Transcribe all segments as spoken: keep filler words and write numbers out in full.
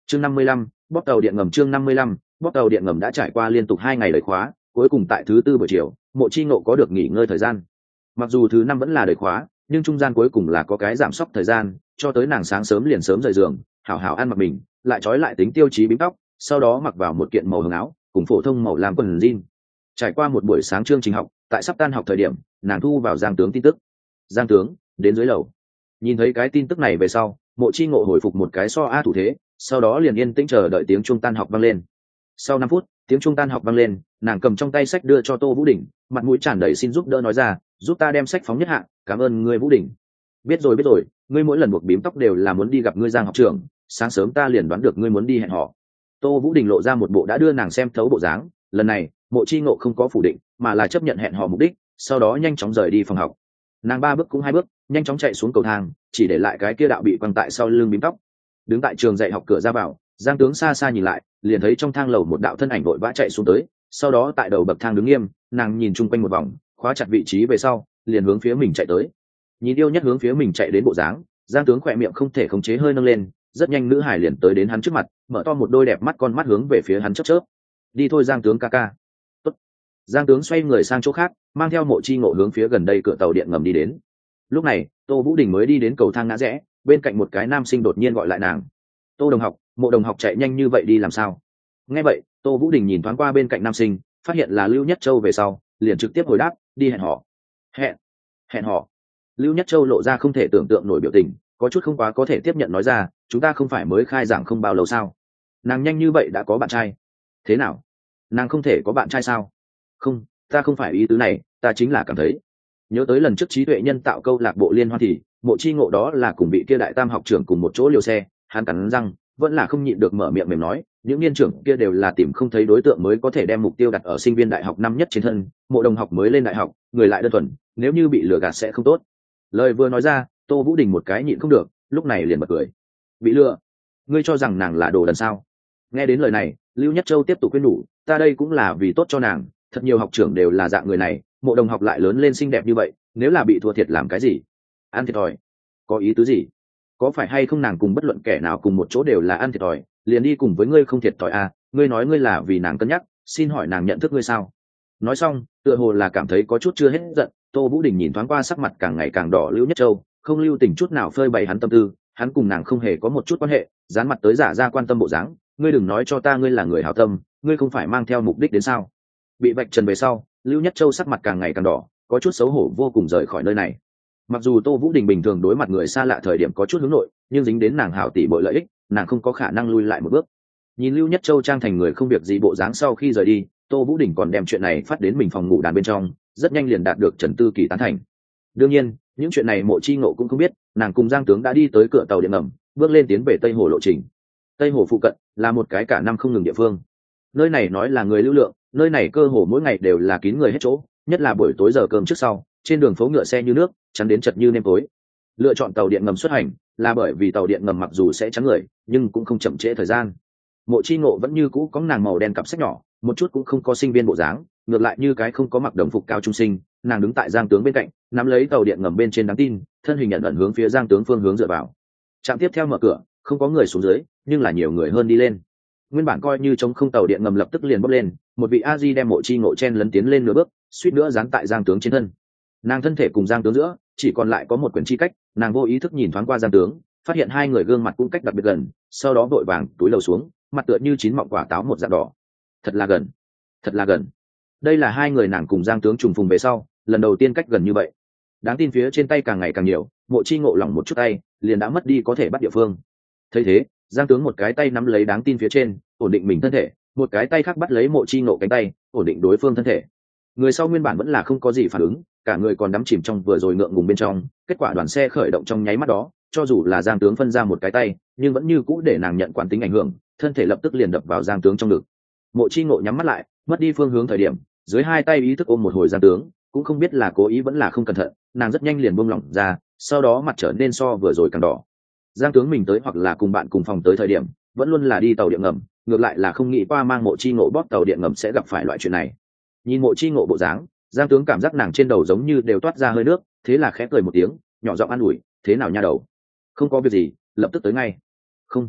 chương năm mươi lăm, bóp tàu điện ngầm. chương năm mươi lăm, bóp tàu điện ngầm đã trải qua liên tục hai ngày đợi khóa, cuối cùng tại thứ tư buổi chiều Mộ Chi Ngộ có được nghỉ ngơi thời gian. Mặc dù thứ năm vẫn là đợi khóa, nhưng trung gian cuối cùng là có cái giảm sốc thời gian, cho tới nàng sáng sớm liền sớm rời giường, hảo hảo ăn mặc mình, lại trói lại tính tiêu chí bím tóc, sau đó mặc vào một kiện màu hồng áo cùng phổ thông màu lam quần jean. Trải qua một buổi sáng chương trình học, tại sắp tan học thời điểm, nàng thu vào Giang Tướng tin tức. Giang Tướng đến dưới lầu. Nhìn thấy cái tin tức này về sau, Mộ Chi Ngộ hồi phục một cái so a thủ thế, sau đó liền yên tĩnh chờ đợi tiếng chuông tan học vang lên. Sau năm phút, tiếng chuông tan học vang lên, nàng cầm trong tay sách đưa cho Tô Vũ Đình, mặt mũi tràn đầy xin giúp đỡ nói ra, giúp ta đem sách phóng nhất hạ, cảm ơn ngươi Vũ Đình. Biết rồi biết rồi, ngươi mỗi lần buộc bím tóc đều là muốn đi gặp ngươi Giang học trưởng, sáng sớm ta liền đoán được ngươi muốn đi hẹn hò. Tô Vũ Đình lộ ra một bộ đã đưa nàng xem thấu bộ dáng, lần này Mộ Chi Ngộ không có phủ định, mà là chấp nhận hẹn hò mục đích, sau đó nhanh chóng rời đi phòng học. Nàng ba bước cũng hai bước, nhanh chóng chạy xuống cầu thang, chỉ để lại cái kia đạo bị quăng tại sau lưng bím tóc. Đứng tại trường dạy học cửa ra vào, Giang Tướng xa xa nhìn lại, liền thấy trong thang lầu một đạo thân ảnh vội vã chạy xuống tới, sau đó tại đầu bậc thang đứng nghiêm, nàng nhìn chung quanh một vòng, khóa chặt vị trí về sau, liền hướng phía mình chạy tới. Nhìn yêu nhất hướng phía mình chạy đến bộ dáng, Giang Tướng khỏe miệng không thể khống chế hơi nâng lên, rất nhanh nữ hải liền tới đến hắn trước mặt, mở to một đôi đẹp mắt con mắt hướng về phía hắn chớp chớp. Đi thôi Giang Tướng ca ca. Tốt. Giang Tướng xoay người sang chỗ khác, mang theo Mộ Chi Ngộ hướng phía gần đây cửa tàu điện ngầm đi đến. Lúc này Tô Vũ Đình mới đi đến cầu thang ngã rẽ, bên cạnh một cái nam sinh đột nhiên gọi lại nàng. Tô đồng học, Mộ đồng học chạy nhanh như vậy đi làm sao? Nghe vậy, Tô Vũ Đình nhìn thoáng qua bên cạnh nam sinh, phát hiện là Lưu Nhất Châu về sau, liền trực tiếp hồi đáp, đi hẹn hò. Hẹn? Hẹn hò? Lưu Nhất Châu lộ ra không thể tưởng tượng nổi biểu tình, có chút không quá có thể tiếp nhận nói ra, chúng ta không phải mới khai giảng không bao lâu sao? Nàng nhanh như vậy đã có bạn trai? Thế nào? Nàng không thể có bạn trai sao? Không, ta không phải ý tứ này, ta chính là cảm thấy. Nhớ tới lần trước trí tuệ nhân tạo câu lạc bộ liên hoan thì, Mộ Chi Ngộ đó là cùng bị kia đại tam học trưởng cùng một chỗ liều xe, hắn cắn răng, vẫn là không nhịn được mở miệng mềm nói, những niên trưởng kia đều là tìm không thấy đối tượng mới có thể đem mục tiêu đặt ở sinh viên đại học năm nhất trên thân, Mộ đồng học mới lên đại học, người lại đơn thuần, nếu như bị lừa gạt sẽ không tốt. Lời vừa nói ra, Tô Vũ Đình một cái nhịn không được, lúc này liền bật cười. Bị lừa? Ngươi cho rằng nàng là đồ đần sao? Nghe đến lời này, Lưu Nhất Châu tiếp tục khuyên nhủ, ta đây cũng là vì tốt cho nàng, thật nhiều học trưởng đều là dạng người này, Mộ đồng học lại lớn lên xinh đẹp như vậy, nếu là bị thua thiệt làm cái gì? Ăn thiệt thòi? Có ý tứ gì? Có phải hay không nàng cùng bất luận kẻ nào cùng một chỗ đều là ăn thiệt thòi, liền đi cùng với ngươi không thiệt thòi à? Ngươi nói ngươi là vì nàng cân nhắc, xin hỏi nàng nhận thức ngươi sao? Nói xong, tựa hồ là cảm thấy có chút chưa hết giận, Tô Vũ Đình nhìn thoáng qua sắc mặt càng ngày càng đỏ Lưu Nhất Châu, không lưu tình chút nào phơi bày hắn tâm tư, hắn cùng nàng không hề có một chút quan hệ, dán mặt tới giả ra quan tâm bộ dáng, ngươi đừng nói cho ta ngươi là người hảo tâm, ngươi không phải mang theo mục đích đến sao? Bị vạch trần về sau, Lưu Nhất Châu sắc mặt càng ngày càng đỏ, có chút xấu hổ vô cùng rời khỏi nơi này. Mặc dù Tô Vũ Đình bình thường đối mặt người xa lạ thời điểm có chút hướng nội, nhưng dính đến nàng hảo tỷ bội lợi ích, nàng không có khả năng lui lại một bước. Nhìn Lưu Nhất Châu trang thành người không việc gì bộ dáng sau khi rời đi, Tô Vũ Đình còn đem chuyện này phát đến mình phòng ngủ đàn bên trong, rất nhanh liền đạt được Trần Tư Kỳ tán thành. Đương nhiên, những chuyện này Mộ Chi Ngộ cũng không biết, nàng cùng Giang Tướng đã đi tới cửa tàu điện ngầm, bước lên tiến về Tây Hồ lộ trình. Tây Hồ phụ cận là một cái cả năm không ngừng địa phương. Nơi này nói là người lưu lượng, nơi này cơ hồ mỗi ngày đều là kín người hết chỗ, nhất là buổi tối giờ cơm trước sau, trên đường phố ngựa xe như nước, chắn đến chật như nêm tối. Lựa chọn tàu điện ngầm xuất hành là bởi vì tàu điện ngầm mặc dù sẽ chắn người, nhưng cũng không chậm trễ thời gian. Mộ Chi Ngộ vẫn như cũ có nàng màu đen cặp sách nhỏ, một chút cũng không có sinh viên bộ dáng, ngược lại như cái không có mặc đồng phục cao trung sinh. Nàng đứng tại Giang Tướng bên cạnh, nắm lấy tàu điện ngầm bên trên đáng tin, thân hình nhận ẩn hướng phía Giang Tướng phương hướng dựa vào. Trạm tiếp theo mở cửa, không có người xuống dưới, nhưng là nhiều người hơn đi lên. Nguyên bản coi như trống không tàu điện ngầm lập tức liền bốc lên, một vị a di đem Mộ Chi Ngộ chen lấn tiến lên nửa bước, suýt nữa dán tại Giang Tướng trên thân. Nàng thân thể cùng Giang Tướng giữa chỉ còn lại có một quyển chi cách, nàng vô ý thức nhìn thoáng qua Giang Tướng, phát hiện hai người gương mặt cũng cách đặc biệt gần, sau đó vội vàng túi lầu xuống, mặt tựa như chín mọng quả táo một dạng đỏ. Thật là gần, thật là gần. Đây là hai người nàng cùng Giang Tướng trùng phùng về sau, lần đầu tiên cách gần như vậy. Đáng tin phía trên tay càng ngày càng nhiều, Mộ Chi Ngộ lỏng một chút tay, liền đã mất đi có thể bắt địa phương. Thấy thế, Giang Tướng một cái tay nắm lấy đáng tin phía trên, ổn định mình thân thể, một cái tay khác bắt lấy Mộ Chi Ngộ cánh tay, ổn định đối phương thân thể. Người sau nguyên bản vẫn là không có gì phản ứng, cả người còn đắm chìm trong vừa rồi ngượng ngùng bên trong. Kết quả đoàn xe khởi động trong nháy mắt đó, cho dù là Giang Tướng phân ra một cái tay, nhưng vẫn như cũ để nàng nhận quán tính ảnh hưởng, thân thể lập tức liền đập vào Giang Tướng trong ngực. Mộ Chi Ngộ nhắm mắt lại, mất đi phương hướng thời điểm, dưới hai tay ý thức ôm một hồi Giang Tướng, cũng không biết là cố ý vẫn là không cẩn thận, nàng rất nhanh liền buông lỏng ra, sau đó mặt trở nên so vừa rồi càng đỏ. Giang Tướng mình tới hoặc là cùng bạn cùng phòng tới thời điểm, vẫn luôn là đi tàu điện ngầm, ngược lại là không nghĩ qua mang Mộ Chi Ngộ bóp tàu điện ngầm sẽ gặp phải loại chuyện này. Nhìn Mộ Chi Ngộ bộ dáng, Giang Tướng cảm giác nàng trên đầu giống như đều toát ra hơi nước, thế là khẽ cười một tiếng, nhỏ giọng an ủi, thế nào nha đầu? Không có việc gì, lập tức tới ngay. Không,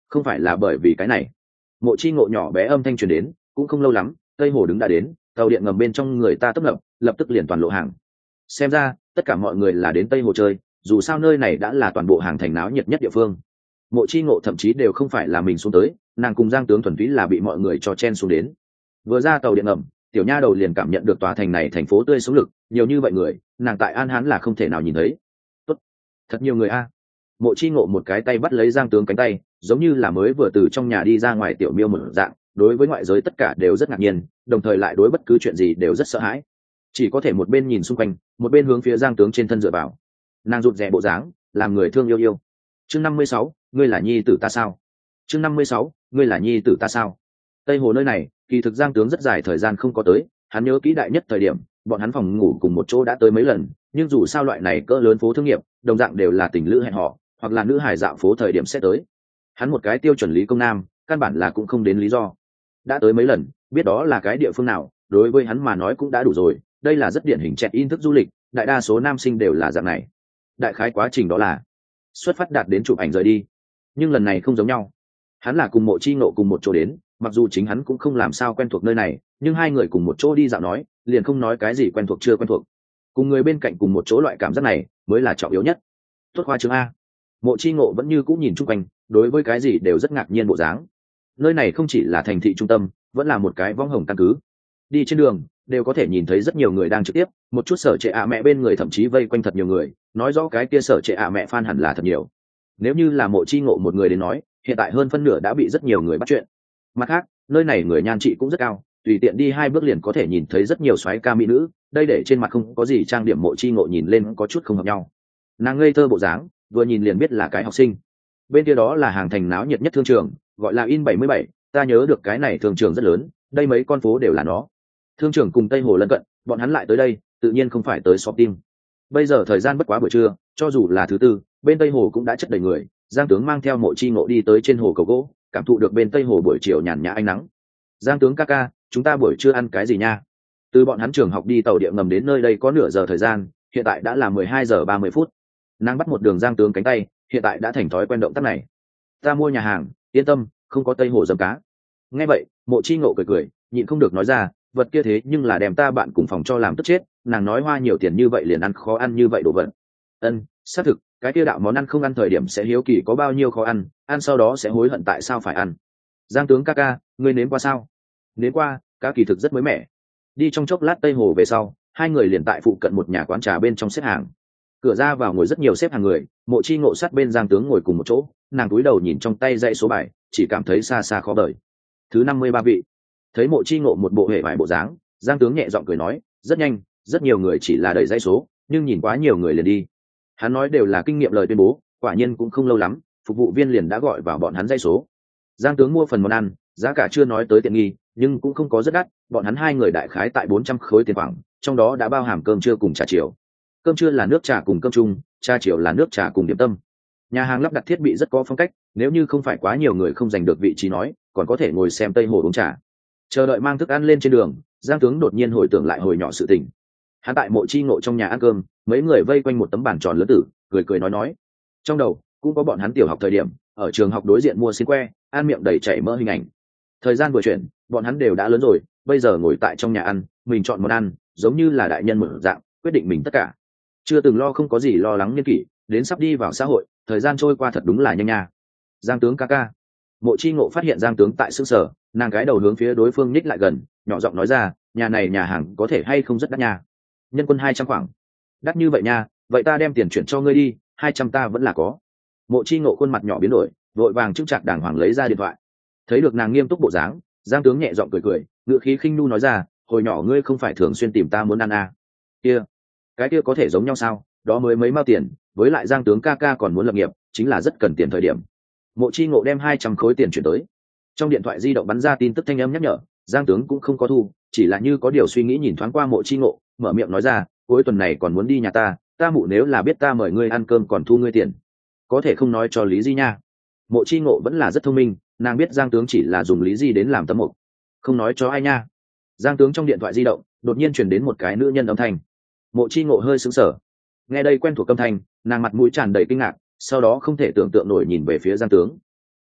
không phải là bởi vì cái này. Mộ Chi Ngộ nhỏ bé âm thanh truyền đến, cũng không lâu lắm, Tây Hồ đứng đã đến, tàu điện ngầm bên trong người ta tấp nập, lập tức liền toàn lộ hàng. Xem ra tất cả mọi người là đến Tây Hồ chơi, dù sao nơi này đã là toàn bộ hàng thành náo nhiệt nhất địa phương. Mộ Chi Ngộ thậm chí đều không phải là mình xuống tới, nàng cùng Giang Tướng thuần túy là bị mọi người cho chen xuống đến. Vừa ra tàu điện ngầm, tiểu nha đầu liền cảm nhận được tòa thành này thành phố tươi sống lực, nhiều như vậy người, nàng tại An Hán là không thể nào nhìn thấy. Tốt, thật nhiều người a. Mộ Chi Ngộ một cái tay bắt lấy Giang Tướng cánh tay, giống như là mới vừa từ trong nhà đi ra ngoài tiểu miêu một dạng, đối với ngoại giới tất cả đều rất ngạc nhiên, đồng thời lại đối bất cứ chuyện gì đều rất sợ hãi. Chỉ có thể một bên nhìn xung quanh, một bên hướng phía Giang Tướng trên thân dựa vào. Nàng rụt rè bộ dáng, làm người thương yêu yêu. Chương năm mươi sáu, ngươi là nhi tử ta sao? Chương năm mươi sáu, ngươi là nhi tử ta sao? Tây Hồ nơi này, kỳ thực Giang Tướng rất dài thời gian không có tới, hắn nhớ kỹ đại nhất thời điểm, bọn hắn phòng ngủ cùng một chỗ đã tới mấy lần, nhưng dù sao loại này cỡ lớn phố thương nghiệp, đồng dạng đều là tình lữ hẹn hò, hoặc là nữ hải dạo phố thời điểm sẽ tới. Hắn một cái tiêu chuẩn lý công nam, căn bản là cũng không đến lý do. Đã tới mấy lần, biết đó là cái địa phương nào, đối với hắn mà nói cũng đã đủ rồi, đây là rất điển hình check-in thức du lịch, đại đa số nam sinh đều là dạng này. Đại khái quá trình đó là xuất phát đạt đến chụp ảnh rời đi, nhưng lần này không giống nhau. Hắn là cùng Mộ Chi Ngộ cùng một chỗ đến, mặc dù chính hắn cũng không làm sao quen thuộc nơi này, nhưng hai người cùng một chỗ đi dạo nói, liền không nói cái gì quen thuộc chưa quen thuộc. Cùng người bên cạnh cùng một chỗ loại cảm giác này mới là trọng yếu nhất. Tốt khoa chương a. Mộ Chi Ngộ vẫn như cũng nhìn chung quanh, đối với cái gì đều rất ngạc nhiên bộ dáng. Nơi này không chỉ là thành thị trung tâm, vẫn là một cái võng hồng căn cứ. Đi trên đường đều có thể nhìn thấy rất nhiều người đang trực tiếp, một chút sở trệ ạ mẹ bên người thậm chí vây quanh thật nhiều người, nói rõ cái kia sở trệ ạ mẹ fan hẳn là thật nhiều. Nếu như là Mộ Chi Ngộ một người đến nói, hiện tại hơn phân nửa đã bị rất nhiều người bắt chuyện. Mặt khác, nơi này người nhan trị cũng rất cao, tùy tiện đi hai bước liền có thể nhìn thấy rất nhiều soái ca mỹ nữ, đây để trên mặt không có gì trang điểm Mộ Chi Ngộ nhìn lên có chút không hợp nhau. Nàng ngây thơ bộ dáng, vừa nhìn liền biết là cái học sinh. Bên kia đó là hàng thành náo nhiệt nhất thương trường, gọi là In bảy mươi bảy, ta nhớ được cái này thương trường rất lớn, đây mấy con phố đều là nó. Thương trường cùng Tây Hồ lân cận, bọn hắn lại tới đây, tự nhiên không phải tới shopping. Bây giờ thời gian bất quá buổi trưa, cho dù là thứ tư, bên Tây Hồ cũng đã chất đầy người. Giang Tướng mang theo Mộ Chi Ngộ đi tới trên hồ cầu gỗ, cảm thụ được bên Tây Hồ buổi chiều nhàn nhã ánh nắng. Giang Tướng ca ca, chúng ta buổi trưa ăn cái gì nha? Từ bọn hắn trường học đi tàu điện ngầm đến nơi đây có nửa giờ thời gian, hiện tại đã là mười hai giờ ba mươi phút. Nàng bắt một đường Giang Tướng cánh tay, hiện tại đã thành thói quen động tác này. Ta mua nhà hàng, yên tâm, không có Tây Hồ dầm cá. Nghe vậy, Mộ Chi Ngộ cười cười, nhịn không được nói ra, vật kia thế nhưng là đem ta bạn cùng phòng cho làm tức chết, nàng nói hoa nhiều tiền như vậy liền ăn khó ăn như vậy đồ vật. Ân, xác thực, cái kia đạo món ăn không ăn thời điểm sẽ hiếu kỳ có bao nhiêu khó ăn, ăn sau đó sẽ hối hận tại sao phải ăn. Giang Tướng ca ca, ngươi nếm qua sao? Nếm qua, cá kỳ thực rất mới mẻ. Đi trong chốc lát Tây Hồ về sau, hai người liền tại phụ cận một nhà quán trà bên trong xếp hàng. Cửa ra vào ngồi rất nhiều xếp hàng người, Mộ Chi Ngộ sát bên Giang Tướng ngồi cùng một chỗ, nàng cúi đầu nhìn trong tay dãy số bài, chỉ cảm thấy xa xa khó đợi. Thứ năm mươi ba vị. Thấy Mộ Chi Ngộ một bộ hệ vải bộ dáng, Giang Tướng nhẹ giọng cười nói, rất nhanh, rất nhiều người chỉ là đợi dãy số, nhưng nhìn quá nhiều người liền đi. Hắn nói đều là kinh nghiệm lời tuyên bố, quả nhiên cũng không lâu lắm, phục vụ viên liền đã gọi vào bọn hắn dãy số. Giang Tướng mua phần món ăn, giá cả chưa nói tới tiện nghi, nhưng cũng không có rất đắt, bọn hắn hai người đại khái tại bốn trăm khối tiền khoảng, trong đó đã bao hàm cơm trưa cùng trà chiều. Cơm trưa là nước trà cùng cơm chung, trà chiều là nước trà cùng điểm tâm. Nhà hàng lắp đặt thiết bị rất có phong cách, nếu như không phải quá nhiều người không giành được vị trí nói, còn có thể ngồi xem Tây Hồ uống trà. Chờ đợi mang thức ăn lên trên đường, Giang Tướng đột nhiên hồi tưởng lại hồi nhỏ sự tình. Hắn tại Mộ Chi Ngộ trong nhà ăn cơm, mấy người vây quanh một tấm bàn tròn lớn tử, cười cười nói nói. Trong đầu cũng có bọn hắn tiểu học thời điểm, ở trường học đối diện mua xiên que, ăn miệng đầy chảy mỡ hình ảnh. Thời gian vừa chuyển, bọn hắn đều đã lớn rồi, bây giờ ngồi tại trong nhà ăn, mình chọn món ăn, giống như là đại nhân mở dạng, quyết định mình tất cả. Chưa từng lo không có gì lo lắng niên kỷ, đến sắp đi vào xã hội, thời gian trôi qua thật đúng là nhanh nha. Giang Tướng ca ca. Mộ Chi Ngộ phát hiện Giang Tướng tại xương sở, nàng cái đầu hướng phía đối phương nhích lại gần, nhỏ giọng nói ra, nhà này nhà hàng có thể hay không rất đắt nha. Nhân quân hai trăm khoảng. Đắt như vậy nha, vậy ta đem tiền chuyển cho ngươi đi, hai trăm ta vẫn là có. Mộ Chi Ngộ khuôn mặt nhỏ biến đổi, vội vàng chững chạc đàng hoàng lấy ra điện thoại. Thấy được nàng nghiêm túc bộ dáng, Giang Tướng nhẹ giọng cười cười, ngựa khí khinh nu nói ra, hồi nhỏ ngươi không phải thường xuyên tìm ta muốn ăn à. Kia, cái kia có thể giống nhau sao, đó mới mấy mao tiền, với lại Giang Tướng ca ca còn muốn lập nghiệp, chính là rất cần tiền thời điểm. Mộ Chi Ngộ đem hai trăm khối tiền chuyển tới. Trong điện thoại di động bắn ra tin tức thanh âm nhắc nhở, Giang Tướng cũng không có thu, chỉ là như có điều suy nghĩ nhìn thoáng qua Mộ Chi Ngộ, mở miệng nói ra, cuối tuần này còn muốn đi nhà ta, ta mụ nếu là biết ta mời ngươi ăn cơm còn thu ngươi tiền, có thể không nói cho Lý Di nha. Mộ Chi Ngộ vẫn là rất thông minh, nàng biết Giang Tướng chỉ là dùng Lý Di đến làm tấm mục, không nói cho ai nha. Giang Tướng trong điện thoại di động đột nhiên truyền đến một cái nữ nhân âm thanh. Mộ Chi Ngộ hơi sững sờ, nghe đây quen thuộc âm thanh, nàng mặt mũi tràn đầy kinh ngạc, sau đó không thể tưởng tượng nổi nhìn về phía Giang Tướng.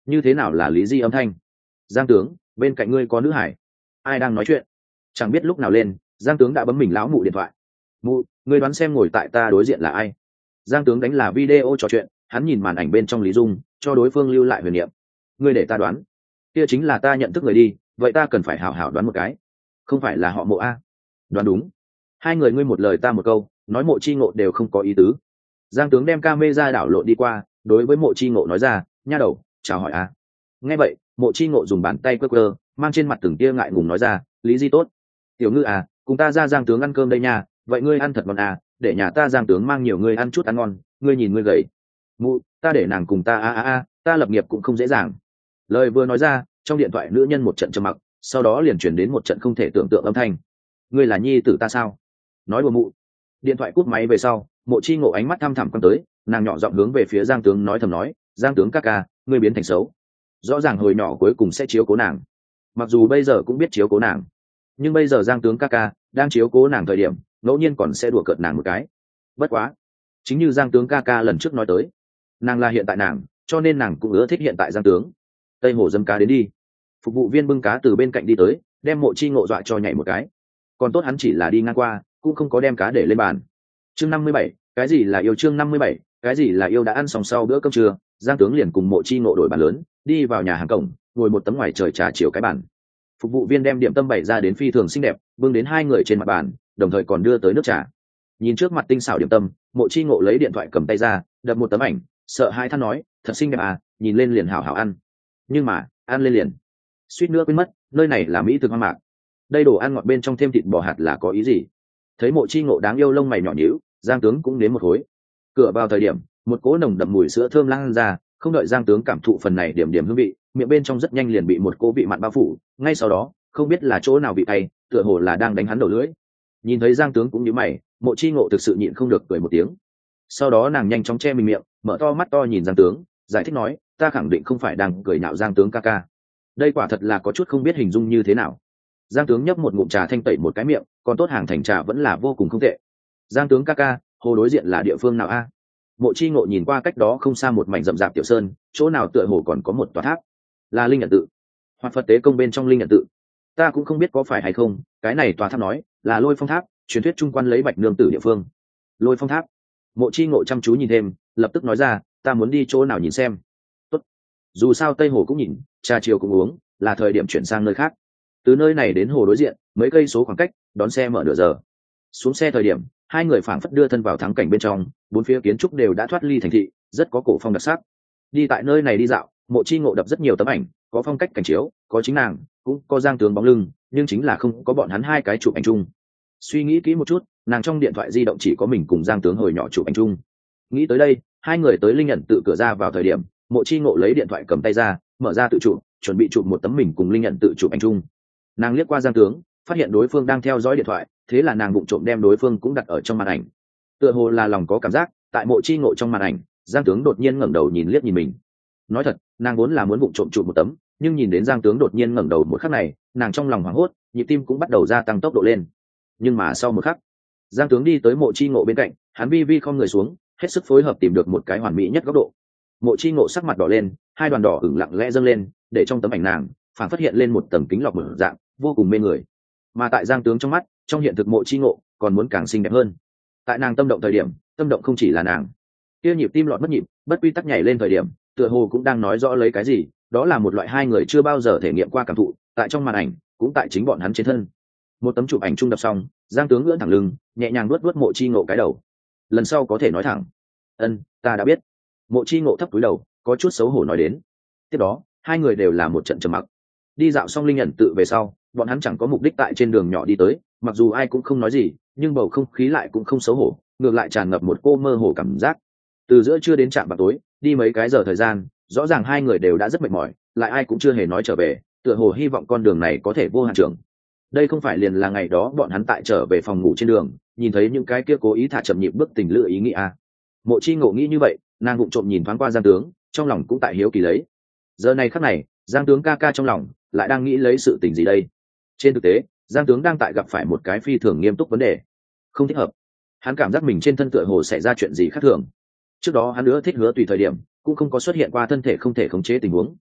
như thế nào là lý di âm thanh? Giang tướng, bên cạnh ngươi có nữ hải, ai đang nói chuyện? Chẳng biết lúc nào lên, Giang tướng đã bấm mình lão mụ điện thoại. Mụ, ngươi đoán xem ngồi tại ta đối diện là ai? Giang tướng đánh là video trò chuyện, hắn nhìn màn ảnh bên trong Lý Dung, cho đối phương lưu lại huyền niệm. Ngươi để ta đoán, kia chính là ta nhận thức người đi, vậy ta cần phải hảo hảo đoán một cái. Không phải là họ Mộ a? Đoán đúng. Hai người ngươi một lời ta một câu, nói Mộ Chi Ngộ đều không có ý tứ. Giang tướng đem camera đảo lộn đi qua, đối với Mộ Chi Ngộ nói ra, nha đầu, chào hỏi a. Nghe vậy, Mộ Chi Ngộ dùng bàn tay quơ quơ, mang trên mặt từng tia ngại ngùng nói ra, Lý Di tốt. Tiểu Ngư à, cùng ta ra Giang tướng ăn cơm đây nha, vậy ngươi ăn thật ngon à, để nhà ta Giang tướng mang nhiều ngươi ăn chút ăn ngon, ngươi nhìn ngươi gầy. Mụ, ta để nàng cùng ta a a a, ta lập nghiệp cũng không dễ dàng. Lời vừa nói ra, trong điện thoại nữ nhân một trận trầm mặc, sau đó liền chuyển đến một trận không thể tưởng tượng âm thanh. Ngươi là nhi tử ta sao? Nói đùa mụ. Điện thoại cúp máy về sau, Mộ Chi Ngộ ánh mắt thăm thẳm quăng tới, nàng nhỏ giọng hướng về phía Giang tướng nói thầm nói, Giang tướng ca ca, ngươi biến thành xấu. Rõ ràng hồi nhỏ cuối cùng sẽ chiếu cố nàng, mặc dù bây giờ cũng biết chiếu cố nàng, nhưng bây giờ Giang tướng ca ca đang chiếu cố nàng thời điểm, ngẫu nhiên còn sẽ đùa cợt nàng một cái. Bất quá, chính như Giang tướng ca ca lần trước nói tới, nàng là hiện tại nàng, cho nên nàng cũng ưa thích hiện tại Giang tướng. Tây Hồ dâm cá đến đi. Phục vụ viên bưng cá từ bên cạnh đi tới, đem Mộ Chi Ngộ dọa cho nhảy một cái. Còn tốt hắn chỉ là đi ngang qua, cũng không có đem cá để lên bàn. Chương năm mươi bảy, cái gì là yêu? Chương năm mươi bảy, cái gì là yêu? Đã ăn xong sau bữa cơm trưa, Giang tướng liền cùng Mộ Chi Ngộ đổi bàn lớn, đi vào nhà hàng cổng, ngồi một tấm ngoài trời trà chiều cái bàn. Phục vụ viên đem điểm tâm bày ra đến phi thường xinh đẹp, bưng đến hai người trên mặt bàn, đồng thời còn đưa tới nước trà. Nhìn trước mặt tinh xảo điểm tâm, Mộ Chi Ngộ lấy điện thoại cầm tay ra, đập một tấm ảnh, sợ hai than nói, thật xinh đẹp à, nhìn lên liền hảo hảo ăn. Nhưng mà, ăn lên liền, suýt nữa quên mất, nơi này là mỹ thực hoang mạc. Đây đồ ăn ngọt bên trong thêm thịt bò hạt là có ý gì? Thấy Mộ Chi Ngộ đáng yêu lông mày nhỏ nhíu, Giang tướng cũng nếm một khối. Cửa vào thời điểm, một cỗ nồng đậm mùi sữa thơm lan ra, không đợi Giang tướng cảm thụ phần này điểm điểm hương vị, miệng bên trong rất nhanh liền bị một cỗ vị mặn bao phủ, ngay sau đó, không biết là chỗ nào bị cay, tựa hồ là đang đánh hắn đầu lưỡi. Nhìn thấy Giang tướng cũng nhíu mày, Mộ Chi Ngộ thực sự nhịn không được cười một tiếng. Sau đó nàng nhanh chóng che mình miệng, mở to mắt to nhìn Giang tướng, giải thích nói, ta khẳng định không phải đang cười nhạo Giang tướng ca ca. Đây quả thật là có chút không biết hình dung như thế nào. Giang tướng nhấp một ngụm trà thanh tẩy một cái miệng, còn tốt hàng thành trà vẫn là vô cùng không tệ. Giang tướng ca ca, hồ đối diện là địa phương nào a? Mộ Chi Ngộ nhìn qua cách đó không xa một mảnh rậm rạp tiểu sơn, chỗ nào tựa hồ còn có một tòa tháp, là linh nhận tự, hoặc Phật tế công bên trong linh nhận tự. Ta cũng không biết có phải hay không, cái này tòa tháp nói là Lôi Phong tháp, truyền thuyết trung quan lấy bạch nương tử địa phương. Lôi Phong tháp. Mộ Chi Ngộ chăm chú nhìn thêm, lập tức nói ra, ta muốn đi chỗ nào nhìn xem. Tốt. Dù sao Tây Hồ cũng nhìn, trà chiều cũng uống, là thời điểm chuyển sang nơi khác. Từ nơi này đến hồ đối diện, mấy cây số khoảng cách, đón xe mở nửa giờ. Xuống xe thời điểm, hai người phảng phất đưa thân vào thắng cảnh bên trong, bốn phía kiến trúc đều đã thoát ly thành thị, rất có cổ phong đặc sắc. Đi tại nơi này đi dạo, Mộ Chi Ngộ đập rất nhiều tấm ảnh, có phong cách cảnh chiếu, có chính nàng, cũng có Giang tướng bóng lưng, nhưng chính là không có bọn hắn hai cái chụp ảnh chung. Suy nghĩ kỹ một chút, nàng trong điện thoại di động chỉ có mình cùng Giang tướng hồi nhỏ chụp ảnh chung. Nghĩ tới đây, hai người tới linh nhận tự cửa ra vào thời điểm, Mộ Chi Ngộ lấy điện thoại cầm tay ra, mở ra tự chụp, chuẩn bị chụp một tấm mình cùng linh nhận tự chụp ảnh chung. Nàng liếc qua Giang tướng, phát hiện đối phương đang theo dõi điện thoại, thế là nàng vụng trộm đem đối phương cũng đặt ở trong màn ảnh. Tựa hồ là lòng có cảm giác, tại Mộ Chi Ngộ trong màn ảnh, Giang tướng đột nhiên ngẩng đầu nhìn liếc nhìn mình. Nói thật, nàng vốn là muốn vụng trộm chụp một tấm, nhưng nhìn đến Giang tướng đột nhiên ngẩng đầu một khắc này, nàng trong lòng hoảng hốt, nhịp tim cũng bắt đầu gia tăng tốc độ lên. Nhưng mà sau một khắc, Giang tướng đi tới Mộ Chi Ngộ bên cạnh, hắn vi vi khom người xuống, hết sức phối hợp tìm được một cái hoàn mỹ nhất góc độ. Mộ Chi Ngộ sắc mặt đỏ lên, hai đoàn đỏ ửng lặng lẽ dâng lên, để trong tấm ảnh nàng phản phát hiện lên một tầng kính lọc mở dạng, vô cùng mê người. Mà tại Giang tướng trong mắt, trong hiện thực Mộ Chi Ngộ còn muốn càng xinh đẹp hơn. Tại nàng tâm động thời điểm, tâm động không chỉ là nàng, kia nhịp tim lọt mất nhịp, bất quy tắc nhảy lên thời điểm, tựa hồ cũng đang nói rõ lấy cái gì, đó là một loại hai người chưa bao giờ thể nghiệm qua cảm thụ, tại trong màn ảnh, cũng tại chính bọn hắn trên thân. Một tấm chụp ảnh chung đập xong, Giang tướng ngưỡng thẳng lưng, nhẹ nhàng nuốt nuốt Mộ Chi Ngộ cái đầu. Lần sau có thể nói thẳng. Ân, ta đã biết. Mộ Chi Ngộ thấp cúi đầu, có chút xấu hổ nói đến. Tiếp đó, hai người đều là một trận trầm mặc. Đi dạo xong linh nhận tự về sau, bọn hắn chẳng có mục đích tại trên đường nhỏ đi tới, mặc dù ai cũng không nói gì, nhưng bầu không khí lại cũng không xấu hổ, ngược lại tràn ngập một cô mơ hồ cảm giác. Từ giữa trưa đến trạm vào tối, đi mấy cái giờ thời gian, rõ ràng hai người đều đã rất mệt mỏi, lại ai cũng chưa hề nói trở về, tựa hồ hy vọng con đường này có thể vô hạn trưởng. Đây không phải liền là ngày đó bọn hắn tại trở về phòng ngủ trên đường, nhìn thấy những cái kia cố ý thả chậm nhịp bước tình lựa ý nghĩ à. Mộ Chi Ngộ nghĩ như vậy, nàng vụng trộm nhìn thoáng qua Giang tướng, trong lòng cũng tại hiếu kỳ lấy. Giờ này khắc này, Giang tướng ca ca trong lòng lại đang nghĩ lấy sự tình gì đây? Trên thực tế, Giang tướng đang tại gặp phải một cái phi thường nghiêm túc vấn đề, không thích hợp. Hắn cảm giác mình trên thân tựa hồ xảy ra chuyện gì khác thường. Trước đó hắn nữa thích Hứa Tùy thời điểm, cũng không có xuất hiện qua thân thể không thể khống chế tình huống,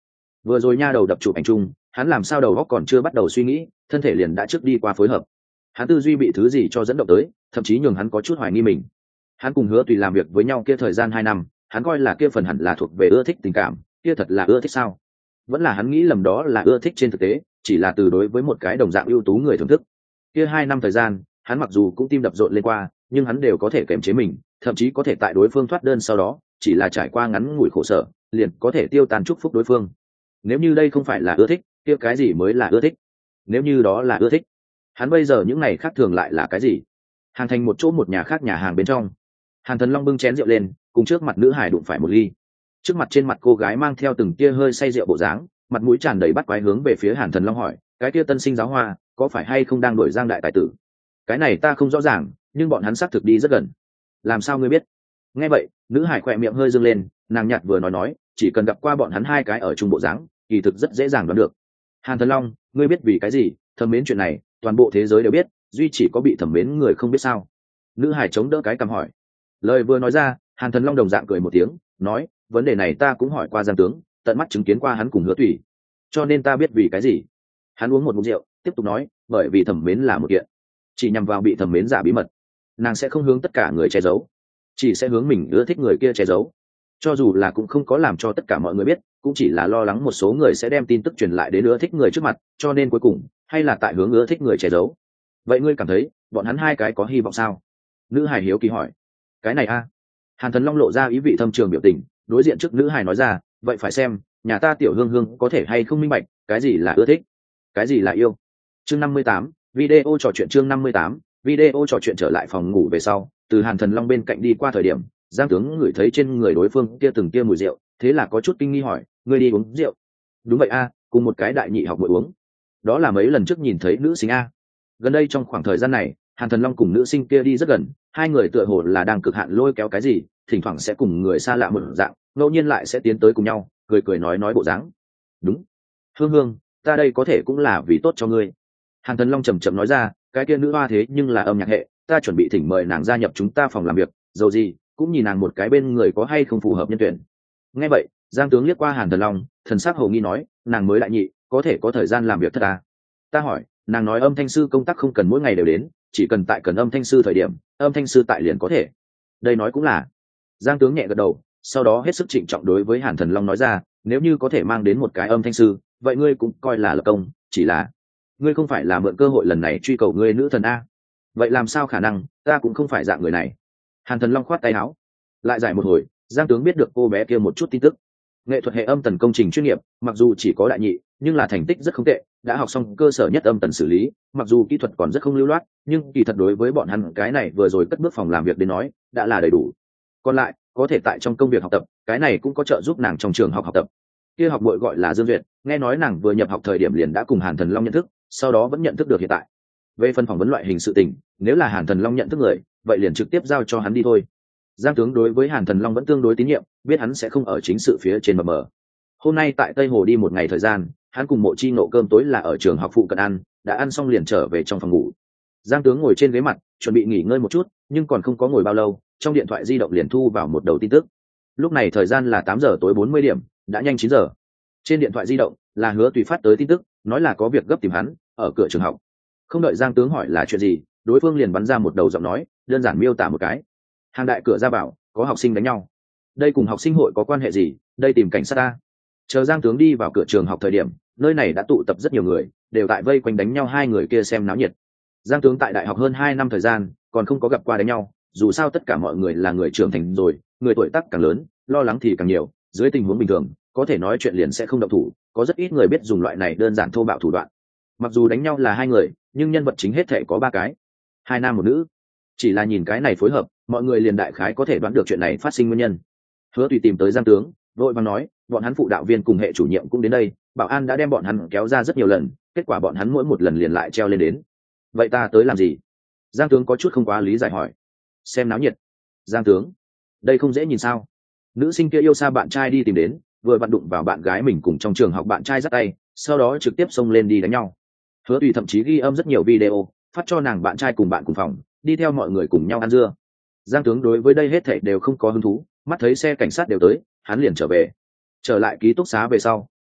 vừa rồi nha đầu đập chụp ảnh chung, hắn làm sao đầu óc còn chưa bắt đầu suy nghĩ, thân thể liền đã trước đi qua phối hợp. Hắn tư duy bị thứ gì cho dẫn động tới, thậm chí nhường hắn có chút hoài nghi mình. Hắn cùng Hứa Tùy làm việc với nhau kia thời gian hai năm, hắn coi là kia phần hẳn là thuộc về ưa thích tình cảm, kia thật là ưa thích sao? Vẫn là hắn nghĩ lầm đó là ưa thích trên thực tế, chỉ là từ đối với một cái đồng dạng ưu tú người thưởng thức. Kia hai năm thời gian, hắn mặc dù cũng tim đập rộn lên qua, nhưng hắn đều có thể kiềm chế mình, thậm chí có thể tại đối phương thoát đơn sau đó, chỉ là trải qua ngắn ngủi khổ sở, liền có thể tiêu tan chúc phúc đối phương. Nếu như đây không phải là ưa thích, kia cái gì mới là ưa thích? Nếu như đó là ưa thích, hắn bây giờ những ngày khác thường lại là cái gì? Hàng thành một chỗ một nhà khác nhà hàng bên trong, Hàn Thần Long bưng chén rượu lên, cùng trước mặt nữ hải đụng phải một ly. Trước mặt trên mặt cô gái mang theo từng tia hơi say rượu bộ dáng, mặt mũi tràn đầy bắt quái hướng về phía Hàn Thần Long hỏi, cái kia tân sinh giáo hoa có phải hay không đang đuổi giang đại tài tử? Cái này ta không rõ ràng, nhưng bọn hắn xác thực đi rất gần. Làm sao ngươi biết? Nghe vậy, nữ hải khỏe miệng hơi dương lên, nàng nhạt vừa nói nói, chỉ cần gặp qua bọn hắn hai cái ở chung bộ dáng, kỳ thực rất dễ dàng đoán được. Hàn Thần Long, ngươi biết vì cái gì thẩm mến chuyện này toàn bộ thế giới đều biết, duy chỉ có bị thẩm mến người không biết sao? Nữ hải chống đỡ cái cằm hỏi. Lời vừa nói ra, Hàn Thần Long đồng dạng cười một tiếng, nói, vấn đề này ta cũng hỏi qua Giang tướng, tận mắt chứng kiến qua hắn cùng Hứa Tùy, cho nên ta biết vì cái gì. Hắn uống một ngụm rượu, tiếp tục nói, bởi vì thẩm mến là một kiện chỉ nhằm vào bị thẩm mến giả bí mật, nàng sẽ không hướng tất cả người che giấu, chỉ sẽ hướng mình ưa thích người kia che giấu. Cho dù là cũng không có làm cho tất cả mọi người biết, cũng chỉ là lo lắng một số người sẽ đem tin tức truyền lại đến ưa thích người trước mặt, cho nên cuối cùng hay là tại hướng ưa thích người che giấu. Vậy ngươi cảm thấy bọn hắn hai cái có hy vọng sao? Nữ hài hiếu kỳ hỏi. Cái này a Hàn Thần Long lộ ra ý vị thâm trường biểu tình, đối diện trước nữ hài nói ra, vậy phải xem nhà ta tiểu hương hương có thể hay không minh bạch cái gì là ưa thích, cái gì là yêu. Chương năm mươi tám, video trò chuyện. Chương năm mươi tám, video trò chuyện. Trở lại phòng ngủ về sau, từ Hàn Thần Long bên cạnh đi qua thời điểm, Giang tướng ngửi thấy trên người đối phương kia từng kia mùi rượu, thế là có chút kinh nghi hỏi, ngươi đi uống rượu? Đúng vậy a cùng một cái đại nhị học bội uống. Đó là mấy lần trước nhìn thấy nữ sinh a gần đây trong khoảng thời gian này, Hàn Thần Long cùng nữ sinh kia đi rất gần, hai người tựa hồ là đang cực hạn lôi kéo cái gì, thỉnh thoảng sẽ cùng người xa lạ một dạng, ngẫu nhiên lại sẽ tiến tới cùng nhau, cười cười nói nói bộ dáng. Đúng, hương hương, ta đây có thể cũng là vì tốt cho ngươi. Hàn Thần Long chậm chậm nói ra, cái kia nữ hoa thế nhưng là âm nhạc hệ, ta chuẩn bị thỉnh mời nàng gia nhập chúng ta phòng làm việc, dầu gì cũng nhìn nàng một cái bên người có hay không phù hợp nhân tuyển. Nghe vậy, Giang tướng liếc qua Hàn Thần Long, thần sắc hồ nghi nói, nàng mới đại nhị, có thể có thời gian làm việc thật à? Ta hỏi, nàng nói âm thanh sư công tác không cần mỗi ngày đều đến, chỉ cần tại cần âm thanh sư thời điểm, âm thanh sư tại liền có thể. Đây nói cũng là. Giang tướng nhẹ gật đầu, sau đó hết sức trịnh trọng đối với Hàn Thần Long nói ra, nếu như có thể mang đến một cái âm thanh sư, vậy ngươi cũng coi là lập công, chỉ là ngươi không phải là mượn cơ hội lần này truy cầu ngươi nữ thần a? Vậy làm sao khả năng, ta cũng không phải dạng người này. Hàn Thần Long khoát tay áo. Lại giải một hồi, Giang tướng biết được cô bé kia một chút tin tức. Nghệ thuật hệ âm tần công trình chuyên nghiệp, mặc dù chỉ có đại nhị, nhưng là thành tích rất không tệ, đã học xong cơ sở nhất âm tần xử lý, mặc dù kỹ thuật còn rất không lưu loát, nhưng kỳ thật đối với bọn hắn cái này vừa rồi cất bước phòng làm việc đến nói, đã là đầy đủ. Còn lại, có thể tại trong công việc học tập, cái này cũng có trợ giúp nàng trong trường học học tập. Kia học bội gọi là Dương Duyệt, nghe nói nàng vừa nhập học thời điểm liền đã cùng Hàn Thần Long nhận thức, sau đó vẫn nhận thức được hiện tại. Về phần phỏng vấn loại hình sự tình, nếu là Hàn Thần Long nhận thức người, vậy liền trực tiếp giao cho hắn đi thôi. Giang tướng đối với Hàn Thần Long vẫn tương đối tín nhiệm, biết hắn sẽ không ở chính sự phía trên mờ mờ. Hôm nay tại Tây Hồ đi một ngày thời gian, hắn cùng Mộ Chi nộ cơm tối là ở trường học phụ cận ăn, đã ăn xong liền trở về trong phòng ngủ. Giang tướng ngồi trên ghế mặt, chuẩn bị nghỉ ngơi một chút, nhưng còn không có ngồi bao lâu, trong điện thoại di động liền thu vào một đầu tin tức. Lúc này thời gian là tám giờ tối bốn mươi điểm, đã nhanh chín giờ. Trên điện thoại di động là Hứa Tùy phát tới tin tức, nói là có việc gấp tìm hắn, ở cửa trường học. Không đợi Giang tướng hỏi là chuyện gì, đối phương liền bắn ra một đầu giọng nói, đơn giản miêu tả một cái. Hàng đại cửa ra bảo, có học sinh đánh nhau. Đây cùng học sinh hội có quan hệ gì, đây tìm cảnh sát ta. Chờ Giang tướng đi vào cửa trường học thời điểm, nơi này đã tụ tập rất nhiều người, đều tại vây quanh đánh nhau hai người kia xem náo nhiệt. Giang tướng tại đại học hơn hai năm thời gian, còn không có gặp qua đánh nhau, dù sao tất cả mọi người là người trưởng thành rồi, người tuổi tác càng lớn, lo lắng thì càng nhiều, dưới tình huống bình thường, có thể nói chuyện liền sẽ không động thủ, có rất ít người biết dùng loại này đơn giản thô bạo thủ đoạn. Mặc dù đánh nhau là hai người, nhưng nhân vật chính hết thể có ba cái, hai nam một nữ. Chỉ là nhìn cái này phối hợp, mọi người liền đại khái có thể đoán được chuyện này phát sinh nguyên nhân. Hứa Tùy tìm tới Giang tướng, vội vàng nói, bọn hắn phụ đạo viên cùng hệ chủ nhiệm cũng đến đây, bảo an đã đem bọn hắn kéo ra rất nhiều lần, kết quả bọn hắn mỗi một lần liền lại treo lên đến. Vậy ta tới làm gì? Giang tướng có chút không quá lý giải hỏi. Xem náo nhiệt. Giang tướng, đây không dễ nhìn sao? Nữ sinh kia yêu xa bạn trai đi tìm đến, vừa vặn đụng vào bạn gái mình cùng trong trường học bạn trai dắt tay, sau đó trực tiếp xông lên đi đánh nhau. Hứa Tùy thậm chí ghi âm rất nhiều video, phát cho nàng bạn trai cùng bạn cùng phòng, đi theo mọi người cùng nhau ăn dưa. Giang tướng đối với đây hết thảy đều không có hứng thú, mắt thấy xe cảnh sát đều tới, hắn liền trở về. Trở lại ký túc xá về sau,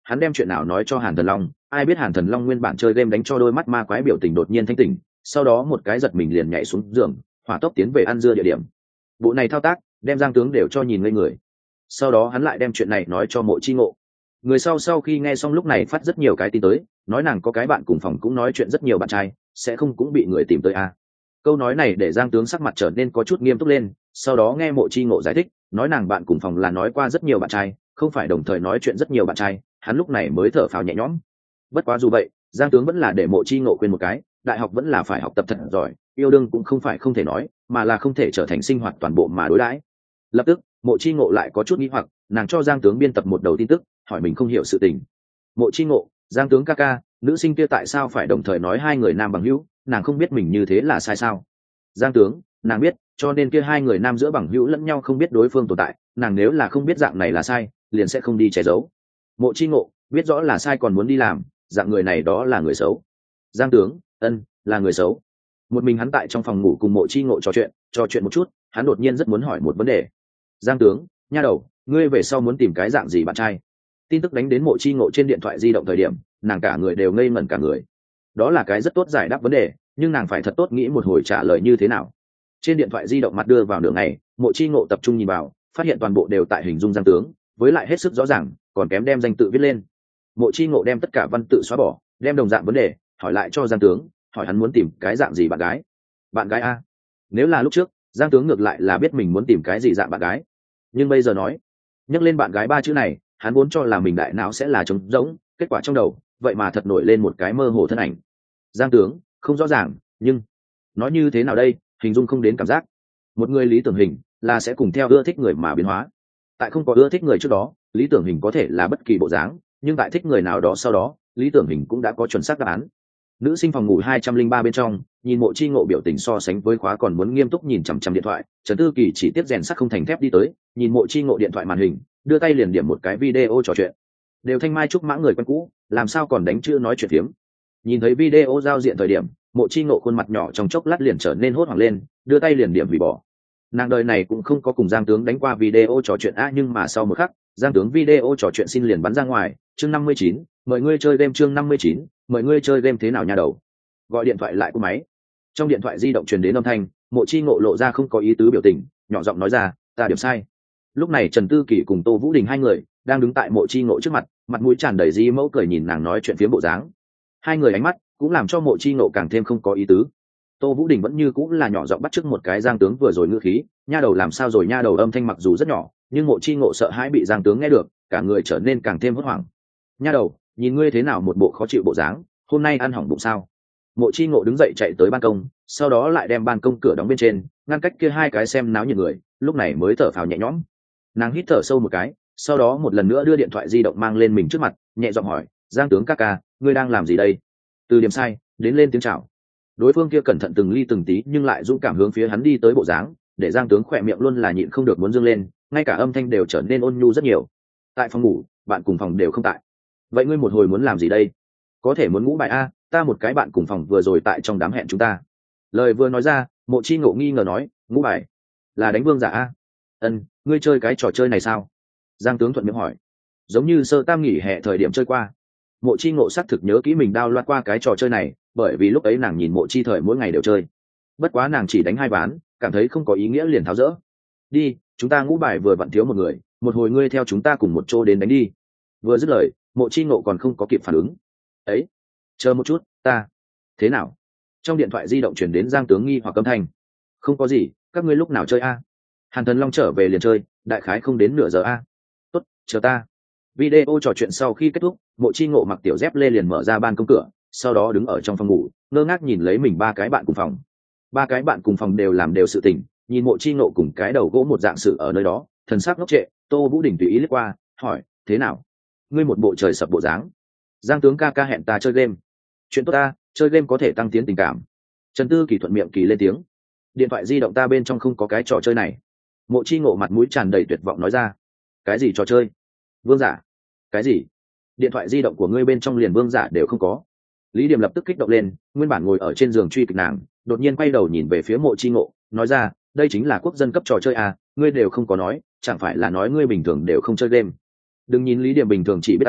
hắn đem chuyện nào nói cho Hàn Thần Long, ai biết Hàn Thần Long nguyên bản chơi game đánh cho đôi mắt ma quái biểu tình đột nhiên thanh tỉnh, sau đó một cái giật mình liền nhảy xuống giường, hỏa tốc tiến về ăn dưa địa điểm. Bộ này thao tác đem Giang tướng đều cho nhìn ngây người. Sau đó hắn lại đem chuyện này nói cho Mộ Chi Ngộ. Người sau sau khi nghe xong lúc này phát rất nhiều cái tin tới, nói nàng có cái bạn cùng phòng cũng nói chuyện rất nhiều bạn trai, sẽ không cũng bị người tìm tới à. Câu nói này để Giang tướng sắc mặt trở nên có chút nghiêm túc lên, sau đó nghe Mộ Chi Ngộ giải thích, nói nàng bạn cùng phòng là nói qua rất nhiều bạn trai, không phải đồng thời nói chuyện rất nhiều bạn trai, hắn lúc này mới thở phào nhẹ nhõm. Bất quá dù vậy, Giang tướng vẫn là để Mộ Chi Ngộ quên một cái, đại học vẫn là phải học tập thật giỏi, yêu đương cũng không phải không thể nói, mà là không thể trở thành sinh hoạt toàn bộ mà đối đãi. Lập tức, Mộ Chi Ngộ lại có chút nghi hoặc, nàng cho Giang tướng biên tập một đầu tin tức, hỏi mình không hiểu sự tình. Mộ Chi Ngộ, Giang tướng ca ca, nữ sinh kia tại sao phải đồng thời nói hai người nam bằng hữu, nàng không biết mình như thế là sai sao? Giang tướng, nàng biết, cho nên kia hai người nam giữa bằng hữu lẫn nhau không biết đối phương tồn tại, nàng nếu là không biết dạng này là sai, liền sẽ không đi che giấu. Mộ Chi Ngộ, biết rõ là sai còn muốn đi làm, dạng người này đó là người xấu. Giang tướng, ân, là người xấu. Một mình hắn tại trong phòng ngủ cùng Mộ Chi Ngộ trò chuyện, trò chuyện một chút, hắn đột nhiên rất muốn hỏi một vấn đề. Giang tướng, nha đầu, ngươi về sau muốn tìm cái dạng gì bạn trai? Tin tức đánh đến Mộ Chi Ngộ trên điện thoại di động thời điểm, nàng cả người đều ngây ngẩn cả người. Đó là cái rất tốt giải đáp vấn đề, nhưng nàng phải thật tốt nghĩ một hồi trả lời như thế nào. Trên điện thoại di động mặt đưa vào nửa ngày, Mộ Chi Ngộ tập trung nhìn vào, phát hiện toàn bộ đều tại hình dung Giang tướng, với lại hết sức rõ ràng, còn kém đem danh tự viết lên. Mộ Chi Ngộ đem tất cả văn tự xóa bỏ, đem đồng dạng vấn đề hỏi lại cho Giang tướng, hỏi hắn muốn tìm cái dạng gì bạn gái. Bạn gái a? Nếu là lúc trước, Giang tướng ngược lại là biết mình muốn tìm cái gì dạng bạn gái, nhưng bây giờ nói nhắc lên bạn gái ba chữ này, hắn vốn cho là mình đại não sẽ là trống rỗng, kết quả trong đầu vậy mà thật nổi lên một cái mơ hồ thân ảnh. Giang tướng, không rõ ràng, nhưng nói như thế nào đây, hình dung không đến cảm giác. Một người lý tưởng hình là sẽ cùng theo ưa thích người mà biến hóa. Tại không có ưa thích người trước đó, lý tưởng hình có thể là bất kỳ bộ dáng, nhưng tại thích người nào đó sau đó, lý tưởng hình cũng đã có chuẩn xác đáp án. Nữ sinh phòng ngủ hai trăm linh ba bên trong, nhìn Mộ Chi Ngộ biểu tình so sánh với khóa còn muốn nghiêm túc nhìn chằm chằm điện thoại, Trần Tư Kỳ chỉ tiếp rèn sắt không thành thép đi tới, nhìn Mộ Chi Ngộ điện thoại màn hình, đưa tay liền điểm một cái video trò chuyện. Đều thanh mai trúc mã người quen cũ, làm sao còn đánh chữ nói chuyện phiếm. Nhìn thấy video giao diện thời điểm, Mộ Chi Ngộ khuôn mặt nhỏ trong chốc lát liền trở nên hốt hoảng lên, đưa tay liền điểm hủy bỏ. Nàng đời này cũng không có cùng Giang tướng đánh qua video trò chuyện a, nhưng mà sau một khắc, Giang tướng video trò chuyện xin liền bắn ra ngoài, chương năm mươi chín, mời ngươi chơi game, chương năm mươi chín, mời ngươi chơi game thế nào nha đầu. Gọi điện thoại lại của máy. Trong điện thoại di động truyền đến âm thanh, Mộ Chi Ngộ lộ ra không có ý tứ biểu tình, nhỏ giọng nói ra, ta điểm sai. Lúc này Trần Tư Kỳ cùng Tô Vũ Đình hai người đang đứng tại Mộ Chi Ngộ trước mặt, mặt mũi tràn đầy di mẫu cười nhìn nàng nói chuyện phía bộ dáng. Hai người ánh mắt cũng làm cho Mộ Chi Ngộ càng thêm không có ý tứ. Tô Vũ Đình vẫn như cũng là nhỏ giọng bắt chước một cái Giang tướng vừa rồi ngữ khí, nha đầu làm sao rồi nha đầu, âm thanh mặc dù rất nhỏ, nhưng Mộ Chi Ngộ sợ hãi bị Giang tướng nghe được, cả người trở nên càng thêm hốt hoảng. Nha đầu, nhìn ngươi thế nào một bộ khó chịu bộ dáng, hôm nay ăn hỏng bụng sao? Mộ Chi Ngộ đứng dậy chạy tới ban công, sau đó lại đem ban công cửa đóng bên trên, ngăn cách kia hai cái xem náo nhiệt người, lúc này mới thở phào nhẹ nhõm. Nàng hít thở sâu một cái, sau đó một lần nữa đưa điện thoại di động mang lên mình trước mặt, nhẹ giọng hỏi, Giang tướng ca ca, ngươi đang làm gì đây? Từ điểm sai đến lên tiếng chào. Đối phương kia cẩn thận từng ly từng tí nhưng lại dũng cảm hướng phía hắn đi tới bộ dáng, để Giang tướng khỏe miệng luôn là nhịn không được muốn dương lên, ngay cả âm thanh đều trở nên ôn nhu rất nhiều. Tại phòng ngủ, bạn cùng phòng đều không tại. Vậy ngươi một hồi muốn làm gì đây? Có thể muốn ngũ bài a, ta một cái bạn cùng phòng vừa rồi tại trong đám hẹn chúng ta. Lời vừa nói ra, Mộ Chi Ngộ nghi ngờ nói, ngũ bài là đánh vương giả a? Ân, ngươi chơi cái trò chơi này sao? Giang tướng thuận miệng hỏi. Giống như sơ tam nghỉ hè thời điểm chơi qua. Mộ Chi Ngộ xác thực nhớ kỹ mình đao loạt qua cái trò chơi này, bởi vì lúc ấy nàng nhìn Mộ Chi thời mỗi ngày đều chơi. Bất quá nàng chỉ đánh hai ván, cảm thấy không có ý nghĩa liền tháo dỡ. Đi, chúng ta ngũ bài vừa vặn thiếu một người, một hồi ngươi theo chúng ta cùng một chỗ đến đánh đi. Vừa dứt lời, Mộ Chi Ngộ còn không có kịp phản ứng. Ấy, chờ một chút, ta thế nào? Trong điện thoại di động chuyển đến Giang tướng nghi hoặc âm thanh. Không có gì, các ngươi lúc nào chơi a? Hàn Thần Long trở về liền chơi, đại khái không đến nửa giờ a. Tốt, chờ ta. Video trò chuyện sau khi kết thúc, Mộ Chi Ngộ mặc tiểu dép lê liền mở ra ban công cửa, sau đó đứng ở trong phòng ngủ, ngơ ngác nhìn lấy mình ba cái bạn cùng phòng. Ba cái bạn cùng phòng đều làm đều sự tình, nhìn Mộ Chi Ngộ cùng cái đầu gỗ một dạng sự ở nơi đó, thần sắc ngốc trệ. Tô Vũ Đình tùy ý lướt qua, hỏi, thế nào? Ngươi một bộ trời sập bộ dáng. Giang tướng ca ca hẹn ta chơi game. Chuyện tốt ta, chơi game có thể tăng tiến tình cảm. Trần Tư Kỳ thuận miệng kỳ lên tiếng. Điện thoại di động ta bên trong không có cái trò chơi này. Mộ Chi Ngộ mặt mũi tràn đầy tuyệt vọng nói ra. Cái gì trò chơi? Vương giả? Cái gì? Điện thoại di động của ngươi bên trong liền vương giả đều không có. Lý Điểm lập tức kích động lên, nguyên bản ngồi ở trên giường truy kịch nàng, đột nhiên quay đầu nhìn về phía Mộ Chi Ngộ, nói ra, đây chính là quốc dân cấp trò chơi à, ngươi đều không có nói, chẳng phải là nói ngươi bình thường đều không chơi game. Đừng nhìn Lý Điểm bình thường chỉ biết ăn,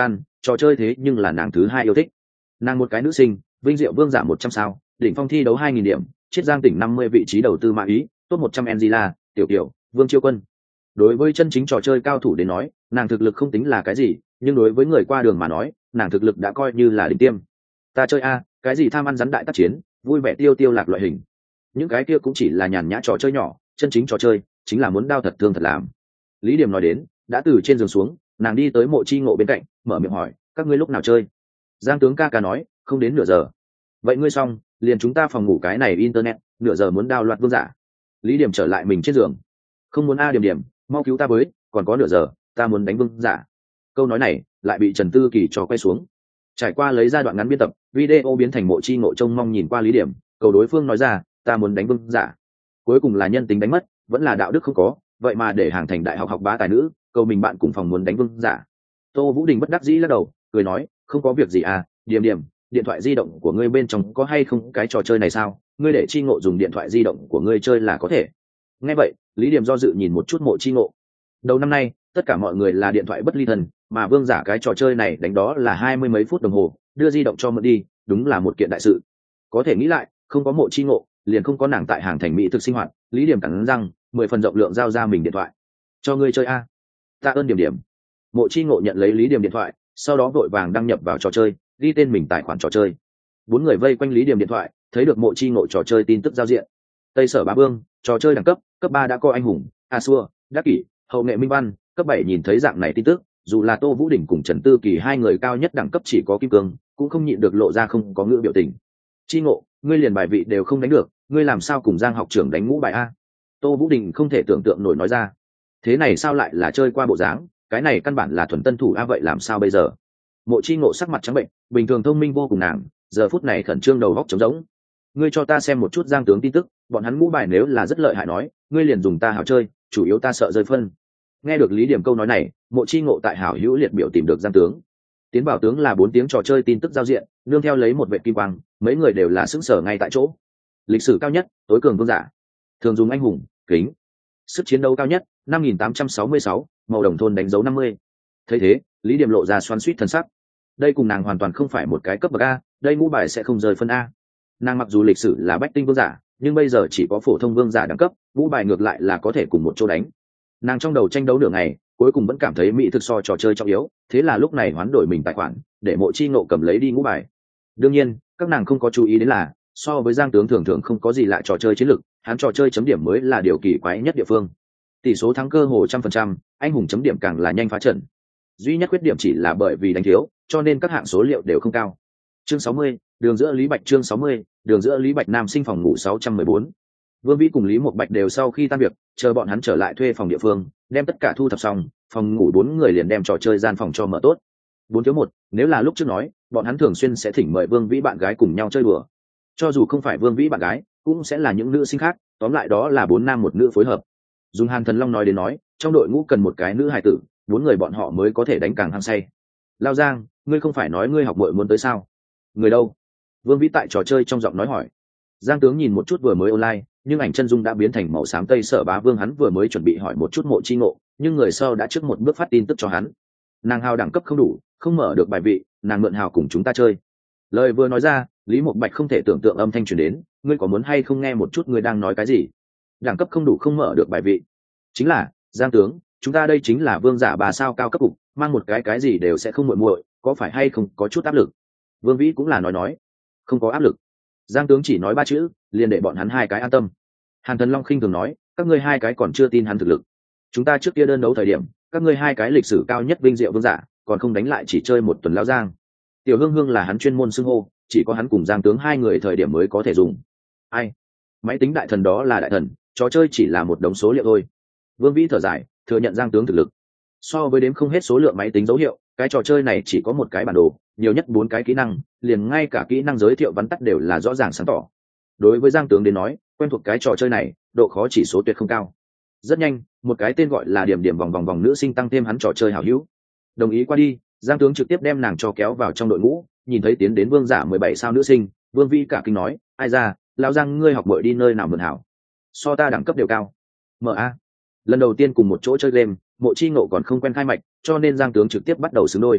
trò chơi thế nhưng là nàng thứ hai yêu thích. Nàng một cái nữ sinh, vinh diệu vương giả một trăm sao, đỉnh phong thi đấu hai nghìn điểm, chiết giang tỉnh năm mươi vị trí đầu tư mã ý, top một trăm Angela, tiểu tiểu, vương chiêu quân. Đối với chân chính trò chơi cao thủ đến nói, nàng thực lực không tính là cái gì, nhưng đối với người qua đường mà nói, nàng thực lực đã coi như là đỉnh tiêm. Ta chơi a, cái gì tham ăn rắn đại tác chiến, vui vẻ tiêu tiêu lạc loại hình, những cái kia cũng chỉ là nhàn nhã trò chơi nhỏ, chân chính trò chơi chính là muốn đao thật thương thật làm. Lý Điểm nói đến, đã từ trên giường xuống, nàng đi tới Mộ Chi Ngộ bên cạnh, mở miệng hỏi, các ngươi lúc nào chơi? Giang tướng ca ca nói, không đến nửa giờ. Vậy ngươi xong, liền chúng ta phòng ngủ cái này internet, nửa giờ muốn đao loạt vương giả. Lý Điểm trở lại mình trên giường, không muốn a Điểm Điểm, mau cứu ta với, còn có nửa giờ, ta muốn đánh vương giả. Câu nói này lại bị Trần Tư Kỳ cho quay xuống. Trải qua lấy ra đoạn ngắn biên tập, video biến thành Mộ Chi Ngộ trông mong nhìn qua Lý Điểm, cầu đối phương nói ra, ta muốn đánh vương giả. Cuối cùng là nhân tính đánh mất, vẫn là đạo đức không có, vậy mà để hàng thành đại học học bá tài nữ, cầu mình bạn cùng phòng muốn đánh vương giả. Tô Vũ Đình bất đắc dĩ lắc đầu, cười nói, không có việc gì à, Điểm Điểm, điện thoại di động của ngươi bên trong có hay không cái trò chơi này sao? Ngươi để Chi Ngộ dùng điện thoại di động của ngươi chơi là có thể. Nghe vậy, Lý Điểm do dự nhìn một chút Mộ Chi Ngộ. Đầu năm nay, tất cả mọi người là điện thoại bất ly thân, mà vương giả cái trò chơi này đánh đó là hai mươi mấy phút đồng hồ, đưa di động cho mượn đi, đúng là một kiện đại sự. Có thể nghĩ lại, không có Mộ Chi Ngộ, liền không có nàng tại hàng thành mỹ thực sinh hoạt. Lý Điểm cắn răng, mười phần rộng lượng giao ra mình điện thoại, cho ngươi chơi a. Tạ ơn Điểm Điểm. Mộ Chi Ngộ nhận lấy Lý Điểm điện thoại, sau đó vội vàng đăng nhập vào trò chơi, ghi tên mình tài khoản trò chơi. Bốn người vây quanh Lý Điểm điện thoại, thấy được Mộ Chi Ngộ trò chơi tin tức giao diện. Tây Sở Bá Vương, trò chơi đẳng cấp, cấp ba đã có anh hùng, a xua, đắc kỷ, hậu nghệ minh văn, cấp bảy nhìn thấy dạng này tin tức, dù là Tô Vũ Đỉnh cùng Trần Tư Kỳ hai người cao nhất đẳng cấp chỉ có kim cương, cũng không nhịn được lộ ra không có ngữ biểu tình. Chi Ngộ, ngươi liền bài vị đều không đánh được, ngươi làm sao cùng Giang học trưởng đánh ngũ bài a? Tô Vũ Đình không thể tưởng tượng nổi nói ra. Thế này sao lại là chơi qua bộ dáng, cái này căn bản là thuần tân thủ a, vậy làm sao bây giờ? Mộ Chi Ngộ sắc mặt trắng bệnh, bình thường thông minh vô cùng nàng, giờ phút này khẩn trương đầu góc trống rỗng. Ngươi cho ta xem một chút Giang tướng tin tức, bọn hắn ngũ bài nếu là rất lợi hại nói, ngươi liền dùng ta hảo chơi, chủ yếu ta sợ rơi phân. Nghe được Lý Điểm câu nói này, Mộ Chi Ngộ tại hảo hữu liệt biểu tìm được Giang tướng. Tiến bảo tướng là bốn tiếng trò chơi tin tức giao diện, nương theo lấy một vệ kim quang, mấy người đều là sững sờ ngay tại chỗ. Lịch sử cao nhất, tối cường vương giả, thường dùng anh hùng, kính. Sức chiến đấu cao nhất, năm nghìn tám trăm sáu mươi sáu, màu đồng thôn đánh dấu năm mươi. Thấy thế, Lý Điểm lộ ra xoắn xuýt thần sắc. Đây cùng nàng hoàn toàn không phải một cái cấp bậc a, đây ngũ bài sẽ không rời phân a. Nàng mặc dù lịch sử là bách tinh vương giả, nhưng bây giờ chỉ có phổ thông vương giả đẳng cấp, ngũ bài ngược lại là có thể cùng một chỗ đánh. Nàng trong đầu tranh đấu nửa ngày, cuối cùng vẫn cảm thấy mỹ thực so trò chơi trọng yếu, thế là lúc này hoán đổi mình tài khoản, để Mộ Chi Ngộ cầm lấy đi ngũ bài. Đương nhiên, các nàng không có chú ý đến là, so với Giang tướng thường thường không có gì lạ trò chơi chiến lược, hắn trò chơi chấm điểm mới là điều kỳ quái nhất địa phương. Tỷ số thắng cơ hồ trăm phần trăm, anh hùng chấm điểm càng là nhanh phá trận. Duy nhất khuyết điểm chỉ là bởi vì đánh thiếu, cho nên các hạng số liệu đều không cao. Chương sáu mươi, đường giữa Lý Bạch chương sáu mươi, đường giữa Lý Bạch nam sinh phòng ngủ sáu trăm mười bốn. Vương Vĩ cùng Lý Mộc Bạch đều sau khi tan việc, chờ bọn hắn trở lại thuê phòng địa phương, đem tất cả thu thập xong, phòng ngủ bốn người liền đem trò chơi gian phòng cho mở tốt. Bốn thiếu một, nếu là lúc trước nói, bọn hắn thường xuyên sẽ thỉnh mời Vương Vĩ bạn gái cùng nhau chơi đùa. Cho dù không phải Vương Vĩ bạn gái, cũng sẽ là những nữ sinh khác, tóm lại đó là bốn nam một nữ phối hợp. Dùng Hàn Thần Long nói đến nói, trong đội ngũ cần một cái nữ hài tử, bốn người bọn họ mới có thể đánh càng hăng say. Lao Giang, ngươi không phải nói ngươi học muội muốn tới sao? Người đâu? Vương Vĩ tại trò chơi trong giọng nói hỏi. Giang tướng nhìn một chút vừa mới online, nhưng ảnh chân dung đã biến thành màu xám Tây Sở Bá Vương, hắn vừa mới chuẩn bị hỏi một chút Mộ Chi Ngộ, nhưng người sau đã trước một bước phát tin tức cho hắn. Nàng hào đẳng cấp không đủ, không mở được bài vị, nàng mượn hào cùng chúng ta chơi. Lời vừa nói ra, Lý Mộc Bạch không thể tưởng tượng âm thanh truyền đến, ngươi có muốn hay không nghe một chút ngươi đang nói cái gì? Đẳng cấp không đủ không mở được bài vị. Chính là, Giang tướng, chúng ta đây chính là vương giả bà sao cao cấp cục, mang một cái cái gì đều sẽ không muội muội, có phải hay không có chút áp lực? Vương Vĩ cũng là nói nói, không có áp lực. Giang tướng chỉ nói ba chữ, liền để bọn hắn hai cái an tâm. Hàn Thần Long khinh thường nói, các ngươi hai cái còn chưa tin hắn thực lực. Chúng ta trước kia đơn đấu thời điểm, các ngươi hai cái lịch sử cao nhất vinh diệu vương giả, còn không đánh lại chỉ chơi một tuần lão Giang. Tiểu Hương Hương là hắn chuyên môn xưng hô, chỉ có hắn cùng Giang tướng hai người thời điểm mới có thể dùng. Ai? Máy tính đại thần đó là đại thần, trò chơi chỉ là một đống số liệu thôi. Vương Vĩ thở dài, thừa nhận Giang tướng thực lực. So với đếm không hết số lượng máy tính dấu hiệu, cái trò chơi này chỉ có một cái bản đồ, nhiều nhất bốn cái kỹ năng, liền ngay cả kỹ năng giới thiệu vắn tắt đều là rõ ràng sáng tỏ. Đối với Giang tướng đến nói, quen thuộc cái trò chơi này, độ khó chỉ số tuyệt không cao. Rất nhanh, một cái tên gọi là điểm điểm vòng vòng vòng nữ sinh tăng thêm hắn trò chơi hảo hữu. Đồng ý qua đi, Giang tướng trực tiếp đem nàng cho kéo vào trong đội ngũ, nhìn thấy tiến đến vương giả mười bảy sao nữ sinh, Vương Vĩ cả kinh nói, ai ra, lão Giang ngươi học muội đi nơi nào mượn hảo? So ta đẳng cấp đều cao. Mở a. Lần đầu tiên cùng một chỗ chơi game, Mộ Chi Ngộ còn không quen khai mạch, cho nên Giang tướng trực tiếp bắt đầu xứng đôi.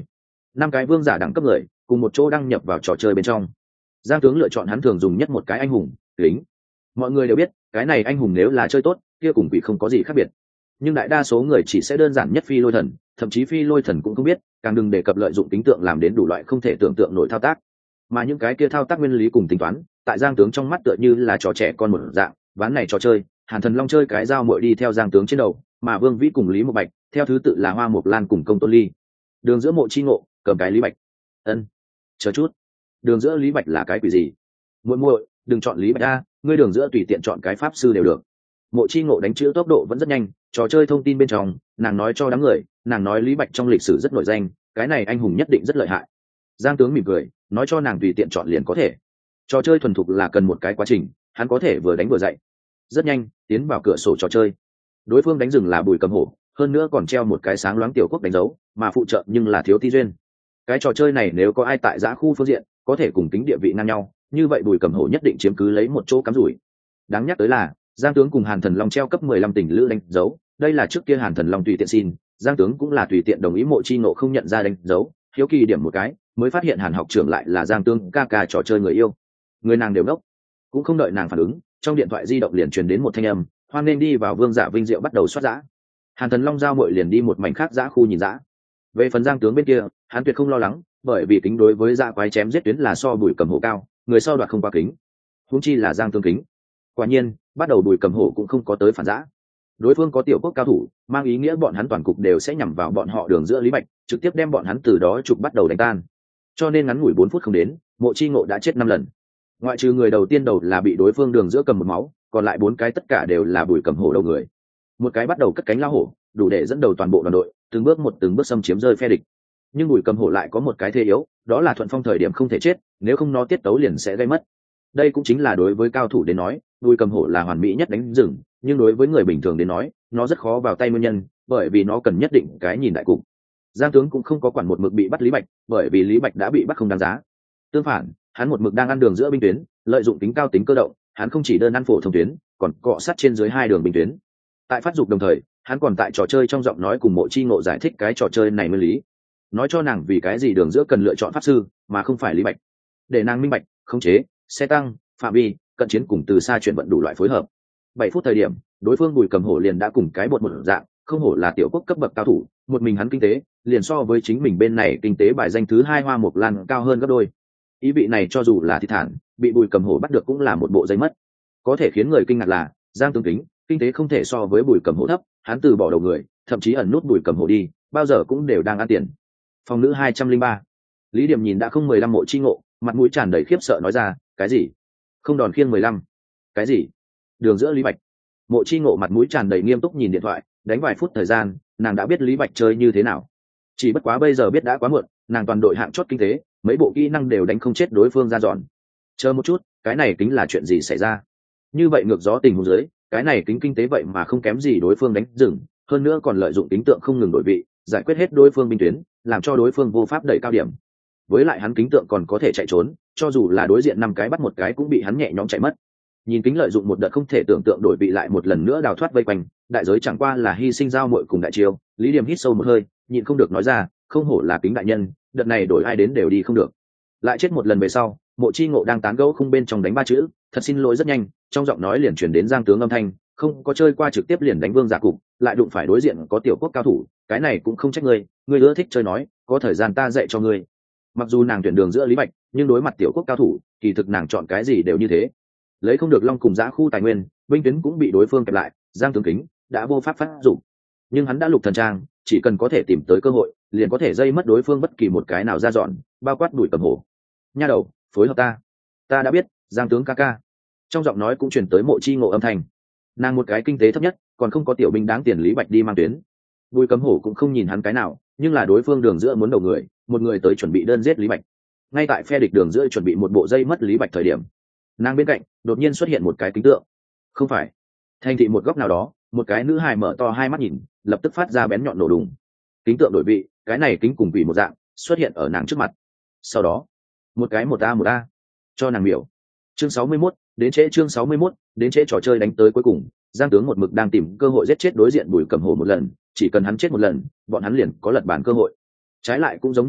năm cái vương giả đẳng cấp người cùng một chỗ đăng nhập vào trò chơi bên trong. Giang tướng lựa chọn hắn thường dùng nhất một cái anh hùng lính. Mọi người đều biết cái này anh hùng nếu là chơi tốt kia cùng quỷ không có gì khác biệt, nhưng đại đa số người chỉ sẽ đơn giản nhất phi lôi thần, thậm chí phi lôi thần cũng không biết, càng đừng đề cập lợi dụng tính tượng làm đến đủ loại không thể tưởng tượng nổi thao tác. Mà những cái kia thao tác nguyên lý cùng tính toán tại Giang tướng trong mắt tựa như là trò trẻ con một dạng. Ván này trò chơi Hàn Thần Long chơi cái dao muội đi theo Giang tướng trên đầu, mà Vương Vĩ cùng Lý Mộc Bạch theo thứ tự là Hoa Mộc Lan cùng Công Tôn Ly. Đường giữa Mộ Chi Ngộ cầm cái Lý Bạch. Ân, chờ chút, đường giữa Lý Bạch là cái quỷ gì? Muội muội, đừng chọn Lý Bạch a, ngươi đường giữa tùy tiện chọn cái pháp sư đều được. Mộ Chi Ngộ đánh chữ tốc độ vẫn rất nhanh, trò chơi thông tin bên trong nàng nói cho đám người, nàng nói Lý Bạch trong lịch sử rất nổi danh, cái này anh hùng nhất định rất lợi hại. Giang tướng mỉm cười nói cho nàng tùy tiện chọn liền có thể. Trò chơi thuần thục là cần một cái quá trình, hắn có thể vừa đánh vừa dạy. Rất nhanh tiến vào cửa sổ trò chơi, đối phương đánh rừng là Bùi Cầm Hổ, hơn nữa còn treo một cái sáng loáng tiểu quốc đánh dấu, mà phụ trợ nhưng là Thiếu Ti Duyên. Cái trò chơi này nếu có ai tại giã khu phương diện có thể cùng tính địa vị ngang nhau, như vậy Bùi Cầm Hổ nhất định chiếm cứ lấy một chỗ cắm rủi. Đáng nhắc tới là Giang tướng cùng Hàn Thần Long treo cấp mười lăm tình lữ đánh dấu, đây là trước kia Hàn Thần Long tùy tiện xin, Giang tướng cũng là tùy tiện đồng ý Mộ Chi Ngộ không nhận ra đánh dấu, hiếu kỳ điểm một cái mới phát hiện Hàn học trưởng lại là Giang tướng ca ca trò chơi người yêu. Người nàng đều đốc, cũng không đợi nàng phản ứng, trong điện thoại di động liền truyền đến một thanh âm, hoan nên đi vào Vương Giả Vinh Diệu bắt đầu soát dã. Hàn Thần Long giao muội liền đi một mảnh khác dã khu nhìn dã. Về phần Giang tướng bên kia, hắn tuyệt không lo lắng, bởi vì kính đối với dã quái chém giết tuyến là so Bùi Cầm Hổ cao, người sau đoạt không qua kính, huống chi là Giang tướng kính. Quả nhiên bắt đầu Bùi Cầm Hổ cũng không có tới phản dã. Đối phương có tiểu quốc cao thủ, mang ý nghĩa bọn hắn toàn cục đều sẽ nhằm vào bọn họ đường giữa Lý Bạch, trực tiếp đem bọn hắn từ đó chụp bắt đầu đánh tan. Cho nên ngắn ngủi bốn phút không đến, Mộ Chi Ngộ đã chết năm lần. Ngoại trừ người đầu tiên đầu là bị đối phương đường giữa cầm một máu, còn lại bốn cái tất cả đều là Bùi Cầm Hổ đầu người. Một cái bắt đầu cất cánh lao hổ, đủ để dẫn đầu toàn bộ đoàn đội, từng bước một từng bước xâm chiếm rơi phe địch. Nhưng Bùi Cầm Hổ lại có một cái thế yếu, đó là thuận phong thời điểm không thể chết, nếu không nó tiết tấu liền sẽ gây mất. Đây cũng chính là đối với cao thủ đến nói, Bùi Cầm Hổ là hoàn mỹ nhất đánh rừng, nhưng đối với người bình thường đến nói, nó rất khó vào tay nguyên nhân, bởi vì nó cần nhất định cái nhìn đại cục. Giang tướng cũng không có quản một mực bị bắt Lý Bạch, bởi vì Lý Bạch đã bị bắt không đáng giá. Tương phản, hắn một mực đang ăn đường giữa binh tuyến, lợi dụng tính cao tính cơ động, hắn không chỉ đơn ăn phổ thông tuyến, còn cọ sát trên dưới hai đường binh tuyến. Tại phát dục đồng thời, hắn còn tại trò chơi trong giọng nói cùng Mộ Chi Ngộ giải thích cái trò chơi này nguyên lý, nói cho nàng vì cái gì đường giữa cần lựa chọn pháp sư mà không phải Lý Bạch, để nàng minh bạch khống chế xe tăng phạm vi cận chiến cùng từ xa chuyển vận đủ loại phối hợp. Bảy phút thời điểm, đối phương Bùi Cầm Hổ liền đã cùng cái bột một dạng, không hổ là tiểu quốc cấp bậc cao thủ, một mình hắn kinh tế liền so với chính mình bên này kinh tế bài danh thứ hai Hoa Mộc Lan cao hơn gấp đôi. Ý vị này cho dù là thị thản bị Bùi Cầm Hổ bắt được cũng là một bộ giấy mất. Có thể khiến người kinh ngạc là Giang tướng kính kinh tế không thể so với Bùi Cầm Hổ thấp, hắn từ bỏ đầu người, thậm chí ẩn nút Bùi Cầm Hổ đi, bao giờ cũng đều đang ăn tiền. Phòng nữ hai trăm linh ba, Lý Điểm nhìn đã không mười lăm Mộ Chi Ngộ, mặt mũi tràn đầy khiếp sợ nói ra, cái gì? Không đòn khiêng mười lăm? Cái gì? Đường giữa Lý Bạch. Mộ Chi Ngộ mặt mũi tràn đầy nghiêm túc nhìn điện thoại, đánh vài phút thời gian, nàng đã biết Lý Bạch chơi như thế nào. Chỉ bất quá bây giờ biết đã quá muộn, nàng toàn đội hạng chót kinh tế, mấy bộ kỹ năng đều đánh không chết đối phương ra dọn. Chờ một chút, cái này tính là chuyện gì xảy ra? Như vậy ngược gió tình huống dưới, cái này tính kinh tế vậy mà không kém gì đối phương đánh rừng, hơn nữa còn lợi dụng tính tượng không ngừng đổi vị, giải quyết hết đối phương binh tuyến, làm cho đối phương vô pháp đẩy cao điểm. Với lại hắn kính tượng còn có thể chạy trốn, cho dù là đối diện năm cái bắt một cái cũng bị hắn nhẹ nhõm chạy mất. Nhìn kính lợi dụng một đợt không thể tưởng tượng đổi vị lại một lần nữa đào thoát vây quanh, đại giới chẳng qua là hy sinh giao muội cùng đại chiêu. Lý Điểm hít sâu một hơi, nhịn không được nói ra, không hổ là kính đại nhân, đợt này đổi ai đến đều đi không được. Lại chết một lần về sau, Mộ Chi Ngộ đang tán gẫu không bên trong đánh ba chữ, thật xin lỗi rất nhanh, trong giọng nói liền truyền đến Giang tướng âm thanh, không có chơi qua trực tiếp liền đánh Vương Giả cục, lại đụng phải đối diện có tiểu quốc cao thủ, cái này cũng không trách ngươi, ngươi ưa thích chơi nói, có thời gian ta dạy cho ngươi. Mặc dù nàng tuyển đường giữa Lý Bạch, nhưng đối mặt tiểu quốc cao thủ, kỳ thực nàng chọn cái gì đều như thế. Lấy không được long cùng giã khu tài nguyên, binh tuyến cũng bị đối phương kẹp lại, Giang tướng kính đã vô pháp phát dụng. Nhưng hắn đã lục thần trang, chỉ cần có thể tìm tới cơ hội, liền có thể dây mất đối phương bất kỳ một cái nào ra dọn, bao quát Bùi Cầm Hổ. Nha đầu, phối hợp ta. Ta đã biết, Giang tướng ca ca. Trong giọng nói cũng truyền tới Mộ Chi Ngộ âm thanh. Nàng một cái kinh tế thấp nhất, còn không có tiểu binh đáng tiền Lý Bạch đi mang tuyến. Bùi Cầm Hổ cũng không nhìn hắn cái nào, nhưng là đối phương đường giữa muốn đầu người, một người tới chuẩn bị đơn giết Lý Bạch. Ngay tại phe địch đường giữa chuẩn bị một bộ dây mất Lý Bạch thời điểm, nàng bên cạnh đột nhiên xuất hiện một cái kính tượng. Không phải, thành thị một góc nào đó, một cái nữ hài mở to hai mắt nhìn, lập tức phát ra bén nhọn nổ đùng. Kính tượng đổi vị, cái này kính cùng vị một dạng xuất hiện ở nàng trước mặt. Sau đó, một cái một a một a cho nàng miểu. Chương sáu mươi mốt, đến trễ chương sáu mươi mốt, đến trễ trò chơi đánh tới cuối cùng, Giang tướng một mực đang tìm cơ hội giết chết đối diện Bùi Cầm Hổ một lần, chỉ cần hắn chết một lần, bọn hắn liền có lật bàn cơ hội. Trái lại cũng giống như vậy,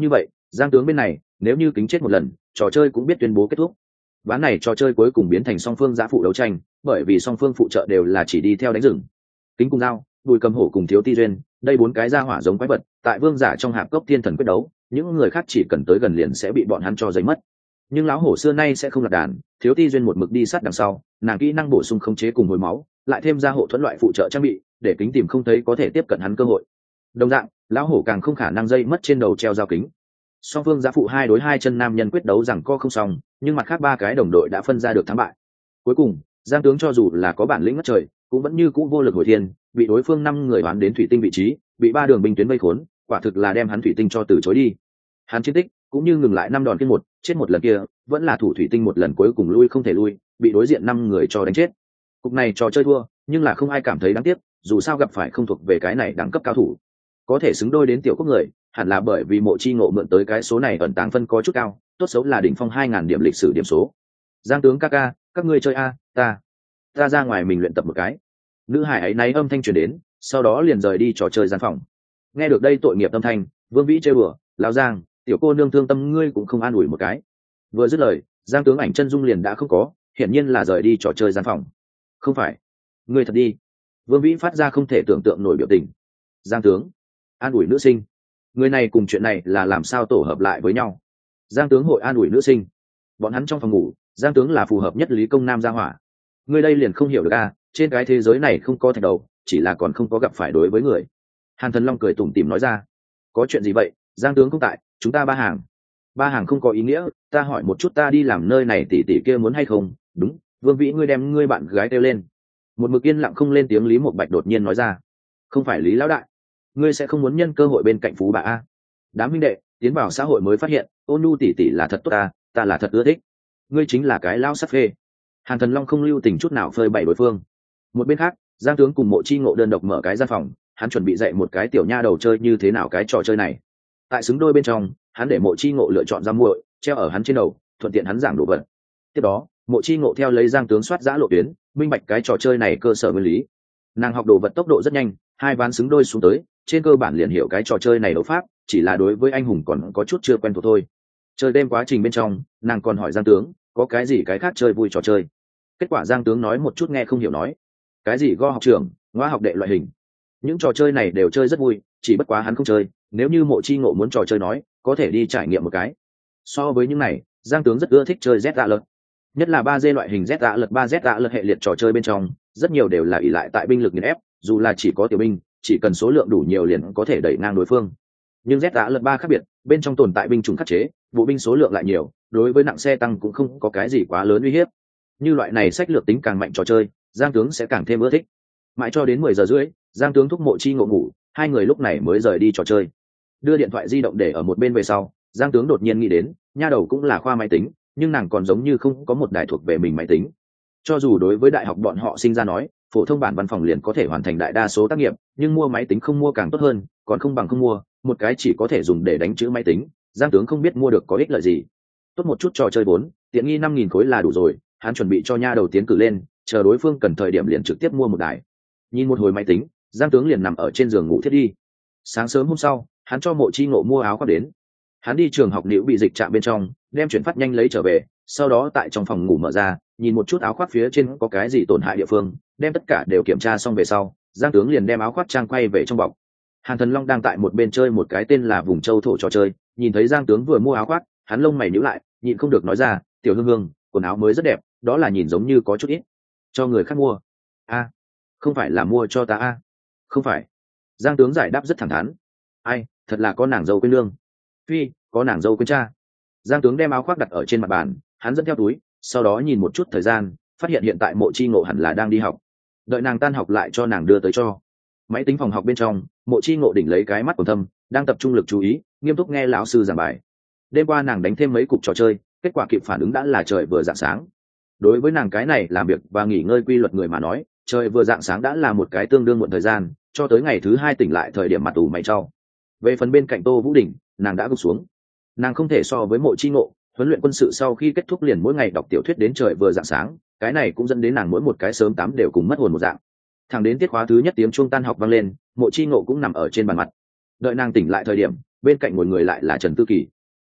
Giang tướng bên này nếu như kính chết một lần, trò chơi cũng biết tuyên bố kết thúc. Ván này trò chơi cuối cùng biến thành song phương giã phụ đấu tranh, bởi vì song phương phụ trợ đều là chỉ đi theo đánh rừng. Kính cùng dao, Bùi Cầm Hổ cùng Thiếu Ti Duyên, đây bốn cái gia hỏa giống quái vật, tại vương giả trong hạp cốc thiên thần quyết đấu, những người khác chỉ cần tới gần liền sẽ bị bọn hắn cho giấy mất. Nhưng lão hổ xưa nay sẽ không lạc đàn, Thiếu Ti Duyên một mực đi sát đằng sau, nàng kỹ năng bổ sung khống chế cùng hồi máu, lại thêm ra hộ thuẫn loại phụ trợ trang bị, để kính tìm không thấy có thể tiếp cận hắn cơ hội. Đồng dạng, lão hổ càng không khả năng dây mất trên đầu treo dao kính. Song phương giã phụ hai đối hai chân nam nhân quyết đấu rằng co không xong, nhưng mặt khác ba cái đồng đội đã phân ra được thắng bại. Cuối cùng, Giang tướng cho dù là có bản lĩnh ngất trời, cũng vẫn như cũ vô lực hồi thiên, bị đối phương năm người đoán đến thủy tinh vị trí, bị ba đường binh tuyến vây khốn, quả thực là đem hắn thủy tinh cho từ chối đi. Hắn chiến tích cũng như ngừng lại năm đòn kia một, chết một lần kia, vẫn là thủ thủy tinh một lần cuối cùng lui không thể lui, bị đối diện năm người cho đánh chết. Cục này trò chơi thua, nhưng là không ai cảm thấy đáng tiếc, dù sao gặp phải không thuộc về cái này đẳng cấp cao thủ. Có thể xứng đôi đến tiểu quốc người, hẳn là bởi vì Mộ Chi Ngộ mượn tới cái số này ẩn tàng phân có chút cao, tốt xấu là đỉnh phong hai ngàn điểm lịch sử điểm số. Giang tướng ca ca, các ngươi chơi a, ta, ta ra ngoài mình luyện tập một cái. Nữ hải ấy náy âm thanh truyền đến, sau đó liền rời đi trò chơi gian phòng. Nghe được đây tội nghiệp âm thanh, Vương Vĩ chơi bừa, lão Giang, tiểu cô nương thương tâm ngươi cũng không an ủi một cái. Vừa dứt lời, Giang tướng ảnh chân dung liền đã không có, hiển nhiên là rời đi trò chơi gian phòng. Không phải, ngươi thật đi. Vương Vĩ phát ra không thể tưởng tượng nổi biểu tình. Giang tướng, an ủi nữ sinh, người này cùng chuyện này là làm sao tổ hợp lại với nhau. Giang tướng hội an ủi nữ sinh, bọn hắn trong phòng ngủ, Giang tướng là phù hợp nhất lý công nam gia hỏa. Người đây liền không hiểu được à, trên cái thế giới này không có thạch đầu, chỉ là còn không có gặp phải đối với người. Hàn Thần Long cười tủm tỉm nói ra, có chuyện gì vậy? Giang tướng không tại, chúng ta ba hàng. Ba hàng không có ý nghĩa, ta hỏi một chút ta đi làm nơi này tỷ tỷ kia muốn hay không? Đúng, Vương Vĩ ngươi đem ngươi bạn gái kêu lên. Một mực yên lặng không lên tiếng Lý Mộc Bạch đột nhiên nói ra, không phải Lý lão đại, ngươi sẽ không muốn nhân cơ hội bên cạnh phú bà a? Đám minh đệ tiến vào xã hội mới phát hiện, Ôn Nhu tỷ tỷ là thật tốt ta, ta là thật ưa thích. Ngươi chính là cái lão sắc phê. Hàn Thần Long không lưu tình chút nào phơi bày đối phương. Một bên khác, Giang tướng cùng Mộ Chi Ngộ đơn độc mở cái gian phòng, hắn chuẩn bị dạy một cái tiểu nha đầu chơi như thế nào cái trò chơi này. Tại xứng đôi bên trong, hắn để Mộ Chi Ngộ lựa chọn ra muội, treo ở hắn trên đầu, thuận tiện hắn giảng đồ vật. Tiếp đó, Mộ Chi Ngộ theo lấy Giang tướng soát giã lộ tuyến, minh bạch cái trò chơi này cơ sở nguyên lý. Nàng học đồ vật tốc độ rất nhanh, hai ván xứng đôi xuống tới, trên cơ bản liền hiểu cái trò chơi này đấu pháp, chỉ là đối với anh hùng còn có chút chưa quen thuộc thôi. Chơi đêm quá trình bên trong, nàng còn hỏi Giang tướng, có cái gì cái khác chơi vui trò chơi. Kết quả Giang tướng nói một chút nghe không hiểu nói, cái gì go học trường, ngoa học đệ loại hình. Những trò chơi này đều chơi rất vui, chỉ bất quá hắn không chơi, nếu như Mộ Chi Ngộ muốn trò chơi nói, có thể đi trải nghiệm một cái. So với những này, Giang tướng rất ưa thích chơi Z lật, nhất là ba D loại hình Z lật ba Z lật hệ liệt trò chơi bên trong, rất nhiều đều là ỷ lại tại binh lực nghiền ép, dù là chỉ có tiểu binh, chỉ cần số lượng đủ nhiều liền có thể đẩy ngang đối phương. Nhưng Z lật ba khác biệt, bên trong tồn tại binh chủng khắc chế, bộ binh số lượng lại nhiều, đối với nặng xe tăng cũng không có cái gì quá lớn uy hiếp. Như loại này sách lược tính càng mạnh trò chơi, Giang tướng sẽ càng thêm ưa thích. Mãi cho đến mười giờ rưỡi, Giang tướng thúc Mộ Chi Ngộ ngủ, hai người lúc này mới rời đi trò chơi. Đưa điện thoại di động để ở một bên về sau, Giang tướng đột nhiên nghĩ đến, nha đầu cũng là khoa máy tính, nhưng nàng còn giống như không có một đài thuộc về mình máy tính. Cho dù đối với đại học bọn họ sinh ra nói, phổ thông bản văn phòng liền có thể hoàn thành đại đa số tác nghiệp, nhưng mua máy tính không mua càng tốt hơn, còn không bằng không mua, một cái chỉ có thể dùng để đánh chữ máy tính, Giang tướng không biết mua được có ích lợi gì. Tốt một chút trò chơi vốn, tiện nghi năm nghìn khối là đủ rồi, hắn chuẩn bị cho nha đầu tiến cử lên, chờ đối phương cần thời điểm liền trực tiếp mua một đài. Nhìn một hồi máy tính, Giang tướng liền nằm ở trên giường ngủ thiết đi. Sáng sớm hôm sau, hắn cho Mộ Chi Ngộ mua áo khoác đến. Hắn đi trường học liễu bị dịch trạm bên trong, đem chuyển phát nhanh lấy trở về, sau đó tại trong phòng ngủ mở ra, nhìn một chút áo khoác phía trên có cái gì tổn hại địa phương, đem tất cả đều kiểm tra xong về sau, Giang tướng liền đem áo khoác trang quay về trong bọc. Hàn Thần Long đang tại một bên chơi một cái tên là Vùng Châu Thổ trò chơi, nhìn thấy Giang tướng vừa mua áo khoác, hắn lông mày nhíu lại, nhịn không được nói ra, "Tiểu Hương Hương, quần áo mới rất đẹp, đó là nhìn giống như có chút ít, cho người khác mua." "A, không phải là mua cho ta a?" "Không phải." Giang tướng giải đáp rất thẳng thắn. "Ai, thật là có nàng dâu quên lương." "Phi, có nàng dâu quên cha." Giang tướng đem áo khoác đặt ở trên mặt bàn, hắn dẫn theo túi, sau đó nhìn một chút thời gian, phát hiện hiện tại Mộ Chi Ngộ hẳn là đang đi học. Đợi nàng tan học lại cho nàng đưa tới cho. Máy tính phòng học bên trong, Mộ Chi Ngộ đỉnh lấy cái mắt còn thâm, đang tập trung lực chú ý, nghiêm túc nghe lão sư giảng bài. Đêm qua nàng đánh thêm mấy cục trò chơi, kết quả kịp phản ứng đã là trời vừa rạng sáng. Đối với nàng cái này làm việc và nghỉ ngơi quy luật người mà nói, trời vừa rạng sáng đã là một cái tương đương muộn thời gian, cho tới ngày thứ hai tỉnh lại thời điểm mặt ủ mày trao. Về phần bên cạnh Tô Vũ Đình, nàng đã gục xuống. Nàng không thể so với Mộ Chi Ngộ, huấn luyện quân sự sau khi kết thúc liền mỗi ngày đọc tiểu thuyết đến trời vừa rạng sáng, cái này cũng dẫn đến nàng mỗi một cái sớm tám đều cùng mất hồn một dạng. Thẳng đến tiết khóa thứ nhất tiếng chuông tan học vang lên, Mộ Chi Ngộ cũng nằm ở trên bàn mặt. Đợi nàng tỉnh lại thời điểm, bên cạnh một người lại là Trần Tư Kỳ.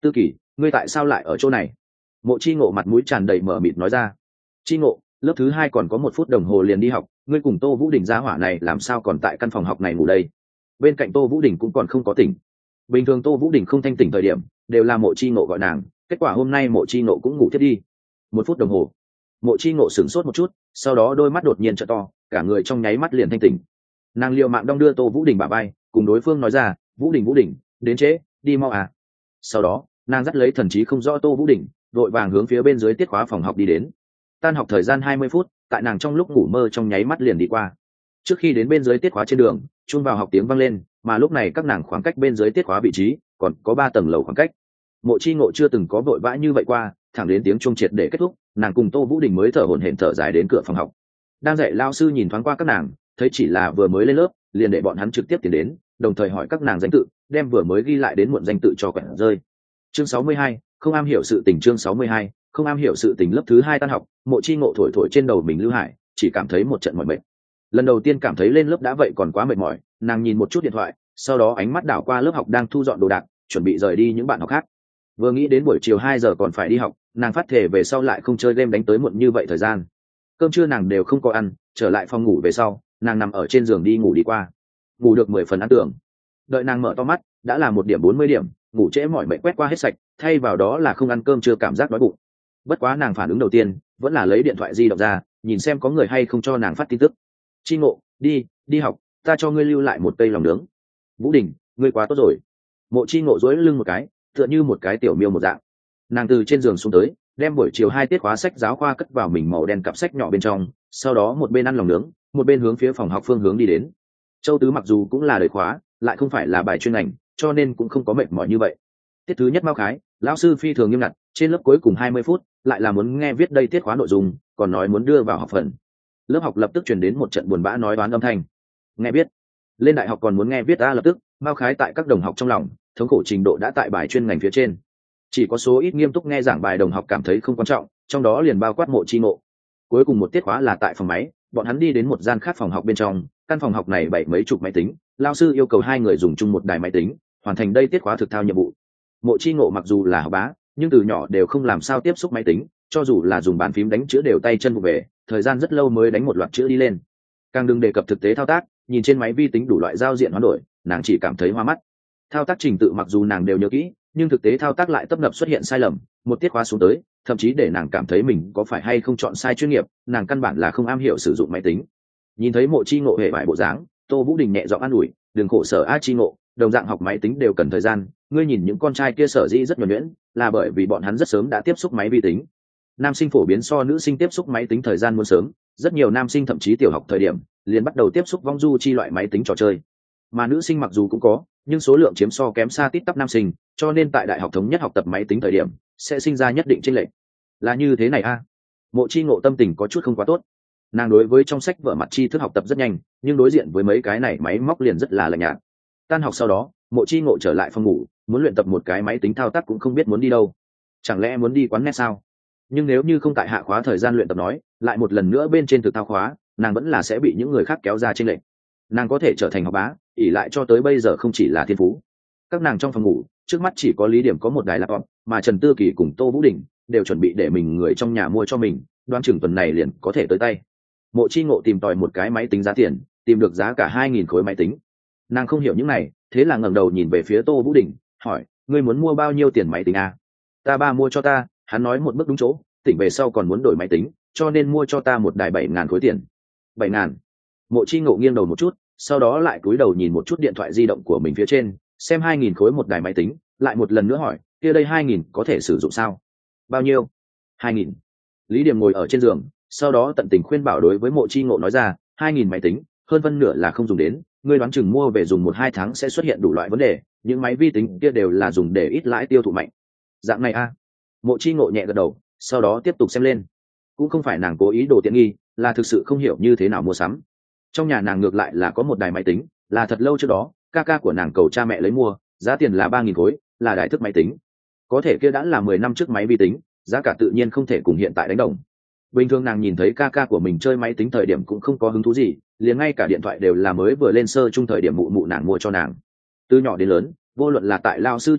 Tư Kỳ, ngươi tại sao lại ở chỗ này? Mộ Chi Ngộ mặt mũi tràn đầy mở mịt nói ra. Chi Ngộ, lớp thứ hai còn có một phút đồng hồ liền đi học, ngươi cùng Tô Vũ Đình gia hỏa này làm sao còn tại căn phòng học này ngủ đây? Bên cạnh Tô Vũ Đình cũng còn không có tỉnh. Bình thường Tô Vũ Đình không thanh tỉnh thời điểm đều là Mộ Chi Ngộ gọi nàng, kết quả hôm nay Mộ Chi Ngộ cũng ngủ thiết đi. Một phút đồng hồ. Mộ Chi Ngộ sửng sốt một chút, sau đó đôi mắt đột nhiên trợ to, cả người trong nháy mắt liền thanh tỉnh. Nàng liều mạng đong đưa Tô Vũ Đình bả vai, cùng đối phương nói ra, Vũ Đình Vũ Đình, đến trễ, đi mau à. Sau đó nàng dắt lấy thần trí không rõ Tô Vũ Đình, vội vàng hướng phía bên dưới tiết khóa phòng học đi đến. Tan học thời gian hai mươi phút, tại nàng trong lúc ngủ mơ trong nháy mắt liền đi qua. Trước khi đến bên dưới tiết khóa trên đường, chuông vào học tiếng vang lên, mà lúc này các nàng khoảng cách bên dưới tiết khóa vị trí còn có ba tầng lầu khoảng cách. Mộ Chi Ngộ chưa từng có vội vã như vậy qua, thẳng đến tiếng chuông triệt để kết thúc, nàng cùng Tô Vũ Đình mới thở hổn hển thở dài đến cửa phòng học. Đang dạy lao sư nhìn thoáng qua các nàng, thấy chỉ là vừa mới lên lớp, liền để bọn hắn trực tiếp tiến đến, đồng thời hỏi các nàng danh tự, đem vừa mới ghi lại đến muộn danh tự cho quẹt rơi. Chương sáu mươi hai, không am hiểu sự tình. Chương sáu mươi hai, không am hiểu sự tình. Lớp thứ hai tan học, Mộ Chi Ngộ thổi thổi trên đầu mình Lưu Hải, chỉ cảm thấy một trận mỏi mệt. Lần đầu tiên cảm thấy lên lớp đã vậy còn quá mệt mỏi, nàng nhìn một chút điện thoại, sau đó ánh mắt đảo qua lớp học đang thu dọn đồ đạc, chuẩn bị rời đi những bạn học khác. Vừa nghĩ đến buổi chiều hai giờ còn phải đi học, nàng phát thể về sau lại không chơi game đánh tới muộn như vậy thời gian. Cơm trưa nàng đều không có ăn, trở lại phòng ngủ về sau, nàng nằm ở trên giường đi ngủ đi qua. Ngủ được mười phần ăn tưởng. Đợi nàng mở to mắt, đã là một điểm bốn mươi điểm, ngủ trễ mỏi mệt quét qua hết sạch, thay vào đó là không ăn cơm chưa cảm giác đói bụng. Bất quá nàng phản ứng đầu tiên vẫn là lấy điện thoại di động ra, nhìn xem có người hay không cho nàng phát tin tức. Chi Ngộ, đi, đi học, ta cho ngươi lưu lại một cây lòng nướng. Vũ Đình, ngươi quá tốt rồi. Mộ Chi Ngộ duỗi lưng một cái, tựa như một cái tiểu miêu một dạng. Nàng từ trên giường xuống tới, đem buổi chiều hai tiết khóa sách giáo khoa cất vào mình màu đen cặp sách nhỏ bên trong, sau đó một bên ăn lòng nướng, một bên hướng phía phòng học phương hướng đi đến. Châu Tứ mặc dù cũng là đời khóa, lại không phải là bài chuyên ngành, cho nên cũng không có mệt mỏi như vậy. Tiết thứ nhất Mao Khái, lão sư phi thường nghiêm ngặt, trên lớp cuối cùng hai mươi phút, lại là muốn nghe viết đây tiết khóa nội dung, còn nói muốn đưa vào học phần. Lớp học lập tức truyền đến một trận buồn bã nói đoán âm thanh. Nghe viết, lên đại học còn muốn nghe viết ta lập tức, Mao Khái tại các đồng học trong lòng, thống khổ trình độ đã tại bài chuyên ngành phía trên. Chỉ có số ít nghiêm túc nghe giảng bài đồng học cảm thấy không quan trọng, trong đó liền bao quát Mộ Chi Ngộ. Cuối cùng một tiết khóa là tại phòng máy, bọn hắn đi đến một gian khác phòng học bên trong, căn phòng học này bảy mấy chục máy tính, lao sư yêu cầu hai người dùng chung một đài máy tính, hoàn thành đây tiết khóa thực thao nhiệm vụ. Mộ Chi Ngộ mặc dù là học bá, nhưng từ nhỏ đều không làm sao tiếp xúc máy tính, cho dù là dùng bàn phím đánh chữ đều tay chân vụ về, thời gian rất lâu mới đánh một loạt chữ đi lên. Càng đừng đề cập thực tế thao tác, nhìn trên máy vi tính đủ loại giao diện hoán đổi, nàng chỉ cảm thấy hoa mắt. Thao tác trình tự mặc dù nàng đều nhớ kỹ, nhưng thực tế thao tác lại tấp nập xuất hiện sai lầm, một tiết khóa xuống tới, thậm chí để nàng cảm thấy mình có phải hay không chọn sai chuyên nghiệp, nàng căn bản là không am hiểu sử dụng máy tính. Nhìn thấy Mộ Chi Ngộ hệ vải bộ dáng, Tô Vũ Đình nhẹ giọng an ủi, đừng khổ sở a Chi Ngộ, đồng dạng học máy tính đều cần thời gian, ngươi nhìn những con trai kia sở dĩ rất nhuần nhuyễn, là bởi vì bọn hắn rất sớm đã tiếp xúc máy vi tính. Nam sinh phổ biến so nữ sinh tiếp xúc máy tính thời gian muốn sớm, rất nhiều nam sinh thậm chí tiểu học thời điểm liền bắt đầu tiếp xúc vong du chi loại máy tính trò chơi, mà nữ sinh mặc dù cũng có, nhưng số lượng chiếm so kém xa tít tắp nam sinh, cho nên tại đại học thống nhất học tập máy tính thời điểm sẽ sinh ra nhất định chênh lệch. Là như thế này a. Mộ Chi Ngộ tâm tình có chút không quá tốt. Nàng đối với trong sách vở mặt tri thức học tập rất nhanh, nhưng đối diện với mấy cái này máy móc liền rất là lạnh nhạt. Tan học sau đó, Mộ Chi Ngộ trở lại phòng ngủ, muốn luyện tập một cái máy tính thao tác cũng không biết muốn đi đâu. Chẳng lẽ muốn đi quán net sao? Nhưng nếu như không tại hạ khóa thời gian luyện tập nói, lại một lần nữa bên trên thực thao khóa, nàng vẫn là sẽ bị những người khác kéo ra chênh lệch. Nàng có thể trở thành học bá, ỷ lại cho tới bây giờ không chỉ là thiên phú. Các nàng trong phòng ngủ, trước mắt chỉ có Lý Điểm có một đài laptop, mà Trần Tư Kỳ cùng Tô Vũ Đình đều chuẩn bị để mình người trong nhà mua cho mình, đoán chừng tuần này liền có thể tới tay. Mộ Chi Ngộ tìm tòi một cái máy tính giá tiền, tìm được giá cả hai nghìn khối máy tính. Nàng không hiểu những này, thế là ngẩng đầu nhìn về phía Tô Vũ Đình, hỏi, ngươi muốn mua bao nhiêu tiền máy tính à? Ta ba mua cho ta, hắn nói một bước đúng chỗ, tỉnh về sau còn muốn đổi máy tính, cho nên mua cho ta một đài bảy ngàn khối tiền. Bảy ngàn. Mộ Chi Ngộ nghiêng đầu một chút, sau đó lại cúi đầu nhìn một chút điện thoại di động của mình phía trên, xem hai nghìn khối một đài máy tính, lại một lần nữa hỏi, kia đây hai nghìn có thể sử dụng sao? Bao nhiêu? Hai nghìn. Lý Điểm ngồi ở trên giường, sau đó tận tình khuyên bảo đối với Mộ Chi Ngộ nói ra, hai nghìn máy tính, hơn phân nửa là không dùng đến, ngươi đoán chừng mua về dùng một hai tháng sẽ xuất hiện đủ loại vấn đề, những máy vi tính kia đều là dùng để ít lãi tiêu thụ mạnh. Dạng này a. À. Mộ Chi Ngộ nhẹ gật đầu, sau đó tiếp tục xem lên. Cũng không phải nàng cố ý đồ tiện nghi, là thực sự không hiểu như thế nào mua sắm. Trong nhà nàng ngược lại là có một đài máy tính, là thật lâu trước đó ca ca của nàng cầu cha mẹ lấy mua, giá tiền là ba nghìn khối, là đài thức máy tính. Có thể kia đã là mười năm trước máy vi tính, giá cả tự nhiên không thể cùng hiện tại đánh đồng. Bình thường nàng nhìn thấy ca ca của mình chơi máy tính thời điểm cũng không có hứng thú gì, liền ngay cả điện thoại đều là mới vừa lên sơ chung thời điểm mụ mụ nàng mua cho nàng. Từ nhỏ đến lớn, vô luận là tại lao sư trong mắt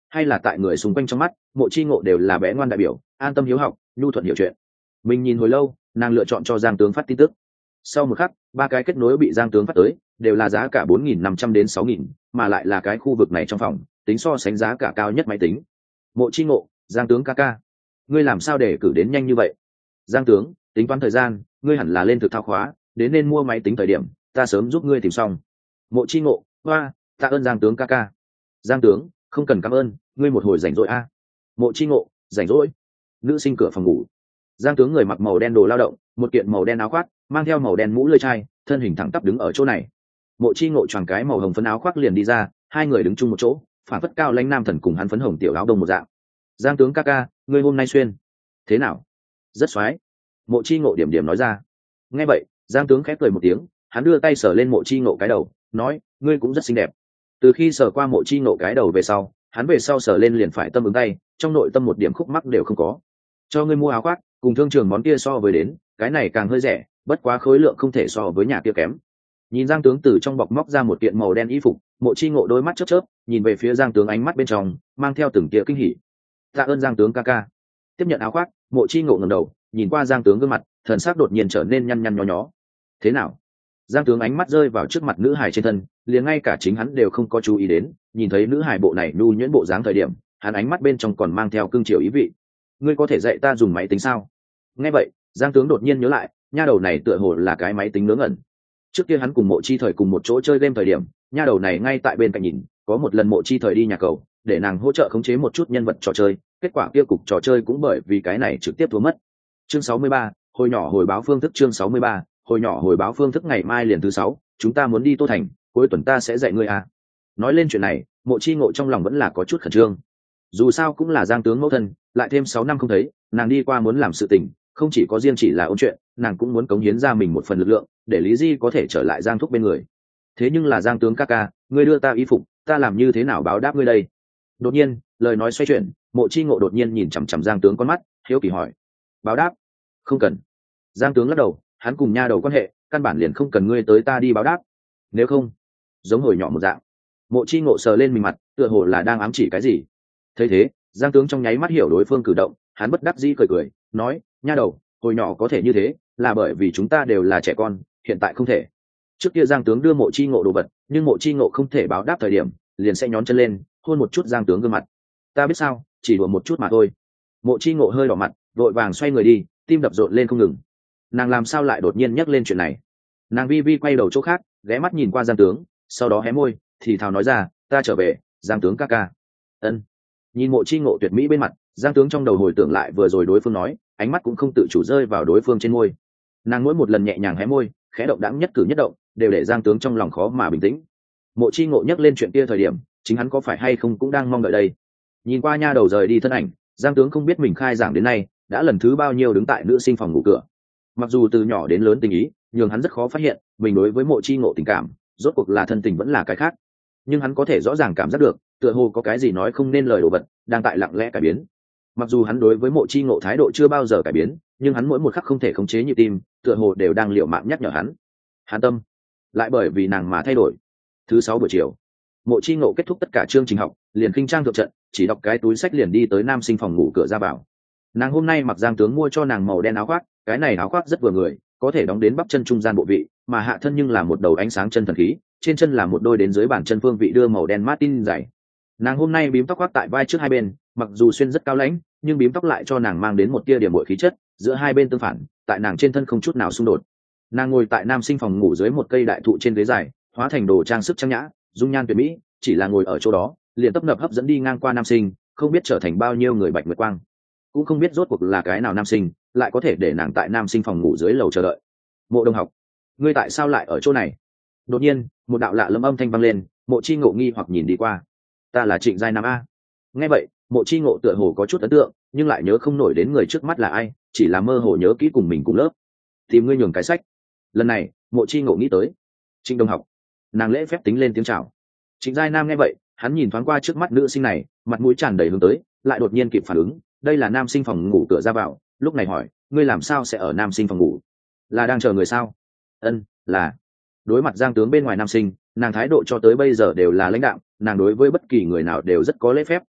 hay là tại người xung quanh trong mắt, Mộ Chi Ngộ đều là bé ngoan đại biểu, an tâm hiếu học, nhu thuận hiểu chuyện. Mình nhìn hồi lâu, nàng lựa chọn cho Giang tướng phát tin tức. Sau một khắc, ba cái kết nối bị Giang tướng phát tới, đều là giá cả bốn nghìn năm trăm đến sáu nghìn, mà lại là cái khu vực này trong phòng, tính so sánh giá cả cao nhất máy tính. Mộ Chi Ngộ, Giang tướng ca ca, ngươi làm sao để cử đến nhanh như vậy? Giang tướng, tính toán thời gian, ngươi hẳn là lên thực thao khóa, đến nên mua máy tính thời điểm, ta sớm giúp ngươi tìm xong. Mộ Chi Ngộ, hoa, tạ ơn Giang tướng ca ca. Giang tướng, không cần cảm ơn, ngươi một hồi rảnh rỗi a. Mộ Chi Ngộ, rảnh rỗi. Nữ sinh cửa phòng ngủ. Giang tướng người mặc màu đen đồ lao động, một kiện màu đen áo khoác, mang theo màu đen mũ lưỡi chai, thân hình thẳng tắp đứng ở chỗ này. Mộ Chi Ngộ choàng cái màu hồng phấn áo khoác liền đi ra, hai người đứng chung một chỗ, phản phất cao lãnh nam thần cùng hắn phấn hồng tiểu áo đông một dạng. Giang tướng ca ca, ngươi hôm nay xuyên thế nào? Rất xoái. Mộ Chi Ngộ điểm điểm nói ra. Nghe vậy, Giang tướng khép cười một tiếng, hắn đưa tay sờ lên Mộ Chi Ngộ cái đầu, nói, ngươi cũng rất xinh đẹp. Từ khi sờ qua Mộ Chi Ngộ cái đầu về sau, hắn về sau sờ lên liền phải tâm ứng tay, trong nội tâm một điểm khúc mắc đều không có. Cho ngươi mua áo khoác, cùng thương trường món kia so với đến, cái này càng hơi rẻ, bất quá khối lượng không thể so với nhà kia kém. Nhìn Giang tướng từ trong bọc móc ra một kiện màu đen y phục, Mộ Chi Ngộ đôi mắt chớp chớp, nhìn về phía Giang tướng ánh mắt bên trong mang theo từng tia kinh hỉ. Tạ ơn Giang tướng ca ca. Tiếp nhận áo khoác, Mộ Chi Ngộ ngẩng đầu, nhìn qua Giang tướng gương mặt, thần sắc đột nhiên trở nên nhăn nhăn nhó nhó. Thế nào? Giang tướng ánh mắt rơi vào trước mặt nữ hài trên thân, liền ngay cả chính hắn đều không có chú ý đến, nhìn thấy nữ hài bộ này nhu nhuyễn bộ dáng thời điểm, hắn ánh mắt bên trong còn mang theo cương triều ý vị. Ngươi có thể dạy ta dùng máy tính sao? Nghe vậy, Giang tướng đột nhiên nhớ lại, nha đầu này tựa hồ là cái máy tính ngớ ngẩn. Trước kia hắn cùng Mộ Chi thời cùng một chỗ chơi game thời điểm, nha đầu này ngay tại bên cạnh nhìn, có một lần Mộ Chi thời đi nhà cầu, để nàng hỗ trợ khống chế một chút nhân vật trò chơi, kết quả kia cục trò chơi cũng bởi vì cái này trực tiếp thua mất. Chương sáu mươi ba, hồi nhỏ hồi báo phương thức. Chương sáu mươi ba, hồi nhỏ hồi báo phương thức. Ngày mai liền thứ sáu, chúng ta muốn đi Tô Thành, cuối tuần ta sẽ dạy ngươi à. Nói lên chuyện này, Mộ Chi Ngộ trong lòng vẫn là có chút khẩn trương. Dù sao cũng là Giang tướng mẫu thân, lại thêm sáu năm không thấy, nàng đi qua muốn làm sự tình, không chỉ có riêng chỉ là ôn chuyện, nàng cũng muốn cống hiến ra mình một phần lực lượng, để Lý Di có thể trở lại Giang thúc bên người. Thế nhưng là Giang tướng ca ca, ngươi đưa ta y phục, ta làm như thế nào báo đáp ngươi đây? Đột nhiên, lời nói xoay chuyển, Mộ Chi Ngộ đột nhiên nhìn chằm chằm Giang tướng con mắt, hiếu kỳ hỏi: báo đáp? Không cần. Giang tướng lắc đầu, hắn cùng nha đầu quan hệ, căn bản liền không cần ngươi tới ta đi báo đáp. Nếu không, giống hồi nhỏ một dạng. Mộ Chi Ngộ sờ lên mình mặt, tựa hồ là đang ám chỉ cái gì. Thấy thế, Giang tướng trong nháy mắt hiểu đối phương cử động, hắn bất đắc dĩ cười cười, nói: nha đầu, hồi nhỏ có thể như thế, là bởi vì chúng ta đều là trẻ con, hiện tại không thể. Trước kia Giang tướng đưa Mộ Chi Ngộ đồ vật, nhưng Mộ Chi Ngộ không thể báo đáp thời điểm, liền sẽ nhón chân lên, hôn một chút Giang tướng gương mặt. Ta biết sao, chỉ đùa một chút mà thôi. Mộ Chi Ngộ hơi đỏ mặt, vội vàng xoay người đi, tim đập rộn lên không ngừng. Nàng làm sao lại đột nhiên nhắc lên chuyện này? Nàng vi vi quay đầu chỗ khác, ghé mắt nhìn qua Giang tướng, sau đó hé môi, thì thào nói ra: ta trở về, Giang tướng ca ca. Ân. Nhìn Mộ Chi Ngộ tuyệt mỹ bên mặt, Giang tướng trong đầu hồi tưởng lại vừa rồi đối phương nói, ánh mắt cũng không tự chủ rơi vào đối phương trên môi. Nàng mỗi một lần nhẹ nhàng hé môi, khẽ động đãng nhất cử nhất động, đều để Giang tướng trong lòng khó mà bình tĩnh. Mộ Chi Ngộ nhắc lên chuyện kia thời điểm, chính hắn có phải hay không cũng đang mong đợi đây. Nhìn qua nha đầu rời đi thân ảnh, Giang tướng không biết mình khai giảng đến nay đã lần thứ bao nhiêu đứng tại nữ sinh phòng ngủ cửa. Mặc dù từ nhỏ đến lớn tình ý, nhưng hắn rất khó phát hiện mình đối với Mộ Chi Ngộ tình cảm rốt cuộc là thân tình vẫn là cái khác. Nhưng hắn có thể rõ ràng cảm giác được, tựa hồ có cái gì nói không nên lời đồ vật đang tại lặng lẽ cải biến. Mặc dù hắn đối với Mộ Chi Ngộ thái độ chưa bao giờ cải biến, nhưng hắn mỗi một khắc không thể khống chế nhịp tim, tựa hồ đều đang liều mạng nhắc nhở hắn. Hắn tâm lại bởi vì nàng mà thay đổi. Thứ sáu buổi chiều, Mộ Chi Ngộ kết thúc tất cả chương trình học, liền khinh trang thượng trận, chỉ đọc cái túi sách liền đi tới nam sinh phòng ngủ cửa ra vào. Nàng hôm nay mặc Giang tướng mua cho nàng màu đen áo khoác, cái này áo khoác rất vừa người, có thể đóng đến bắp chân trung gian bộ vị, mà hạ thân nhưng là một đầu ánh sáng chân thần khí, trên chân là một đôi đến dưới bàn chân phương vị đưa màu đen Martin dày. Nàng hôm nay bím tóc khoác tại vai trước hai bên, mặc dù xuyên rất cao lãnh, nhưng bím tóc lại cho nàng mang đến một tia điểm bội khí chất, giữa hai bên tương phản, tại nàng trên thân không chút nào xung đột. Nàng ngồi tại nam sinh phòng ngủ dưới một cây đại thụ trên ghế dài, hóa thành đồ trang sức trang nhã, dung nhan tuyệt mỹ, chỉ là ngồi ở chỗ đó, liền tấp nập hấp dẫn đi ngang qua nam sinh, không biết trở thành bao nhiêu người bạch nguyệt quang, cũng không biết rốt cuộc là cái nào nam sinh lại có thể để nàng tại nam sinh phòng ngủ dưới lầu chờ đợi. Mộ đồng học, ngươi tại sao lại ở chỗ này? Đột nhiên, một đạo lạ lẫm âm thanh vang lên, Mộ Chi Ngộ nghi hoặc nhìn đi qua. Ta là Trịnh Giai Nam a. Nghe vậy, Mộ Chi Ngộ tựa hồ có chút ấn tượng, nhưng lại nhớ không nổi đến người trước mắt là ai, chỉ là mơ hồ nhớ kỹ cùng mình cùng lớp. Tìm ngươi nhường cái sách. Lần này, Mộ Chi Ngộ nghĩ tới Trịnh đồng học. Nàng lễ phép tính lên tiếng chào. Trịnh Giai Nam nghe vậy, hắn nhìn thoáng qua trước mắt nữ sinh này, mặt mũi tràn đầy hướng tới, lại đột nhiên kịp phản ứng, đây là nam sinh phòng ngủ cửa ra vào, lúc này hỏi, ngươi làm sao sẽ ở nam sinh phòng ngủ? Là đang chờ người sao? Ân, là. Đối mặt Giang tướng bên ngoài nam sinh, nàng thái độ cho tới bây giờ đều là lãnh đạo, nàng đối với bất kỳ người nào đều rất có lễ phép,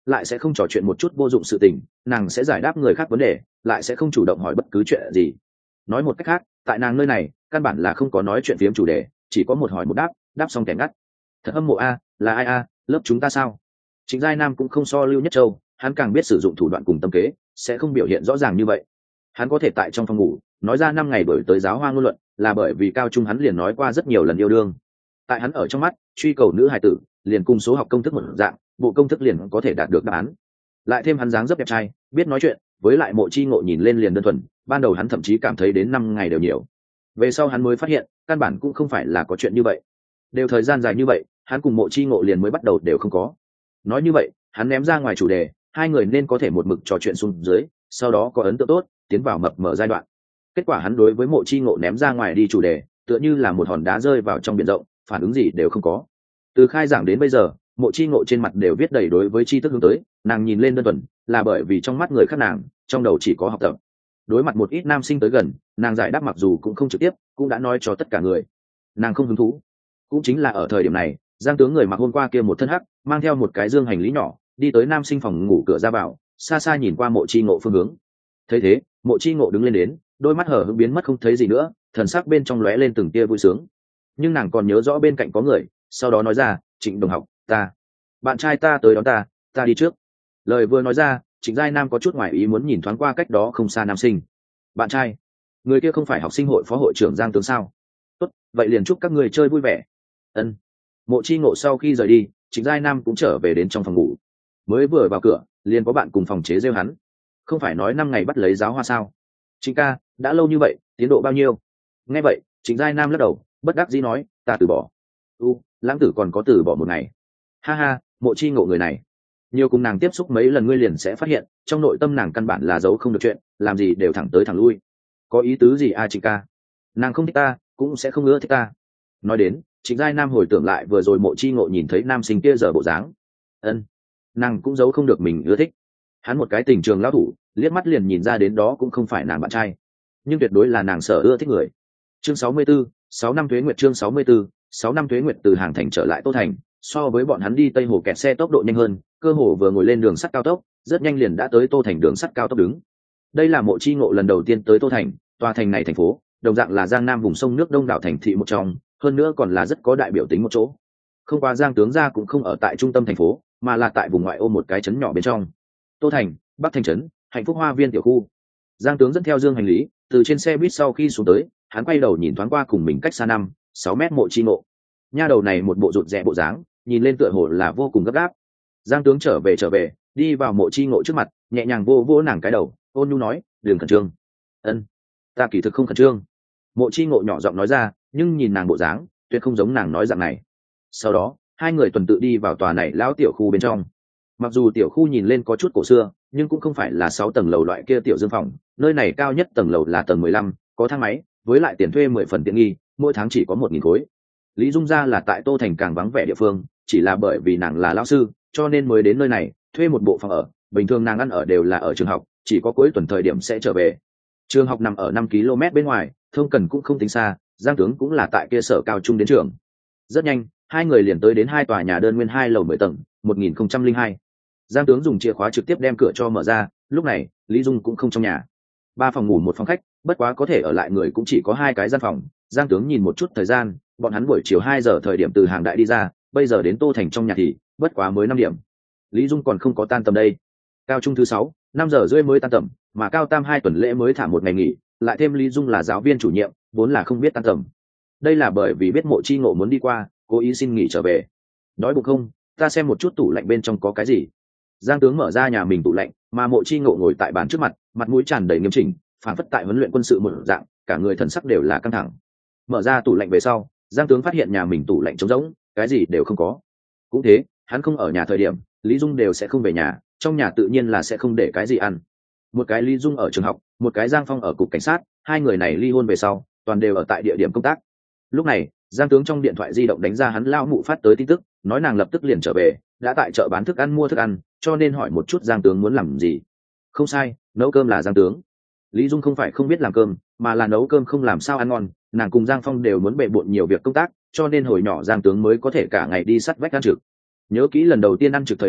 lại sẽ không trò chuyện một chút vô dụng sự tình, nàng sẽ giải đáp người khác vấn đề, lại sẽ không chủ động hỏi bất cứ chuyện gì. Nói một cách khác, tại nàng nơi này căn bản là không có nói chuyện phiếm chủ đề, chỉ có một hỏi một đáp, đáp xong kẻ ngắt. Thật hâm mộ a, là ai a, lớp chúng ta sao? Trịnh Giai Nam cũng không so Lưu Nhất Châu, hắn càng biết sử dụng thủ đoạn cùng tâm kế, sẽ không biểu hiện rõ ràng như vậy. Hắn có thể tại trong phòng ngủ nói ra năm ngày đổi tới giáo hoa ngôn luận, là bởi vì cao trung hắn liền nói qua rất nhiều lần yêu đương. Tại hắn ở trong mắt, truy cầu nữ hài tử liền cùng số học công thức một dạng, bộ công thức liền có thể đạt được đáp án. Lại thêm hắn dáng dấp đẹp trai, biết nói chuyện, với lại Mộ Chi Ngộ nhìn lên liền đơn thuần, ban đầu hắn thậm chí cảm thấy đến năm ngày đều nhiều. Về sau hắn mới phát hiện, căn bản cũng không phải là có chuyện như vậy. Đều thời gian dài như vậy, hắn cùng Mộ Chi Ngộ liền mới bắt đầu đều không có. Nói như vậy, hắn ném ra ngoài chủ đề, hai người nên có thể một mực trò chuyện xuống dưới, sau đó có ấn tượng tốt, tiến vào mập mở giai đoạn. Kết quả hắn đối với Mộ Chi Ngộ ném ra ngoài đi chủ đề, tựa như là một hòn đá rơi vào trong biển rộng, phản ứng gì đều không có. Từ khai giảng đến bây giờ, Mộ Chi Ngộ trên mặt đều viết đầy đối với tri thức hướng tới, nàng nhìn lên đơn thuần, là bởi vì trong mắt người khác nàng, trong đầu chỉ có học tập. Đối mặt một ít nam sinh tới gần, nàng giải đáp mặc dù cũng không trực tiếp, cũng đã nói cho tất cả người. Nàng không hứng thú. Cũng chính là ở thời điểm này, Giang Tướng người mặc hôm qua kia một thân hắc, mang theo một cái dương hành lý nhỏ, đi tới nam sinh phòng ngủ cửa ra vào, xa xa nhìn qua Mộ Chi Ngộ phương hướng. Thấy thế, Mộ Chi Ngộ đứng lên đến, đôi mắt hở hững biến mất không thấy gì nữa, thần sắc bên trong lóe lên từng tia vui sướng. Nhưng nàng còn nhớ rõ bên cạnh có người, sau đó nói ra, Trịnh đồng học, ta, bạn trai ta tới đón ta, ta đi trước. Lời vừa nói ra, Trịnh Giai Nam có chút ngoài ý muốn nhìn thoáng qua cách đó không xa nam sinh. Bạn trai? Người kia không phải học sinh hội phó hội trưởng Giang Tướng sao? Tốt, vậy liền chúc các người chơi vui vẻ. Ân. Mộ Chi Ngộ sau khi rời đi, Trịnh Giai Nam cũng trở về đến trong phòng ngủ. Mới vừa vào cửa, liền có bạn cùng phòng chế rêu hắn. Không phải nói năm ngày bắt lấy giáo hoa sao? Trịnh ca, đã lâu như vậy, tiến độ bao nhiêu? Nghe vậy, Trịnh Giai Nam lắc đầu, bất đắc dĩ nói, ta từ bỏ. U, lãng tử còn có từ bỏ một ngày. Ha ha, Mộ Chi Ngộ người này, nhiều cùng nàng tiếp xúc mấy lần ngươi liền sẽ phát hiện, trong nội tâm nàng căn bản là giấu không được chuyện, làm gì đều thẳng tới thẳng lui. Có ý tứ gì a Trịnh ca? Nàng không thích ta, cũng sẽ không ưa thích ta. Nói đến, Trịnh Giai Nam hồi tưởng lại vừa rồi Mộ Chi Ngộ nhìn thấy nam sinh kia giờ bộ dáng. Ân, nàng cũng giấu không được mình ưa thích. Hắn một cái tình trường lão thủ, liếc mắt liền nhìn ra đến đó cũng không phải nàng bạn trai, nhưng tuyệt đối là nàng sở ưa thích người. Chương sáu mươi tư, sáu năm tuế nguyệt chương sáu mươi tư, sáu năm tuế nguyệt từ Hàng Thành trở lại Tô Thành, so với bọn hắn đi Tây Hồ kẹt xe tốc độ nhanh hơn, cơ hồ vừa ngồi lên đường sắt cao tốc, rất nhanh liền đã tới Tô Thành đường sắt cao tốc đứng. Đây là Mộ Chi Ngộ lần đầu tiên tới Tô Thành, tòa thành này thành phố, đồng dạng là Giang Nam vùng sông nước đông đảo thành thị một trong, hơn nữa còn là rất có đại biểu tính một chỗ. Không qua Giang Tướng gia cũng không ở tại trung tâm thành phố, mà là tại vùng ngoại ô một cái trấn nhỏ bên trong. Tô Thành, Bắc Thành trấn, Hạnh Phúc Hoa Viên tiểu khu. Giang Tướng dẫn theo dương hành lý, từ trên xe buýt sau khi xuống tới, hắn quay đầu nhìn thoáng qua cùng mình cách xa năm, sáu mét Mộ Chi Ngộ. Nha đầu này một bộ rụt rè bộ dáng, nhìn lên tựa hồ là vô cùng gấp gáp. Giang Tướng trở về trở về, đi vào Mộ Chi Ngộ trước mặt, nhẹ nhàng vô vô nàng cái đầu, ôn nhu nói, đừng khẩn trương. Ân, ta kỳ thực không khẩn trương. Mộ Chi Ngộ nhỏ giọng nói ra, nhưng nhìn nàng bộ dáng, tuyệt không giống nàng nói dạng này. Sau đó, hai người tuần tự đi vào tòa này lão tiểu khu bên trong. Mặc dù tiểu khu nhìn lên có chút cổ xưa, nhưng cũng không phải là sáu tầng lầu loại kia tiểu dương phòng, nơi này cao nhất tầng lầu là tầng mười lăm, có thang máy, với lại tiền thuê mười phần tiện nghi, mỗi tháng chỉ có một nghìn khối. Lý Dung gia là tại Tô Thành càng vắng vẻ địa phương, chỉ là bởi vì nàng là lão sư, cho nên mới đến nơi này, thuê một bộ phòng ở, bình thường nàng ăn ở đều là ở trường học, chỉ có cuối tuần thời điểm sẽ trở về. Trường học nằm ở năm ki lô mét bên ngoài, thông cần cũng không tính xa, Giang Tướng cũng là tại kia sở cao trung đến trường. Rất nhanh, hai người liền tới đến hai tòa nhà đơn nguyên hai lầu mười tầng, một nghìn không trăm lẻ hai. Giang Tướng dùng chìa khóa trực tiếp đem cửa cho mở ra, lúc này, Lý Dung cũng không trong nhà. Ba phòng ngủ một phòng khách, bất quá có thể ở lại người cũng chỉ có hai cái gian phòng. Giang Tướng nhìn một chút thời gian, bọn hắn buổi chiều hai giờ thời điểm từ Hàng Đại đi ra, bây giờ đến Tô Thành trong nhà thì bất quá mới năm điểm. Lý Dung còn không có tan tầm đây. Cao trung thứ sáu, năm giờ rưỡi mới tan tầm, mà cao tam hai tuần lễ mới thả một ngày nghỉ, lại thêm Lý Dung là giáo viên chủ nhiệm, vốn là không biết tan tầm. Đây là bởi vì biết Mộ Chi Ngộ muốn đi qua, cố ý xin nghỉ trở về. Đói bụng không? Ta xem một chút tủ lạnh bên trong có cái gì. Giang Tướng mở ra nhà mình tủ lạnh, mà Mộ Chi Ngộ ngồi tại bàn trước mặt, mặt mũi tràn đầy nghiêm chỉnh, phản phất tại huấn luyện quân sự một dạng, cả người thần sắc đều là căng thẳng. Mở ra tủ lạnh về sau, Giang Tướng phát hiện nhà mình tủ lạnh trống rỗng, cái gì đều không có. Cũng thế, hắn không ở nhà thời điểm, Lý Dung đều sẽ không về nhà, trong nhà tự nhiên là sẽ không để cái gì ăn. Một cái Lý Dung ở trường học, một cái Giang Phong ở cục cảnh sát, hai người này ly hôn về sau, toàn đều ở tại địa điểm công tác. Lúc này, Giang Tướng trong điện thoại di động đánh ra hắn lao mụ phát tới tin tức, nói nàng lập tức liền trở về, đã tại chợ bán thức ăn mua thức ăn, cho nên hỏi một chút Giang Tướng muốn làm gì. Không sai, nấu cơm là Giang Tướng. Lý Dung không phải không biết làm cơm, mà là nấu cơm không làm sao ăn ngon, nàng cùng Giang Phong đều muốn bệ bội nhiều việc công tác, cho nên hồi nhỏ Giang Tướng mới có thể cả ngày đi sắt vách ăn trực. Nhớ kỹ lần đầu tiên ăn trực thời điểm,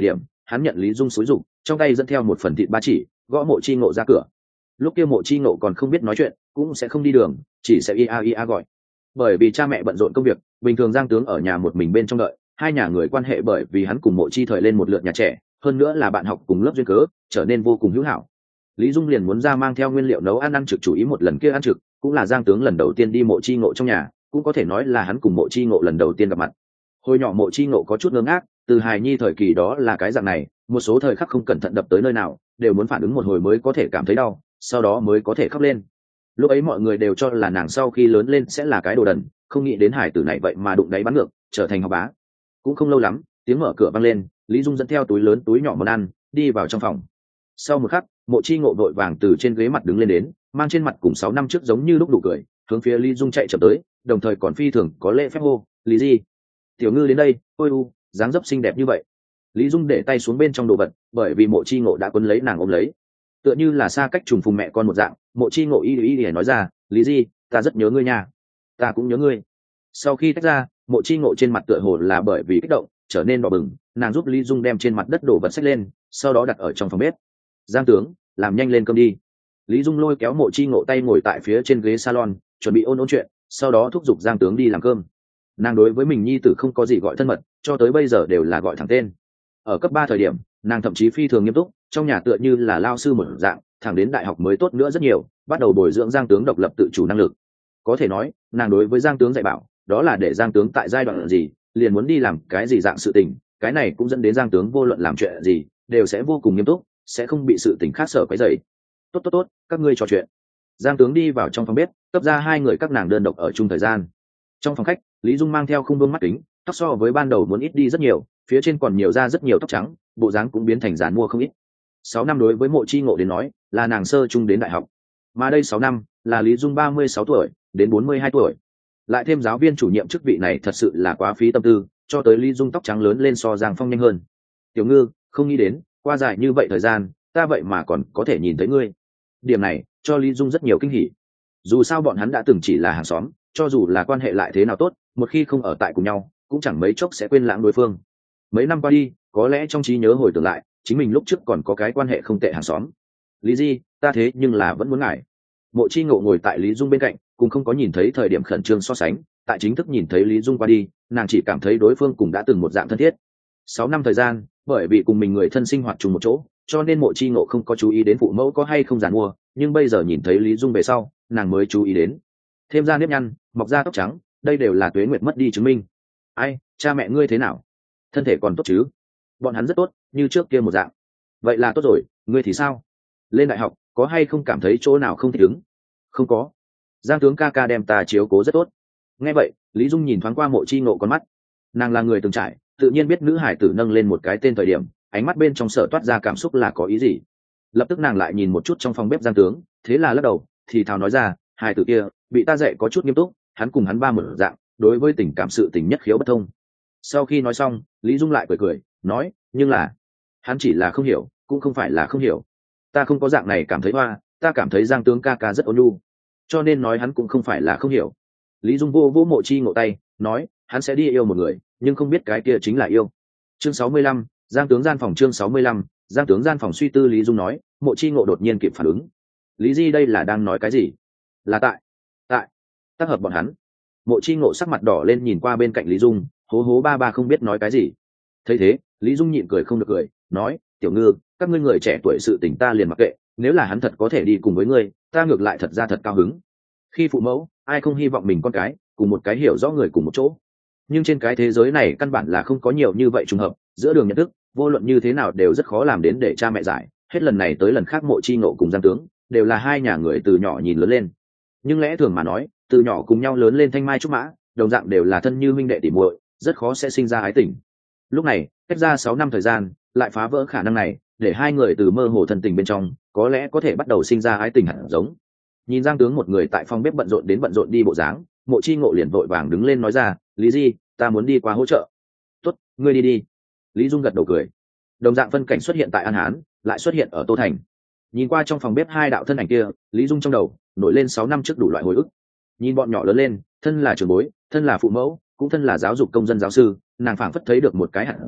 hắn nhận lý dung xúi rục, trong tay dẫn theo một phần thịt ba chỉ, gõ Mộ Chi Ngộ ra cửa. Lúc kia Mộ Chi Ngộ còn không biết nói chuyện, cũng sẽ không đi đường, chỉ sẽ ia ia gọi. Bởi vì cha mẹ bận rộn công việc, bình thường Giang Tướng ở nhà một mình bên trong đợi, hai nhà người quan hệ bởi vì hắn cùng Mộ Chi thời lên một lượt nhà trẻ, hơn nữa là bạn học cùng lớp duyên cớ, trở nên vô cùng hữu hảo. Lý Dung liền muốn ra mang theo nguyên liệu nấu ăn ăn trực chủ ý một lần kia ăn trực, cũng là Giang Tướng lần đầu tiên đi Mộ Chi Ngộ trong nhà, cũng có thể nói là hắn cùng Mộ Chi Ngộ lần đầu tiên gặp mặt. Hồi nhỏ Mộ Chi Ngộ có chút ngơ ngác, từ hài nhi thời kỳ đó là cái dạng này, một số thời khắc không cẩn thận đập tới nơi nào, đều muốn phản ứng một hồi mới có thể cảm thấy đau, sau đó mới có thể khóc lên. Lúc ấy mọi người đều cho là nàng sau khi lớn lên sẽ là cái đồ đần, không nghĩ đến hải tử này vậy mà đụng đáy bắn ngược, trở thành học bá. Cũng không lâu lắm, tiếng mở cửa vang lên, Lý Dung dẫn theo túi lớn túi nhỏ món ăn, đi vào trong phòng. Sau một khắc, Mộ Chi Ngộ vội vàng từ trên ghế mặt đứng lên đến, mang trên mặt cùng sáu năm trước giống như lúc đủ cười, hướng phía Lý Dung chạy chậm tới, đồng thời còn phi thường có lễ phép hô, "Lý Di, tiểu ngư đến đây." Ôi u, dáng dấp xinh đẹp như vậy. Lý Dung để tay xuống bên trong đồ vật, bởi vì Mộ Chi Ngộ đã quấn lấy nàng ôm lấy, tựa như là xa cách trùng phùng mẹ con một dạng. Mộ Chi Ngộ y y y nói ra, "Lý Di, ta rất nhớ ngươi nha." "Ta cũng nhớ ngươi." Sau khi tách ra, Mộ Chi Ngộ trên mặt tựa hồ là bởi vì kích động trở nên đỏ bừng, nàng giúp Lý Dung đem trên mặt đất đổ vật xách lên, sau đó đặt ở trong phòng bếp. "Giang Tướng, làm nhanh lên cơm đi." Lý Dung lôi kéo Mộ Chi Ngộ tay ngồi tại phía trên ghế salon, chuẩn bị ôn ôn chuyện, sau đó thúc giục Giang Tướng đi làm cơm. Nàng đối với mình nhi tử không có gì gọi thân mật, cho tới bây giờ đều là gọi thẳng tên. Ở cấp ba thời điểm, nàng thậm chí phi thường nghiêm túc, trong nhà tựa như là lao sư một dạng, thẳng đến đại học mới tốt nữa rất nhiều, bắt đầu bồi dưỡng Giang Tướng độc lập tự chủ năng lực. Có thể nói, nàng đối với Giang Tướng dạy bảo, đó là để Giang Tướng tại giai đoạn gì, liền muốn đi làm cái gì dạng sự tình, cái này cũng dẫn đến Giang Tướng vô luận làm chuyện gì, đều sẽ vô cùng nghiêm túc, sẽ không bị sự tình khác sở quấy rầy. "Tốt tốt tốt, các ngươi trò chuyện." Giang Tướng đi vào trong phòng bếp, cấp ra hai người các nàng đơn độc ở chung thời gian. Trong phòng khách, Lý Dung mang theo khung vương mắt kính, tóc so với ban đầu muốn ít đi rất nhiều, phía trên còn nhiều ra rất nhiều tóc trắng, bộ dáng cũng biến thành dàn mua không ít. Sáu năm đối với Mộ Chi Ngộ đến nói, là nàng sơ trung đến đại học, mà đây sáu năm là Lý Dung ba mươi sáu tuổi đến bốn mươi hai tuổi, lại thêm giáo viên chủ nhiệm chức vị này thật sự là quá phí tâm tư, cho tới Lý Dung tóc trắng lớn lên so Giang Phong nhanh hơn. "Tiểu Ngư, không nghĩ đến, qua dài như vậy thời gian, ta vậy mà còn có thể nhìn thấy ngươi." Điểm này cho Lý Dung rất nhiều kinh hỉ. Dù sao bọn hắn đã từng chỉ là hàng xóm, cho dù là quan hệ lại thế nào tốt, một khi không ở tại cùng nhau, cũng chẳng mấy chốc sẽ quên lãng đối phương. Mấy năm qua đi, có lẽ trong trí nhớ hồi tưởng lại, chính mình lúc trước còn có cái quan hệ không tệ hàng xóm. "Lý Di, ta thế nhưng là vẫn muốn ngại." Mộ Chi Ngộ ngồi tại Lý Dung bên cạnh, cũng không có nhìn thấy thời điểm khẩn trương so sánh, tại chính thức nhìn thấy Lý Dung qua đi, nàng chỉ cảm thấy đối phương cũng đã từng một dạng thân thiết. Sáu năm thời gian, bởi vì cùng mình người thân sinh hoạt chung một chỗ, cho nên Mộ Chi Ngộ không có chú ý đến phụ mẫu có hay không giàn mua, nhưng bây giờ nhìn thấy Lý Dung về sau, nàng mới chú ý đến. Thêm ra nếp nhăn, mọc ra tóc trắng, đây đều là tuế nguyệt mất đi chứng minh. "Ai, cha mẹ ngươi thế nào? Thân thể còn tốt chứ?" "Bọn hắn rất tốt, như trước kia một dạng." "Vậy là tốt rồi, ngươi thì sao? Lên đại học, có hay không cảm thấy chỗ nào không thích ứng?" "Không có. Giang Tướng ca ca đem ta chiếu cố rất tốt." Nghe vậy, Lý Dung nhìn thoáng qua Mộ Chi Ngộ con mắt. Nàng là người từng trải, tự nhiên biết nữ hải tử nâng lên một cái tên thời điểm, ánh mắt bên trong sở toát ra cảm xúc là có ý gì. Lập tức nàng lại nhìn một chút trong phòng bếp Giang Tướng, thế là lắc đầu, thì thào nói ra, "Hải tử kia, bị ta dạy có chút nghiêm túc, hắn cùng hắn ba một dạng, đối với tình cảm sự tình nhất khiếu bất thông." Sau khi nói xong, Lý Dung lại cười cười, nói, "Nhưng là, hắn chỉ là không hiểu, cũng không phải là không hiểu. Ta không có dạng này cảm thấy hoa, ta cảm thấy Giang Tướng ca ca rất ôn nhu, cho nên nói hắn cũng không phải là không hiểu." Lý Dung vô vô Mộ Chi Ngộ tay, nói, "Hắn sẽ đi yêu một người, nhưng không biết cái kia chính là yêu." Chương sáu mươi lăm, Giang Tướng gian phòng. Chương sáu mươi lăm, Giang Tướng gian phòng. Suy tư Lý Dung nói, Mộ Chi Ngộ đột nhiên kịp phản ứng. "Lý Di đây là đang nói cái gì?" "Là tại tại tác hợp bọn hắn." Mộ Chi Ngộ sắc mặt đỏ lên nhìn qua bên cạnh Lý Dung, hố hố ba ba không biết nói cái gì. Thấy thế, Lý Dung nhịn cười không được cười, nói, "Tiểu Ngư, các ngươi người trẻ tuổi sự tình ta liền mặc kệ, nếu là hắn thật có thể đi cùng với ngươi, ta ngược lại thật ra thật cao hứng. Khi phụ mẫu, ai không hy vọng mình con cái cùng một cái hiểu rõ người cùng một chỗ, nhưng trên cái thế giới này căn bản là không có nhiều như vậy trùng hợp, giữa đường nhận thức, vô luận như thế nào đều rất khó làm đến để cha mẹ giải. Hết lần này tới lần khác Mộ Chi Ngộ cùng Giang Tướng đều là hai nhà người từ nhỏ nhìn lớn lên, nhưng lẽ thường mà nói, từ nhỏ cùng nhau lớn lên thanh mai trúc mã, đồng dạng đều là thân như huynh đệ tỉ muội, rất khó sẽ sinh ra ái tình. Lúc này, cách ra sáu năm thời gian, lại phá vỡ khả năng này, để hai người từ mơ hồ thân tình bên trong, có lẽ có thể bắt đầu sinh ra ái tình hẳn giống. Nhìn Giang Tướng một người tại phòng bếp bận rộn đến bận rộn đi bộ dáng, Mộ Chi Ngộ liền vội vàng đứng lên nói ra, "Lý Di, ta muốn đi qua hỗ trợ." "Tốt, ngươi đi đi." Lý Dung gật đầu cười. Đồng dạng phân cảnh xuất hiện tại An Hán, lại xuất hiện ở Tô Thành. Nhìn qua trong phòng bếp hai đạo thân ảnh kia, Lý Dung trong đầu nổi lên sáu năm trước đủ loại hồi ức. Nhìn bọn nhỏ lớn lên, thân là trưởng bối, thân là phụ mẫu, cũng thân là giáo dục công dân giáo sư, nàng phảng phất thấy được một cái hạt giống,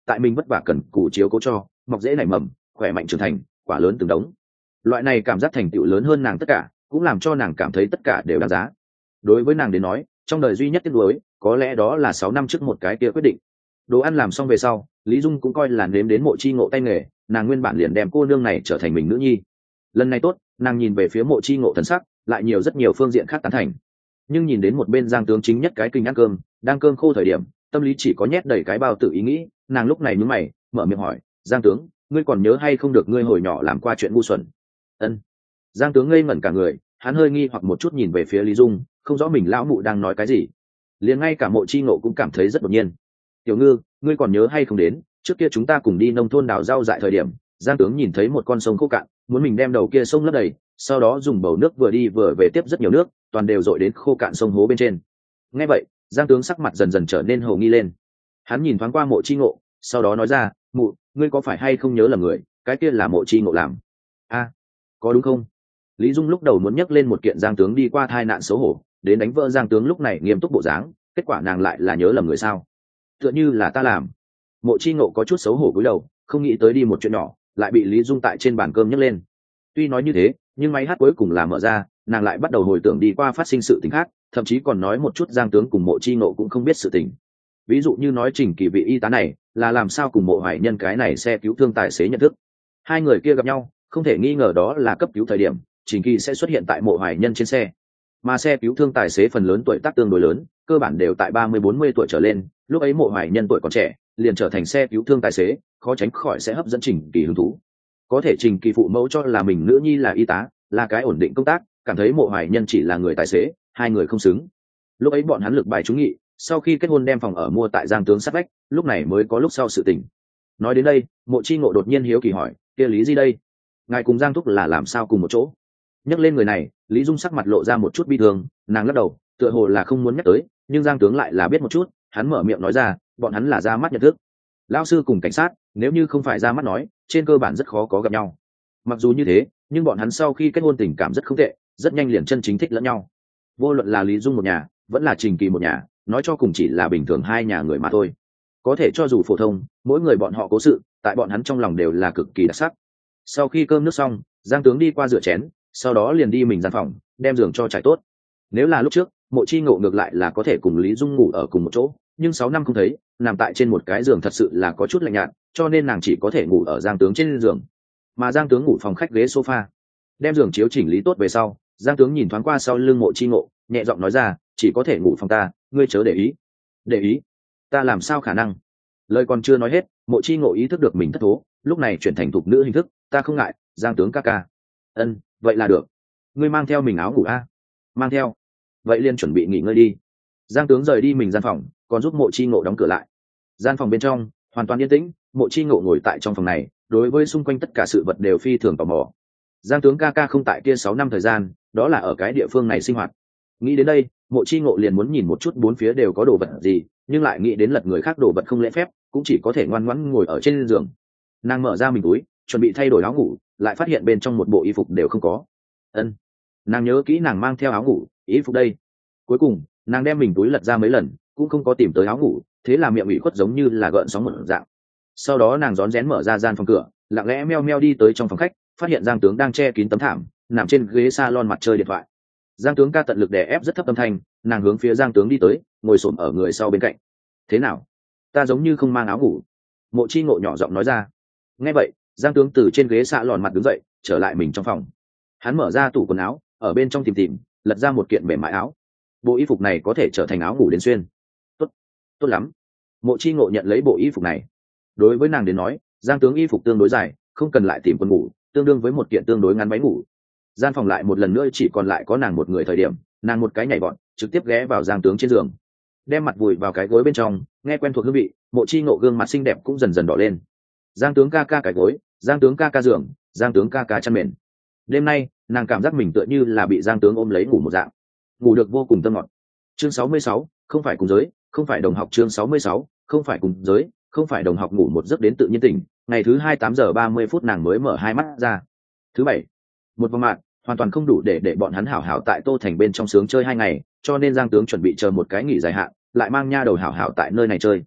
tại mình vất vả cần cù chiếu cố cho mọc dễ nảy mầm, khỏe mạnh trưởng thành, quả lớn từng đống. Loại này cảm giác thành tựu lớn hơn nàng tất cả, cũng làm cho nàng cảm thấy tất cả đều đáng giá. Đối với nàng đến nói, trong đời duy nhất tiếc nuối có lẽ đó là sáu năm trước một cái kia quyết định. Đồ ăn làm xong về sau, Lý Dung cũng coi là nếm đến Mộ Chi Ngộ tay nghề, nàng nguyên bản liền đem cô nương này trở thành mình nữ nhi. Lần này tốt, nàng nhìn về phía Mộ Chi Ngộ thần sắc, lại nhiều rất nhiều phương diện khác tán thành. Nhưng nhìn đến một bên Giang tướng chính nhất cái kinh ăn cơm, đang cơm khô thời điểm, tâm lý chỉ có nhét đầy cái bao tự ý nghĩ, nàng lúc này nhướng mày, mở miệng hỏi, "Giang tướng, ngươi còn nhớ hay không được ngươi hồi nhỏ làm qua chuyện ngu xuẩn?" Ân. Giang tướng ngây ngẩn cả người, hắn hơi nghi hoặc một chút nhìn về phía Lý Dung, không rõ mình lão mụ đang nói cái gì. Liền ngay cả Mộ Chi Ngộ cũng cảm thấy rất đột nhiên. "Tiểu Ngư, ngươi còn nhớ hay không đến, trước kia chúng ta cùng đi nông thôn đào rau dại thời điểm, Giang tướng nhìn thấy một con sông khô cạn, muốn mình đem đầu kia sông lấp đầy, sau đó dùng bầu nước vừa đi vừa về tiếp rất nhiều nước, toàn đều dội đến khô cạn sông hố bên trên." Nghe vậy, Giang tướng sắc mặt dần dần trở nên hồ nghi lên. Hắn nhìn thoáng qua Mộ Chi Ngộ, sau đó nói ra, "Mụ, ngươi có phải hay không nhớ lầm người, cái kia là Mộ Chi Ngộ làm." "A, có đúng không?" Lý Dung lúc đầu muốn nhắc lên một kiện Giang tướng đi qua tai nạn xấu hổ, đến đánh vỡ Giang tướng lúc này nghiêm túc bộ dáng, kết quả nàng lại là nhớ lầm người sao? Tựa như là ta làm. Mộ Chi Ngộ có chút xấu hổ cúi đầu, không nghĩ tới đi một chuyện nhỏ, lại bị Lý Dung tại trên bàn cơm nhắc lên. Tuy nói như thế, nhưng máy hát cuối cùng là mở ra, nàng lại bắt đầu hồi tưởng đi qua phát sinh sự tình khác, thậm chí còn nói một chút Giang tướng cùng Mộ Chi Ngộ cũng không biết sự tình. Ví dụ như nói Trình Kỳ vị y tá này là làm sao cùng Mộ Hoài Nhân cái này xe cứu thương tài xế nhận thức. Hai người kia gặp nhau, không thể nghi ngờ đó là cấp cứu thời điểm, Trình Kỳ sẽ xuất hiện tại Mộ Hoài Nhân trên xe. Mà xe cứu thương tài xế phần lớn tuổi tác tương đối lớn, cơ bản đều tại ba mươi bốn mươi tuổi trở lên, lúc ấy Mộ Hoài Nhân tuổi còn trẻ, liền trở thành xe cứu thương tài xế, khó tránh khỏi sẽ hấp dẫn Trình Kỳ hứng thú. Có thể Trình Kỳ phụ mẫu cho là mình nữ nhi là y tá, là cái ổn định công tác, cảm thấy Mộ Hoài Nhân chỉ là người tài xế, hai người không xứng. Lúc ấy bọn hắn lực bài trúng nghị, sau khi kết hôn đem phòng ở mua tại Giang tướng sát vách, lúc này mới có lúc sau sự tình. Nói đến đây, Mộ Chi Ngộ đột nhiên hiếu kỳ hỏi, kia Lý gì đây? Ngài cùng Giang thúc là làm sao cùng một chỗ? Nhắc lên người này, Lý Dung sắc mặt lộ ra một chút bi thương, nàng lắc đầu, tựa hồ là không muốn nhắc tới, nhưng Giang tướng lại là biết một chút, hắn mở miệng nói ra, bọn hắn là ra mắt nhận thức. Lão sư cùng cảnh sát, nếu như không phải ra mắt nói, trên cơ bản rất khó có gặp nhau. Mặc dù như thế, nhưng bọn hắn sau khi kết hôn tình cảm rất không tệ, rất nhanh liền chân chính thích lẫn nhau. Vô luận là Lý Dung một nhà, vẫn là Trình Kỳ một nhà, nói cho cùng chỉ là bình thường hai nhà người mà thôi. Có thể cho dù phổ thông, mỗi người bọn họ cố sự, tại bọn hắn trong lòng đều là cực kỳ đặc sắc. Sau khi cơm nước xong, Giang tướng đi qua rửa chén, sau đó liền đi mình gian phòng, đem giường cho trải tốt. Nếu là lúc trước, Mộ Chi Ngộ ngược lại là có thể cùng Lý Dung ngủ ở cùng một chỗ, nhưng sáu năm không thấy, nằm tại trên một cái giường thật sự là có chút lạnh nhạt, cho nên nàng chỉ có thể ngủ ở Giang tướng trên giường. Mà Giang tướng ngủ phòng khách ghế sofa. Đem giường chiếu chỉnh lý tốt về sau, Giang tướng nhìn thoáng qua sau lưng Mộ Chi Ngộ, nhẹ giọng nói ra, chỉ có thể ngủ phòng ta, ngươi chớ để ý. Để ý? Ta làm sao khả năng? Lời còn chưa nói hết, Mộ Chi Ngộ ý thức được mình thất thố, lúc này chuyển thành thục nữ hình thức, ta không ngại, Giang tướng ca ca. Ân, vậy là được. Ngươi mang theo mình áo ngủ a? Mang theo. Vậy liền chuẩn bị nghỉ ngơi đi. Giang tướng rời đi mình gian phòng, còn giúp Mộ Chi Ngộ đóng cửa lại. Gian phòng bên trong hoàn toàn yên tĩnh, Mộ Chi Ngộ ngồi tại trong phòng này, đối với xung quanh tất cả sự vật đều phi thường tò mò. Giang tướng ca ca không tại kia sáu năm thời gian, đó là ở cái địa phương này sinh hoạt. Nghĩ đến đây, Mộ Chi Ngộ liền muốn nhìn một chút bốn phía đều có đồ vật gì, nhưng lại nghĩ đến lật người khác đồ vật không lễ phép, cũng chỉ có thể ngoan ngoãn ngồi ở trên giường. Nàng mở ra mình túi, chuẩn bị thay đổi áo ngủ, lại phát hiện bên trong một bộ y phục đều không có. Ân, nàng nhớ kỹ nàng mang theo áo ngủ, y phục đây. Cuối cùng, nàng đem mình túi lật ra mấy lần, cũng không có tìm tới áo ngủ, thế là miệng ủy khuất giống như là gợn sóng một dạng. Sau đó nàng rón rén mở ra gian phòng cửa, lặng lẽ meo meo đi tới trong phòng khách, phát hiện Giang tướng đang che kín tấm thảm, nằm trên ghế salon mặt chơi điện thoại. Giang tướng ca tận lực đè ép rất thấp âm thanh, nàng hướng phía Giang tướng đi tới, ngồi xổm ở người sau bên cạnh. Thế nào? Ta giống như không mang áo ngủ. Mộ Chi Ngộ nhỏ giọng nói ra. Nghe vậy, Giang tướng từ trên ghế salon mặt đứng dậy, trở lại mình trong phòng. Hắn mở ra tủ quần áo, ở bên trong tìm tìm, lật ra một kiện mềm mại áo. Bộ y phục này có thể trở thành áo ngủ đến xuyên. Tốt, tốt lắm. Mộ Chi Ngộ nhận lấy bộ y phục này. Đối với nàng đến nói, Giang tướng y phục tương đối dài, không cần lại tìm quần ngủ, tương đương với một kiện tương đối ngắn váy ngủ. Gian phòng lại một lần nữa chỉ còn lại có nàng một người thời điểm, nàng một cái nhảy vọt, trực tiếp ghé vào Giang tướng trên giường, đem mặt vùi vào cái gối bên trong, nghe quen thuộc hương vị, Mộ Chi Ngộ gương mặt xinh đẹp cũng dần dần đỏ lên. Giang tướng ca ca cái gối, Giang tướng ca ca giường, Giang tướng ca ca chăn mền. Đêm nay, nàng cảm giác mình tựa như là bị Giang tướng ôm lấy ngủ một dạng, ngủ được vô cùng thơm ngọt. Chương sáu mươi sáu, không phải cùng giới, không phải đồng học. Chương sáu mươi sáu, không phải cùng giới, không phải đồng học. Ngủ một giấc đến tự nhiên tỉnh, ngày thứ hai tám giờ ba mươi phút nàng mới mở hai mắt ra. Thứ bảy, một vòng mạng hoàn toàn không đủ để để bọn hắn hảo hảo tại Tô Thành bên trong sướng chơi hai ngày, cho nên Giang tướng chuẩn bị chờ một cái nghỉ dài hạn, lại mang nha đầu hảo hảo tại nơi này chơi.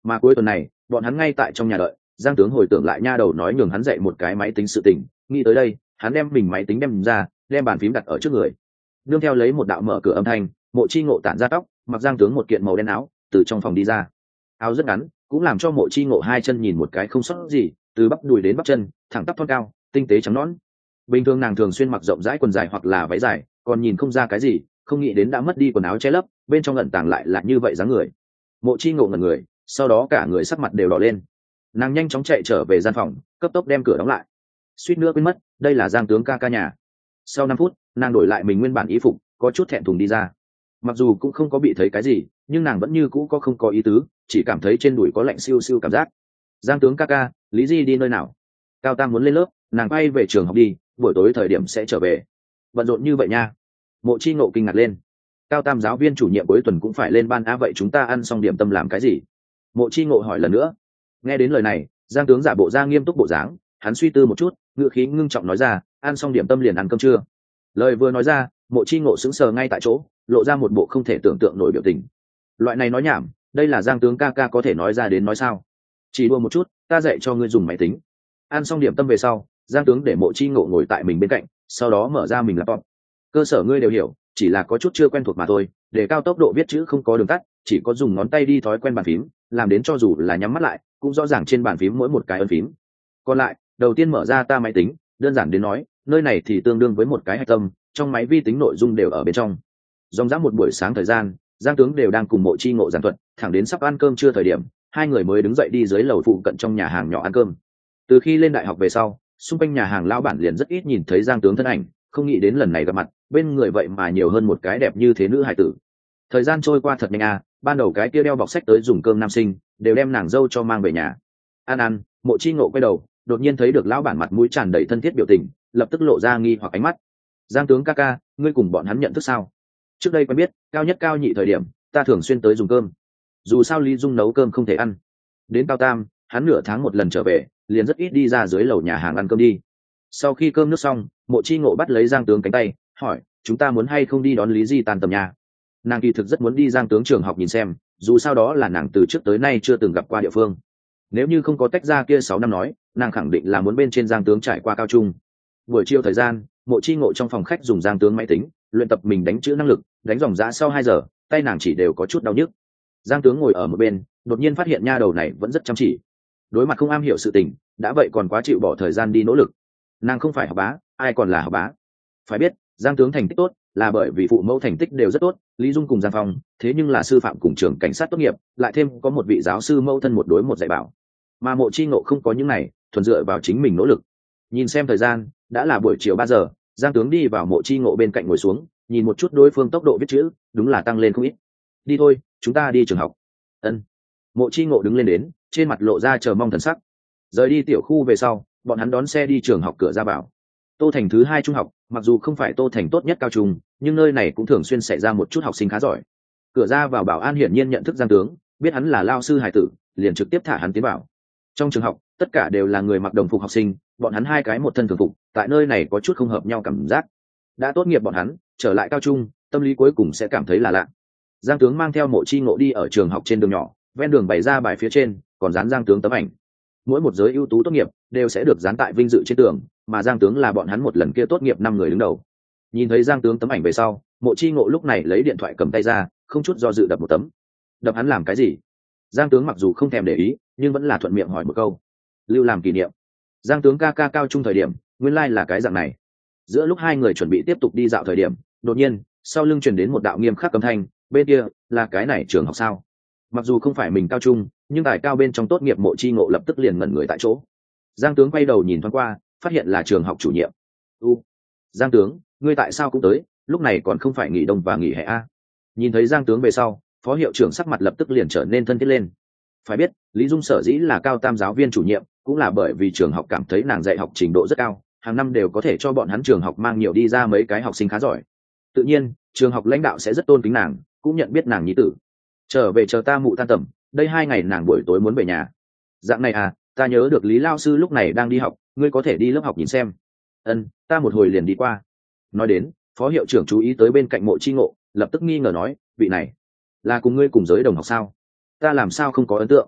Mà cuối tuần này bọn hắn ngay tại trong nhà đợi, Giang Tướng hồi tưởng lại nha đầu nói nhường hắn dạy một cái máy tính sự tình, nghĩ tới đây hắn đem mình máy tính đem ra, đem bàn phím đặt ở trước người. Nương theo lấy một đạo mở cửa âm thanh, Mộ Chi Ngộ tản ra tóc, mặc Giang Tướng một kiện màu đen áo, từ trong phòng đi ra. Áo rất ngắn, cũng làm cho Mộ Chi Ngộ hai chân nhìn một cái không sót gì, từ bắp đùi đến bắp chân, thẳng tắp thon cao, tinh tế trắng nõn. Bình thường nàng thường xuyên mặc rộng rãi quần dài hoặc là váy dài, còn nhìn không ra cái gì, không nghĩ đến đã mất đi quần áo che lấp, bên trong ẩn tàng lại là như vậy dáng người. Mộ Chi Ngộ ngẩn người, sau đó cả người sắc mặt đều đỏ lên. Nàng nhanh chóng chạy trở về gian phòng, cấp tốc đem cửa đóng lại. Suýt nữa quên mất, đây là Giang Tướng ca ca nhà. Sau năm phút, nàng đổi lại mình nguyên bản y phục, có chút thẹn thùng đi ra. Mặc dù cũng không có bị thấy cái gì, nhưng nàng vẫn như cũ có không có ý tứ, chỉ cảm thấy trên đùi có lạnh siêu siêu cảm giác. Giang Tướng ca ca, Lý Di đi nơi nào? Cao Tam muốn lên lớp, nàng bay về trường học đi, buổi tối thời điểm sẽ trở về. Bận rộn như vậy nha. Mộ Chi Ngộ kinh ngạc lên. Cao Tam giáo viên chủ nhiệm cuối tuần cũng phải lên ban á, vậy chúng ta ăn xong điểm tâm làm cái gì? Mộ Chi Ngộ hỏi lần nữa. Nghe đến lời này, Giang Tướng giả bộ ra nghiêm túc bộ dáng, hắn suy tư một chút, ngữ khí ngưng trọng nói ra, ăn xong điểm tâm liền ăn cơm trưa. Lời vừa nói ra, Mộ Chi Ngộ sững sờ ngay tại chỗ, lộ ra một bộ không thể tưởng tượng nổi biểu tình. Loại này nói nhảm, đây là Giang Tướng ca ca có thể nói ra đến nói sao? Chỉ đùa một chút, ta dạy cho ngươi dùng máy tính. Ăn xong điểm tâm về sau, Giang Tướng để Mộ Chi Ngộ ngồi tại mình bên cạnh, sau đó mở ra mình laptop. Cơ sở ngươi đều hiểu, chỉ là có chút chưa quen thuộc mà thôi, để cao tốc độ viết chữ không có đường tắt, chỉ có dùng ngón tay đi thói quen bàn phím, làm đến cho dù là nhắm mắt lại, cũng rõ ràng trên bàn phím mỗi một cái ấn phím. Còn lại, đầu tiên mở ra ta máy tính, đơn giản đến nói, nơi này thì tương đương với một cái hạch tâm, trong máy vi tính nội dung đều ở bên trong. Dòng dã một buổi sáng thời gian, Giang Tướng đều đang cùng Mộ Chi Ngộ giảng thuật, thẳng đến sắp ăn cơm trưa thời điểm, hai người mới đứng dậy đi dưới lầu phụ cận trong nhà hàng nhỏ ăn cơm. Từ khi lên đại học về sau, xung quanh nhà hàng lão bản liền rất ít nhìn thấy Giang Tướng thân ảnh, không nghĩ đến lần này gặp mặt, bên người vậy mà nhiều hơn một cái đẹp như thế nữ hài tử. Thời gian trôi qua thật nhanh à, ban đầu cái kia đeo bọc sách tới dùng cơm nam sinh, đều đem nàng dâu cho mang về nhà. Ăn ăn, Mộ Chi Ngộ quay đầu, đột nhiên thấy được lão bản mặt mũi tràn đầy thân thiết biểu tình, lập tức lộ ra nghi hoặc ánh mắt. Giang Tướng ca ca, ngươi cùng bọn hắn nhận thức sao? Trước đây quen biết, cao nhất cao nhị thời điểm, ta thường xuyên tới dùng cơm. Dù sao Lý Dung nấu cơm không thể ăn. Đến cao tam, hắn nửa tháng một lần trở về, liền rất ít đi ra dưới lầu nhà hàng ăn cơm đi. Sau khi cơm nước xong, Mộ Chi Ngộ bắt lấy Giang Tướng cánh tay, hỏi, chúng ta muốn hay không đi đón Lý Di tan tầm nhà? Nàng kỳ thực rất muốn đi Giang Tướng trường học nhìn xem, dù sao đó là nàng từ trước tới nay chưa từng gặp qua địa phương. Nếu như không có tách ra kia sáu năm nói, nàng khẳng định là muốn bên trên Giang Tướng trải qua cao trung. Buổi chiều thời gian, Mộ Chi Ngộ trong phòng khách dùng Giang Tướng máy tính, luyện tập mình đánh chữ năng lực, đánh dòng dã sau hai giờ, tay nàng chỉ đều có chút đau nhức. Giang Tướng ngồi ở một bên, đột nhiên phát hiện nha đầu này vẫn rất chăm chỉ. Đối mặt không am hiểu sự tình, đã vậy còn quá chịu bỏ thời gian đi nỗ lực. Nàng không phải học bá, ai còn là học bá? Phải biết, Giang Tướng thành tích tốt, là bởi vì phụ mẫu thành tích đều rất tốt, Lý Dung cùng Giang Phong, thế nhưng là sư phạm cùng trường cảnh sát tốt nghiệp, lại thêm có một vị giáo sư mẫu thân một đối một dạy bảo. Mà Mộ Chi Ngộ không có những này, thuần dựa vào chính mình nỗ lực. Nhìn xem thời gian, đã là buổi chiều ba giờ, Giang Tướng đi vào Mộ Chi Ngộ bên cạnh ngồi xuống, nhìn một chút đối phương tốc độ viết chữ, đúng là tăng lên không ít. Đi thôi, chúng ta đi trường học. Ân. Mộ Chi Ngộ đứng lên đến, trên mặt lộ ra chờ mong thần sắc. Rời đi tiểu khu về sau, bọn hắn đón xe đi trường học cửa ra vào. Tô Thành thứ hai trung học, mặc dù không phải Tô Thành tốt nhất cao trung, nhưng nơi này cũng thường xuyên xảy ra một chút học sinh khá giỏi. Cửa ra vào bảo an hiển nhiên nhận thức Giang Tướng, biết hắn là lao sư hải tử, liền trực tiếp thả hắn tiến vào. Trong trường học, tất cả đều là người mặc đồng phục học sinh, bọn hắn hai cái một thân thường phục, tại nơi này có chút không hợp nhau cảm giác. Đã tốt nghiệp bọn hắn, trở lại cao trung, tâm lý cuối cùng sẽ cảm thấy là lạ. Giang Tướng mang theo Mộ Chi Ngộ đi ở trường học trên đường nhỏ, ven đường bày ra bài phía trên, còn dán Giang Tướng tấm ảnh. Mỗi một giới ưu tú tốt nghiệp đều sẽ được dán tại vinh dự trên tường, mà Giang Tướng là bọn hắn một lần kia tốt nghiệp năm người đứng đầu. Nhìn thấy Giang Tướng tấm ảnh về sau, Mộ Chi Ngộ lúc này lấy điện thoại cầm tay ra, không chút do dự đập một tấm. Đập hắn làm cái gì? Giang Tướng mặc dù không thèm để ý, nhưng vẫn là thuận miệng hỏi một câu. Lưu làm kỷ niệm. Giang Tướng ca ca cao trung thời điểm, nguyên lai like là cái dạng này. Giữa lúc hai người chuẩn bị tiếp tục đi dạo thời điểm, đột nhiên, sau lưng truyền đến một đạo nghiêm khắc âm thanh, bên kia là cái này trường học sao? Mặc dù không phải mình cao trung, nhưng tài cao bên trong tốt nghiệp Mộ Chi Ngộ lập tức liền ngẩn người tại chỗ. Giang Tướng quay đầu nhìn thoáng qua, phát hiện là trường học chủ nhiệm. U, Giang Tướng, ngươi tại sao cũng tới, lúc này còn không phải nghỉ đông và nghỉ hè a? Nhìn thấy Giang Tướng về sau, phó hiệu trưởng sắc mặt lập tức liền trở nên thân thiết lên. Phải biết, Lý Dung sở dĩ là cao tam giáo viên chủ nhiệm, cũng là bởi vì trường học cảm thấy nàng dạy học trình độ rất cao, hàng năm đều có thể cho bọn hắn trường học mang nhiều đi ra mấy cái học sinh khá giỏi. Tự nhiên, trường học lãnh đạo sẽ rất tôn kính nàng, cũng nhận biết nàng nhi tử. Trở về chờ ta mụ tan tầm, đây hai ngày nàng buổi tối muốn về nhà. Dạng này à, ta nhớ được Lý lao sư lúc này đang đi học, ngươi có thể đi lớp học nhìn xem. Ân, ta một hồi liền đi qua. Nói đến, phó hiệu trưởng chú ý tới bên cạnh Mộ Chi Ngộ, lập tức nghi ngờ nói, vị này là cùng ngươi cùng giới đồng học sao? Ta làm sao không có ấn tượng?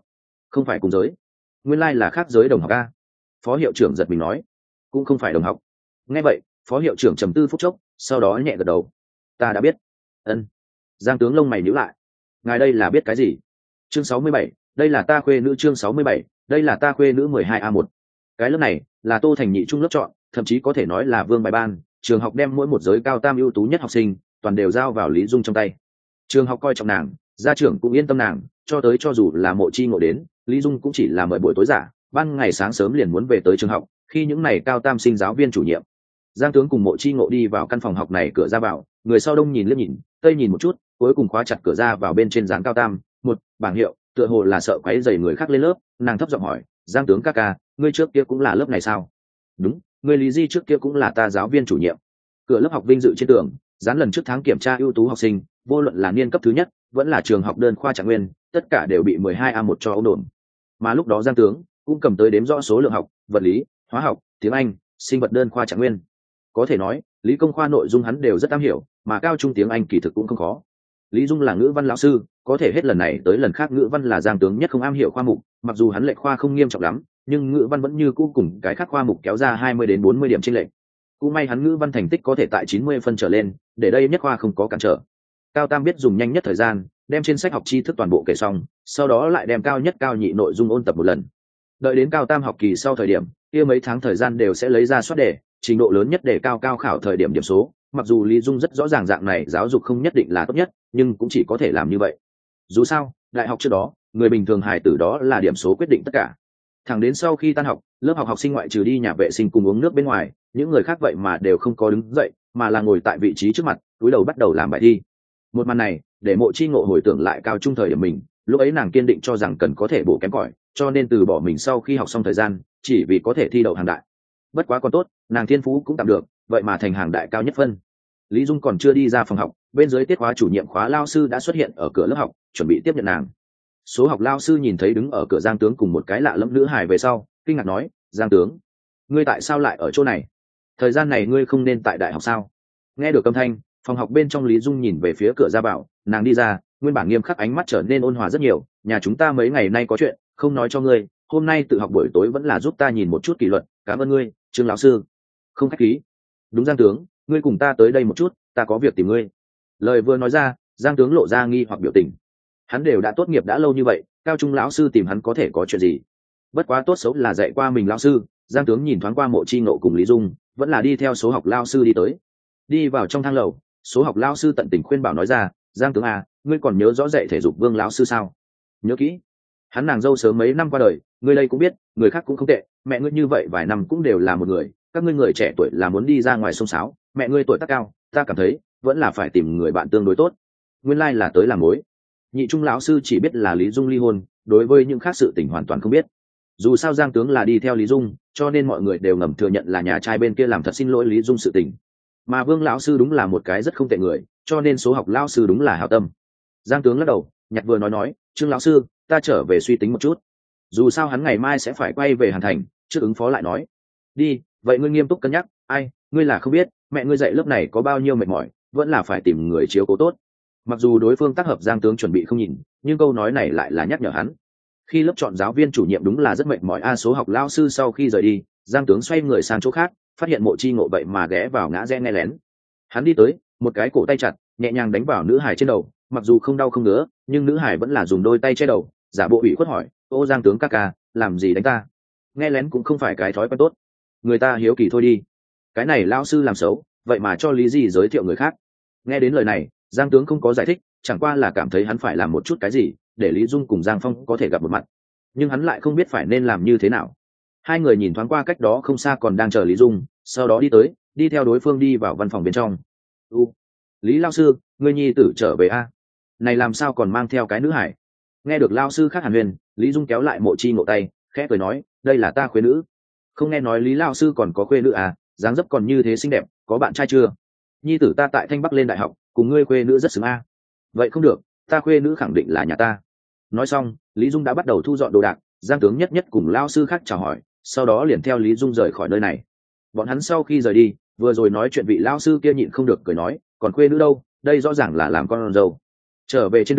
Không phải cùng giới, nguyên lai là khác giới đồng học a. Phó hiệu trưởng giật mình nói. Cũng không phải đồng học. Nghe vậy phó hiệu trưởng trầm tư phút chốc, sau đó nhẹ gật đầu. Ta đã biết. Ân. Giang tướng lông mày nhíu lại. Ngài đây là biết cái gì? Chương sáu mươi bảy, đây là ta khuê nữ. Chương sáu mươi bảy, đây là ta khuê nữ mười hai a một. Cái lớp này là Tô Thành Nhị trung lớp chọn, thậm chí có thể nói là vương bài ban, trường học đem mỗi một giới cao tam ưu tú nhất học sinh toàn đều giao vào Lý Dung trong tay. Trường học coi trọng nàng, gia trưởng cũng yên tâm nàng, cho tới cho dù là Mộ Chi Ngộ đến, Lý Dung cũng chỉ là mời buổi tối giả, ban ngày sáng sớm liền muốn về tới trường học. Khi những này cao tam sinh giáo viên chủ nhiệm, Giang tướng cùng Mộ Chi Ngộ đi vào căn phòng học này, cửa ra vào, người sau đông nhìn liếc nhìn, tây nhìn một chút, cuối cùng khóa chặt cửa ra vào bên trên dán cao tam một bảng hiệu, tựa hồ là sợ quấy rầy người khác lên lớp. Nàng thấp giọng hỏi, Giang tướng ca ca, ngươi trước kia cũng là lớp này sao? Đúng, ngươi Lý Di trước kia cũng là ta giáo viên chủ nhiệm. Cửa lớp học vinh dự trên tường dán lần trước tháng kiểm tra ưu tú học sinh, vô luận là niên cấp thứ nhất vẫn là trường học đơn khoa trạng nguyên, tất cả đều bị mười hai a một cho ống đồn. Mà lúc đó Giang tướng cũng cầm tới đếm rõ số lượng học, vật lý, hóa học, tiếng Anh, sinh vật đơn khoa trạng nguyên. Có thể nói lý công khoa nội dung hắn đều rất am hiểu, mà cao trung tiếng Anh kỳ thực cũng không khó. Lý Dung là ngữ văn lão sư, có thể hết lần này tới lần khác ngữ văn là Giang tướng nhất không am hiểu khoa mục, mặc dù hắn lệch khoa không nghiêm trọng lắm, nhưng ngữ văn vẫn như cũ cùng cái khác khoa mục kéo ra hai mươi đến bốn mươi điểm chênh lệch. Cũng may hắn ngữ văn thành tích có thể tại chín mươi phân trở lên, để đây nhất khoa không có cản trở. Cao tam biết dùng nhanh nhất thời gian đem trên sách học tri thức toàn bộ kể xong, sau đó lại đem cao nhất cao nhị nội dung ôn tập một lần. Đợi đến cao tam học kỳ sau thời điểm kia mấy tháng thời gian đều sẽ lấy ra soát đề, trình độ lớn nhất để cao cao khảo thời điểm điểm số. Mặc dù Lý Dung rất rõ ràng dạng này giáo dục không nhất định là tốt nhất, nhưng cũng chỉ có thể làm như vậy. Dù sao đại học trước đó người bình thường hài tử đó là điểm số quyết định tất cả. Thẳng đến sau khi tan học, lớp học học sinh ngoại trừ đi nhà vệ sinh cùng uống nước bên ngoài, những người khác vậy mà đều không có đứng dậy, mà là ngồi tại vị trí trước mặt, cúi đầu bắt đầu làm bài thi. Một màn này để Mộ Chi Ngộ hồi tưởng lại cao trung thời điểm mình, lúc ấy nàng kiên định cho rằng cần có thể bổ kém cỏi, cho nên từ bỏ mình sau khi học xong thời gian, chỉ vì có thể thi đậu hàng đại. Bất quá còn tốt, nàng thiên phú cũng tạm được, vậy mà thành hàng đại cao nhất phân. Lý Dung còn chưa đi ra phòng học, bên dưới tiết khóa chủ nhiệm khóa lao sư đã xuất hiện ở cửa lớp học, chuẩn bị tiếp nhận nàng. Số học lao sư nhìn thấy đứng ở cửa Giang tướng cùng một cái lạ lẫm nữ hài về sau, kinh ngạc nói, Giang tướng, ngươi tại sao lại ở chỗ này? Thời gian này ngươi không nên tại đại học sao? Nghe được âm thanh, phòng học bên trong Lý Dung nhìn về phía cửa ra vào, nàng đi ra, nguyên bản nghiêm khắc ánh mắt trở nên ôn hòa rất nhiều. Nhà chúng ta mấy ngày nay có chuyện không nói cho ngươi, hôm nay tự học buổi tối vẫn là giúp ta nhìn một chút kỷ luật, cảm ơn ngươi, Trương lão sư. Không khách khí. Đúng Giang tướng, ngươi cùng ta tới đây một chút, ta có việc tìm ngươi. Lời vừa nói ra, Giang tướng lộ ra nghi hoặc biểu tình. Hắn đều đã tốt nghiệp đã lâu như vậy, cao trung lão sư tìm hắn có thể có chuyện gì? Bất quá tốt xấu là dạy qua mình lão sư. Giang tướng nhìn thoáng qua Mộ Chi Ngộ cùng Lý Dung, vẫn là đi theo số học lão sư đi tới. Đi vào trong thang lầu, số học lão sư tận tình khuyên bảo nói ra, Giang tướng à, ngươi còn nhớ rõ dạy thể dục Vương lão sư sao? Nhớ kỹ. Hắn nàng dâu sớm mấy năm qua đời, ngươi đây cũng biết, người khác cũng không tệ, mẹ ngươi như vậy vài năm cũng đều là một người, các ngươi người trẻ tuổi là muốn đi ra ngoài xông xáo, mẹ ngươi tuổi tác cao, ta cảm thấy vẫn là phải tìm người bạn tương đối tốt. Nguyên lai like là tới làm mối. Nhị trung lão sư chỉ biết là Lý Dung ly hôn, đối với những khác sự tình hoàn toàn không biết. Dù sao Giang tướng là đi theo Lý Dung, cho nên mọi người đều ngầm thừa nhận là nhà trai bên kia làm thật xin lỗi Lý Dung sự tình. Mà Vương lão sư đúng là một cái rất không tệ người, cho nên số học lão sư đúng là hảo tâm. Giang tướng lắc đầu, nhặt vừa nói nói, Trương lão sư, ta trở về suy tính một chút. Dù sao hắn ngày mai sẽ phải quay về Hàn Thành, trước ứng phó lại nói. Đi, vậy ngươi nghiêm túc cân nhắc, ai, ngươi là không biết, mẹ ngươi dạy lớp này có bao nhiêu mệt mỏi, vẫn là phải tìm người chiếu cố tốt. Mặc dù đối phương tác hợp Giang tướng chuẩn bị không nhìn, nhưng câu nói này lại là nhắc nhở hắn. Khi lớp chọn giáo viên chủ nhiệm đúng là rất mệt mỏi a. Số học lao sư sau khi rời đi, Giang tướng xoay người sang chỗ khác, phát hiện Mộ Chi Ngộ vậy mà ghé vào ngã rẽ nghe lén. Hắn đi tới, một cái cổ tay chặt, nhẹ nhàng đánh vào nữ hải trên đầu, mặc dù không đau không ngứa, nhưng nữ hải vẫn là dùng đôi tay che đầu, giả bộ ủy khuất hỏi, ô Giang tướng ca ca, làm gì đánh ta? Nghe lén cũng không phải cái thói quen tốt, người ta hiếu kỳ thôi đi. Cái này lao sư làm xấu, vậy mà cho Lý Di giới thiệu người khác. Nghe đến lời này, Giang tướng không có giải thích, chẳng qua là cảm thấy hắn phải làm một chút cái gì để Lý Dung cùng Giang Phong có thể gặp một mặt, nhưng hắn lại không biết phải nên làm như thế nào. Hai người nhìn thoáng qua cách đó không xa còn đang chờ Lý Dung, sau đó đi tới, đi theo đối phương đi vào văn phòng bên trong. U, Lý lao sư, ngươi nhi tử trở về a? Này làm sao còn mang theo cái nữ hải? Nghe được lao sư khác hàn huyền, Lý Dung kéo lại Mộ Chi Ngộ tay, khẽ cười nói, đây là ta khuê nữ. Không nghe nói Lý lao sư còn có khuê nữ à? Dáng dấp còn như thế xinh đẹp, có bạn trai chưa? Nhi tử ta tại Thanh Bắc lên đại học, cùng ngươi khuê nữ rất xứng a. Vậy không được, ta khuê nữ khẳng định là nhà ta. Nói xong, Lý Dung đã bắt đầu thu dọn đồ đạc. Giang tướng nhất nhất cùng lao sư khác chào hỏi, sau đó liền theo Lý Dung rời khỏi nơi này. Bọn hắn sau khi rời đi, vừa rồi nói chuyện vị lao sư kia nhịn không được cười nói, còn khuê nữ đâu, đây rõ ràng là làm con dâu. Trở về trên đường,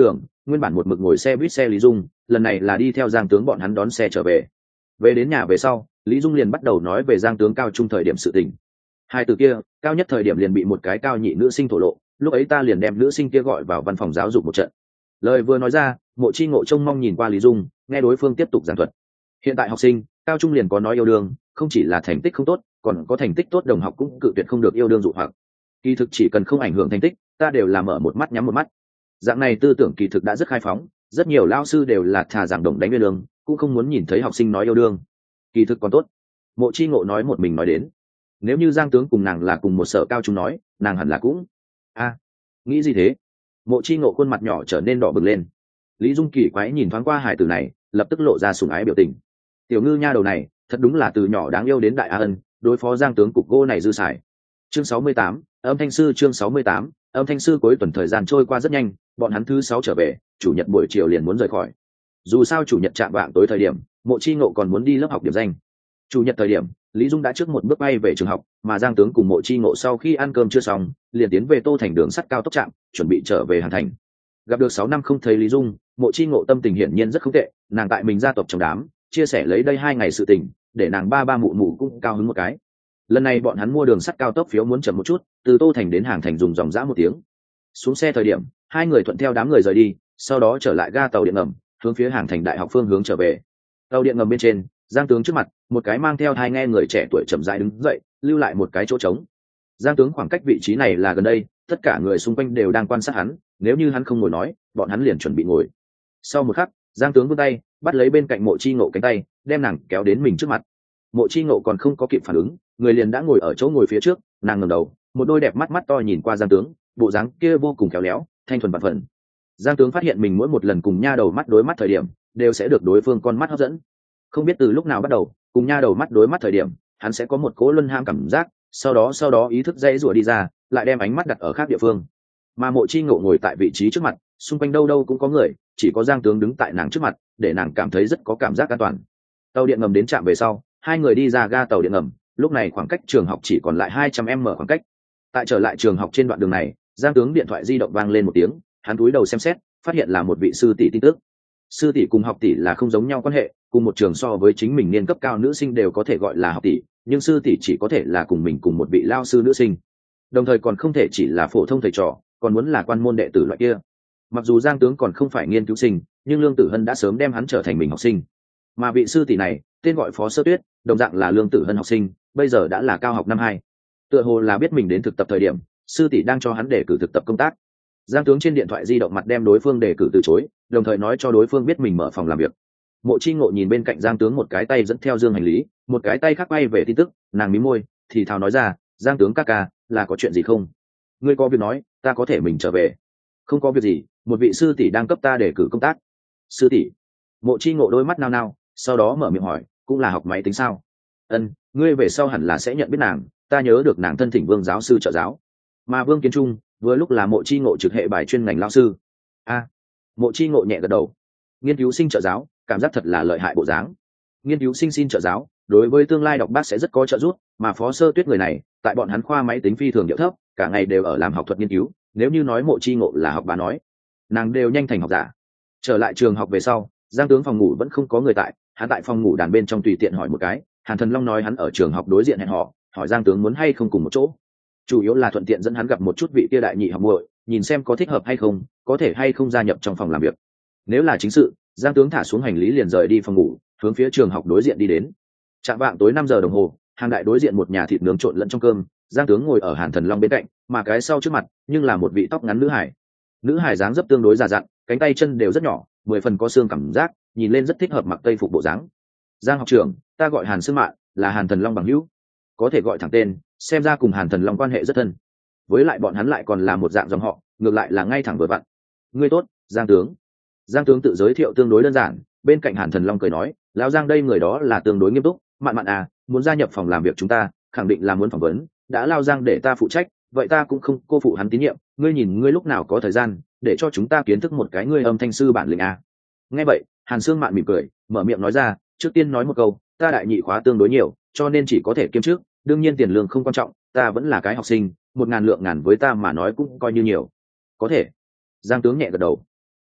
nguyên bản một mực ngồi xe buýt xe Lý Dung lần này là đi theo Giang tướng bọn hắn đón xe trở về. Về đến nhà về sau, Lý Dung liền bắt đầu nói về Giang tướng cao trung thời điểm sự tình. Hai từ kia, cao nhất thời điểm liền bị một cái cao nhị nữ sinh thổ lộ, lúc ấy ta liền đem nữ sinh kia gọi vào văn phòng giáo dục một trận. Lời vừa nói ra, Mộ Chi Ngộ trông mong nhìn qua Lý Dung, nghe đối phương tiếp tục giảng thuật. Hiện tại học sinh, cao trung liền có nói yêu đương, không chỉ là thành tích không tốt, còn có thành tích tốt đồng học cũng cự tuyệt không được yêu đương dụ hoặc. Kỳ thực chỉ cần không ảnh hưởng thành tích, ta đều là mở một mắt nhắm một mắt. Dạng này tư tưởng kỳ thực đã rất khai phóng, rất nhiều lao sư đều là thà rằng đồng đánh nguyên lương, cũng không muốn nhìn thấy học sinh nói yêu đương. Kỳ thực còn tốt. Mộ Chi Ngộ nói một mình nói đến, nếu như Giang tướng cùng nàng là cùng một sở cao trung nói, nàng hẳn là cũng a nghĩ gì thế? Mộ Chi Ngộ khuôn mặt nhỏ trở nên đỏ bừng lên. Lý Dung kỳ quái nhìn thoáng qua hải tử này, lập tức lộ ra sủng ái biểu tình. Tiểu ngư nha đầu này thật đúng là từ nhỏ đáng yêu đến đại a ân, đối phó Giang tướng cục gỗ này dư xài. Chương sáu mươi tám, âm thanh sư. Chương sáu mươi tám, âm thanh sư. Cuối tuần thời gian trôi qua rất nhanh, bọn hắn thứ sáu trở về, chủ nhật buổi chiều liền muốn rời khỏi. Dù sao chủ nhật chạm vạng tối thời điểm, Mộ Chi Ngộ còn muốn đi lớp học điểm danh. Chủ nhật thời điểm, Lý Dung đã trước một bước bay về trường học, mà Giang tướng cùng Mộ Chi Ngộ sau khi ăn cơm chưa xong, liền tiến về Tô Thành đường sắt cao tốc trạm, chuẩn bị trở về Hàn Thành. Gặp được sáu năm không thấy Lý Dung, Mộ Chi Ngộ tâm tình hiển nhiên rất không tệ, nàng tại mình gia tộc trong đám, chia sẻ lấy đây hai ngày sự tình, để nàng ba ba mụ mụ cũng cao hứng một cái. Lần này bọn hắn mua đường sắt cao tốc phiếu muốn chậm một chút, từ Tô Thành đến Hàn Thành dùng dòng dã một tiếng. Xuống xe thời điểm, hai người thuận theo đám người rời đi, sau đó trở lại ga tàu điện ngầm, hướng phía Hàn Thành đại học phương hướng trở về. Tàu điện ngầm bên trên, Giang tướng trước mặt, một cái mang theo thai nghe người trẻ tuổi chậm rãi đứng dậy, lưu lại một cái chỗ trống. Giang tướng khoảng cách vị trí này là gần đây, tất cả người xung quanh đều đang quan sát hắn, nếu như hắn không ngồi nói, bọn hắn liền chuẩn bị ngồi. Sau một khắc, Giang tướng vươn tay, bắt lấy bên cạnh Mộ Chi Ngộ cánh tay, đem nàng kéo đến mình trước mặt. Mộ Chi Ngộ còn không có kịp phản ứng, người liền đã ngồi ở chỗ ngồi phía trước, nàng ngẩng đầu, một đôi đẹp mắt mắt to nhìn qua Giang tướng, bộ dáng kia vô cùng khéo léo, thanh thuần vạn phần. Giang tướng phát hiện mình mỗi một lần cùng nha đầu mắt đối mắt thời điểm, đều sẽ được đối phương con mắt hấp dẫn. Không biết từ lúc nào bắt đầu, cùng nha đầu mắt đối mắt thời điểm, hắn sẽ có một cỗ luân ham cảm giác, sau đó sau đó ý thức dãy rủa đi ra, lại đem ánh mắt đặt ở khác địa phương. Mà Mộ Chi Ngộ ngồi tại vị trí trước mặt, xung quanh đâu đâu cũng có người, chỉ có Giang tướng đứng tại nàng trước mặt, để nàng cảm thấy rất có cảm giác an toàn. Tàu điện ngầm đến trạm về sau, hai người đi ra ga tàu điện ngầm, lúc này khoảng cách trường học chỉ còn lại hai trăm mét khoảng cách. Tại trở lại trường học trên đoạn đường này, Giang tướng điện thoại di động vang lên một tiếng, hắn cúi đầu xem xét, phát hiện là một vị sư tỷ tin tức. Sư tỷ cùng học tỷ là không giống nhau quan hệ, cùng một trường so với chính mình niên cấp cao nữ sinh đều có thể gọi là học tỷ, nhưng sư tỷ chỉ có thể là cùng mình cùng một vị lao sư nữ sinh, đồng thời còn không thể chỉ là phổ thông thầy trò, còn muốn là quan môn đệ tử loại kia. Mặc dù Giang tướng còn không phải nghiên cứu sinh, nhưng Lương Tử Hân đã sớm đem hắn trở thành mình học sinh. Mà vị sư tỷ này tên gọi Phó Sơ Tuyết, đồng dạng là Lương Tử Hân học sinh, bây giờ đã là cao học năm hai. Tựa hồ là biết mình đến thực tập thời điểm, sư tỷ đang cho hắn để cử thực tập công tác. Giang tướng trên điện thoại di động mặt đem đối phương đề cử từ chối, đồng thời nói cho đối phương biết mình mở phòng làm việc. Mộ Chi Ngộ nhìn bên cạnh Giang tướng, một cái tay dẫn theo dương hành lý, một cái tay khác bay về tin tức, nàng mím môi, thì thào nói ra, Giang tướng ca ca, là có chuyện gì không? Ngươi có việc nói, ta có thể mình trở về. Không có việc gì, một vị sư tỷ đang cấp ta đề cử công tác. Sư tỷ? Mộ Chi Ngộ đôi mắt nao nao, sau đó mở miệng hỏi, cũng là học máy tính sao? Ân, ngươi về sau hẳn là sẽ nhận biết nàng, ta nhớ được nàng thân thỉnh Vương giáo sư trợ giáo. Mà Vương Kiến Trung vừa lúc là Mộ Chi Ngộ trực hệ bài chuyên ngành lao sư. A. Mộ Chi Ngộ nhẹ gật đầu. Nghiên cứu sinh trợ giáo, cảm giác thật là lợi hại bộ dáng. Nghiên cứu sinh xin trợ giáo, đối với tương lai đọc bác sẽ rất có trợ giúp, mà Phó Sơ Tuyết người này, tại bọn hắn khoa máy tính phi thường điệu thấp, cả ngày đều ở làm học thuật nghiên cứu, nếu như nói Mộ Chi Ngộ là học bá nói, nàng đều nhanh thành học giả. Trở lại trường học về sau, Giang tướng phòng ngủ vẫn không có người tại, hắn tại phòng ngủ đàn bên trong tùy tiện hỏi một cái, Hàn Thần Long nói hắn ở trường học đối diện hẹn họ, hỏi Giang tướng muốn hay không cùng một chỗ. Chủ yếu là thuận tiện dẫn hắn gặp một chút vị kia đại nhị học muội, nhìn xem có thích hợp hay không, có thể hay không gia nhập trong phòng làm việc. Nếu là chính sự, Giang tướng thả xuống hành lý liền rời đi phòng ngủ, hướng phía trường học đối diện đi đến. Trạm vạng tối năm giờ đồng hồ, hàng đại đối diện một nhà thịt nướng trộn lẫn trong cơm, Giang tướng ngồi ở Hàn Thần Long bên cạnh, mà cái sau trước mặt nhưng là một vị tóc ngắn nữ hải. Nữ hải dáng dấp tương đối già dặn, cánh tay chân đều rất nhỏ, mười phần có xương cảm giác, nhìn lên rất thích hợp mặc tây phục bộ dáng. Giang học trưởng, ta gọi Hàn Sương Mạn, là Hàn Thần Long bằng hữu, có thể gọi thẳng tên, xem ra cùng Hàn Thần Long quan hệ rất thân. Với lại bọn hắn lại còn là một dạng dòng họ, ngược lại là ngay thẳng vừa vặn. Ngươi tốt, Giang tướng. Giang tướng tự giới thiệu tương đối đơn giản, bên cạnh Hàn Thần Long cười nói, lão Giang đây người đó là tương đối nghiêm túc, mạn mạn à, muốn gia nhập phòng làm việc chúng ta, khẳng định là muốn phỏng vấn, đã lao Giang để ta phụ trách, vậy ta cũng không cô phụ hắn tín nhiệm, ngươi nhìn ngươi lúc nào có thời gian, để cho chúng ta kiến thức một cái ngươi âm thanh sư bản lĩnh à. Nghe vậy, Hàn Sương Mạn mỉm cười, mở miệng nói ra, trước tiên nói một câu, ta đại nhị khóa tương đối nhiều, cho nên chỉ có thể kiêm trước, đương nhiên tiền lương không quan trọng, ta vẫn là cái học sinh, một ngàn lượng ngàn với ta mà nói cũng coi như nhiều. Có thể. Giang tướng nhẹ gật đầu.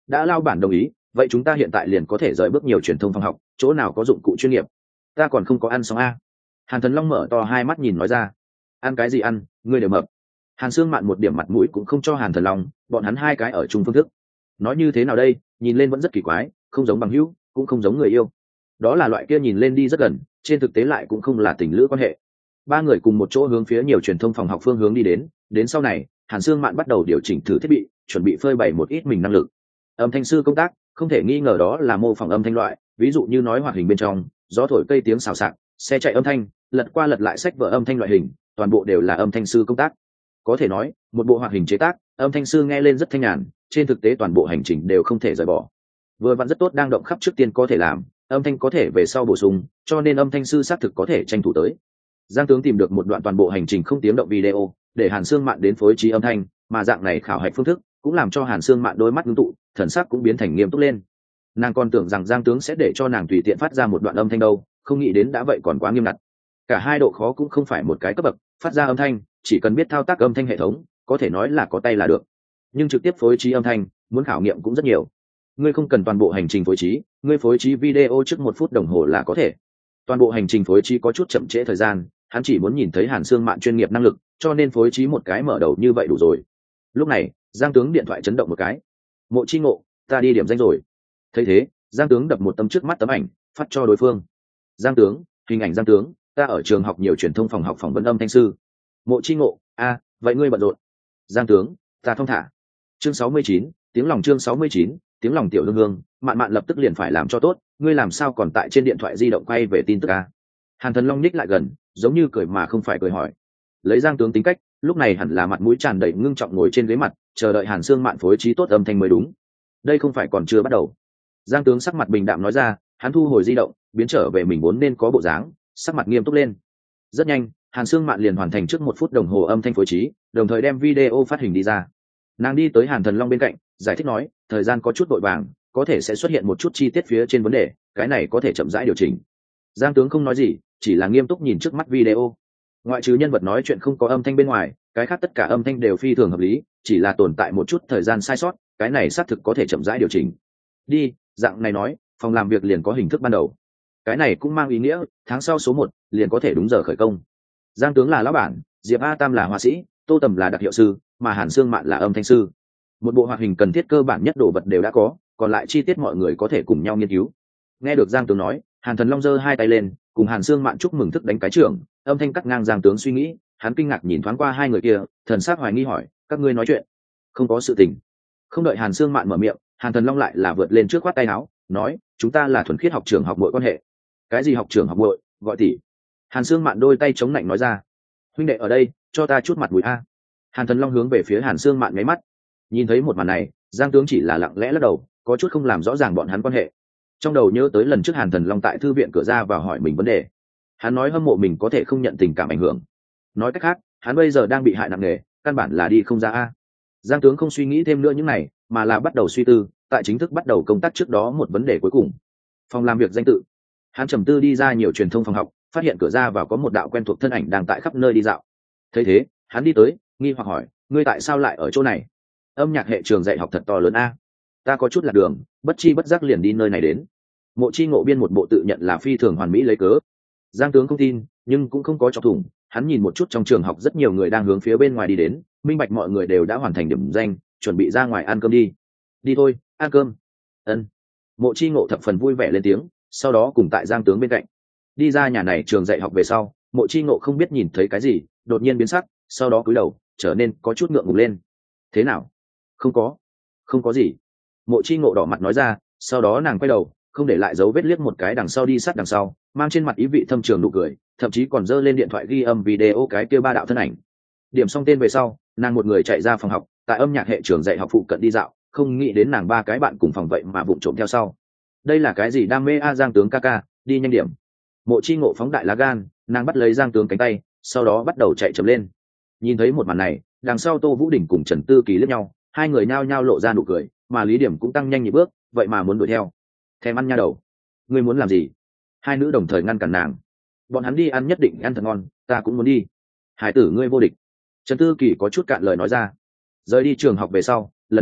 đã lao bản đồng ý, vậy chúng ta hiện tại liền có thể rời bước nhiều truyền thông phòng học, chỗ nào có dụng cụ chuyên nghiệp. Ta còn không có ăn xong a. Hàn Thần Long mở to hai mắt nhìn nói ra. Ăn cái gì ăn, ngươi đều mập. Hàn Sương Mạn một điểm mặt mũi cũng không cho Hàn Thần Long, bọn hắn hai cái ở chung phương thức. Nói như thế nào đây, nhìn lên vẫn rất kỳ quái, không giống bằng hữu, cũng không giống người yêu. Đó là loại kia nhìn lên đi rất gần, trên thực tế lại cũng không là tình lữ quan hệ. Ba người cùng một chỗ hướng phía nhiều truyền thông phòng học phương hướng đi đến, đến sau này, Hàn Sương Mạn bắt đầu điều chỉnh thử thiết bị, chuẩn bị phơi bày một ít mình năng lực. Âm thanh sư công tác, không thể nghi ngờ đó là mô phỏng âm thanh loại, ví dụ như nói hoạt hình bên trong, gió thổi cây tiếng xào xạc, xe chạy âm thanh, lật qua lật lại sách vở âm thanh loại hình, toàn bộ đều là âm thanh sư công tác. Có thể nói, một bộ hoạt hình chế tác, âm thanh sư nghe lên rất thanh nhàn, trên thực tế toàn bộ hành trình đều không thể rời bỏ. Vừa vặn rất tốt đang động khắp trước tiên có thể làm, âm thanh có thể về sau bổ sung, cho nên âm thanh sư xác thực có thể tranh thủ tới. Giang Tướng tìm được một đoạn toàn bộ hành trình không tiếng động video, để Hàn Sương Mạn đến phối trí âm thanh, mà dạng này khảo hạch phương thức cũng làm cho Hàn Sương Mạn đôi mắt ngưng tụ, thần sắc cũng biến thành nghiêm túc lên. Nàng còn tưởng rằng Giang Tướng sẽ để cho nàng tùy tiện phát ra một đoạn âm thanh đâu, không nghĩ đến đã vậy còn quá nghiêm ngặt. Cả hai độ khó cũng không phải một cái cấp bậc, phát ra âm thanh, chỉ cần biết thao tác âm thanh hệ thống, có thể nói là có tay là được. Nhưng trực tiếp phối trí âm thanh, muốn khảo nghiệm cũng rất nhiều. Ngươi không cần toàn bộ hành trình phối trí, ngươi phối trí video trước một phút đồng hồ là có thể. Toàn bộ hành trình phối trí có chút chậm trễ thời gian, hắn chỉ muốn nhìn thấy Hàn Sương Mạn chuyên nghiệp năng lực, cho nên phối trí một cái mở đầu như vậy đủ rồi. Lúc này, Giang Tướng điện thoại chấn động một cái. Mộ Chi Ngộ, ta đi điểm danh rồi. Thấy thế, Giang Tướng đập một tấm trước mắt tấm ảnh, phát cho đối phương. Giang Tướng, hình ảnh Giang Tướng, ta ở trường học nhiều truyền thông phòng học phỏng vấn âm thanh sư. Mộ Chi Ngộ, a, vậy ngươi bận rộn. Giang Tướng, ta thong thả. Chương sáu mươi chín, tiếng lòng chương sáu mươi chín, tiếng lòng tiểu hương hương, Mạn Mạn lập tức liền phải làm cho tốt, ngươi làm sao còn tại trên điện thoại di động quay về tin tức a? Hàn Thần Long nhích lại gần, giống như cười mà không phải cười hỏi. Lấy Giang Tướng tính cách, lúc này hẳn là mặt mũi tràn đầy ngưng trọng ngồi trên ghế mặt, chờ đợi Hàn Sương Mạn phối trí tốt âm thanh mới đúng. Đây không phải còn chưa bắt đầu. Giang Tướng sắc mặt bình đạm nói ra, hắn thu hồi di động, biến trở về mình vốn nên có bộ dáng, sắc mặt nghiêm túc lên. Rất nhanh, Hàn Sương Mạn liền hoàn thành trước một phút đồng hồ âm thanh phối trí, đồng thời đem video phát hình đi ra. Nàng đi tới Hàn Thần Long bên cạnh, giải thích nói, thời gian có chút vội vàng, có thể sẽ xuất hiện một chút chi tiết phía trên vấn đề, cái này có thể chậm rãi điều chỉnh. Giang Tướng không nói gì, chỉ là nghiêm túc nhìn trước mắt video. Ngoại trừ nhân vật nói chuyện không có âm thanh bên ngoài, cái khác tất cả âm thanh đều phi thường hợp lý, chỉ là tồn tại một chút thời gian sai sót, cái này xác thực có thể chậm rãi điều chỉnh. Đi, dạng này nói, phòng làm việc liền có hình thức ban đầu. Cái này cũng mang ý nghĩa, tháng sau số một liền có thể đúng giờ khởi công. Giang Tướng là lão bản, Diệp A Tam là họa sĩ, Tô Tầm là đặc hiệu sư, mà Hàn Sương Mạn là âm thanh sư. Một bộ hoạt hình cần thiết cơ bản nhất đồ vật đều đã có, còn lại chi tiết mọi người có thể cùng nhau nghiên cứu. Nghe được Giang Tướng nói, Hàn Thần Long giơ hai tay lên, cùng Hàn Sương Mạn chúc mừng thức đánh cái trưởng, âm thanh cắt ngang Giang Tướng suy nghĩ, hắn kinh ngạc nhìn thoáng qua hai người kia, thần sắc hoài nghi hỏi, các ngươi nói chuyện? Không có sự tình. Không đợi Hàn Sương Mạn mở miệng, Hàn Thần Long lại là vượt lên trước khoát tay áo, nói, chúng ta là thuần khiết học trưởng học muội quan hệ. Cái gì học trưởng học muội, gọi tỷ? Hàn Sương Mạn đôi tay chống lạnh nói ra, huynh đệ ở đây, cho ta chút mặt mũi a. Hàn Thần Long hướng về phía Hàn Sương Mạn nháy mắt. Nhìn thấy một màn này, Giang Tướng chỉ là lặng lẽ lắc đầu, có chút không làm rõ ràng bọn hắn quan hệ. Trong đầu nhớ tới lần trước Hàn Thần Long tại thư viện cửa ra vào hỏi mình vấn đề, hắn nói hâm mộ mình có thể không nhận tình cảm ảnh hưởng. Nói cách khác, hắn bây giờ đang bị hại nặng nề, căn bản là đi không ra a. Giang Tướng không suy nghĩ thêm nữa những này, mà là bắt đầu suy tư, tại chính thức bắt đầu công tác trước đó một vấn đề cuối cùng. Phòng làm việc danh tự. Hắn trầm tư đi ra nhiều truyền thông phòng học, phát hiện cửa ra vào có một đạo quen thuộc thân ảnh đang tại khắp nơi đi dạo. Thấy thế, hắn đi tới, nghi hoặc hỏi, ngươi tại sao lại ở chỗ này? Âm nhạc hệ trường dạy học thật to lớn a. Ta có chút lạc đường, bất chi bất giác liền đi nơi này đến. Mộ Chi Ngộ biên một bộ tự nhận là phi thường hoàn mỹ lấy cớ. Giang Tướng không tin, nhưng cũng không có chọc thủng, hắn nhìn một chút trong trường học rất nhiều người đang hướng phía bên ngoài đi đến, minh bạch mọi người đều đã hoàn thành điểm danh, chuẩn bị ra ngoài ăn cơm đi. Đi thôi, ăn cơm. Ân. Mộ Chi Ngộ thập phần vui vẻ lên tiếng, sau đó cùng tại Giang Tướng bên cạnh. Đi ra nhà này trường dạy học về sau, Mộ Chi Ngộ không biết nhìn thấy cái gì, đột nhiên biến sắc, sau đó cúi đầu, trở nên có chút ngượng ngùng lên. Thế nào? Không có. Không có gì. Mộ Chi Ngộ đỏ mặt nói ra, sau đó nàng quay đầu, không để lại dấu vết liếc một cái đằng sau đi sát đằng sau, mang trên mặt ý vị thâm trường nụ cười, thậm chí còn giơ lên điện thoại ghi âm video cái kia ba đạo thân ảnh. Điểm xong tên về sau, nàng một người chạy ra phòng học, tại âm nhạc hệ trường dạy học phụ cận đi dạo, không nghĩ đến nàng ba cái bạn cùng phòng vậy mà vụng trộm theo sau. Đây là cái gì đam mê a Giang Tướng ca ca, đi nhanh điểm. Mộ Chi Ngộ phóng đại lá gan, nàng bắt lấy Giang Tướng cánh tay, sau đó bắt đầu chạy chậm lên. Nhìn thấy một màn này, đằng sau Tô Vũ Đình cùng Trần Tư Kỳ liếc nhau, hai người nhao nhao lộ ra nụ cười, mà Lý Điểm cũng tăng nhanh nhịp bước, vậy mà muốn đuổi theo. Thèm ăn nha đầu, ngươi muốn làm gì? Hai nữ đồng thời ngăn cản nàng. Bọn hắn đi ăn nhất định ăn thật ngon, ta cũng muốn đi. Hải tử ngươi vô địch. Trần Tư Kỳ có chút cạn lời nói ra. Rời đi trường học về sau, lần này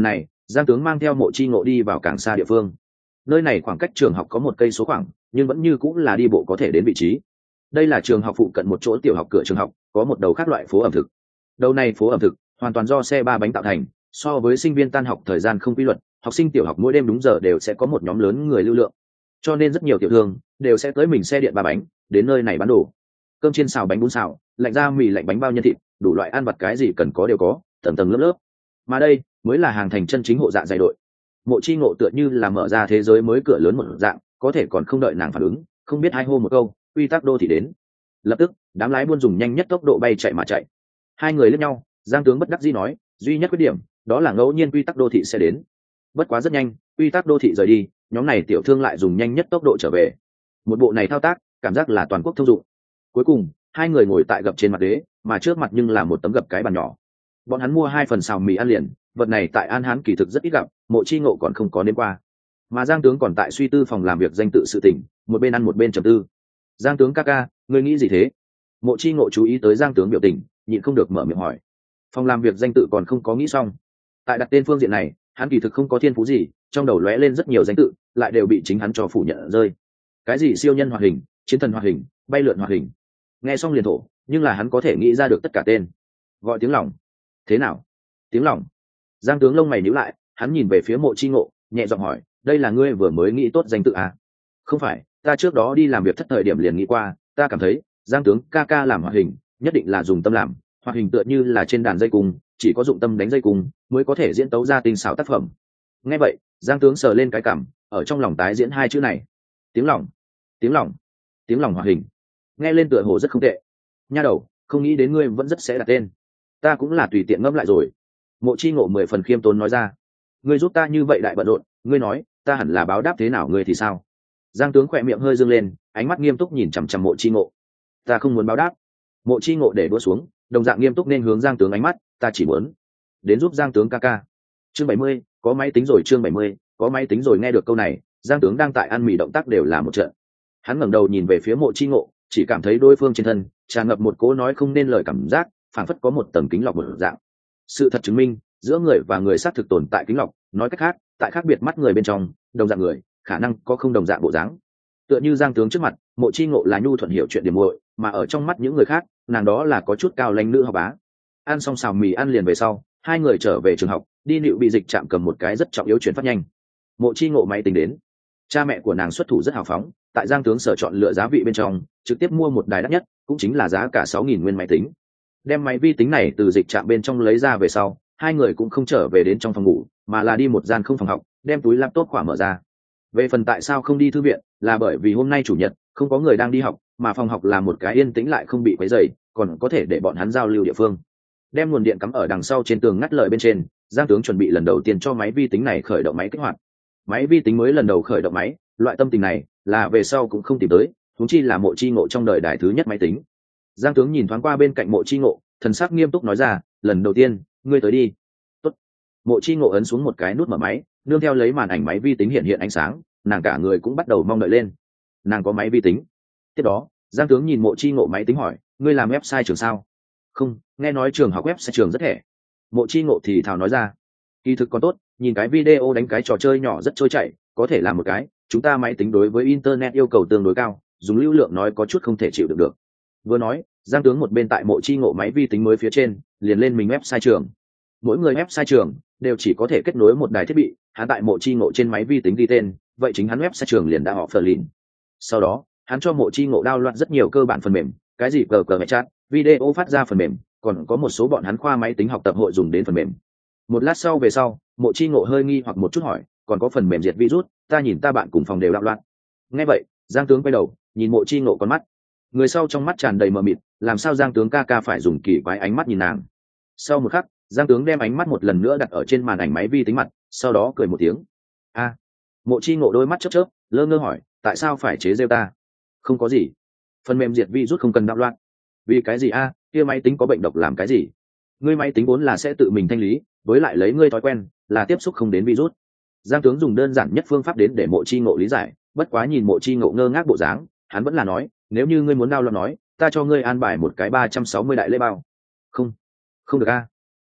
Giang tướng mang theo Mộ Chi Ngộ đi vào càng xa địa phương. Nơi này khoảng cách trường học có một cây số khoảng, nhưng vẫn như cũng là đi bộ có thể đến vị trí. Đây là trường học phụ cận một chỗ tiểu học cửa trường học, có một đầu khác loại phố ẩm thực. Đầu này phố ẩm thực hoàn toàn do xe ba bánh tạo thành, so với sinh viên tan học thời gian không quy luật, học sinh tiểu học mỗi đêm đúng giờ đều sẽ có một nhóm lớn người lưu lượng, cho nên rất nhiều tiểu thương đều sẽ tới mình xe điện ba bánh đến nơi này bán đồ. Cơm chiên xào bánh bún xào, lạnh ra mì lạnh bánh bao nhân thịt, đủ loại ăn vặt cái gì cần có đều có, tầng tầng lớp lớp. Mà đây mới là hàng thành chân chính hộ dạ dày đội. Mộ Chi Ngộ tựa như là mở ra thế giới mới cửa lớn một dạng, có thể còn không đợi nàng phản ứng, không biết hai hô một câu, quy tắc đô thị đến. Lập tức đám lái buôn dùng nhanh nhất tốc độ bay chạy mà chạy. Hai người liếc nhau, Giang tướng bất đắc dĩ nói, duy nhất khuyết điểm đó là ngẫu nhiên quy tắc đô thị sẽ đến. Bất quá rất nhanh, quy tắc đô thị rời đi, nhóm này tiểu thương lại dùng nhanh nhất tốc độ trở về. Một bộ này thao tác cảm giác là toàn quốc thông dụng. Cuối cùng hai người ngồi tại gập trên mặt đế, mà trước mặt nhưng là một tấm gập cái bàn nhỏ. Bọn hắn mua hai phần xào mì ăn liền, vật này tại An Hán kỳ thực rất ít gặp, Mộ Chi Ngộ còn không có nếm qua. Mà Giang tướng còn tại suy tư phòng làm việc danh tự sự tỉnh, một bên ăn một bên trầm tư. Giang tướng ca ca, ngươi nghĩ gì thế? Mộ Chi Ngộ chú ý tới Giang tướng biểu tình, nhịn không được mở miệng hỏi. Phòng làm việc danh tự còn không có nghĩ xong. Tại đặt tên phương diện này, hắn kỳ thực không có thiên phú gì, trong đầu lóe lên rất nhiều danh tự, lại đều bị chính hắn cho phủ nhận rơi. Cái gì siêu nhân hoạt hình, chiến thần hoạt hình, bay lượn hoạt hình, nghe xong liền thổ, nhưng là hắn có thể nghĩ ra được tất cả tên. Gọi tiếng lòng. Thế nào? Tiếng lòng? Giang tướng lông mày nhíu lại, hắn nhìn về phía Mộ Chi Ngộ, nhẹ giọng hỏi, đây là ngươi vừa mới nghĩ tốt danh tự à? Không phải, ta trước đó đi làm việc thất thời điểm liền nghĩ qua, ta cảm thấy Giang tướng ca ca làm hoạt hình nhất định là dùng tâm làm, hoạt hình tựa như là trên đàn dây cung, chỉ có dụng tâm đánh dây cung mới có thể diễn tấu ra tinh xảo tác phẩm. Nghe vậy, Giang tướng sờ lên cái cằm, ở trong lòng tái diễn hai chữ này. Tiếng lòng, tiếng lòng, tiếng lòng hoạt hình. Nghe lên tựa hồ rất không tệ. Nha đầu, không nghĩ đến ngươi vẫn rất sẽ đặt tên. Ta cũng là tùy tiện ngẫm lại rồi. Mộ Chi Ngộ mười phần khiêm tốn nói ra. Ngươi giúp ta như vậy đại bận rộn, ngươi nói ta hẳn là báo đáp thế nào ngươi thì sao? Giang tướng khỏe miệng hơi dương lên, ánh mắt nghiêm túc nhìn chằm chằm Mộ Chi Ngộ. Ta không muốn báo đáp. Mộ Chi Ngộ để đũa xuống, đồng dạng nghiêm túc nên hướng Giang tướng ánh mắt, ta chỉ muốn đến giúp Giang tướng ca ca. Chương bảy mươi, có máy tính rồi. Chương bảy mươi, có máy tính rồi. Nghe được câu này, Giang tướng đang tại ăn mì động tác đều là một trận. Hắn ngẩng đầu nhìn về phía Mộ Chi Ngộ, chỉ cảm thấy đối phương trên thân tràn ngập một cỗ nói không nên lời cảm giác, phảng phất có một tầng kính lọc một dạng. Sự thật chứng minh, giữa người và người xác thực tồn tại kính lọc, nói cách khác, tại khác biệt mắt người bên trong, đồng dạng người, khả năng có không đồng dạng bộ dáng. Tựa như Giang tướng trước mặt, Mộ Chi Ngộ là nhu thuận hiểu chuyện điểm muội, mà ở trong mắt những người khác, nàng đó là có chút cao lãnh nữ học bá. Ăn xong xào mì ăn liền về sau, hai người trở về trường học, đi nịu bị dịch trạm cầm một cái rất trọng yếu chuyển phát nhanh. Mộ Chi Ngộ máy tính đến, cha mẹ của nàng xuất thủ rất hào phóng, tại Giang tướng sở chọn lựa giá vị bên trong, trực tiếp mua một đài đắt nhất, cũng chính là giá cả sáu nghìn nguyên máy tính. Đem máy vi tính này từ dịch trạm bên trong lấy ra về sau, hai người cũng không trở về đến trong phòng ngủ, mà là đi một gian không phòng học, đem túi laptop khỏa mở ra. Về phần tại sao không đi thư viện, là bởi vì hôm nay chủ nhật, không có người đang đi học, mà phòng học là một cái yên tĩnh lại không bị quấy rầy, còn có thể để bọn hắn giao lưu địa phương. Đem nguồn điện cắm ở đằng sau trên tường ngắt lợi bên trên, Giang tướng chuẩn bị lần đầu tiên cho máy vi tính này khởi động máy kích hoạt. Máy vi tính mới lần đầu khởi động máy, loại tâm tình này là về sau cũng không tìm tới, huống chi là Mộ Chi Ngộ trong đời đài thứ nhất máy tính. Giang tướng nhìn thoáng qua bên cạnh Mộ Chi Ngộ, thần sắc nghiêm túc nói ra, lần đầu tiên ngươi tới đi. Tốt. Mộ Chi Ngộ ấn xuống một cái nút mở máy, nương theo lấy màn ảnh máy vi tính hiện hiện ánh sáng, nàng cả người cũng bắt đầu mong đợi lên. Nàng có máy vi tính. Tiếp đó, Giang tướng nhìn Mộ Chi Ngộ máy tính hỏi, ngươi làm website trường sao? Không, nghe nói trường học website trường rất thẻ. Mộ Chi Ngộ thì thào nói ra, kỳ thực còn tốt, nhìn cái video đánh cái trò chơi nhỏ rất trôi chảy, có thể làm một cái, chúng ta máy tính đối với internet yêu cầu tương đối cao, dùng lưu lượng nói có chút không thể chịu được được. Vừa nói, Giang tướng một bên tại Mộ Chi Ngộ máy vi tính mới phía trên liền lên mình website trường. Mỗi người website trường đều chỉ có thể kết nối một đài thiết bị, hắn tại Mộ Chi Ngộ trên máy vi tính ghi tên, vậy chính hắn website trường liền đã họ phờ lìn. Sau đó, hắn cho Mộ Chi Ngộ download rất nhiều cơ bản phần mềm, cái gì cờ cờ mẹ chat, video phát ra phần mềm, còn có một số bọn hắn khoa máy tính học tập hội dùng đến phần mềm. Một lát sau về sau, Mộ Chi Ngộ hơi nghi hoặc một chút hỏi, còn có phần mềm diệt virus, ta nhìn ta bạn cùng phòng đều đạo loạn. Nghe vậy, Giang tướng quay đầu, nhìn Mộ Chi Ngộ con mắt. Người sau trong mắt tràn đầy mờ mịt, làm sao Giang tướng ca ca phải dùng kỳ quái ánh mắt nhìn nàng. Sau một khắc, Giang tướng đem ánh mắt một lần nữa đặt ở trên màn ảnh máy vi tính mặt, sau đó cười một tiếng. A. À. Mộ Chi Ngộ đôi mắt chớp chớp, lơ ngơ hỏi, tại sao phải chế giễu ta? Không có gì. Phần mềm diệt virus không cần đạo loạn. Vì cái gì a? À, kia máy tính có bệnh độc làm cái gì? Ngươi máy tính vốn là sẽ tự mình thanh lý, với lại lấy ngươi thói quen là tiếp xúc không đến virus. Giang tướng dùng đơn giản nhất phương pháp đến để Mộ Chi Ngộ lý giải, bất quá nhìn Mộ Chi Ngộ ngơ ngác bộ dáng, hắn vẫn là nói, nếu như ngươi muốn đao lo nói, ta cho ngươi an bài một cái ba trăm sáu mươi đại lễ bao. Không, không được a.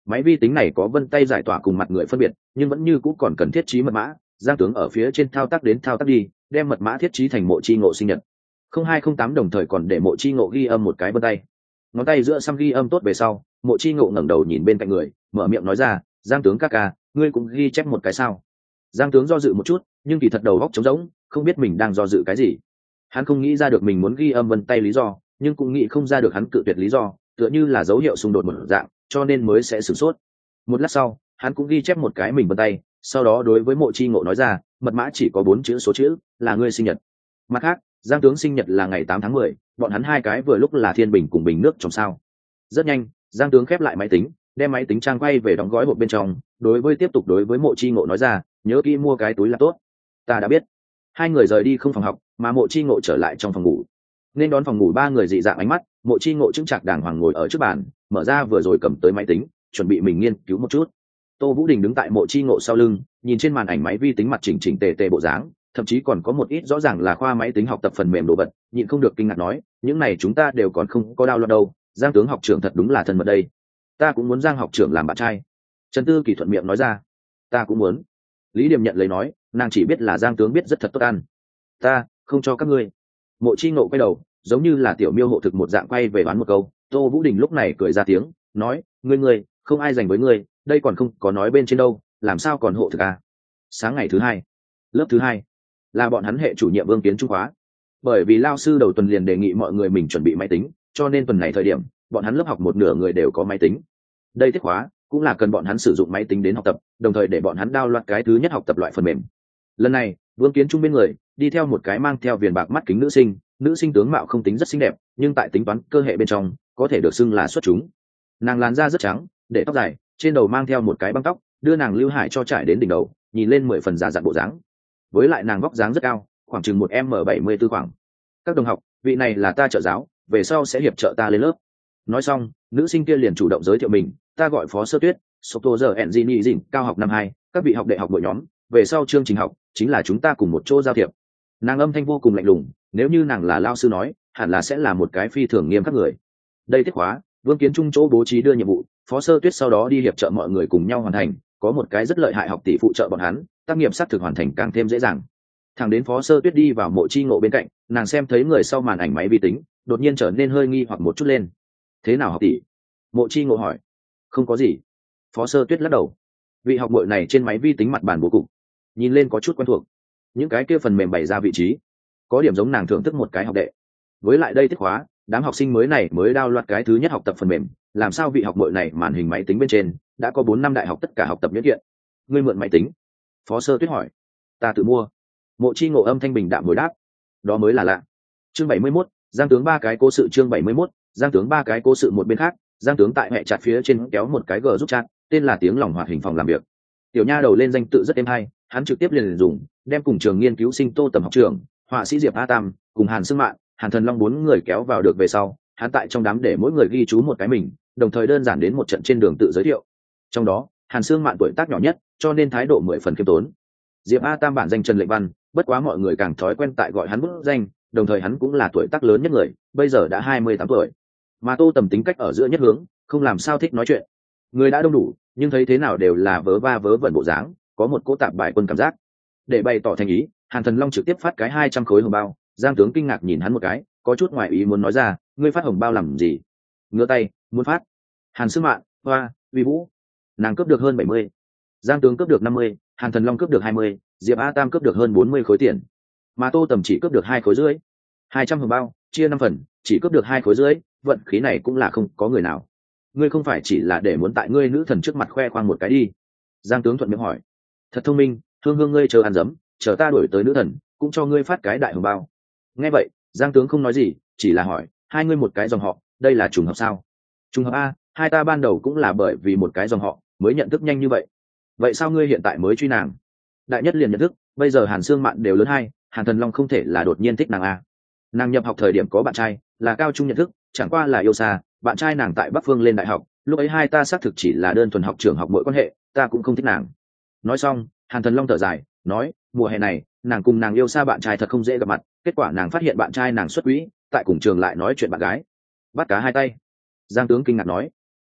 Máy vi tính này có vân tay giải tỏa cùng mặt người phân biệt, nhưng vẫn như cũ còn cần thiết trí mật mã. Giang tướng ở phía trên thao tác đến thao tác đi, đem mật mã thiết trí thành Mộ Chi Ngộ sinh nhật. không hai không tám đồng thời còn để Mộ Chi Ngộ ghi âm một cái vân tay. Ngón tay giữa xăm ghi âm tốt về sau, Mộ Chi Ngộ ngẩng đầu nhìn bên cạnh người, mở miệng nói ra, "Giang tướng ca ca, ngươi cũng ghi chép một cái sao?" Giang tướng do dự một chút, nhưng kỳ thật đầu óc trống rỗng, không biết mình đang do dự cái gì. Hắn không nghĩ ra được mình muốn ghi âm vân tay lý do, nhưng cũng nghĩ không ra được hắn cự tuyệt lý do, tựa như là dấu hiệu xung đột một dạng, cho nên mới sẽ sửng sốt. Một lát sau, hắn cũng ghi chép một cái mình vân tay, sau đó đối với Mộ Chi Ngộ nói ra, mật mã chỉ có bốn chữ số chữ, là ngươi sinh nhật. Mặt khác, Giang tướng sinh nhật là ngày tám tháng mười, bọn hắn hai cái vừa lúc là thiên bình cùng bình nước trong sao. Rất nhanh, Giang tướng khép lại máy tính, đem máy tính trang quay về đóng gói hộp bên trong, đối với tiếp tục đối với Mộ Chi Ngộ nói ra, nhớ kỹ mua cái túi là tốt. Ta đã biết. Hai người rời đi không phòng học, mà Mộ Chi Ngộ trở lại trong phòng ngủ. Nên đón phòng ngủ ba người dị dạng ánh mắt, Mộ Chi Ngộ chứng chạc đàng hoàng ngồi ở trước bàn, mở ra vừa rồi cầm tới máy tính, chuẩn bị mình nghiên cứu một chút. Tô Vũ Đình đứng tại Mộ Chi Ngộ sau lưng, nhìn trên màn ảnh máy vi tính mặt chỉnh chỉnh tề tề bộ dáng, thậm chí còn có một ít rõ ràng là khoa máy tính học tập phần mềm đồ vật, nhịn không được kinh ngạc nói, những này chúng ta đều còn không có download đâu, Giang tướng học trưởng thật đúng là thân mật đây. Ta cũng muốn Giang học trưởng làm bạn trai. Trần Tư Kỳ thuận miệng nói ra. Ta cũng muốn. Lý Điềm nhận lấy nói, nàng chỉ biết là Giang tướng biết rất thật tốt ăn. Ta không cho các ngươi. Mộ Chi Ngộ quay đầu, giống như là tiểu miêu hộ thực một dạng quay về đoán một câu. Tô Vũ Đình lúc này cười ra tiếng, nói, ngươi ngươi, không ai dành với ngươi, đây còn không có nói bên trên đâu, làm sao còn hộ thực à? Sáng ngày thứ hai, lớp thứ hai, là bọn hắn hệ chủ nhiệm Vương Kiến Trung khóa. Bởi vì lao sư đầu tuần liền đề nghị mọi người mình chuẩn bị máy tính, cho nên tuần này thời điểm, bọn hắn lớp học một nửa người đều có máy tính. Đây tiết khóa cũng là cần bọn hắn sử dụng máy tính đến học tập, đồng thời để bọn hắn download cái thứ nhất học tập loại phần mềm. Lần này, Vương Kiến Trung bên người đi theo một cái mang theo viền bạc mắt kính nữ sinh, nữ sinh tướng mạo không tính rất xinh đẹp, nhưng tại tính toán cơ hệ bên trong, có thể được xưng là xuất chúng. Nàng làn da rất trắng, để tóc dài, trên đầu mang theo một cái băng tóc, đưa nàng lưu hải cho trải đến đỉnh đầu, nhìn lên mười phần già dặn bộ dáng. Với lại nàng vóc dáng rất cao, khoảng chừng một m bảy mươi tư khoảng. Các đồng học, vị này là ta trợ giáo, về sau sẽ hiệp trợ ta lên lớp. Nói xong, nữ sinh kia liền chủ động giới thiệu mình, ta gọi Phó Sơ Tuyết, Soto giờ Engineering dình, cao học năm hai, các vị học đại học đội nhóm, về sau chương trình học chính là chúng ta cùng một chỗ giao thiệp. Nàng âm thanh vô cùng lạnh lùng, nếu như nàng là lao sư nói, hẳn là sẽ là một cái phi thường nghiêm khắc người. Đây tiết khóa, Vương Kiến Trung chỗ bố trí đưa nhiệm vụ, Phó Sơ Tuyết sau đó đi hiệp trợ mọi người cùng nhau hoàn thành, có một cái rất lợi hại học tỷ phụ trợ bọn hắn, tác nghiệp xác thực hoàn thành càng thêm dễ dàng. Thẳng đến Phó Sơ Tuyết đi vào Mộ Chi Ngộ bên cạnh, nàng xem thấy người sau màn ảnh máy vi tính, đột nhiên trở nên hơi nghi hoặc một chút lên. Thế nào học tỷ? Mộ Chi Ngộ hỏi. Không có gì. Phó Sơ Tuyết lắc đầu. Vị học muội này trên máy vi tính mặt bàn bố cục, nhìn lên có chút quen thuộc. Những cái kia phần mềm bày ra vị trí, có điểm giống nàng thưởng thức một cái học đệ. Với lại đây tiết khóa, đám học sinh mới này mới download cái thứ nhất học tập phần mềm, làm sao vị học muội này màn hình máy tính bên trên đã có bốn năm đại học tất cả học tập nhất kiện. Ngươi mượn máy tính? Phó Sơ Tuyết hỏi. Ta tự mua. Mộ Chi Ngộ âm thanh bình đạm hồi đáp. Đó mới là lạ. Chương bảy mươi mốt, Giang tướng ba cái cố sự. Chương bảy mươi mốt, Giang tướng ba cái cố sự. Một bên khác, Giang tướng tại mẹ chặt phía trên kéo một cái g giúp chat, tên là tiếng lòng hoạt hình phòng làm việc. Tiểu nha đầu lên danh tự rất êm hay, hắn trực tiếp liền dùng, đem cùng trường nghiên cứu sinh Tô Tầm học trưởng, họa sĩ Diệp A Tam, cùng Hàn Sương Mạn, Hàn Thần Long bốn người kéo vào được về sau, hắn tại trong đám để mỗi người ghi chú một cái mình, đồng thời đơn giản đến một trận trên đường tự giới thiệu. Trong đó, Hàn Sương Mạn tuổi tác nhỏ nhất, cho nên thái độ mười phần khiêm tốn. Diệp A Tam bản danh Trần Lệnh Văn, bất quá mọi người càng thói quen tại gọi hắn bút danh, đồng thời hắn cũng là tuổi tác lớn nhất người, bây giờ đã hai mươi tám tuổi. Mà Tô Tầm tính cách ở giữa nhất hướng, không làm sao thích nói chuyện. Người đã đông đủ, nhưng thấy thế nào đều là vớ va vớ vẩn bộ dáng, có một cỗ tạp bài quân cảm giác. Để bày tỏ thành ý, Hàn Thần Long trực tiếp phát cái hai trăm khối hồng bao, Giang tướng kinh ngạc nhìn hắn một cái, có chút ngoài ý muốn nói ra, ngươi phát hồng bao làm gì? Ngửa tay, muốn phát. Hàn Sương Mạn, hoa, uy vũ. Nàng cướp được hơn bảy mươi. Giang tướng cướp được năm mươi, Hàn Thần Long cướp được hai mươi, Diệp A Tam cướp được hơn bốn mươi khối tiền. Mà Tô Tầm chỉ cướp được hai khối rưỡi. hai trăm hồng bao, chia năm phần, chỉ cướp được hai khối rưỡi, vận khí này cũng là không có người nào. Ngươi không phải chỉ là để muốn tại ngươi nữ thần trước mặt khoe khoang một cái đi? Giang tướng thuận miệng hỏi. Thật thông minh, hương hương ngươi chờ ăn dấm, chờ ta đuổi tới nữ thần, cũng cho ngươi phát cái đại hồng bao. Nghe vậy, Giang tướng không nói gì, chỉ là hỏi, hai ngươi một cái dòng họ, đây là trùng hợp sao? Trùng hợp a, hai ta ban đầu cũng là bởi vì một cái dòng họ mới nhận thức nhanh như vậy. Vậy sao ngươi hiện tại mới truy nàng? Đại nhất liền nhận thức, bây giờ Hàn Sương Mạn đều lớn hai, Hàn Thần Long không thể là đột nhiên thích nàng a. Nàng nhập học thời điểm có bạn trai, là cao trung nhận thức, chẳng qua là yêu xa, bạn trai nàng tại Bắc Phương lên đại học, lúc ấy hai ta xác thực chỉ là đơn thuần học trường học mỗi quan hệ, ta cũng không thích nàng. Nói xong, Hàn Thần Long thở dài, nói, mùa hè này, nàng cùng nàng yêu xa bạn trai thật không dễ gặp mặt, kết quả nàng phát hiện bạn trai nàng xuất quỹ, tại cùng trường lại nói chuyện bạn gái. Bắt cá hai tay. Giang tướng kinh ngạc nói. Đúng,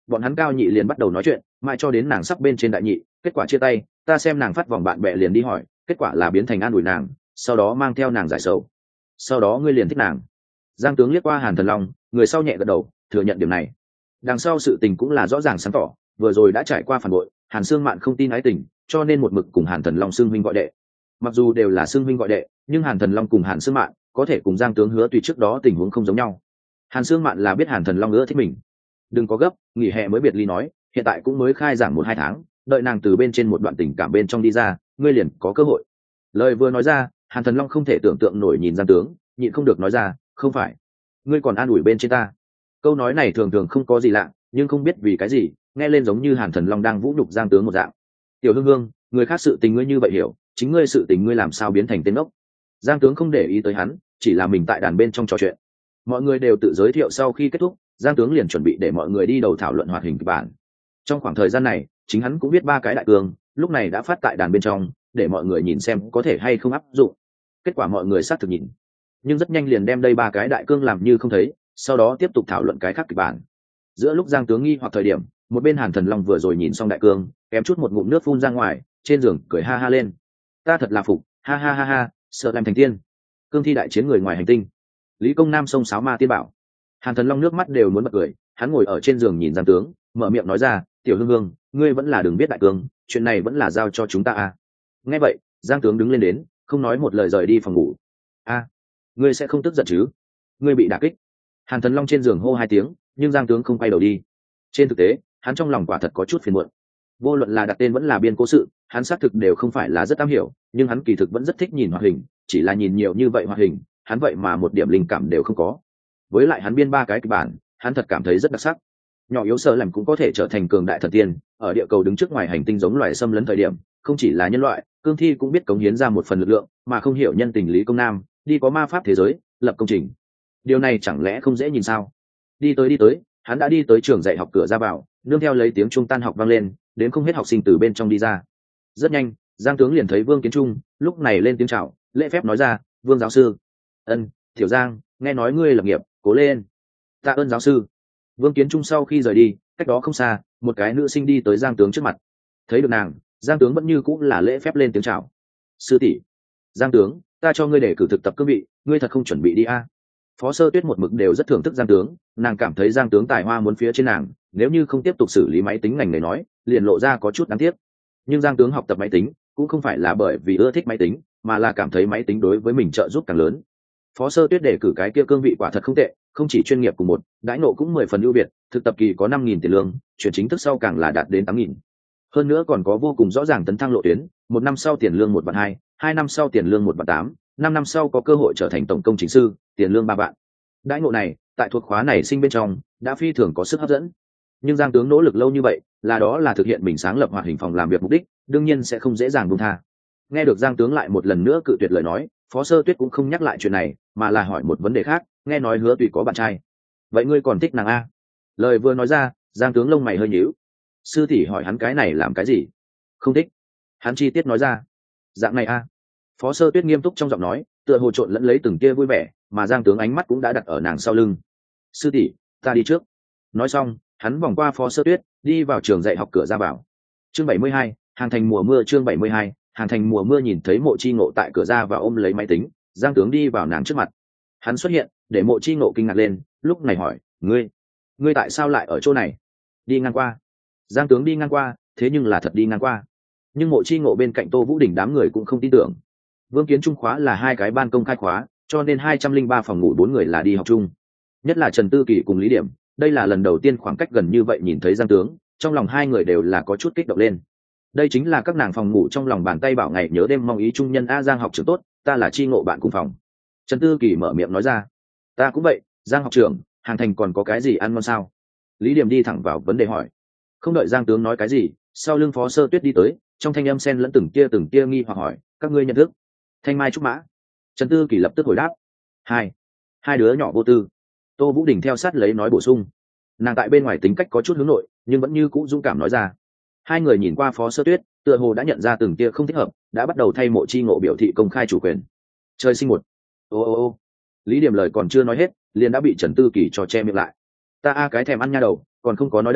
bọn hắn cao nhị liền bắt đầu nói chuyện mãi cho đến nàng sắp bên trên đại nhị, kết quả chia tay. Ta xem nàng phát vòng bạn bè liền đi hỏi, kết quả là biến thành an ủi nàng, sau đó mang theo nàng giải sầu. Sau đó ngươi liền thích nàng. Giang tướng liếc qua Hàn Thần Long, người sau nhẹ gật đầu thừa nhận điểm này. Đằng sau sự tình cũng là rõ ràng sáng tỏ, vừa rồi đã trải qua phản bội, Hàn Sương Mạn không tin ái tình, cho nên một mực cùng Hàn Thần Long xưng huynh gọi đệ. Mặc dù đều là xưng huynh gọi đệ, nhưng Hàn Thần Long cùng Hàn Sương Mạn có thể cùng Giang tướng Hứa tùy trước đó tình huống không giống nhau. Hàn Sương Mạn là biết Hàn Thần Long ưa thích mình, đừng có gấp, nghỉ hè mới biệt ly nói, hiện tại cũng mới khai giảng một hai tháng, đợi nàng từ bên trên một đoạn tình cảm bên trong đi ra, ngươi liền có cơ hội. Lời vừa nói ra, Hàn Thần Long không thể tưởng tượng nổi nhìn Giang tướng, nhịn không được nói ra, không phải, ngươi còn an ủi bên trên ta. Câu nói này thường thường không có gì lạ, nhưng không biết vì cái gì nghe lên giống như Hàn Thần Long đang vũ nhục Giang tướng một dạng. Tiểu Hương Hương, người khác sự tình ngươi như vậy hiểu, chính ngươi sự tình ngươi làm sao biến thành tên ốc. Giang tướng không để ý tới hắn, chỉ là mình tại đàn bên trong trò chuyện. Mọi người đều tự giới thiệu sau khi kết thúc, Giang tướng liền chuẩn bị để mọi người đi đầu thảo luận hoạt hình kịch bản. Trong khoảng thời gian này chính hắn cũng biết ba cái đại cương, lúc này đã phát tại đàn bên trong để mọi người nhìn xem có thể hay không áp dụng. Kết quả mọi người xác thực nhìn, nhưng rất nhanh liền đem đây ba cái đại cương làm như không thấy, sau đó tiếp tục thảo luận cái khác kịch bản. Giữa lúc Giang tướng nghi hoặc thời điểm, một bên Hàn Thần Long vừa rồi nhìn xong đại cương, kém chút một ngụm nước phun ra ngoài, trên giường cười ha ha lên. Ta thật là phục, ha ha ha ha, sợ làm thành tiên. Cương thi đại chiến người ngoài hành tinh. Lý Công Nam sông sáo ma tiên bảo. Hàn Thần Long nước mắt đều muốn bật cười, hắn ngồi ở trên giường nhìn Giang tướng, mở miệng nói ra, tiểu Hương Hương, ngươi vẫn là đừng biết đại cương, chuyện này vẫn là giao cho chúng ta à. Nghe vậy, Giang tướng đứng lên đến, không nói một lời rời đi phòng ngủ. A, ngươi sẽ không tức giận chứ? Ngươi bị đả kích. Hàn Thần Long trên giường hô hai tiếng, nhưng Giang tướng không quay đầu đi. Trên thực tế, hắn trong lòng quả thật có chút phiền muộn. Vô luận là đặt tên vẫn là biên cố sự, hắn xác thực đều không phải là rất am hiểu, nhưng hắn kỳ thực vẫn rất thích nhìn hoạt hình, chỉ là nhìn nhiều như vậy hoạt hình, hắn vậy mà một điểm linh cảm đều không có. Với lại hắn biên ba cái kịch bản, hắn thật cảm thấy rất đặc sắc. Nhỏ yếu Sợ Làm cũng có thể trở thành cường đại thần tiên, ở địa cầu đứng trước ngoài hành tinh giống loài xâm lấn thời điểm, không chỉ là nhân loại, cương thi cũng biết cống hiến ra một phần lực lượng, mà không hiểu nhân tình Lý Công Nam, đi có ma pháp thế giới, lập công trình. Điều này chẳng lẽ không dễ nhìn sao? Đi tới đi tới, hắn đã đi tới trường dạy học cửa ra vào, nương theo lấy tiếng chuông tan học vang lên, đến không hết học sinh từ bên trong đi ra. Rất nhanh, Giang tướng liền thấy Vương Kiến Trung, lúc này lên tiếng chào, lễ phép nói ra, Vương giáo sư. Ân, Tiểu Giang, nghe nói ngươi lập nghiệp, cố lên. Tạ ơn giáo sư. Vương Kiến Trung sau khi rời đi, cách đó không xa, một cái nữ sinh đi tới Giang tướng trước mặt. Thấy được nàng, Giang tướng vẫn như cũng là lễ phép lên tiếng chào. Sư tỷ. Giang tướng, ta cho ngươi để cử thực tập cương vị, ngươi thật không chuẩn bị đi a? Phó Sơ Tuyết một mực đều rất thưởng thức Giang tướng, nàng cảm thấy Giang tướng tài hoa muốn phía trên nàng, nếu như không tiếp tục xử lý máy tính ngành nghề nói, liền lộ ra có chút đáng tiếc. Nhưng Giang tướng học tập máy tính, cũng không phải là bởi vì ưa thích máy tính, mà là cảm thấy máy tính đối với mình trợ giúp càng lớn. Phó Sơ Tuyết để cử cái kia cương vị quả thật không tệ, không chỉ chuyên nghiệp cùng một, đãi ngộ cũng mười phần ưu việt, thực tập kỳ có năm nghìn tiền lương, chuyển chính thức sau càng là đạt đến tám nghìn. Hơn nữa còn có vô cùng rõ ràng tấn thăng lộ tuyến, một năm sau tiền lương một vạn hai, hai năm sau tiền lương một vạn tám, năm năm sau có cơ hội trở thành tổng công trình sư, tiền lương ba vạn. Đãi ngộ này, tại thuộc khóa này sinh bên trong, đã phi thường có sức hấp dẫn. Nhưng Giang tướng nỗ lực lâu như vậy, là đó là thực hiện mình sáng lập hoạt hình phòng làm việc mục đích, đương nhiên sẽ không dễ dàng buông tha. Nghe được Giang tướng lại một lần nữa cự tuyệt lời nói, Phó Sơ Tuyết cũng không nhắc lại chuyện này, mà là hỏi một vấn đề khác, nghe nói Hứa Tùy có bạn trai, vậy ngươi còn thích nàng a? Lời vừa nói ra, Giang tướng lông mày hơi nhíu. Sư tỷ hỏi hắn cái này làm cái gì? Không thích. Hắn chi tiết nói ra. Dạng này a? Phó Sơ Tuyết nghiêm túc trong giọng nói, tựa hồ trộn lẫn lấy từng kia vui vẻ, mà Giang tướng ánh mắt cũng đã đặt ở nàng sau lưng. Sư tỷ, ta đi trước. Nói xong, hắn vòng qua Phó Sơ Tuyết, đi vào trường dạy học cửa ra vào. Chương bảy mươi hai, hàng thành mùa mưa. Chương bảy mươi hai, hàng thành mùa mưa. Nhìn thấy Mộ Chi Ngộ tại cửa ra và ôm lấy máy tính, Giang tướng đi vào nàng trước mặt. Hắn xuất hiện, để Mộ Chi Ngộ kinh ngạc lên, lúc này hỏi, ngươi, ngươi tại sao lại ở chỗ này? Đi ngang qua. Giang tướng đi ngang qua, thế nhưng là thật đi ngang qua. Nhưng Mộ Chi Ngộ bên cạnh Tô Vũ Đình đám người cũng không tin tưởng. Vương Kiến Trung khóa là hai cái ban công khai khóa, cho nên hai trăm linh ba phòng ngủ bốn người là đi học chung. Nhất là Trần Tư Kỳ cùng Lý Điểm, đây là lần đầu tiên khoảng cách gần như vậy nhìn thấy Giang tướng, trong lòng hai người đều là có chút kích động lên. Đây chính là các nàng phòng ngủ trong lòng bàn tay bảo ngày nhớ đêm mong ý trung nhân a. Giang học trưởng tốt, ta là Chi Ngộ bạn cùng phòng. Trần Tư Kỳ mở miệng nói ra. Ta cũng vậy, Giang học trưởng, hàng thành còn có cái gì ăn ngon sao? Lý Điểm đi thẳng vào vấn đề hỏi. Không đợi Giang tướng nói cái gì, sau lưng Phó Sơ Tuyết đi tới, trong thanh âm sen lẫn từng tia từng tia nghi hoặc hỏi, các ngươi nhận thức Thanh Mai Trúc Mã? Trần Tư Kỳ lập tức hồi đáp. Hai, hai đứa nhỏ vô tư. Tô Vũ Đình theo sát lấy nói bổ sung. Nàng tại bên ngoài tính cách có chút hướng nội, nhưng vẫn như cũ dũng cảm nói ra. Hai người nhìn qua Phó Sơ Tuyết, tựa hồ đã nhận ra từng tia không thích hợp, đã bắt đầu thay Mộ Chi Ngộ biểu thị công khai chủ quyền. Chơi sinh một. Ô ô ô. Lý Điểm lời còn chưa nói hết, liền đã bị Trần Tư Kỳ cho che miệng lại. Ta a cái thèm ăn nha đầu, còn không có nói đâu,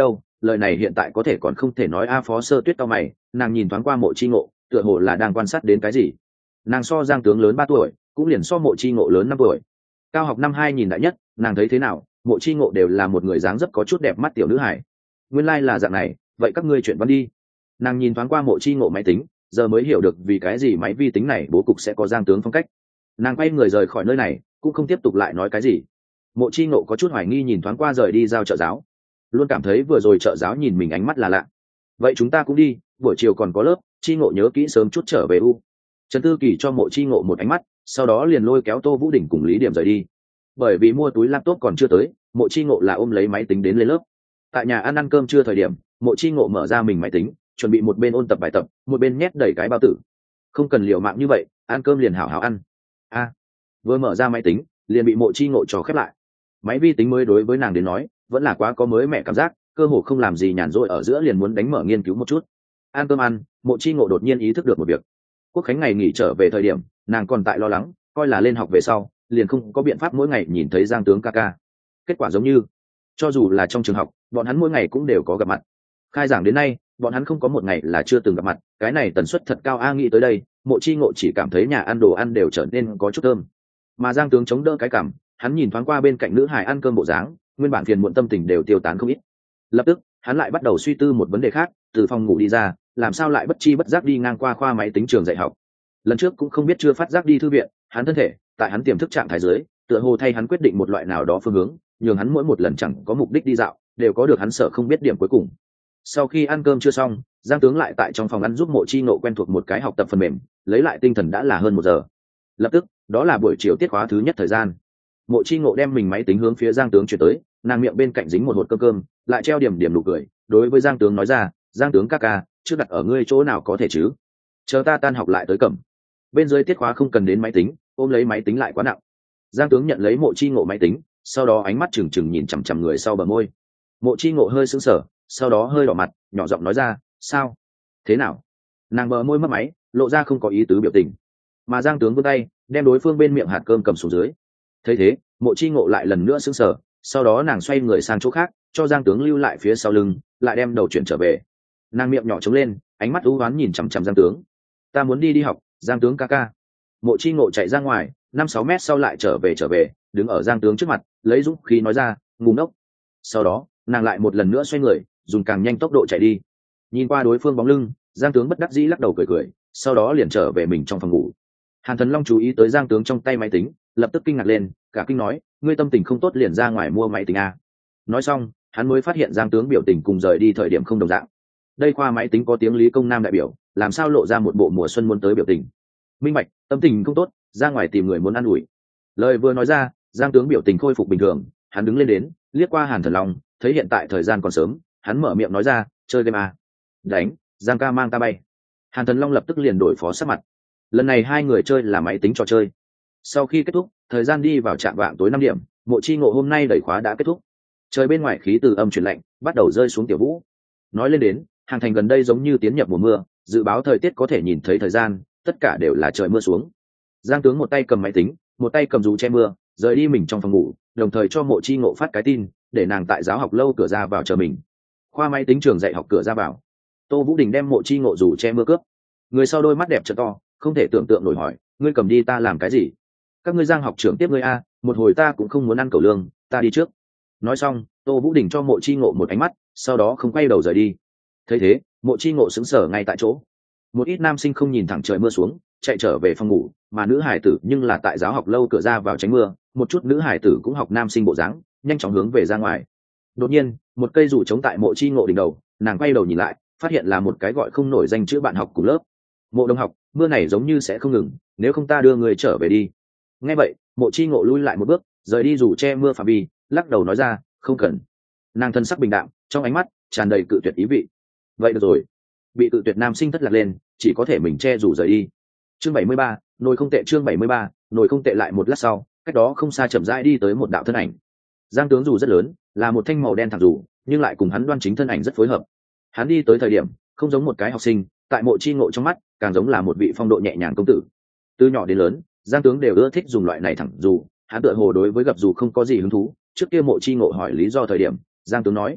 lời này hiện tại có thể còn không thể nói. A Phó Sơ Tuyết cao mày, nàng nhìn thoáng qua Mộ Chi Ngộ, tựa hồ là đang quan sát đến cái gì. Nàng so Giang tướng lớn ba tuổi, cũng liền so Mộ Chi Ngộ lớn năm tuổi. Cao học năm hai nhìn đại nhất, nàng thấy thế nào, Mộ Chi Ngộ đều là một người dáng dấp có chút đẹp mắt tiểu nữ hải. Nguyên lai like là dạng này, vậy các ngươi chuyện văn đi. Nàng nhìn thoáng qua Mộ Chi Ngộ máy tính, giờ mới hiểu được vì cái gì máy vi tính này bố cục sẽ có Giang tướng phong cách. Nàng quay người rời khỏi nơi này, cũng không tiếp tục lại nói cái gì. Mộ Chi Ngộ có chút hoài nghi nhìn thoáng qua rời đi giao trợ giáo, luôn cảm thấy vừa rồi trợ giáo nhìn mình ánh mắt là lạ. Vậy chúng ta cũng đi, buổi chiều còn có lớp, Chi Ngộ nhớ kỹ sớm chút trở về u. Trần Tư Kỳ cho Mộ Chi Ngộ một ánh mắt, sau đó liền lôi kéo Tô Vũ Đỉnh cùng Lý Điểm rời đi. Bởi vì mua túi laptop còn chưa tới, Mộ Chi Ngộ là ôm lấy máy tính đến lên lớp. Tại nhà ăn ăn cơm trưa thời điểm, Mộ Chi Ngộ mở ra mình máy tính, chuẩn bị một bên ôn tập bài tập, một bên nhét đầy cái bao tử. Không cần liều mạng như vậy, ăn cơm liền hảo hảo ăn. A, vừa mở ra máy tính, liền bị Mộ Chi Ngộ trò khép lại. Máy vi tính mới đối với nàng đến nói, vẫn là quá có mới mẻ cảm giác, cơ hồ không làm gì nhàn rỗi ở giữa liền muốn đánh mở nghiên cứu một chút. Ăn cơm ăn, Mộ Chi Ngộ đột nhiên ý thức được một việc. Quốc khánh ngày nghỉ trở về thời điểm, nàng còn tại lo lắng, coi là lên học về sau, liền không có biện pháp mỗi ngày nhìn thấy Giang tướng ca ca. Kết quả giống như, cho dù là trong trường học, bọn hắn mỗi ngày cũng đều có gặp mặt. Khai giảng đến nay, bọn hắn không có một ngày là chưa từng gặp mặt, cái này tần suất thật cao. A nghĩ tới đây, Mộ Chi Ngộ chỉ cảm thấy nhà ăn đồ ăn đều trở nên có chút thơm. Mà Giang tướng chống đỡ cái cằm, hắn nhìn thoáng qua bên cạnh nữ hài ăn cơm bộ dáng, nguyên bản phiền muộn tâm tình đều tiêu tán không ít. Lập tức, hắn lại bắt đầu suy tư một vấn đề khác, từ phòng ngủ đi ra, làm sao lại bất chi bất giác đi ngang qua khoa máy tính trường dạy học. Lần trước cũng không biết chưa phát giác đi thư viện, hắn thân thể, tại hắn tiềm thức trạng thái dưới, tựa hồ thay hắn quyết định một loại nào đó phương hướng, nhường hắn mỗi một lần chẳng có mục đích đi dạo, đều có được hắn sợ không biết điểm cuối cùng. Sau khi ăn cơm chưa xong, Giang tướng lại tại trong phòng ăn giúp Mộ Chi Ngộ quen thuộc một cái học tập phần mềm, lấy lại tinh thần đã là hơn một giờ. Lập tức, đó là buổi chiều tiết khóa thứ nhất thời gian. Mộ Chi Ngộ đem mình máy tính hướng phía Giang tướng chuyển tới, nàng miệng bên cạnh dính một hột cơm cơm, lại treo điểm điểm nụ cười, đối với Giang tướng nói ra, Giang tướng ca ca, trước đặt ở ngươi chỗ nào có thể chứ? Chờ ta tan học lại tới cầm. Bên dưới tiết khóa không cần đến máy tính, ôm lấy máy tính lại quá nặng. Giang tướng nhận lấy Mộ Chi Ngộ máy tính, sau đó ánh mắt trừng trừng nhìn chằm chằm người sau bờ môi. Mộ Chi Ngộ hơi sững sờ, sau đó hơi đỏ mặt, nhỏ giọng nói ra, sao? Thế nào? Nàng bờ môi mất máy, lộ ra không có ý tứ biểu tình. Mà Giang tướng vươn tay, đem đối phương bên miệng hạt cơm cầm xuống dưới. Thấy thế, Mộ Chi Ngộ lại lần nữa sững sờ, sau đó nàng xoay người sang chỗ khác, cho Giang tướng lưu lại phía sau lưng, lại đem đầu chuyển trở về. Nàng miệng nhỏ trống lên, ánh mắt u uất nhìn chằm chằm Giang tướng. Ta muốn đi đi học, Giang tướng ca ca. Mộ Chi Ngộ chạy ra ngoài, năm sáu mét sau lại trở về trở về, đứng ở Giang tướng trước mặt, lấy dũng khí nói ra, ngu ngốc. Sau đó, nàng lại một lần nữa xoay người, dùng càng nhanh tốc độ chạy đi. Nhìn qua đối phương bóng lưng, Giang tướng bất đắc dĩ lắc đầu cười cười, sau đó liền trở về mình trong phòng ngủ. Hàn Thần Long chú ý tới Giang tướng trong tay máy tính, lập tức kinh ngạc lên, cả kinh nói, ngươi tâm tình không tốt liền ra ngoài mua máy tính a. Nói xong, hắn mới phát hiện Giang tướng biểu tình cùng rời đi thời điểm không đồng dạng. Đây khoa máy tính có tiếng Lý Công Nam đại biểu, làm sao lộ ra một bộ mùa xuân muốn tới biểu tình. Minh bạch, tâm tình không tốt, ra ngoài tìm người muốn ăn ủi. Lời vừa nói ra, Giang tướng biểu tình khôi phục bình thường, hắn đứng lên đến, liếc qua Hàn Thần Long, thấy hiện tại thời gian còn sớm, hắn mở miệng nói ra, chơi game à? Đánh, Giang ca mang ta bay. Hàn Thần Long lập tức liền đổi phó sắc mặt. Lần này hai người chơi là máy tính trò chơi. Sau khi kết thúc, thời gian đi vào trạm vạng tối năm điểm, Mộ Chi Ngộ hôm nay đẩy khóa đã kết thúc. Trời bên ngoài khí từ âm chuyển lạnh, bắt đầu rơi xuống tiểu vũ. Nói lên đến, Hàng Thành gần đây giống như tiến nhập mùa mưa, dự báo thời tiết có thể nhìn thấy thời gian, tất cả đều là trời mưa xuống. Giang tướng một tay cầm máy tính, một tay cầm dù che mưa, rời đi mình trong phòng ngủ, đồng thời cho Mộ Chi Ngộ phát cái tin, để nàng tại giáo học lâu cửa ra vào chờ mình. Khoa máy tính trường dạy học cửa ra vào. Tô Vũ Đình đem Mộ Chi Ngộ dù che mưa cướp. Người sau đôi mắt đẹp trợ to, không thể tưởng tượng nổi hỏi, ngươi cầm đi ta làm cái gì? Các ngươi Giang học trưởng tiếp ngươi a, một hồi ta cũng không muốn ăn cẩu lương, ta đi trước. Nói xong, Tô Vũ Đình cho Mộ Chi Ngộ một ánh mắt, sau đó không quay đầu rời đi. Thấy thế, Mộ Chi Ngộ sững sờ ngay tại chỗ. Một ít nam sinh không nhìn thẳng trời mưa xuống, chạy trở về phòng ngủ, mà nữ hải tử nhưng là tại giáo học lâu cửa ra vào tránh mưa, một chút nữ hải tử cũng học nam sinh bộ dáng, nhanh chóng hướng về ra ngoài. Đột nhiên, một cây dù chống tại Mộ Chi Ngộ đỉnh đầu, nàng quay đầu nhìn lại, phát hiện là một cái gọi không nổi danh chữ bạn học cùng lớp. Mộ đồng học, mưa này giống như sẽ không ngừng, nếu không ta đưa người trở về đi. Nghe vậy, Mộ Chi Ngộ lui lại một bước, rời đi dù che mưa phạm vi, lắc đầu nói ra, không cần. Nàng thân sắc bình đạm, trong ánh mắt tràn đầy cự tuyệt ý vị. Vậy được rồi. Bị cự tuyệt nam sinh thất lạc lên, chỉ có thể mình che dù rời đi. Chương bảy mươi ba, nồi không tệ. Chương bảy mươi ba, nồi không tệ. Lại một lát sau, cách đó không xa chậm rãi đi tới một đạo thân ảnh. Giang tướng dù rất lớn, là một thanh màu đen thẳng dù, nhưng lại cùng hắn đoan chính thân ảnh rất phối hợp. Hắn đi tới thời điểm, không giống một cái học sinh, tại Mộ Chi Ngộ trong mắt, càng giống là một vị phong độ nhẹ nhàng công tử. Từ nhỏ đến lớn, Giang tướng đều ưa thích dùng loại này thẳng dù, hắn tựa hồ đối với gập dù không có gì hứng thú. Trước kia Mộ Chi Ngộ hỏi lý do thời điểm, Giang tướng nói,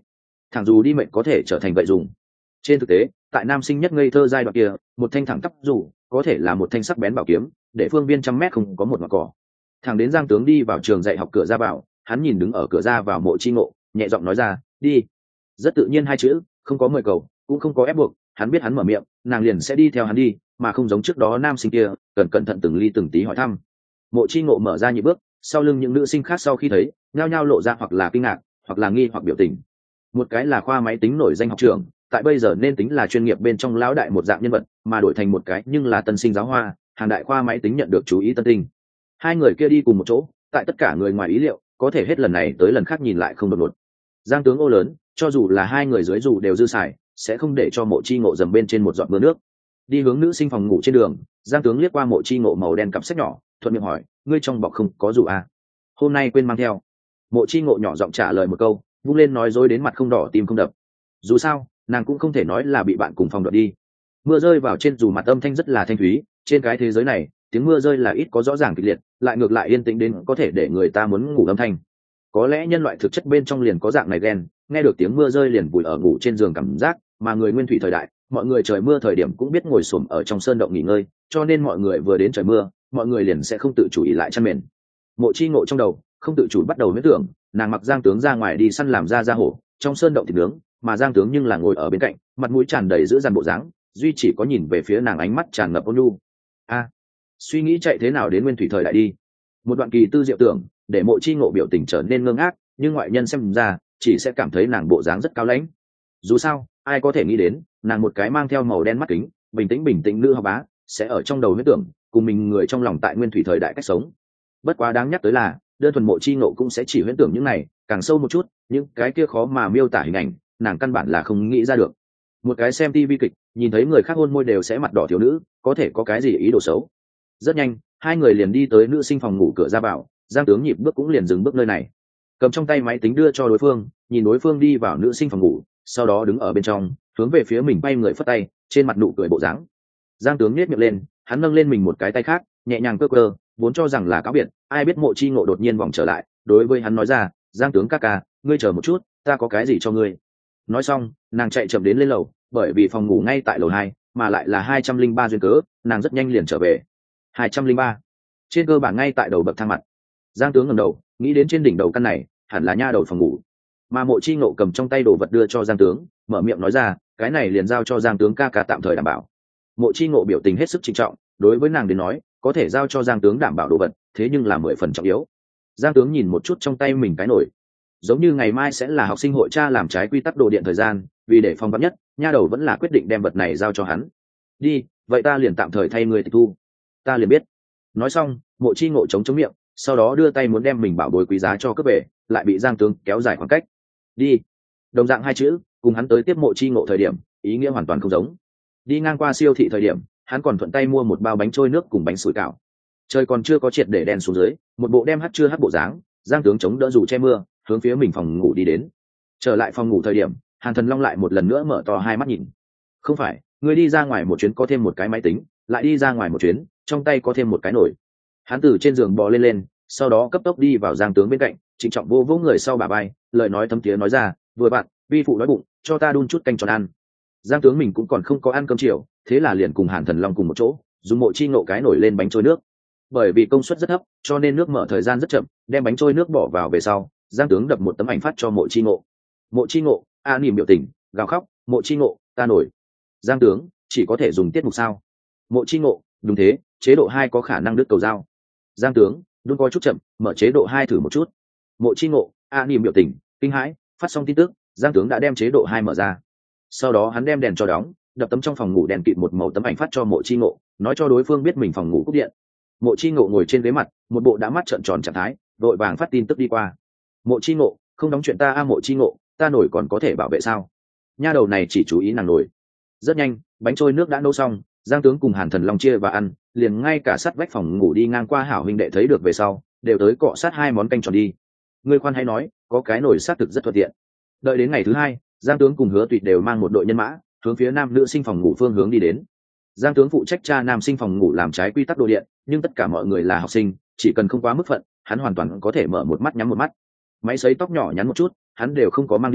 thẳng dù đi mệnh có thể trở thành gậy dùng. Trên thực tế, tại nam sinh nhất ngây thơ giai đoạn kia, một thanh thẳng tắp dù có thể là một thanh sắc bén bảo kiếm, để phương viên trăm mét không có một mặt cỏ. Thằng đến Giang Tướng đi vào trường dạy học cửa ra vào, hắn nhìn đứng ở cửa ra vào Mộ Chi Ngộ, nhẹ giọng nói ra, đi. Rất tự nhiên hai chữ, không có mời cầu, cũng không có ép buộc, hắn biết hắn mở miệng, nàng liền sẽ đi theo hắn đi, mà không giống trước đó nam sinh kia, cần cẩn thận từng ly từng tí hỏi thăm. Mộ Chi Ngộ mở ra nhị bước, sau lưng những nữ sinh khác sau khi thấy, nhao nhao lộ ra hoặc là kinh ngạc, hoặc là nghi hoặc biểu tình. Một cái là khoa máy tính nổi danh học trưởng, tại bây giờ nên tính là chuyên nghiệp bên trong lão đại một dạng nhân vật, mà đổi thành một cái nhưng là tân sinh giáo hoa, hàng đại khoa máy tính nhận được chú ý tân tinh. Hai người kia đi cùng một chỗ, tại tất cả người ngoài ý liệu, có thể hết lần này tới lần khác nhìn lại không đột ngột. Giang Tướng ô lớn, cho dù là hai người dưới dù đều dư xài, sẽ không để cho Mộ Chi Ngộ dầm bên trên một giọt mưa nước. Đi hướng nữ sinh phòng ngủ trên đường, Giang Tướng liếc qua Mộ Chi Ngộ màu đen cặp sách nhỏ, thuận miệng hỏi, ngươi trong bọc không có dù à? Hôm nay quên mang theo. Mộ Chi Ngộ nhỏ giọng trả lời một câu, vung lên nói dối đến mặt không đỏ tim không đập. Dù sao, nàng cũng không thể nói là bị bạn cùng phòng đoạt đi. Mưa rơi vào trên dù mặt âm thanh rất là thanh thúy, trên cái thế giới này, tiếng mưa rơi là ít có rõ ràng kịch liệt, lại ngược lại yên tĩnh đến có thể để người ta muốn ngủ âm thanh. Có lẽ nhân loại thực chất bên trong liền có dạng này ghen, nghe được tiếng mưa rơi liền vùi ở ngủ trên giường cảm giác, mà người nguyên thủy thời đại, mọi người trời mưa thời điểm cũng biết ngồi xổm ở trong sơn động nghỉ ngơi, cho nên mọi người vừa đến trời mưa, mọi người liền sẽ không tự chủ ý lại chăn mền. Mộ Chi Ngộ trong đầu không tự chủ bắt đầu huyễn tưởng, nàng mặc Giang Tướng ra ngoài đi săn làm ra ra hổ, trong sơn động thịt nướng, mà Giang Tướng nhưng là ngồi ở bên cạnh, mặt mũi tràn đầy giữ dằn bộ dáng, duy chỉ có nhìn về phía nàng ánh mắt tràn ngập ôn nhu. A, suy nghĩ chạy thế nào đến nguyên thủy thời đại đi. Một đoạn kỳ tư diệu tưởng, để Mộ Chi Ngộ biểu tình trở nên ngơ ngác, nhưng ngoại nhân xem ra chỉ sẽ cảm thấy nàng bộ dáng rất cao lãnh. Dù sao, ai có thể nghĩ đến, nàng một cái mang theo màu đen mắt kính, bình tĩnh bình tĩnh nữ học bá, sẽ ở trong đầu huyễn tưởng, cùng mình người trong lòng tại nguyên thủy thời đại cách sống. Bất quá đáng nhắc tới là, đơn thuần Mộ Chi Ngộ cũng sẽ chỉ huyễn tưởng những này, càng sâu một chút, những cái kia khó mà miêu tả hình ảnh, nàng căn bản là không nghĩ ra được. Một cái xem tivi kịch, nhìn thấy người khác hôn môi đều sẽ mặt đỏ thiếu nữ, có thể có cái gì ý đồ xấu. Rất nhanh, hai người liền đi tới nữ sinh phòng ngủ cửa ra vào, Giang Tướng nhịp bước cũng liền dừng bước nơi này, cầm trong tay máy tính đưa cho đối phương, nhìn đối phương đi vào nữ sinh phòng ngủ, sau đó đứng ở bên trong, hướng về phía mình bay người phất tay, trên mặt nụ cười bộ dáng. Giang Tướng nhếch miệng lên, hắn nâng lên mình một cái tay khác, nhẹ nhàng cơ cơ, vốn cho rằng là cáo biệt, ai biết Mộ Chi Ngộ đột nhiên vòng trở lại, đối với hắn nói ra, Giang Tướng ca ca, ngươi chờ một chút, ta có cái gì cho ngươi. Nói xong, nàng chạy chậm đến lên lầu, bởi vì phòng ngủ ngay tại lầu hai, mà lại là hai trăm linh ba duyên cớ, nàng rất nhanh liền trở về. hai trăm linh ba, trên cơ bản ngay tại đầu bậc thang mặt. Giang Tướng ngẩng đầu, nghĩ đến trên đỉnh đầu căn này, hẳn là nha đầu phòng ngủ. Mà Mộ Chi Ngộ cầm trong tay đồ vật đưa cho Giang Tướng, mở miệng nói ra, cái này liền giao cho Giang Tướng ca ca tạm thời đảm bảo. Mộ Chi Ngộ biểu tình hết sức trịnh trọng, đối với nàng đến nói, có thể giao cho Giang Tướng đảm bảo đồ vật, thế nhưng là mười phần trọng yếu. Giang Tướng nhìn một chút trong tay mình cái nồi, giống như ngày mai sẽ là học sinh hội tra làm trái quy tắc đồ điện thời gian, vì để phòng vắn nhất, nha đầu vẫn là quyết định đem vật này giao cho hắn. Đi, vậy ta liền tạm thời thay người tịch thu. Ta liền biết. Nói xong, Mộ Chi Ngộ chống chống miệng, sau đó đưa tay muốn đem mình bảo bối quý giá cho cướp về, lại bị Giang Tướng kéo dài khoảng cách. Đi. Đồng dạng hai chữ, cùng hắn tới tiếp Mộ Chi Ngộ thời điểm, ý nghĩa hoàn toàn không giống. Đi ngang qua siêu thị thời điểm, hắn còn thuận tay mua một bao bánh trôi nước cùng bánh sủi cảo. Trời còn chưa có triệt để đen xuống dưới, một bộ đem hắt chưa hắt bộ dáng, Giang Tướng chống đỡ dù che mưa, hướng phía mình phòng ngủ đi đến. Trở lại phòng ngủ thời điểm, Hàn Thần Long lại một lần nữa mở to hai mắt nhìn. Không phải, ngươi đi ra ngoài một chuyến có thêm một cái máy tính, lại đi ra ngoài một chuyến, trong tay có thêm một cái nồi. Hắn từ trên giường bò lên lên, sau đó cấp tốc đi vào Giang Tướng bên cạnh, trịnh trọng vô vỗ người sau bả vai, lời nói thấm thiế nói ra, vừa bạn, vi phụ đói bụng, cho ta đun chút canh tròn ăn. Giang Tướng mình cũng còn không có ăn cơm chiều, thế là liền cùng Hàn Thần Long cùng một chỗ, dùng Mộ Chi Ngộ cái nổi lên bánh trôi nước. Bởi vì công suất rất thấp, cho nên nước mở thời gian rất chậm, đem bánh trôi nước bỏ vào về sau, Giang Tướng đập một tấm ảnh phát cho Mộ Chi Ngộ. Mộ Chi Ngộ, a niềm biểu tình, gào khóc, Mộ Chi Ngộ, ta nổi. Giang Tướng, chỉ có thể dùng tiết mục sao? Mộ Chi Ngộ, đúng thế, chế độ hai có khả năng đứt cầu dao. Giang Tướng, đun có chút chậm, mở chế độ hai thử một chút. Mộ Chi Ngộ, a niềm biểu tình, kinh hãi, phát xong tin tức, Giang Tướng đã đem chế độ hai mở ra. Sau đó hắn đem đèn cho đóng, đập tấm trong phòng ngủ đèn kịt một màu tấm ảnh phát cho Mộ Chi Ngộ, nói cho đối phương biết mình phòng ngủ cúp điện. Mộ Chi Ngộ ngồi trên ghế mặt, một bộ đã mắt trợn tròn trạng thái, vội vàng phát tin tức đi qua. Mộ Chi Ngộ, không đóng chuyện ta a Mộ Chi Ngộ, ta nổi còn có thể bảo vệ sao? Nha đầu này chỉ chú ý nàng nổi. Rất nhanh, bánh trôi nước đã nấu xong, Giang Tướng cùng Hàn Thần Long chia và ăn, liền ngay cả sát vách phòng ngủ đi ngang qua hảo huynh đệ thấy được về sau, đều tới cọ sát hai món canh tròn đi. Ngươi khoan hay nói, có cái nồi sát thực rất thuận tiện. Đợi đến ngày thứ hai, Giang Tướng cùng Hứa Tuyệt đều mang một đội nhân mã, hướng phía nam nữ sinh phòng ngủ phương hướng đi đến. Giang Tướng phụ trách tra nam sinh phòng ngủ làm trái quy tắc đồ điện, nhưng tất cả mọi người là học sinh, chỉ cần không quá mức phận, hắn hoàn toàn có thể mở một mắt nhắm một mắt. Máy sấy tóc nhỏ nhắn một chút, hắn đều không có mang đi,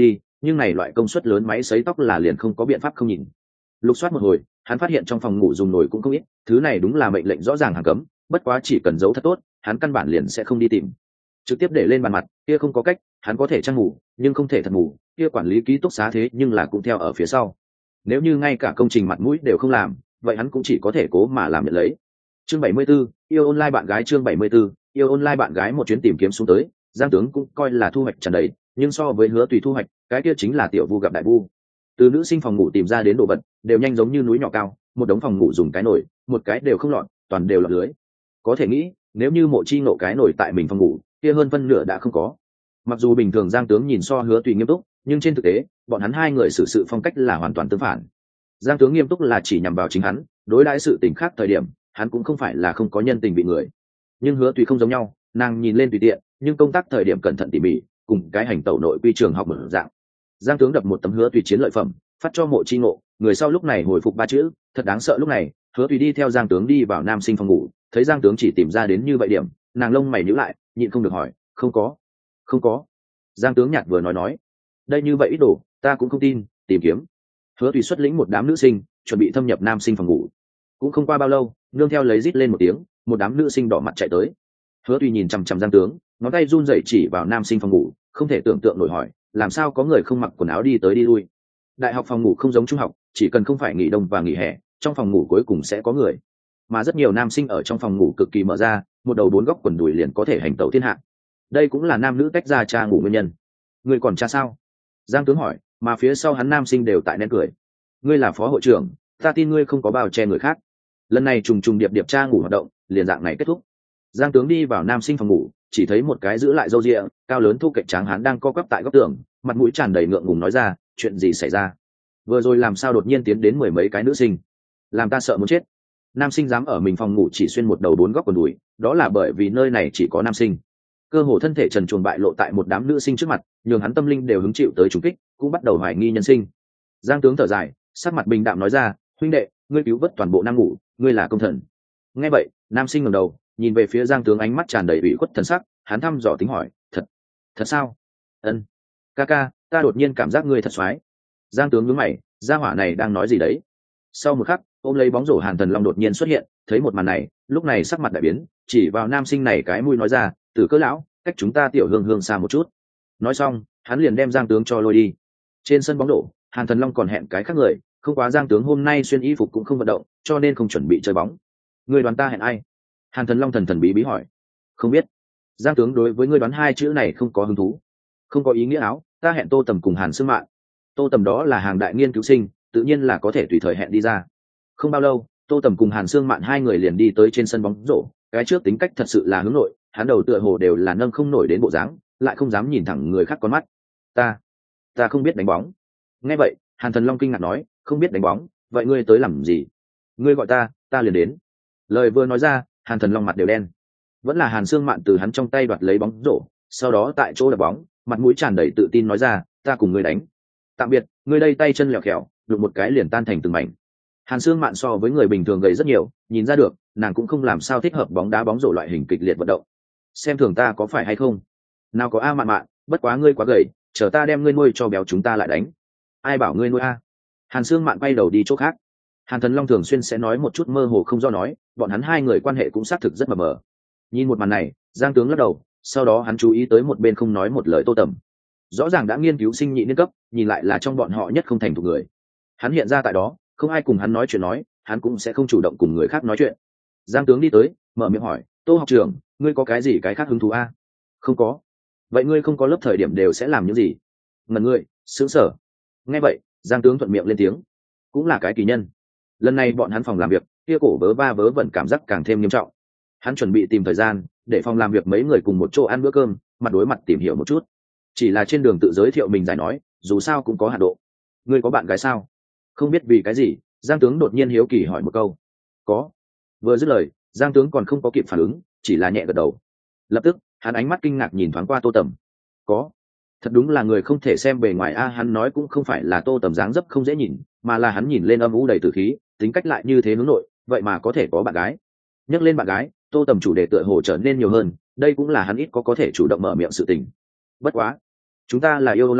nhưng này loại công suất lớn máy sấy tóc là liền không có biện pháp không nhìn. Lục soát một hồi, hắn phát hiện trong phòng ngủ dùng nồi cũng không ít, thứ này đúng là mệnh lệnh rõ ràng hàng cấm, bất quá chỉ cần giấu thật tốt, hắn căn bản liền sẽ không đi tìm. Trực tiếp để lên bàn mặt, kia không có cách, hắn có thể trang ngủ, nhưng không thể thật ngủ, kia quản lý ký túc xá thế nhưng là cũng theo ở phía sau. Nếu như ngay cả công trình mặt mũi đều không làm, vậy hắn cũng chỉ có thể cố mà làm nhận lấy. Chương bảy mươi 74, yêu online bạn gái chương bảy mươi 74, yêu online bạn gái một chuyến tìm kiếm xuống tới, Giang tướng cũng coi là thu hoạch tràn đầy, nhưng so với Hứa Tùy thu hoạch, cái kia chính là tiểu vu gặp đại vu. Từ nữ sinh phòng ngủ tìm ra đến đồ vật, đều nhanh giống như núi nhỏ cao, một đống phòng ngủ dùng cái nồi, một cái đều không lọt, toàn đều lọt lưới. Có thể nghĩ, nếu như Mộ Chi nộ cái nồi tại mình phòng ngủ, kia hơn phân nửa đã không có. Mặc dù bình thường Giang tướng nhìn so Hứa Tùy nghiêm túc, nhưng trên thực tế, bọn hắn hai người xử sự phong cách là hoàn toàn tương phản. Giang tướng nghiêm túc là chỉ nhằm vào chính hắn, đối đãi sự tình khác thời điểm, hắn cũng không phải là không có nhân tình bị người. Nhưng Hứa Tùy không giống nhau, nàng nhìn lên tùy tiện, nhưng công tác thời điểm cẩn thận tỉ mỉ, cùng cái hành tẩu nội quy trường học mở dạng. Giang tướng đập một tấm Hứa Tùy chiến lợi phẩm, phát cho Mộ Chi ngộ, người sau lúc này hồi phục ba chữ, thật đáng sợ. Lúc này, Hứa Tùy đi theo Giang tướng đi vào nam sinh phòng ngủ, thấy Giang tướng chỉ tìm ra đến như vậy điểm, nàng lông mày nhíu lại, nhịn không được hỏi, không có, không có. Giang tướng nhạt vừa nói nói, đây như vậy ít đồ, ta cũng không tin, tìm kiếm. Hứa Tùy xuất lĩnh một đám nữ sinh, chuẩn bị thâm nhập nam sinh phòng ngủ. Cũng không qua bao lâu, nương theo lấy rít lên một tiếng, một đám nữ sinh đỏ mặt chạy tới. Hứa Tùy nhìn chằm chằm Giang tướng, ngón tay run rẩy chỉ vào nam sinh phòng ngủ, không thể tưởng tượng nổi hỏi, làm sao có người không mặc quần áo đi tới đi lui. Đại học phòng ngủ không giống trung học, chỉ cần không phải nghỉ đông và nghỉ hè, trong phòng ngủ cuối cùng sẽ có người. Mà rất nhiều nam sinh ở trong phòng ngủ cực kỳ mở ra, một đầu bốn góc quần đùi liền có thể hành tẩu thiên hạ. Đây cũng là nam nữ tách ra cha ngủ nguyên nhân. Ngươi còn cha sao? Giang tướng hỏi, mà phía sau hắn nam sinh đều tại nén cười. Ngươi là phó hội trưởng, ta tin ngươi không có bao che người khác. Lần này trùng trùng điệp điệp cha ngủ hoạt động, liền dạng này kết thúc. Giang tướng đi vào nam sinh phòng ngủ, chỉ thấy một cái giữ lại râu ria, cao lớn thu kệch tráng hán đang co quắp tại góc tường, mặt mũi tràn đầy ngượng ngùng nói ra, chuyện gì xảy ra? Vừa rồi làm sao đột nhiên tiến đến mười mấy cái nữ sinh, làm ta sợ muốn chết. Nam sinh dám ở mình phòng ngủ chỉ xuyên một đầu bốn góc quần đùi, đó là bởi vì nơi này chỉ có nam sinh. Cơ hồ thân thể trần truồng bại lộ tại một đám nữ sinh trước mặt, nhường hắn tâm linh đều hứng chịu tới trùng kích, cũng bắt đầu hoài nghi nhân sinh. Giang tướng thở dài, sắc mặt bình đạm nói ra, huynh đệ, ngươi cứu vớt toàn bộ nam ngủ, ngươi là công thần. Nghe vậy, nam sinh ngẩng đầu, nhìn về phía Giang tướng, ánh mắt tràn đầy ủy khuất thần sắc, hắn thăm dò tính hỏi, thật, thật sao? Ân, ca ca, ta đột nhiên cảm giác ngươi thật xoái. Giang tướng nhướng mày, gia hỏa này đang nói gì đấy? Sau một khắc, ôm lấy bóng rổ Hàn Thần Long đột nhiên xuất hiện, thấy một màn này, lúc này sắc mặt đại biến, chỉ vào nam sinh này cái mũi nói ra, Tử Cơ lão, cách chúng ta tiểu hương hương xa một chút. Nói xong, hắn liền đem Giang tướng cho lôi đi. Trên sân bóng rổ, Hàn Thần Long còn hẹn cái khác người, không quá Giang tướng hôm nay xuyên y phục cũng không vận động, cho nên không chuẩn bị chơi bóng. Người đoán ta hẹn ai? Hàn Thần Long thần thần bí bí hỏi. Không biết. Giang tướng đối với ngươi đoán hai chữ này không có hứng thú. Không có ý nghĩa áo, ta hẹn Tô Tầm cùng Hàn Sương Mạn. Tô Tầm đó là hàng đại nghiên cứu sinh, tự nhiên là có thể tùy thời hẹn đi ra. Không bao lâu, Tô Tầm cùng Hàn Sương Mạn hai người liền đi tới trên sân bóng rổ, cái trước tính cách thật sự là hướng nội, hắn đầu tựa hồ đều là nâng không nổi đến bộ dáng, lại không dám nhìn thẳng người khác con mắt. Ta, ta không biết đánh bóng. Nghe vậy, Hàn Thần Long kinh ngạc nói, không biết đánh bóng, vậy ngươi tới làm gì? Ngươi gọi ta, ta liền đến. Lời vừa nói ra, Hàn Thần Long mặt đều đen. Vẫn là Hàn Sương Mạn từ hắn trong tay đoạt lấy bóng rổ, sau đó tại chỗ đập bóng, mặt mũi tràn đầy tự tin nói ra, ta cùng ngươi đánh. Tạm biệt, ngươi đây tay chân lẹo khẹo, đụng một cái liền tan thành từng mảnh. Hàn Sương Mạn so với người bình thường gầy rất nhiều, nhìn ra được, nàng cũng không làm sao thích hợp bóng đá bóng rổ loại hình kịch liệt vận động. Xem thường ta có phải hay không? Nào có a Mạn Mạn, bất quá ngươi quá gầy, chờ ta đem ngươi nuôi cho béo chúng ta lại đánh. Ai bảo ngươi nuôi a? Hàn Sương Mạn quay đầu đi chỗ khác. Hàn Thần Long thường xuyên sẽ nói một chút mơ hồ không do nói, bọn hắn hai người quan hệ cũng xác thực rất mờ mờ. Nhìn một màn này, Giang tướng lắc đầu, sau đó hắn chú ý tới một bên không nói một lời Tô Tầm. Rõ ràng đã nghiên cứu sinh nhị niên cấp, nhìn lại là trong bọn họ nhất không thành thục người. Hắn hiện ra tại đó, không ai cùng hắn nói chuyện nói, hắn cũng sẽ không chủ động cùng người khác nói chuyện. Giang tướng đi tới, mở miệng hỏi, Tô học trưởng, ngươi có cái gì cái khác hứng thú a? Không có. Vậy ngươi không có lớp thời điểm đều sẽ làm những gì? Ngần ngươi, sướng sở. Nghe vậy, Giang tướng thuận miệng lên tiếng, cũng là cái kỳ nhân. Lần này bọn hắn phòng làm việc, kia cổ vớ va vớ vẩn cảm giác càng thêm nghiêm trọng. Hắn chuẩn bị tìm thời gian để phòng làm việc mấy người cùng một chỗ ăn bữa cơm, mặt đối mặt tìm hiểu một chút. Chỉ là trên đường tự giới thiệu mình giải nói, dù sao cũng có hạn độ. Ngươi có bạn gái sao? Không biết vì cái gì, Giang tướng đột nhiên hiếu kỳ hỏi một câu. Có. Vừa dứt lời, Giang tướng còn không có kịp phản ứng, chỉ là nhẹ gật đầu. Lập tức, hắn ánh mắt kinh ngạc nhìn thoáng qua Tô Tầm. Có. Thật đúng là người không thể xem bề ngoài a. Hắn nói cũng không phải là Tô Tầm dáng dấp không dễ nhìn, mà là hắn nhìn lên âm u đầy tử khí, tính cách lại như thế hướng nội, vậy mà có thể có bạn gái. Nhắc lên bạn gái, Tô Tầm chủ đề tựa hồ trở nên nhiều hơn, đây cũng là hắn ít có có thể chủ động mở miệng sự tình. Bất quá, chúng ta là yêu online,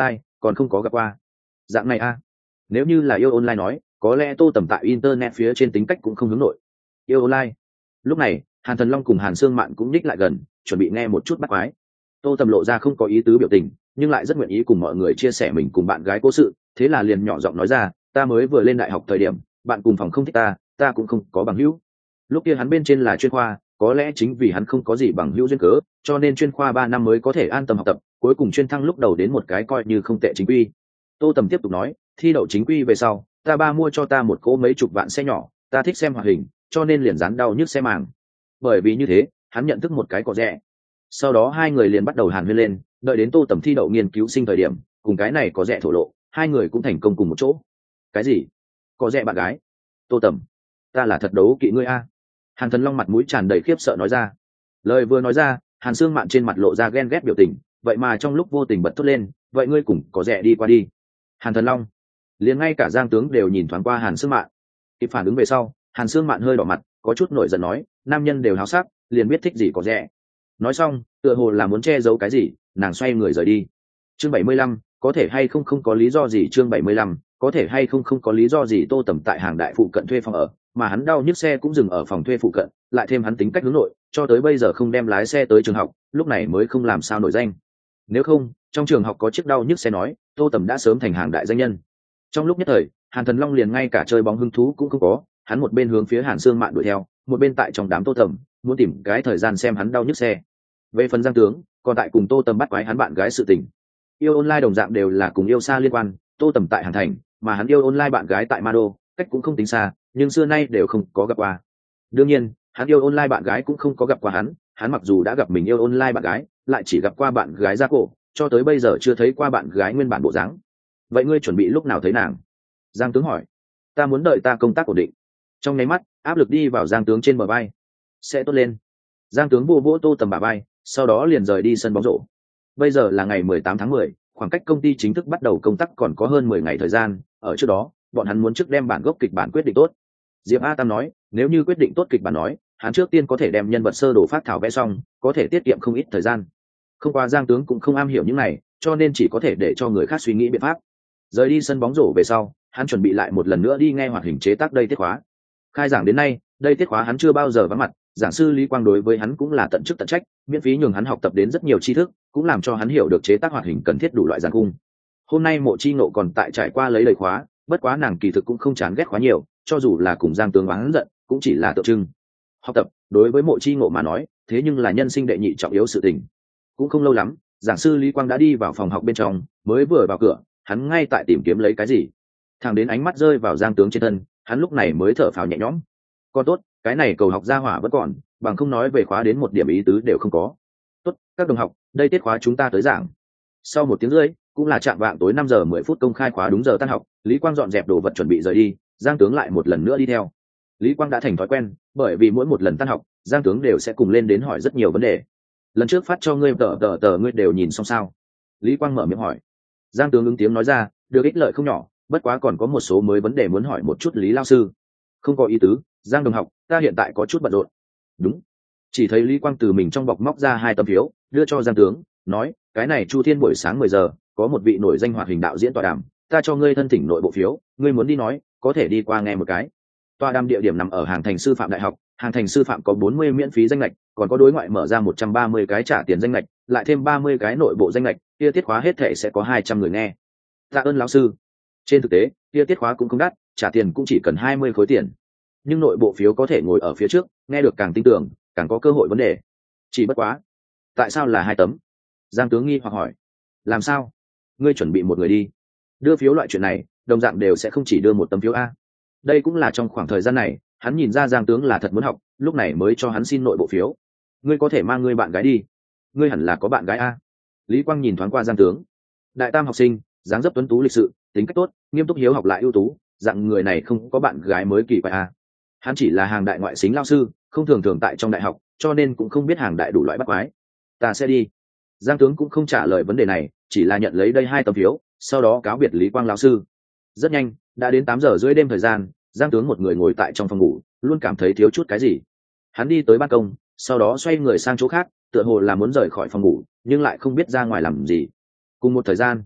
còn không có gặp qua dạng này a. Nếu như là yêu online nói có lẽ Tô Tầm tại internet phía trên tính cách cũng không hướng nội. Yêu online. Lúc này Hàn Thần Long cùng Hàn Sương Mạn cũng nhích lại gần, chuẩn bị nghe một chút bắt quái. Tô Tầm lộ ra không có ý tứ biểu tình, nhưng lại rất nguyện ý cùng mọi người chia sẻ mình cùng bạn gái cố sự, thế là liền nhỏ giọng nói ra, ta mới vừa lên đại học thời điểm, bạn cùng phòng không thích ta, ta cũng không có bằng hữu. Lúc kia hắn bên trên là chuyên khoa, có lẽ chính vì hắn không có gì bằng hữu duyên cớ, cho nên chuyên khoa ba năm mới có thể an tâm học tập, cuối cùng chuyên thăng lúc đầu đến một cái coi như không tệ chính quy. Tô Tầm tiếp tục nói, thi đậu chính quy về sau, ta ba mua cho ta một cỗ mấy chục vạn xe nhỏ, ta thích xem hoạt hình, cho nên liền dán đau nhức xe màng. Bởi vì như thế, hắn nhận thức một cái cỏ rẻ. Sau đó hai người liền bắt đầu hàn huyên lên, đợi đến Tô Tầm thi đậu nghiên cứu sinh thời điểm, cùng cái này có rẻ thổ lộ, hai người cũng thành công cùng một chỗ. Cái gì? Có rẻ bạn gái? Tô Tầm, ta là thật đấu kỵ ngươi a. Hàn Thần Long mặt mũi tràn đầy khiếp sợ nói ra. Lời vừa nói ra, Hàn Sương Mạn trên mặt lộ ra ghen ghét biểu tình, vậy mà trong lúc vô tình bật thốt lên, vậy ngươi cùng có rẻ đi qua đi. Hàn Thần Long, liền ngay cả Giang Tướng đều nhìn thoáng qua Hàn Sương Mạn. Kịp phản ứng về sau, Hàn Sương Mạn hơi đỏ mặt, có chút nổi giận nói, nam nhân đều háo sắc, liền biết thích gì có rẻ. Nói xong, tựa hồ là muốn che giấu cái gì, nàng xoay người rời đi. Chương bảy mươi lăm, có thể hay không không có lý do gì. Chương bảy mươi lăm, có thể hay không không có lý do gì. Tô Tầm tại hàng đại phụ cận thuê phòng ở, mà hắn đau nhức xe cũng dừng ở phòng thuê phụ cận, lại thêm hắn tính cách hướng nội, cho tới bây giờ không đem lái xe tới trường học, lúc này mới không làm sao nổi danh. Nếu không, trong trường học có chiếc đau nhức xe nói, Tô Tầm đã sớm thành hàng đại danh nhân. Trong lúc nhất thời, Hàn Thần Long liền ngay cả chơi bóng hứng thú cũng không có, hắn một bên hướng phía Hàn Sương Mạn đuổi theo, một bên tại trong đám Tô Tầm muốn tìm cái thời gian xem hắn đau nhức xe. Về phần Giang Tướng, còn tại cùng Tô Tầm bắt quái hắn bạn gái sự tình. Yêu online đồng dạng đều là cùng yêu xa liên quan, Tô Tầm tại Hàn Thành, mà hắn yêu online bạn gái tại Ma Đô, cách cũng không tính xa, nhưng xưa nay đều không có gặp qua. Đương nhiên, hắn yêu online bạn gái cũng không có gặp qua hắn, hắn mặc dù đã gặp mình yêu online bạn gái, lại chỉ gặp qua bạn gái Gia Cổ, cho tới bây giờ chưa thấy qua bạn gái nguyên bản bộ dáng. Vậy ngươi chuẩn bị lúc nào thấy nàng? Giang Tướng hỏi. Ta muốn đợi ta công tác ổn định. Trong nháy mắt, áp lực đi vào Giang Tướng trên bờ vai. Sẽ tốt lên. Giang Tướng vô vỗ Tô Tầm bả vai, sau đó liền rời đi sân bóng rổ. Bây giờ là ngày mười tám tháng mười, khoảng cách công ty chính thức bắt đầu công tác còn có hơn mười ngày thời gian, ở trước đó, bọn hắn muốn trước đem bản gốc kịch bản quyết định tốt. Diệp A Tam nói, nếu như quyết định tốt kịch bản nói, hắn trước tiên có thể đem nhân vật sơ đồ phát thảo vẽ xong, có thể tiết kiệm không ít thời gian. Không qua Giang Tướng cũng không am hiểu những này, cho nên chỉ có thể để cho người khác suy nghĩ biện pháp. Rời đi sân bóng rổ về sau, hắn chuẩn bị lại một lần nữa đi nghe hoạt hình chế tác đây tiết khóa. Khai giảng đến nay, đây tiết khóa hắn chưa bao giờ vắng mặt, giảng sư Lý Quang đối với hắn cũng là tận chức tận trách, miễn phí nhường hắn học tập đến rất nhiều tri thức, cũng làm cho hắn hiểu được chế tác hoạt hình cần thiết đủ loại giàn khung. Hôm nay Mộ Chi Ngộ còn tại trải qua lấy lời khóa, bất quá nàng kỳ thực cũng không chán ghét khóa nhiều, cho dù là cùng Giang Tướng oán giận, cũng chỉ là tượng trưng. Học tập, đối với Mộ Chi Ngộ mà nói, thế nhưng là nhân sinh đệ nhị trọng yếu sự tình. Cũng không lâu lắm, giảng sư Lý Quang đã đi vào phòng học bên trong, mới vừa vào cửa, hắn ngay tại tìm kiếm lấy cái gì. Thằng đến ánh mắt rơi vào Giang Tướng trên thân, hắn lúc này mới thở phào nhẹ nhõm. Còn tốt, cái này cầu học gia hỏa vẫn còn, bằng không nói về khóa đến một điểm ý tứ đều không có. Tốt, các đồng học, đây tiết khóa chúng ta tới giảng. Sau một tiếng rưỡi, cũng là chạm vạng tối năm giờ mười phút công khai khóa đúng giờ tan học, Lý Quang dọn dẹp đồ vật chuẩn bị rời đi, Giang Tướng lại một lần nữa đi theo. Lý Quang đã thành thói quen, bởi vì mỗi một lần tan học, Giang Tướng đều sẽ cùng lên đến hỏi rất nhiều vấn đề. Lần trước phát cho ngươi tờ tờ tờ ngươi đều nhìn xong sao? Lý Quang mở miệng hỏi. Giang Tướng ứng tiếng nói ra, được ích lợi không nhỏ, bất quá còn có một số mới vấn đề muốn hỏi một chút Lý lao sư. Không có ý tứ, Giang đồng học, ta hiện tại có chút bận rộn. Đúng. Chỉ thấy Lý Quang từ mình trong bọc móc ra hai tấm phiếu, đưa cho Giang Tướng, nói, cái này Chu Thiên buổi sáng mười giờ, có một vị nổi danh hoạt hình đạo diễn tọa đàm, ta cho ngươi thân thỉnh nội bộ phiếu, ngươi muốn đi nói, có thể đi qua nghe một cái. Tọa đàm địa điểm nằm ở Hàng Thành Sư phạm Đại học, Hàng Thành Sư phạm có bốn mươi miễn phí danh lệch, còn có đối ngoại mở ra một trăm ba mươi cái trả tiền danh lệch, lại thêm ba mươi cái nội bộ danh lệch, kia tiết khóa hết thể sẽ có hai trăm người nghe. Tạ ơn lão sư. Trên thực tế, kia tiết khóa cũng không đắt, trả tiền cũng chỉ cần hai mươi khối tiền. Nhưng nội bộ phiếu có thể ngồi ở phía trước, nghe được càng tin tưởng, càng có cơ hội vấn đề. Chỉ bất quá, tại sao là hai tấm? Giang Tướng nghi hoặc hỏi. Làm sao? Ngươi chuẩn bị một người đi. Đưa phiếu loại chuyện này, đồng dạng đều sẽ không chỉ đưa một tấm phiếu a. Đây cũng là trong khoảng thời gian này, hắn nhìn ra Giang Tướng là thật muốn học, lúc này mới cho hắn xin nội bộ phiếu. Ngươi có thể mang ngươi bạn gái đi. Ngươi hẳn là có bạn gái a. Lý Quang nhìn thoáng qua Giang Tướng. Đại tam học sinh, dáng dấp tuấn tú lịch sự, tính cách tốt, nghiêm túc hiếu học lại ưu tú, dạng người này không có bạn gái mới kỳ quái a. Hắn chỉ là hàng đại ngoại xính lao sư, không thường thường tại trong đại học, cho nên cũng không biết hàng đại đủ loại bắt quái. Ta sẽ đi. Giang Tướng cũng không trả lời vấn đề này, chỉ là nhận lấy đây hai tấm phiếu, sau đó cáo biệt Lý Quang lão sư. Rất nhanh, đã đến tám giờ rưỡi đêm thời gian, Giang Tướng một người ngồi tại trong phòng ngủ, luôn cảm thấy thiếu chút cái gì. Hắn đi tới ban công, sau đó xoay người sang chỗ khác, tựa hồ là muốn rời khỏi phòng ngủ, nhưng lại không biết ra ngoài làm gì. Cùng một thời gian,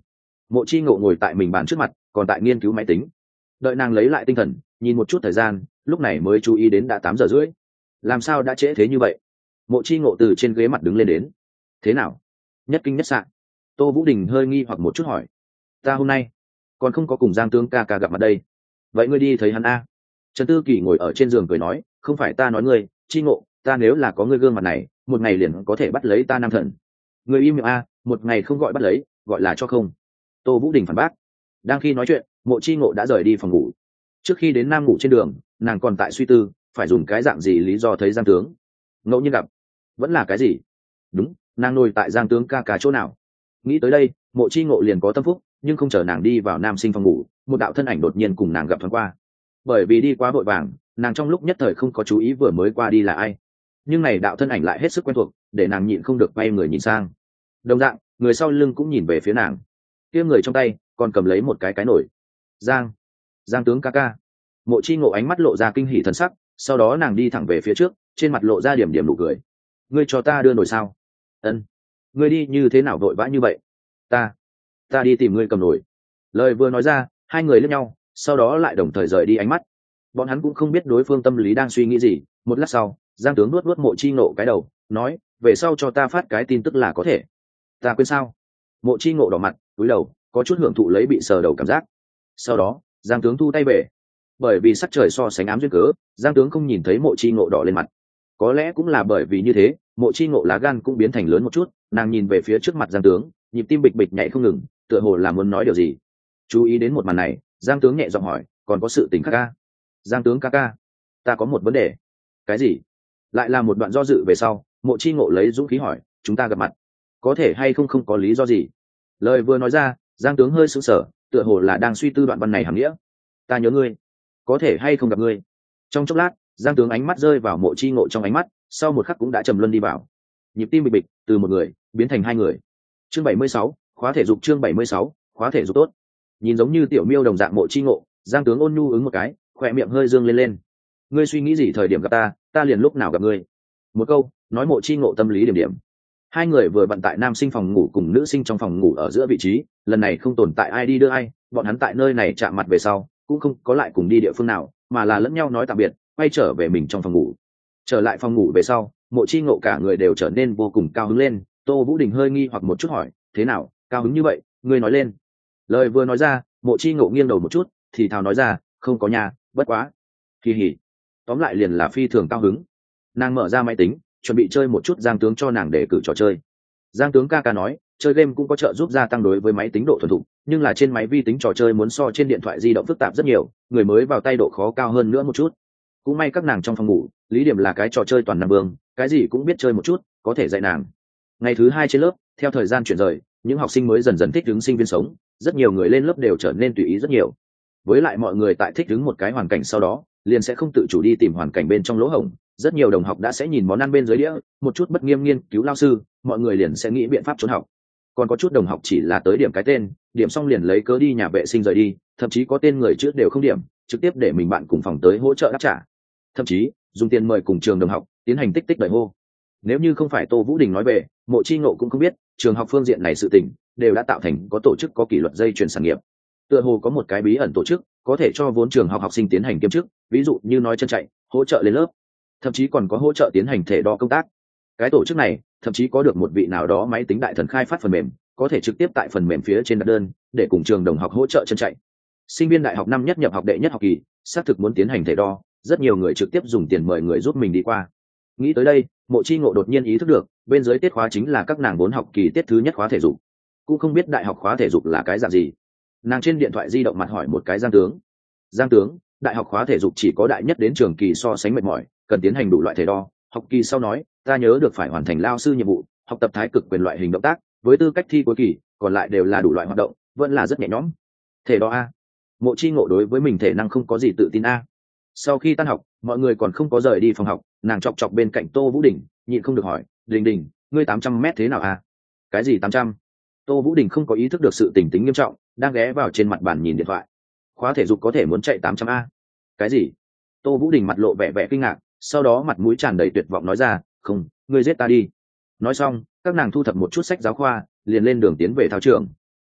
Mộ Chi Ngộ ngồi tại mình bàn trước mặt, còn tại nghiên cứu máy tính. Đợi nàng lấy lại tinh thần, nhìn một chút thời gian, lúc này mới chú ý đến đã tám giờ rưỡi. Làm sao đã trễ thế như vậy? Mộ Chi Ngộ từ trên ghế mặt đứng lên đến. Thế nào? Nhất kinh nhất sạn. Tô Vũ Đình hơi nghi hoặc một chút hỏi. Ta hôm nay còn không có cùng Giang tướng ca ca gặp mặt đây. Vậy ngươi đi thấy hắn a? Trần Tư Kỳ ngồi ở trên giường cười nói, không phải ta nói ngươi, Chi Ngộ, ta nếu là có ngươi gương mặt này, một ngày liền có thể bắt lấy ta nam thần. Ngươi im miệng a, một ngày không gọi bắt lấy, gọi là cho không. Tô Vũ Đình phản bác. Đang khi nói chuyện, Mộ Chi Ngộ đã rời đi phòng ngủ. Trước khi đến nam ngủ trên đường, nàng còn tại suy tư phải dùng cái dạng gì lý do thấy Giang tướng. Ngẫu nhiên gặp, vẫn là cái gì? Đúng, nàng ngồi tại Giang tướng ca ca chỗ nào? Nghĩ tới đây, Mộ Chi Ngộ liền có tâm phúc, nhưng không chờ nàng đi vào nam sinh phòng ngủ, một đạo thân ảnh đột nhiên cùng nàng gặp thoáng qua. Bởi vì đi quá vội vàng, nàng trong lúc nhất thời không có chú ý vừa mới qua đi là ai. Nhưng này đạo thân ảnh lại hết sức quen thuộc, để nàng nhịn không được quay người nhìn sang. Đồng dạng, người sau lưng cũng nhìn về phía nàng. Kia người trong tay còn cầm lấy một cái cái nổi. Giang, Giang tướng ca ca. Mộ Chi Ngộ ánh mắt lộ ra kinh hỉ thần sắc, sau đó nàng đi thẳng về phía trước, trên mặt lộ ra điểm điểm nụ cười. Ngươi cho ta đưa nổi sao? Ân. Ngươi đi như thế nào vội vã như vậy? Ta, ta đi tìm ngươi cầm nổi. Lời vừa nói ra, hai người liếc nhau, sau đó lại đồng thời rời đi ánh mắt. Bọn hắn cũng không biết đối phương tâm lý đang suy nghĩ gì. Một lát sau, Giang tướng nuốt nuốt Mộ Chi Ngộ cái đầu, nói, về sau cho ta phát cái tin tức là có thể. Ta quên sao? Mộ Chi Ngộ đỏ mặt, cúi đầu, có chút hưởng thụ lấy bị sờ đầu cảm giác. Sau đó, Giang tướng thu tay về. Bởi vì sắc trời so sánh ám duyên cớ, Giang tướng không nhìn thấy Mộ Chi Ngộ đỏ lên mặt. Có lẽ cũng là bởi vì như thế, Mộ Chi Ngộ lá gan cũng biến thành lớn một chút, nàng nhìn về phía trước mặt Giang tướng, nhịp tim bịch bịch nhảy không ngừng, tựa hồ là muốn nói điều gì. Chú ý đến một màn này, Giang tướng nhẹ giọng hỏi, còn có sự tình khác ca? Giang tướng ca ca, ta có một vấn đề. Cái gì? Lại là một đoạn do dự về sau, Mộ Chi Ngộ lấy dũng khí hỏi, chúng ta gặp mặt có thể hay không không có lý do gì? Lời vừa nói ra, Giang tướng hơi sững sờ, tựa hồ là đang suy tư đoạn văn này hàm nghĩa. Ta nhớ ngươi, có thể hay không gặp ngươi? Trong chốc lát, Giang tướng ánh mắt rơi vào Mộ Chi Ngộ trong ánh mắt, sau một khắc cũng đã trầm luân đi vào. Nhịp tim bịch bịch, từ một người biến thành hai người. Chương bảy mươi sáu, khóa thể dục. Chương bảy mươi sáu, khóa thể dục tốt. Nhìn giống như tiểu miêu đồng dạng Mộ Chi Ngộ, Giang tướng ôn nhu ứng một cái, khỏe miệng hơi dương lên lên. Ngươi suy nghĩ gì thời điểm gặp ta, ta liền lúc nào gặp ngươi. Một câu nói Mộ Chi Ngộ tâm lý điểm điểm. Hai người vừa bận tại nam sinh phòng ngủ cùng nữ sinh trong phòng ngủ ở giữa vị trí, lần này không tồn tại ai đi đưa ai, bọn hắn tại nơi này chạm mặt về sau cũng không có lại cùng đi địa phương nào, mà là lẫn nhau nói tạm biệt, quay trở về mình trong phòng ngủ. Trở lại phòng ngủ về sau, Mộ Chi Ngộ cả người đều trở nên vô cùng cao hứng lên. Tô Vũ Đình hơi nghi hoặc một chút hỏi, thế nào, cao hứng như vậy, ngươi nói lên. Lời vừa nói ra, Mộ Chi Ngộ nghiêng đầu một chút, thì thào nói ra, không có nhà, bất quá. Kỳ hỉ. Tóm lại liền là phi thường cao hứng. Nàng mở ra máy tính, chuẩn bị chơi một chút Giang tướng cho nàng để cử trò chơi. Giang tướng ca ca nói, chơi game cũng có trợ giúp gia tăng đối với máy tính độ thuần thục, nhưng là trên máy vi tính trò chơi muốn so trên điện thoại di động phức tạp rất nhiều, người mới vào tay độ khó cao hơn nữa một chút. Cũng may các nàng trong phòng ngủ, Lý Điểm là cái trò chơi toàn năng vương, cái gì cũng biết chơi một chút, có thể dạy nàng. Ngày thứ hai trên lớp, theo thời gian chuyển rời, những học sinh mới dần dần thích ứng sinh viên sống, rất nhiều người lên lớp đều trở nên tùy ý rất nhiều. Với lại mọi người tại thích ứng một cái hoàn cảnh sau đó, liền sẽ không tự chủ đi tìm hoàn cảnh bên trong lỗ hổng. Rất nhiều đồng học đã sẽ nhìn món ăn bên dưới đĩa, một chút bất nghiêm nghiên cứu lao sư, mọi người liền sẽ nghĩ biện pháp trốn học. Còn có chút đồng học chỉ là tới điểm cái tên, điểm xong liền lấy cớ đi nhà vệ sinh rời đi, thậm chí có tên người trước đều không điểm, trực tiếp để mình bạn cùng phòng tới hỗ trợ đáp trả. Thậm chí dùng tiền mời cùng trường đồng học tiến hành tích tích đợi hô. Nếu như không phải Tô Vũ Đình nói về, Mộ Chi Ngộ cũng không biết, trường học phương diện này sự tình đều đã tạo thành có tổ chức có kỷ luật dây chuyền sản nghiệp. Tựa hồ có một cái bí ẩn tổ chức có thể cho vốn trường học học sinh tiến hành kiêm chức, ví dụ như nói chân chạy, hỗ trợ lên lớp, thậm chí còn có hỗ trợ tiến hành thể đo công tác. Cái tổ chức này thậm chí có được một vị nào đó máy tính đại thần khai phát phần mềm, có thể trực tiếp tại phần mềm phía trên đặt đơn để cùng trường đồng học hỗ trợ chân chạy. Sinh viên đại học năm nhất nhập học đệ nhất học kỳ xác thực muốn tiến hành thể đo, rất nhiều người trực tiếp dùng tiền mời người giúp mình đi qua. Nghĩ tới đây, Mộ Chi Ngộ đột nhiên ý thức được, bên dưới tiết khóa chính là các nàng vốn học kỳ tiết thứ nhất khóa thể dục, cũng không biết đại học khóa thể dục là cái dạng gì. Nàng trên điện thoại di động mặt hỏi một cái Giang tướng. Giang tướng, đại học khóa thể dục chỉ có đại nhất đến trường kỳ so sánh mệt mỏi, cần tiến hành đủ loại thể đo. Học kỳ sau nói, ta nhớ được phải hoàn thành lao sư nhiệm vụ, học tập thái cực quyền loại hình động tác, với tư cách thi cuối kỳ, còn lại đều là đủ loại hoạt động, vẫn là rất nhẹ nhõm. Thể đo a? Mộ Chi Ngộ đối với mình thể năng không có gì tự tin a. Sau khi tan học, mọi người còn không có rời đi phòng học, nàng chọc chọc bên cạnh Tô Vũ Đình, nhịn không được hỏi, Đình Đình, ngươi tám trăm mét thế nào a? Cái gì tám trăm? Tô Vũ Đình không có ý thức được sự tình tính nghiêm trọng, đang ghé vào trên mặt bàn nhìn điện thoại. Khóa thể dục có thể muốn chạy tám trăm a? Cái gì? Tô Vũ Đình mặt lộ vẻ vẻ kinh ngạc, sau đó mặt mũi tràn đầy tuyệt vọng nói ra, không, ngươi giết ta đi. Nói xong, các nàng thu thập một chút sách giáo khoa, liền lên đường tiến về thao trường.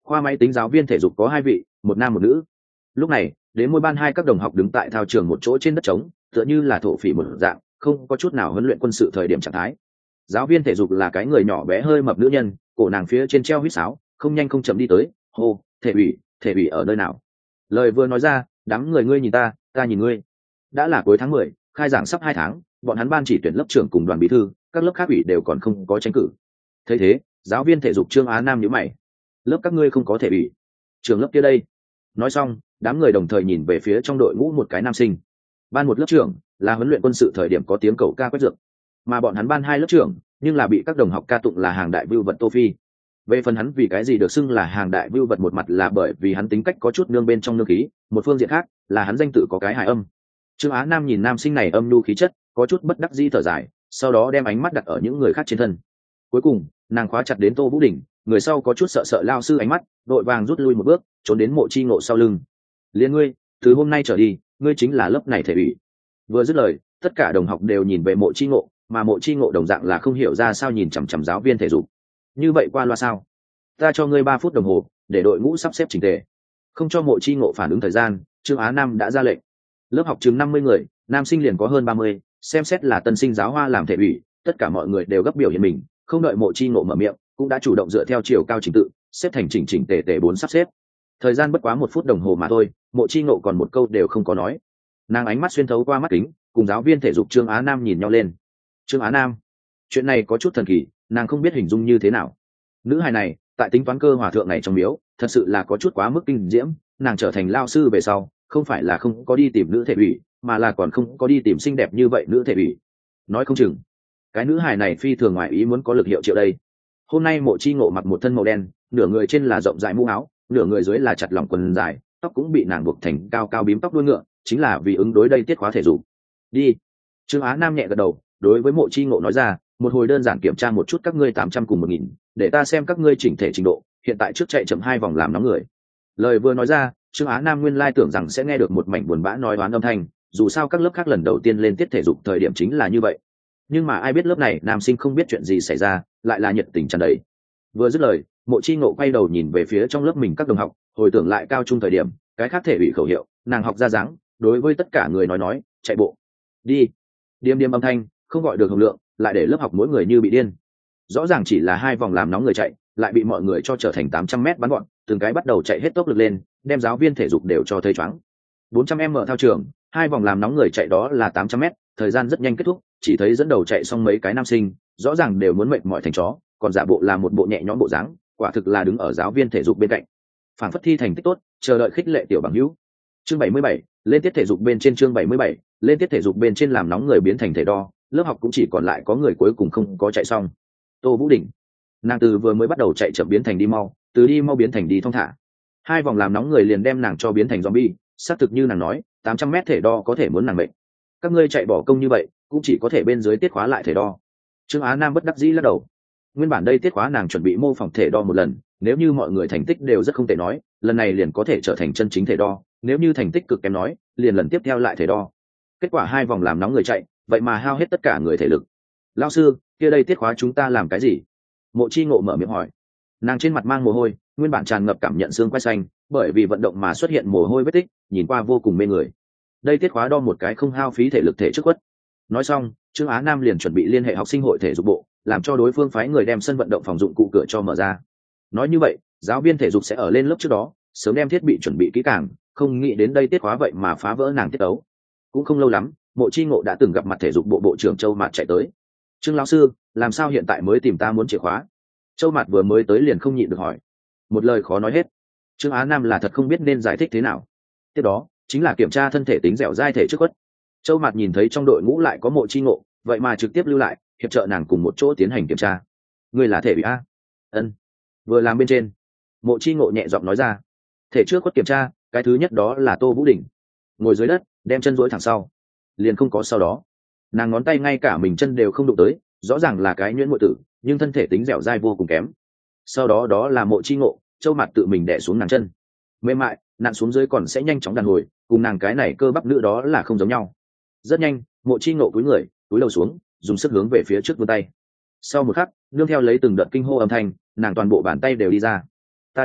Khoa máy tính giáo viên thể dục có hai vị, một nam một nữ. Lúc này đến mỗi ban hai các đồng học đứng tại thao trường một chỗ trên đất trống, tựa như là thổ phỉ một dạng, không có chút nào huấn luyện quân sự thời điểm trạng thái. Giáo viên thể dục là cái người nhỏ bé hơi mập nữ nhân, cổ nàng phía trên treo huýt sáo, không nhanh không chậm đi tới, hô, thể ủy, thể ủy ở nơi nào? Lời vừa nói ra, đám người ngươi nhìn ta, ta nhìn ngươi. Đã là cuối tháng mười, khai giảng sắp hai tháng, bọn hắn ban chỉ tuyển lớp trưởng cùng đoàn bí thư, các lớp khác ủy đều còn không có tranh cử. Thấy thế, giáo viên thể dục Trương Á Nam nhíu mày. Lớp các ngươi không có thể ủy, trường lớp kia đây. Nói xong, đám người đồng thời nhìn về phía trong đội ngũ một cái nam sinh. Ban một lớp trưởng là huấn luyện quân sự thời điểm có tiếng cầu ca quét dược, mà bọn hắn ban hai lớp trưởng nhưng là bị các đồng học ca tụng là hàng đại vưu vật Tô Phi. Về phần hắn vì cái gì được xưng là hàng đại vưu vật, một mặt là bởi vì hắn tính cách có chút nương bên trong nương khí, một phương diện khác là hắn danh tự có cái hài âm. Trương Á Nam nhìn nam sinh này âm nhu khí chất, có chút bất đắc dĩ thở dài, sau đó đem ánh mắt đặt ở những người khác trên thân. Cuối cùng nàng khóa chặt đến Tô Vũ Đình, người sau có chút sợ sợ lao sư ánh mắt, đội vàng rút lui một bước, trốn đến Mộ Chi Ngộ sau lưng. Liên ngươi, từ hôm nay trở đi, ngươi chính là lớp này thể ủy. Vừa dứt lời, tất cả đồng học đều nhìn về Mộ Chi Ngộ, mà Mộ Chi Ngộ đồng dạng là không hiểu ra sao nhìn chằm chằm giáo viên thể dục. Như vậy qua loa sao? Ta cho ngươi ba phút đồng hồ để đội ngũ sắp xếp chỉnh tề. Không cho Mộ Chi Ngộ phản ứng thời gian, Trương Á Nam đã ra lệnh. Lớp học chừng năm mươi người, nam sinh liền có hơn ba mươi, xem xét là tân sinh giáo hoa làm thể ủy, tất cả mọi người đều gấp biểu hiện mình, không đợi Mộ Chi Ngộ mở miệng, cũng đã chủ động dựa theo chiều cao trình tự, xếp thành chỉnh chỉnh tề tề bốn sắp xếp. Thời gian bất quá một phút đồng hồ mà thôi, Mộ Chi Ngộ còn một câu đều không có nói. Nàng ánh mắt xuyên thấu qua mắt kính, cùng giáo viên thể dục Trương Á Nam nhìn nhau lên. Trương Á Nam, chuyện này có chút thần kỳ, nàng không biết hình dung như thế nào. Nữ hài này tại tính toán cơ hòa thượng này trong miếu thật sự là có chút quá mức kinh diễm. Nàng trở thành lao sư về sau, không phải là không có đi tìm nữ thể ủy, mà là còn không có đi tìm xinh đẹp như vậy nữ thể ủy. Nói không chừng cái nữ hài này phi thường ngoại ý muốn có lực hiệu triệu đây. Hôm nay Mộ Chi Ngộ mặc một thân màu đen, nửa người trên là rộng dài mũ áo, nửa người dưới là chặt lỏng quần dài, tóc cũng bị nàng buộc thành cao cao bím tóc đuôi ngựa, chính là vì ứng đối đây tiết khóa thể dục. Đi. Trương Á Nam nhẹ gật đầu, đối với Mộ Chi Ngộ nói ra, một hồi đơn giản kiểm tra một chút các ngươi tám trăm cùng một nghìn, để ta xem các ngươi chỉnh thể trình độ, hiện tại trước chạy chậm hai vòng làm nóng người. Lời vừa nói ra, Trương Á Nam nguyên lai tưởng rằng sẽ nghe được một mảnh buồn bã nói oán âm thanh, dù sao các lớp khác lần đầu tiên lên tiết thể dục thời điểm chính là như vậy. Nhưng mà ai biết lớp này nam sinh không biết chuyện gì xảy ra, lại là nhiệt tình tràn đầy. Vừa dứt lời, Mộ Chi Ngộ quay đầu nhìn về phía trong lớp mình các đồng học, hồi tưởng lại cao trung thời điểm, cái khác thể ủy khẩu hiệu, nàng học ra dáng, đối với tất cả người nói nói, chạy bộ. Đi. Điềm điềm âm thanh, không gọi được hồng lượng, lại để lớp học mỗi người như bị điên. Rõ ràng chỉ là hai vòng làm nóng người chạy, lại bị mọi người cho trở thành tám trăm mét bắn gọn, từng cái bắt đầu chạy hết tốc lực lên, đem giáo viên thể dục đều cho thấy choáng. bốn trăm mét thao trường, hai vòng làm nóng người chạy đó là tám trăm mét, thời gian rất nhanh kết thúc, chỉ thấy dẫn đầu chạy xong mấy cái nam sinh, rõ ràng đều muốn mệt mỏi thành chó, còn giả bộ là một bộ nhẹ nhõm bộ dáng, quả thực là đứng ở giáo viên thể dục bên cạnh. Phản phất thi thành tích tốt, chờ đợi khích lệ tiểu bằng hữu. Chương bảy mươi bảy, lên tiết thể dục bên trên chương bảy mươi bảy, lên tiết thể dục bên trên làm nóng người biến thành thể đo, lớp học cũng chỉ còn lại có người cuối cùng không có chạy xong. Tô Vũ Đình, nàng từ vừa mới bắt đầu chạy chậm biến thành đi mau, từ đi mau biến thành đi thong thả. Hai vòng làm nóng người liền đem nàng cho biến thành zombie, xác thực như nàng nói, tám trăm mét thể đo có thể muốn nàng mệnh. Các ngươi chạy bỏ công như vậy, cũng chỉ có thể bên dưới tiết khóa lại thể đo. Trương Á Nam bất đắc dĩ lắc đầu. Nguyên bản đây tiết khóa nàng chuẩn bị mô phỏng thể đo một lần, nếu như mọi người thành tích đều rất không tệ nói, lần này liền có thể trở thành chân chính thể đo, nếu như thành tích cực kém nói, liền lần tiếp theo lại thể đo. Kết quả hai vòng làm nóng người chạy, vậy mà hao hết tất cả người thể lực. Lão sư, kia đây tiết khóa chúng ta làm cái gì? Mộ Chi Ngộ mở miệng hỏi. Nàng trên mặt mang mồ hôi, nguyên bản tràn ngập cảm nhận xương quai xanh, bởi vì vận động mà xuất hiện mồ hôi vết tích, nhìn qua vô cùng mê người. Đây tiết khóa đo một cái không hao phí thể lực thể trước quất. Nói xong, Trương Á Nam liền chuẩn bị liên hệ học sinh hội thể dục bộ, làm cho đối phương phái người đem sân vận động phòng dụng cụ cửa cho mở ra. Nói như vậy, giáo viên thể dục sẽ ở lên lớp trước đó, sớm đem thiết bị chuẩn bị kỹ càng, không nghĩ đến đây tiết khóa vậy mà phá vỡ nàng tiết ấu. Cũng không lâu lắm, Mộ Chi Ngộ đã từng gặp mặt thể dục bộ bộ trưởng Châu Mạt chạy tới. Trương lão sư, làm sao hiện tại mới tìm ta muốn chìa khóa? Châu Mạt vừa mới tới liền không nhịn được hỏi. Một lời khó nói hết. Trương Á Nam là thật không biết nên giải thích thế nào. Tiếp đó chính là kiểm tra thân thể tính dẻo dai thể trước quất. Châu Mạt nhìn thấy trong đội ngũ lại có Mộ Chi Ngộ, vậy mà trực tiếp lưu lại, hiệp trợ nàng cùng một chỗ tiến hành kiểm tra. Ngươi là thể ủy a? Ân. Vừa làm bên trên, Mộ Chi Ngộ nhẹ giọng nói ra. Thể trước quất kiểm tra, cái thứ nhất đó là Tô Vũ Đình. Ngồi dưới đất, đem chân duỗi thẳng sau, liền không có sau đó. Nàng ngón tay ngay cả mình chân đều không đụng tới, rõ ràng là cái nhuyễn muội tử, nhưng thân thể tính dẻo dai vô cùng kém. Sau đó đó là Mộ Chi Ngộ, Châu Mạt tự mình đè xuống nàng chân, mềm mại, nặn xuống dưới còn sẽ nhanh chóng đàn hồi, cùng nàng cái này cơ bắp nữ đó là không giống nhau. Rất nhanh, Mộ Chi Ngộ cúi người, cúi đầu xuống, dùng sức hướng về phía trước vươn tay. Sau một khắc, nương theo lấy từng đợt kinh hô âm thanh, nàng toàn bộ bàn tay đều đi ra. Ta đi,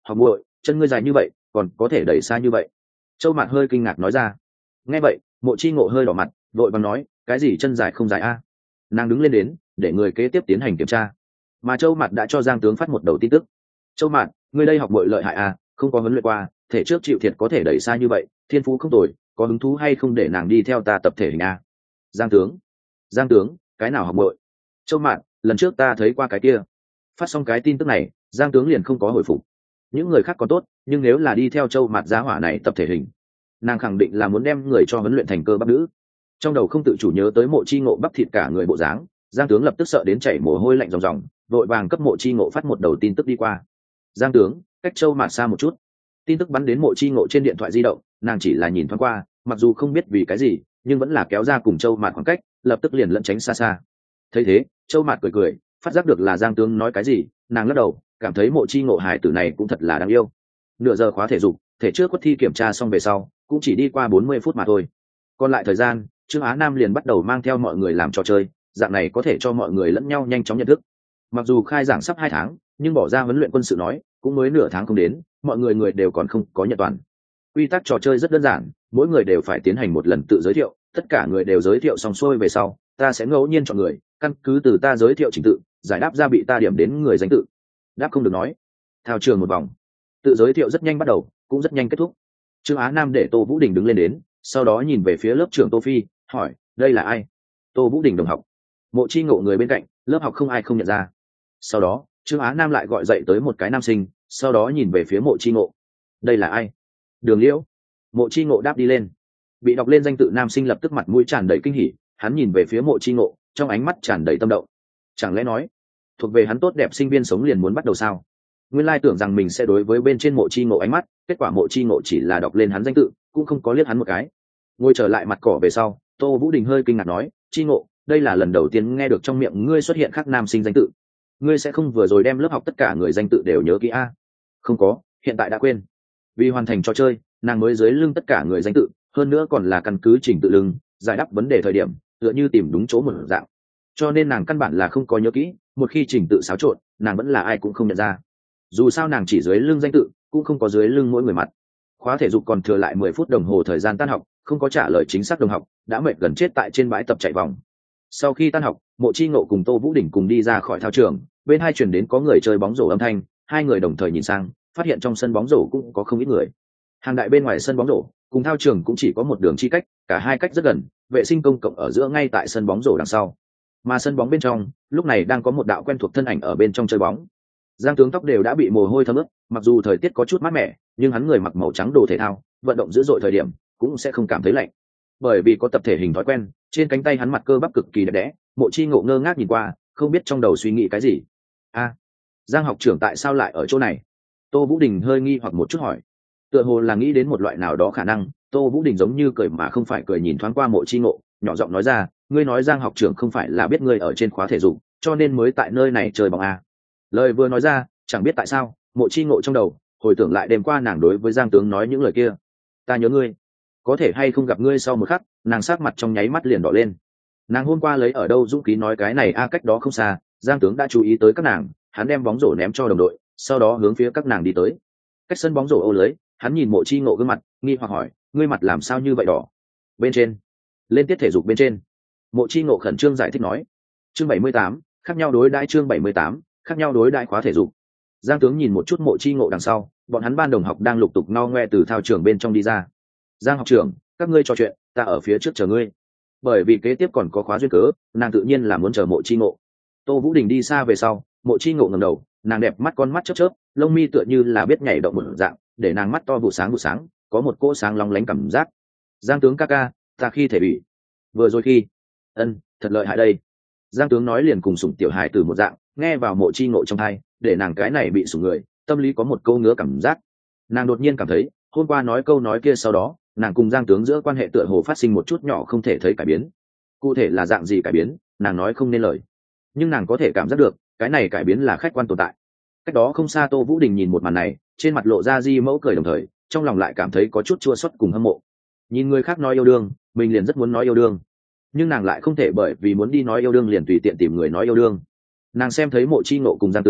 học muội, chân ngươi dài như vậy còn có thể đẩy xa như vậy. Châu Mạt hơi kinh ngạc nói ra. Nghe vậy Mộ Chi Ngộ hơi đỏ mặt, vội vàng nói, cái gì chân dài không dài a? Nàng đứng lên đến để người kế tiếp tiến hành kiểm tra, mà Châu Mạt đã cho Giang tướng phát một đầu tin tức. Châu Mạt, ngươi đây học muội lợi hại a, không có huấn luyện qua, thể trước chịu thiệt có thể đẩy xa như vậy, thiên phú không tồi, có hứng thú hay không để nàng đi theo ta tập thể hình a? Giang tướng, Giang tướng, cái nào học muội? Châu Mạt, lần trước ta thấy qua cái kia. Phát xong cái tin tức này, Giang tướng liền không có hồi phục. Những người khác còn tốt, nhưng nếu là đi theo Châu Mạt giá hỏa này tập thể hình, nàng khẳng định là muốn đem người cho huấn luyện thành cơ bắp nữ. Trong đầu không tự chủ nhớ tới Mộ Chi Ngộ bắp thịt cả người bộ dáng, Giang tướng lập tức sợ đến chảy mồ hôi lạnh ròng ròng, vội vàng cấp Mộ Chi Ngộ phát một đầu tin tức đi qua. Giang tướng, cách Châu Mạt xa một chút. Tin tức bắn đến Mộ Chi Ngộ trên điện thoại di động, nàng chỉ là nhìn thoáng qua, mặc dù không biết vì cái gì, nhưng vẫn là kéo ra cùng Châu Mạt khoảng cách, lập tức liền lẫn tránh xa xa. Thấy thế, Châu Mạt cười cười, phát giác được là Giang tướng nói cái gì, nàng lắc đầu, cảm thấy Mộ Chi Ngộ hải tử này cũng thật là đáng yêu. Nửa giờ khóa thể dục, thể trước quất thi kiểm tra xong về sau, cũng chỉ đi qua bốn mươi phút mà thôi. Còn lại thời gian, Trương Á Nam liền bắt đầu mang theo mọi người làm trò chơi, dạng này có thể cho mọi người lẫn nhau nhanh chóng nhận thức. Mặc dù khai giảng sắp hai tháng, nhưng bỏ ra huấn luyện quân sự nói, cũng mới nửa tháng không đến, mọi người người đều còn không có nhận toàn. Quy tắc trò chơi rất đơn giản, mỗi người đều phải tiến hành một lần tự giới thiệu, tất cả người đều giới thiệu xong xuôi về sau, ta sẽ ngẫu nhiên chọn người, căn cứ từ ta giới thiệu trình tự, giải đáp ra bị ta điểm đến người danh tự. Đáp không được nói. Thao trường một vòng. Tự giới thiệu rất nhanh bắt đầu, cũng rất nhanh kết thúc. Trương Á Nam để Tô Vũ Đình đứng lên đến, sau đó nhìn về phía lớp trưởng Tô Phi, hỏi, đây là ai? Tô Vũ Đình đồng học. Mộ Chi Ngộ người bên cạnh, lớp học không ai không nhận ra. Sau đó Trương Á Nam lại gọi dậy tới một cái nam sinh, sau đó nhìn về phía Mộ Chi Ngộ, đây là ai? Đường Liễu. Mộ Chi Ngộ đáp đi lên. Bị đọc lên danh tự nam sinh lập tức mặt mũi tràn đầy kinh hỉ, hắn nhìn về phía Mộ Chi Ngộ, trong ánh mắt tràn đầy tâm động. Chẳng lẽ nói thuộc về hắn tốt đẹp sinh viên sống liền muốn bắt đầu sao? Nguyên lai tưởng rằng mình sẽ đối với bên trên Mộ Chi Ngộ ánh mắt, kết quả Mộ Chi Ngộ chỉ là đọc lên hắn danh tự, cũng không có liếc hắn một cái. Ngồi trở lại mặt cỏ về sau, Tô Vũ Đình hơi kinh ngạc nói, Chi Ngộ, đây là lần đầu tiên nghe được trong miệng ngươi xuất hiện khác nam sinh danh tự. Ngươi sẽ không vừa rồi đem lớp học tất cả người danh tự đều nhớ kỹ a? Không có, hiện tại đã quên. Vì hoàn thành trò chơi, nàng mới dưới lưng tất cả người danh tự, hơn nữa còn là căn cứ trình tự lưng, giải đáp vấn đề thời điểm, tựa như tìm đúng chỗ một dạng. Cho nên nàng căn bản là không có nhớ kỹ, một khi trình tự xáo trộn, nàng vẫn là ai cũng không nhận ra. Dù sao nàng chỉ dưới lưng danh tự, cũng không có dưới lưng mỗi người mặt. Khóa thể dục còn thừa lại mười phút đồng hồ thời gian tan học, không có trả lời chính xác đồng học, đã mệt gần chết tại trên bãi tập chạy vòng. Sau khi tan học, Mộ Chi Ngộ cùng Tô Vũ Đình cùng đi ra khỏi thao trường, bên hai chuyển đến có người chơi bóng rổ âm thanh, hai người đồng thời nhìn sang, phát hiện trong sân bóng rổ cũng có không ít người. Hàng đại bên ngoài sân bóng rổ, cùng thao trường cũng chỉ có một đường chi cách, cả hai cách rất gần, vệ sinh công cộng ở giữa ngay tại sân bóng rổ đằng sau. Mà sân bóng bên trong, lúc này đang có một đạo quen thuộc thân ảnh ở bên trong chơi bóng. Giang tướng tóc đều đã bị mồ hôi thấm ướt, mặc dù thời tiết có chút mát mẻ, nhưng hắn người mặc màu trắng đồ thể thao, vận động dữ dội thời điểm cũng sẽ không cảm thấy lạnh. Bởi vì có tập thể hình thói quen, trên cánh tay hắn mặt cơ bắp cực kỳ đẹp đẽ. Mộ Chi Ngộ ngơ ngác nhìn qua, không biết trong đầu suy nghĩ cái gì. A, Giang học trưởng tại sao lại ở chỗ này? Tô Vũ Đình hơi nghi hoặc một chút hỏi. Tựa hồ là nghĩ đến một loại nào đó khả năng, Tô Vũ Đình giống như cười mà không phải cười nhìn thoáng qua Mộ Chi Ngộ, nhỏ giọng nói ra, ngươi nói Giang học trưởng không phải là biết ngươi ở trên khóa thể dục, cho nên mới tại nơi này chơi bóng a? Lời vừa nói ra, chẳng biết tại sao, Mộ Chi Ngộ trong đầu hồi tưởng lại đêm qua nàng đối với Giang tướng nói những lời kia. Ta nhớ ngươi, có thể hay không gặp ngươi sau một khắc, nàng sát mặt trong nháy mắt liền đỏ lên. Nàng hôm qua lấy ở đâu dũng khí nói cái này a? Cách đó không xa, Giang tướng đã chú ý tới các nàng, hắn đem bóng rổ ném cho đồng đội, sau đó hướng phía các nàng đi tới. Cách sân bóng rổ ô lưới, hắn nhìn Mộ Chi Ngộ gương mặt, nghi hoặc hỏi, ngươi mặt làm sao như vậy đỏ? Bên trên, lên tiết thể dục bên trên. Mộ Chi Ngộ khẩn trương giải thích nói. Chương bảy mươi tám, khác nhau đối đãi. Chương bảy mươi tám, khác nhau đối đãi khóa thể dục. Giang tướng nhìn một chút Mộ Chi Ngộ đằng sau, bọn hắn ban đồng học đang lục tục no ngoe từ thao trường bên trong đi ra. Giang học trưởng, các ngươi trò chuyện, ta ở phía trước chờ ngươi. Bởi vì kế tiếp còn có khóa duyên cớ, nàng tự nhiên là muốn chờ Mộ Chi Ngộ. Tô Vũ Đình đi xa về sau, Mộ Chi Ngộ ngẩng đầu, nàng đẹp mắt con mắt chớp chớp, lông mi tựa như là biết nhảy động một dạng, để nàng mắt to vụ sáng vụ sáng, có một cỗ sáng long lánh cảm giác. Giang tướng ca ca, ta khi thể bị vừa rồi khi ân thật lợi hại đây. Giang tướng nói liền cùng sủng tiểu hài từ một dạng, nghe vào Mộ Chi Ngộ trong tai, để nàng cái này bị sủng người, tâm lý có một câu ngứa cảm giác. Nàng đột nhiên cảm thấy, hôm qua nói câu nói kia sau đó, nàng cùng Giang tướng giữa quan hệ tựa hồ phát sinh một chút nhỏ không thể thấy cải biến. Cụ thể là dạng gì cải biến, nàng nói không nên lời, nhưng nàng có thể cảm giác được, cái này cải biến là khách quan tồn tại. Cách đó không xa Tô Vũ Đình nhìn một màn này, trên mặt lộ ra di mẫu cười đồng thời, trong lòng lại cảm thấy có chút chua xót cùng hâm mộ. Nhìn người khác nói yêu đương, mình liền rất muốn nói yêu đương, nhưng nàng lại không thể bởi vì muốn đi nói yêu đương liền tùy tiện tìm người nói yêu đương. Nàng xem thấy Mộ Chi Ngộ cùng Giang tướng,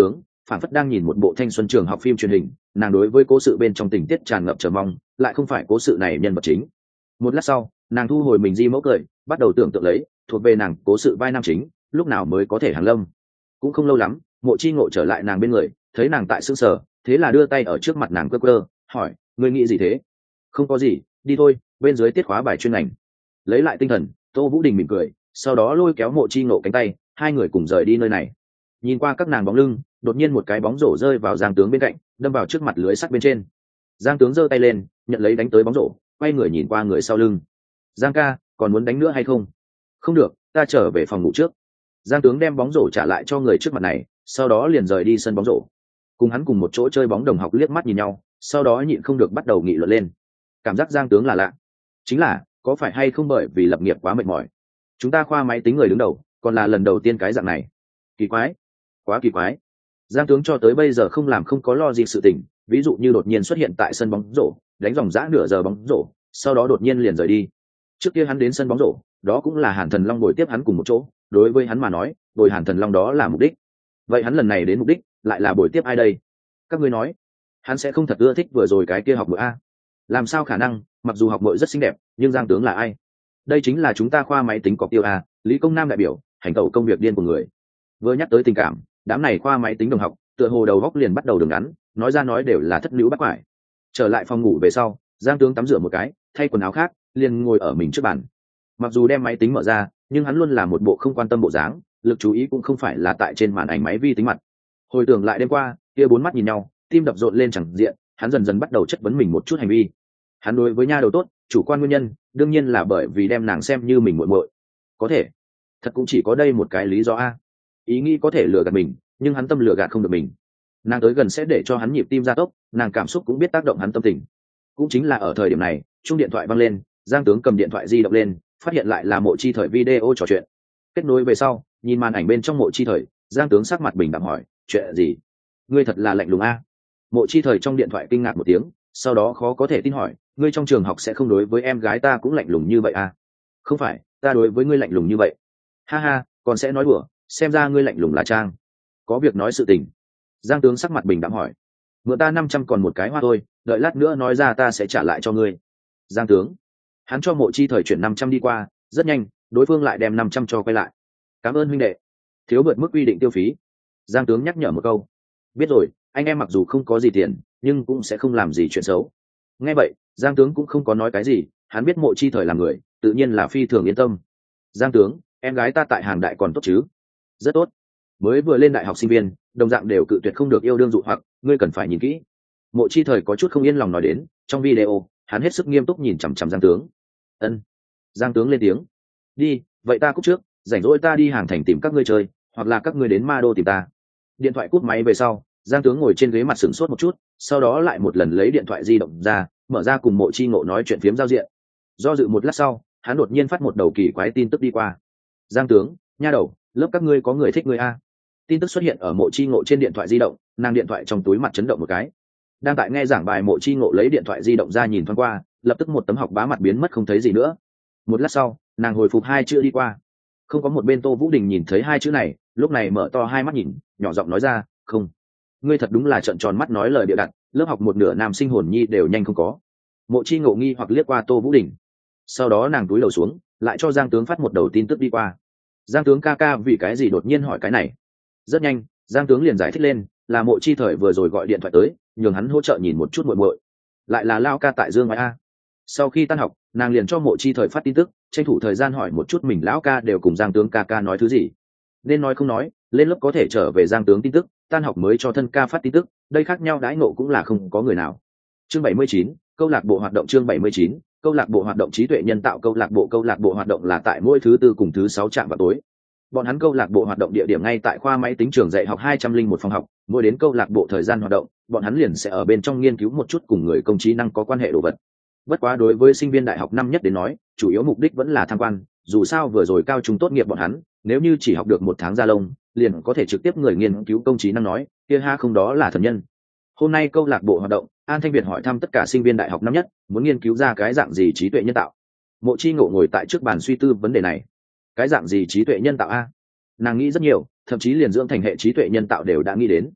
phản phất đang nhìn một bộ thanh xuân trường học phim truyền hình, nàng đối với cố sự bên trong tình tiết tràn ngập chờ mong, lại không phải cố sự này nhân vật chính. Một lát sau, nàng thu hồi mình di mẫu cười, bắt đầu tưởng tượng lấy thuộc về nàng cố sự vai nam chính lúc nào mới có thể hàng lâm. Cũng không lâu lắm, Mộ Chi Ngộ trở lại nàng bên người, thấy nàng tại sững sờ, thế là đưa tay ở trước mặt nàng cơ cơ, hỏi, ngươi nghĩ gì thế? Không có gì, đi thôi, bên dưới tiết khóa bài chuyên ngành. Lấy lại tinh thần, Tô Vũ Đình mỉm cười, sau đó lôi kéo Mộ Chi Ngộ cánh tay, hai người cùng rời đi nơi này. Nhìn qua các nàng bóng lưng, đột nhiên một cái bóng rổ rơi vào Giang Tướng bên cạnh, đâm vào trước mặt lưới sắt bên trên. Giang Tướng giơ tay lên, nhận lấy đánh tới bóng rổ, quay người nhìn qua người sau lưng. Giang ca, còn muốn đánh nữa hay không? Không được, ta trở về phòng ngủ trước. Giang Tướng đem bóng rổ trả lại cho người trước mặt này, sau đó liền rời đi sân bóng rổ. Cùng hắn cùng một chỗ chơi bóng đồng học liếc mắt nhìn nhau, sau đó nhịn không được bắt đầu nghị luận lên. Cảm giác Giang Tướng là lạ, chính là có phải hay không bởi vì lập nghiệp quá mệt mỏi. Chúng ta khoa máy tính người đứng đầu, còn là lần đầu tiên cái dạng này. Kỳ quái, quá kỳ quái. Giang Tướng cho tới bây giờ không làm không có lo gì sự tình, ví dụ như đột nhiên xuất hiện tại sân bóng rổ, đánh dòng dã nửa giờ bóng rổ, sau đó đột nhiên liền rời đi. Trước kia hắn đến sân bóng rổ, đó cũng là Hàn Thần Long bồi tiếp hắn cùng một chỗ, đối với hắn mà nói, bồi Hàn Thần Long đó là mục đích. Vậy hắn lần này đến mục đích lại là bồi tiếp ai đây? Các ngươi nói, hắn sẽ không thật ưa thích vừa rồi cái kia học muội a? Làm sao khả năng, mặc dù học muội rất xinh đẹp, nhưng Giang Tướng là ai? Đây chính là chúng ta khoa máy tính cọc tiêu a, Lý Công Nam đại biểu, hành tẩu công việc điên của người. Vừa nhắc tới tình cảm, đám này khoa máy tính đồng học, tựa hồ đầu góc liền bắt đầu đường ngắn, nói ra nói đều là thất nữ bắt quải. Trở lại phòng ngủ về sau, Giang Tướng tắm rửa một cái, thay quần áo khác, liền ngồi ở mình trước bàn. Mặc dù đem máy tính mở ra, nhưng hắn luôn là một bộ không quan tâm bộ dáng, lực chú ý cũng không phải là tại trên màn ảnh máy vi tính mặt. Hồi tưởng lại đêm qua, kia bốn mắt nhìn nhau, tim đập rộn lên chẳng diện, hắn dần dần bắt đầu chất vấn mình một chút hành vi. Hắn đối với nha đầu tốt, chủ quan nguyên nhân, đương nhiên là bởi vì đem nàng xem như mình muội muội. Có thể, thật cũng chỉ có đây một cái lý do a. Ý nghĩ có thể lừa gạt mình, nhưng hắn tâm lừa gạt không được mình. Nàng tới gần sẽ để cho hắn nhịp tim gia tốc, nàng cảm xúc cũng biết tác động hắn tâm tình. Cũng chính là ở thời điểm này, chuông điện thoại vang lên, Giang Tướng cầm điện thoại di động lên, phát hiện lại là Mộ Chi Thời video trò chuyện. Kết nối về sau, nhìn màn ảnh bên trong Mộ Chi Thời, Giang Tướng sắc mặt bình đạm hỏi, chuyện gì? Ngươi thật là lạnh lùng a. Mộ Chi Thời trong điện thoại kinh ngạc một tiếng, sau đó khó có thể tin hỏi, ngươi trong trường học sẽ không đối với em gái ta cũng lạnh lùng như vậy à? Không phải, ta đối với ngươi lạnh lùng như vậy. Ha ha, còn sẽ nói đùa, xem ra ngươi lạnh lùng là trang. Có việc nói sự tình. Giang Tướng sắc mặt bình đạm hỏi, mượn ta năm trăm còn một cái hoa thôi, đợi lát nữa nói ra ta sẽ trả lại cho ngươi. Giang Tướng, hắn cho Mộ Chi Thời chuyển năm trăm đi qua, rất nhanh, đối phương lại đem năm trăm cho quay lại. Cảm ơn huynh đệ. Thiếu vượt mức quy định tiêu phí. Giang Tướng nhắc nhở một câu. Biết rồi, anh em mặc dù không có gì tiền, nhưng cũng sẽ không làm gì chuyện xấu. Nghe vậy, Giang Tướng cũng không có nói cái gì, hắn biết Mộ Chi Thời là người, tự nhiên là phi thường yên tâm. Giang Tướng, em gái ta tại hàng đại còn tốt chứ? Rất tốt. Mới vừa lên đại học sinh viên, đồng dạng đều cự tuyệt không được yêu đương dụ hoặc, ngươi cần phải nhìn kỹ. Mộ Chi Thời có chút không yên lòng nói đến, trong video, hắn hết sức nghiêm túc nhìn chằm chằm Giang Tướng. Ân. Giang Tướng lên tiếng. Đi, vậy ta cúp trước, rảnh rỗi ta đi hàng thành tìm các ngươi chơi, hoặc là các ngươi đến Ma Đô tìm ta. Điện thoại cúp máy về sau, Giang Tướng ngồi trên ghế mặt sửng sốt một chút, sau đó lại một lần lấy điện thoại di động ra, mở ra cùng Mộ Chi Ngộ nói chuyện phiếm giao diện. Do dự một lát sau, hắn đột nhiên phát một đầu kỳ quái tin tức đi qua. Giang Tướng, nha đầu, lớp các ngươi có người thích ngươi a? Tin tức xuất hiện ở Mộ Chi Ngộ trên điện thoại di động, nàng điện thoại trong túi mặt chấn động một cái. Đang tại nghe giảng bài Mộ Chi Ngộ lấy điện thoại di động ra nhìn thoáng qua, lập tức một tấm học bá mặt biến mất không thấy gì nữa. Một lát sau, nàng hồi phục hai chữ đi qua. Không có một bên Tô Vũ Đình nhìn thấy hai chữ này, lúc này mở to hai mắt nhìn, nhỏ giọng nói ra, không. Ngươi thật đúng là trợn tròn mắt nói lời bịa đặt, lớp học một nửa nam sinh hồn nhi đều nhanh không có. Mộ Chi Ngộ nghi hoặc liếc qua Tô Vũ Đình. Sau đó nàng túi đầu xuống, lại cho Giang Tướng phát một đầu tin tức đi qua. Giang Tướng ca ca vì cái gì đột nhiên hỏi cái này? Rất nhanh, Giang Tướng liền giải thích lên, là Mộ Chi Thời vừa rồi gọi điện thoại tới, nhường hắn hỗ trợ nhìn một chút muội muội. Lại là Lao ca tại Dương ngoại a. Sau khi tan học, nàng liền cho Mộ Chi Thời phát tin tức, tranh thủ thời gian hỏi một chút mình lão ca đều cùng Giang Tướng ca ca nói thứ gì. Nên nói không nói, lên lớp có thể trở về Giang Tướng tin tức, tan học mới cho thân ca phát tin tức, đây khác nhau đãi ngộ cũng là không có người nào. Chương bảy mươi chín, câu lạc bộ hoạt động. Chương bảy mươi chín, câu lạc bộ hoạt động trí tuệ nhân tạo. Câu lạc bộ câu lạc bộ hoạt động là tại mỗi thứ tư cùng thứ sáu trạm vào tối. Bọn hắn câu lạc bộ hoạt động địa điểm ngay tại khoa máy tính trường dạy học hai trăm linh một phòng học, mỗi đến câu lạc bộ thời gian hoạt động, bọn hắn liền sẽ ở bên trong nghiên cứu một chút cùng người công trí năng có quan hệ đồ vật. Bất quá đối với sinh viên đại học năm nhất đến nói, chủ yếu mục đích vẫn là tham quan, dù sao vừa rồi cao trung tốt nghiệp bọn hắn, nếu như chỉ học được một tháng ra lông, liền có thể trực tiếp người nghiên cứu công trí năng nói, kia ha không đó là thần nhân. Hôm nay câu lạc bộ hoạt động, An Thanh Việt hỏi thăm tất cả sinh viên đại học năm nhất, muốn nghiên cứu ra cái dạng gì trí tuệ nhân tạo. Mộ Chi Ngộ ngồi tại trước bàn suy tư vấn đề này. Cái dạng gì trí tuệ nhân tạo a? Nàng nghĩ rất nhiều, thậm chí liền dưỡng thành hệ trí tuệ nhân tạo đều đã nghĩ đến.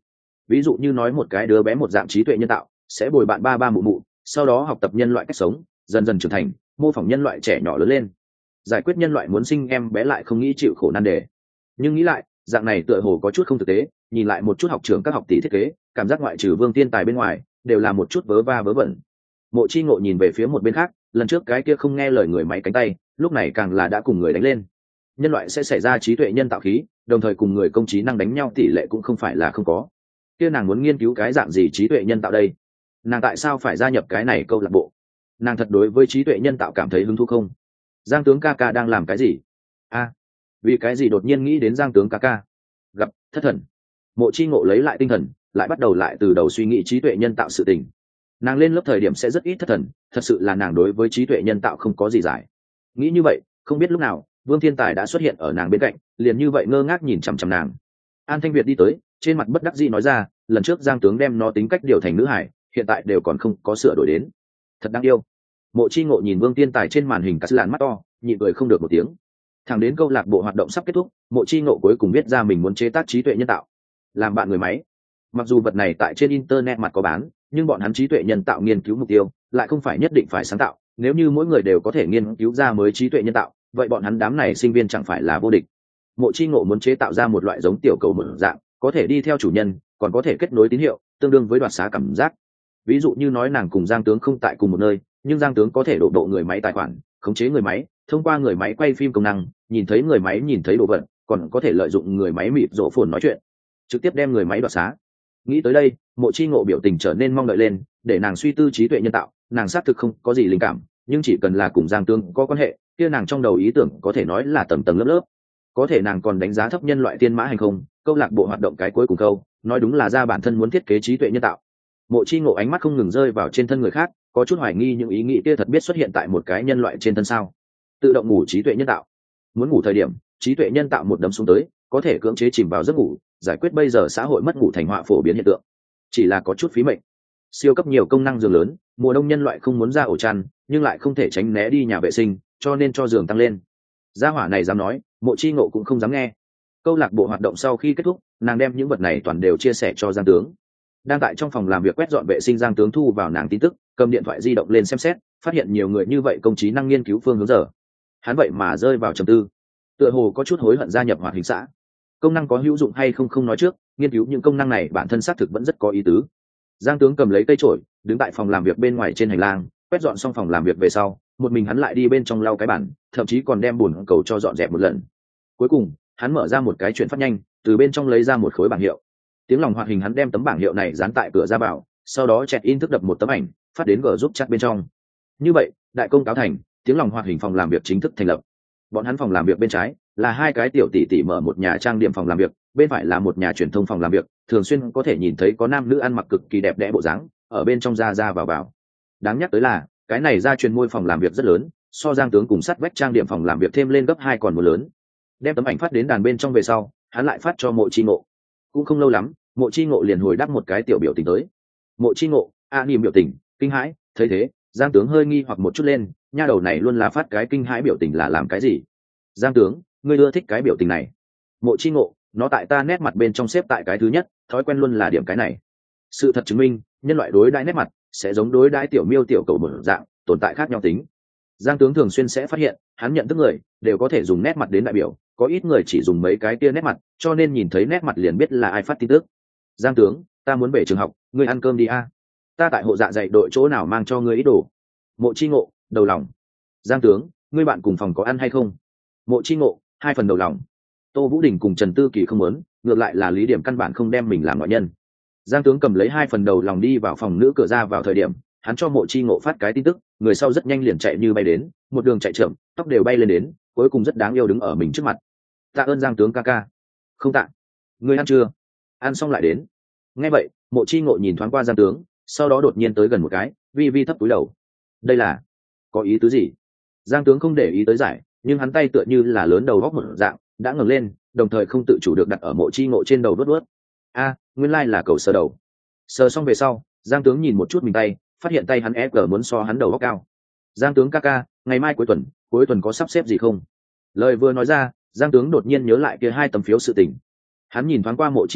ví dụ như nói một cái đứa bé một dạng trí tuệ nhân tạo sẽ bồi bạn ba ba mụ mụ, sau đó học tập nhân loại cách sống, dần dần trưởng thành, mô phỏng nhân loại trẻ nhỏ lớn lên, giải quyết nhân loại muốn sinh em bé lại không nghĩ chịu khổ nan đề. Nhưng nghĩ lại dạng này tựa hồ có chút không thực tế, nhìn lại một chút học trường các học tỷ thiết kế, cảm giác ngoại trừ Vương Thiên Tài bên ngoài đều là một chút vớ va vớ vẩn. Mộ Chi Ngộ nhìn về phía một bên khác, lần trước cái kia không nghe lời người máy cánh tay, lúc này càng là đã cùng người đánh lên. Nhân loại sẽ xảy ra trí tuệ nhân tạo khí, đồng thời cùng người công trí năng đánh nhau tỷ lệ cũng không phải là không có. Kia nàng muốn nghiên cứu cái dạng gì trí tuệ nhân tạo đây? Nàng tại sao phải gia nhập cái này câu lạc bộ? Nàng thật đối với trí tuệ nhân tạo cảm thấy hứng thú không? Giang tướng ca ca đang làm cái gì? A, vì cái gì đột nhiên nghĩ đến Giang tướng ca ca? Gặp thất thần. Mộ Chi Ngộ lấy lại tinh thần, lại bắt đầu lại từ đầu suy nghĩ trí tuệ nhân tạo sự tình. Nàng lên lớp thời điểm sẽ rất ít thất thần, thật sự là nàng đối với trí tuệ nhân tạo không có gì giải. Nghĩ như vậy, không biết lúc nào Vương Thiên Tài đã xuất hiện ở nàng bên cạnh, liền như vậy ngơ ngác nhìn chằm chằm nàng. An Thanh Việt đi tới, trên mặt bất đắc dĩ nói ra, lần trước Giang tướng đem nó tính cách điều thành nữ hải, hiện tại đều còn không có sửa đổi đến, thật đáng yêu. Mộ Chi Ngộ nhìn Vương Thiên Tài trên màn hình cắt làn mắt to, nhịn cười không được một tiếng. Thẳng đến câu lạc bộ hoạt động sắp kết thúc, Mộ Chi Ngộ cuối cùng biết ra mình muốn chế tác trí tuệ nhân tạo, làm bạn người máy. Mặc dù vật này tại trên internet mặt có bán, nhưng bọn hắn trí tuệ nhân tạo nghiên cứu mục tiêu lại không phải nhất định phải sáng tạo. Nếu như mỗi người đều có thể nghiên cứu ra mới trí tuệ nhân tạo, vậy bọn hắn đám này sinh viên chẳng phải là vô địch. Mộ Chi Ngộ muốn chế tạo ra một loại giống tiểu cầu mở dạng, có thể đi theo chủ nhân, còn có thể kết nối tín hiệu, tương đương với đoạt xá cảm giác. Ví dụ như nói nàng cùng Giang tướng không tại cùng một nơi, nhưng Giang tướng có thể đổ bộ người máy tài khoản, khống chế người máy, thông qua người máy quay phim công năng, nhìn thấy người máy nhìn thấy đồ vật, còn có thể lợi dụng người máy mịt rổ phồn nói chuyện, trực tiếp đem người máy đoạt xá. Nghĩ tới đây, Mộ Chi Ngộ biểu tình trở nên mong đợi lên, để nàng suy tư trí tuệ nhân tạo, nàng xác thực không có gì linh cảm, nhưng chỉ cần là cùng Giang tướng có quan hệ, kia nàng trong đầu ý tưởng có thể nói là tầng tầng lớp lớp. Có thể nàng còn đánh giá thấp nhân loại tiên mã hành không, câu lạc bộ hoạt động cái cuối cùng câu, nói đúng là ra bản thân muốn thiết kế trí tuệ nhân tạo. Mộ Chi Ngộ ánh mắt không ngừng rơi vào trên thân người khác, có chút hoài nghi những ý nghĩ kia thật biết xuất hiện tại một cái nhân loại trên thân sao? Tự động ngủ trí tuệ nhân tạo, muốn ngủ thời điểm, trí tuệ nhân tạo một đấm xuống tới, có thể cưỡng chế chìm vào giấc ngủ, giải quyết bây giờ xã hội mất ngủ thành họa phổ biến hiện tượng. Chỉ là có chút phí mệnh. Siêu cấp nhiều công năng giường lớn, mùa đông nhân loại không muốn ra ổ chăn, nhưng lại không thể tránh né đi nhà vệ sinh, cho nên cho giường tăng lên. Gia hỏa này dám nói, Mộ Chi Ngộ cũng không dám nghe. Câu lạc bộ hoạt động sau khi kết thúc, nàng đem những vật này toàn đều chia sẻ cho Giang tướng. Đang tại trong phòng làm việc quét dọn vệ sinh, Giang tướng thu vào nàng tin tức, cầm điện thoại di động lên xem xét, phát hiện nhiều người như vậy công trí năng nghiên cứu phương hướng giờ. Hắn vậy mà rơi vào trầm tư, tựa hồ có chút hối hận gia nhập hoạt hình xã. Công năng có hữu dụng hay không không nói trước, nghiên cứu những công năng này bản thân xác thực vẫn rất có ý tứ. Giang tướng cầm lấy cây chổi, đứng tại phòng làm việc bên ngoài trên hành lang, quét dọn xong phòng làm việc về sau, một mình hắn lại đi bên trong lau cái bàn, thậm chí còn đem bùn cầu cho dọn dẹp một lần. Cuối cùng, hắn mở ra một cái chuyển phát nhanh, từ bên trong lấy ra một khối bảng hiệu. Tiếng lòng hoạt hình hắn đem tấm bảng hiệu này dán tại cửa ra vào, sau đó chẹt in thức đập một tấm ảnh, phát đến gờ giúp chat bên trong. Như vậy, đại công cáo thành, tiếng lòng hoạt hình phòng làm việc chính thức thành lập. Bọn hắn phòng làm việc bên trái là hai cái tiểu tỷ tỷ mở một nhà trang điểm phòng làm việc, bên phải là một nhà truyền thông phòng làm việc, thường xuyên có thể nhìn thấy có nam nữ ăn mặc cực kỳ đẹp đẽ bộ dáng, ở bên trong ra ra vào vào. Đáng nhắc tới là, cái này ra truyền môi phòng làm việc rất lớn, so Giang tướng cùng sát vách trang điểm phòng làm việc thêm lên gấp hai còn một lớn. Đem tấm ảnh phát đến đàn bên trong về sau, hắn lại phát cho Mộ Chi Ngộ. Cũng không lâu lắm, Mộ Chi Ngộ liền hồi đáp một cái tiểu biểu tình tới. Mộ Chi Ngộ, a niệm biểu tình, kinh hãi, thấy thế, Giang tướng hơi nghi hoặc một chút lên, nha đầu này luôn là phát cái kinh hãi biểu tình là làm cái gì? Giang tướng, ngươi ưa thích cái biểu tình này? Mộ Chi Ngộ, nó tại ta nét mặt bên trong xếp tại cái thứ nhất, thói quen luôn là điểm cái này. Sự thật chứng minh, nhân loại đối đãi nét mặt sẽ giống đối đãi tiểu miêu tiểu cầu một dạng, tồn tại khác nhau tính. Giang tướng thường xuyên sẽ phát hiện, hắn nhận thức người đều có thể dùng nét mặt đến đại biểu, có ít người chỉ dùng mấy cái kia nét mặt, cho nên nhìn thấy nét mặt liền biết là ai phát tin tức. Giang tướng, ta muốn về trường học, ngươi ăn cơm đi a. Ta tại hộ dạ dạy đội chỗ nào mang cho ngươi ít đồ. Mộ Chi Ngộ, đầu lòng. Giang tướng, ngươi bạn cùng phòng có ăn hay không? Mộ Chi Ngộ, hai phần đầu lòng. Tô Vũ Đình cùng Trần Tư Kỳ không muốn, ngược lại là Lý Điểm căn bản không đem mình làm ngoại nhân. Giang tướng cầm lấy hai phần đầu lòng đi vào phòng nữ cửa ra vào thời điểm, hắn cho Mộ Chi Ngộ phát cái tin tức, người sau rất nhanh liền chạy như bay đến, một đường chạy chậm, tóc đều bay lên đến, cuối cùng rất đáng yêu đứng ở mình trước mặt. Tạ ơn Giang tướng ca ca. Không tạ. Ngươi ăn chưa? Ăn xong lại đến. Nghe vậy, Mộ Chi Ngộ nhìn thoáng qua Giang tướng, sau đó đột nhiên tới gần một cái, vi vi thấp túi đầu. Đây là có ý tứ gì? Giang tướng không để ý tới giải, nhưng hắn tay tựa như là lớn đầu góc một dạng, đã ngẩng lên, đồng thời không tự chủ được đặt ở Mộ Chi Ngộ trên đầu đuốt đuốt. A, nguyên lai là cầu sờ đầu. Sờ xong về sau, Giang tướng nhìn một chút mình tay, phát hiện tay hắn ép gờ muốn so hắn đầu góc cao. Giang tướng ca ca, ngày mai cuối tuần, cuối tuần có sắp xếp gì không? Lời vừa nói ra, Giang tướng đột nhiên nhớ lại kia hai tấm phiếu sự tình. Hắn nhìn thoáng qua Mộ Chi Ngộ,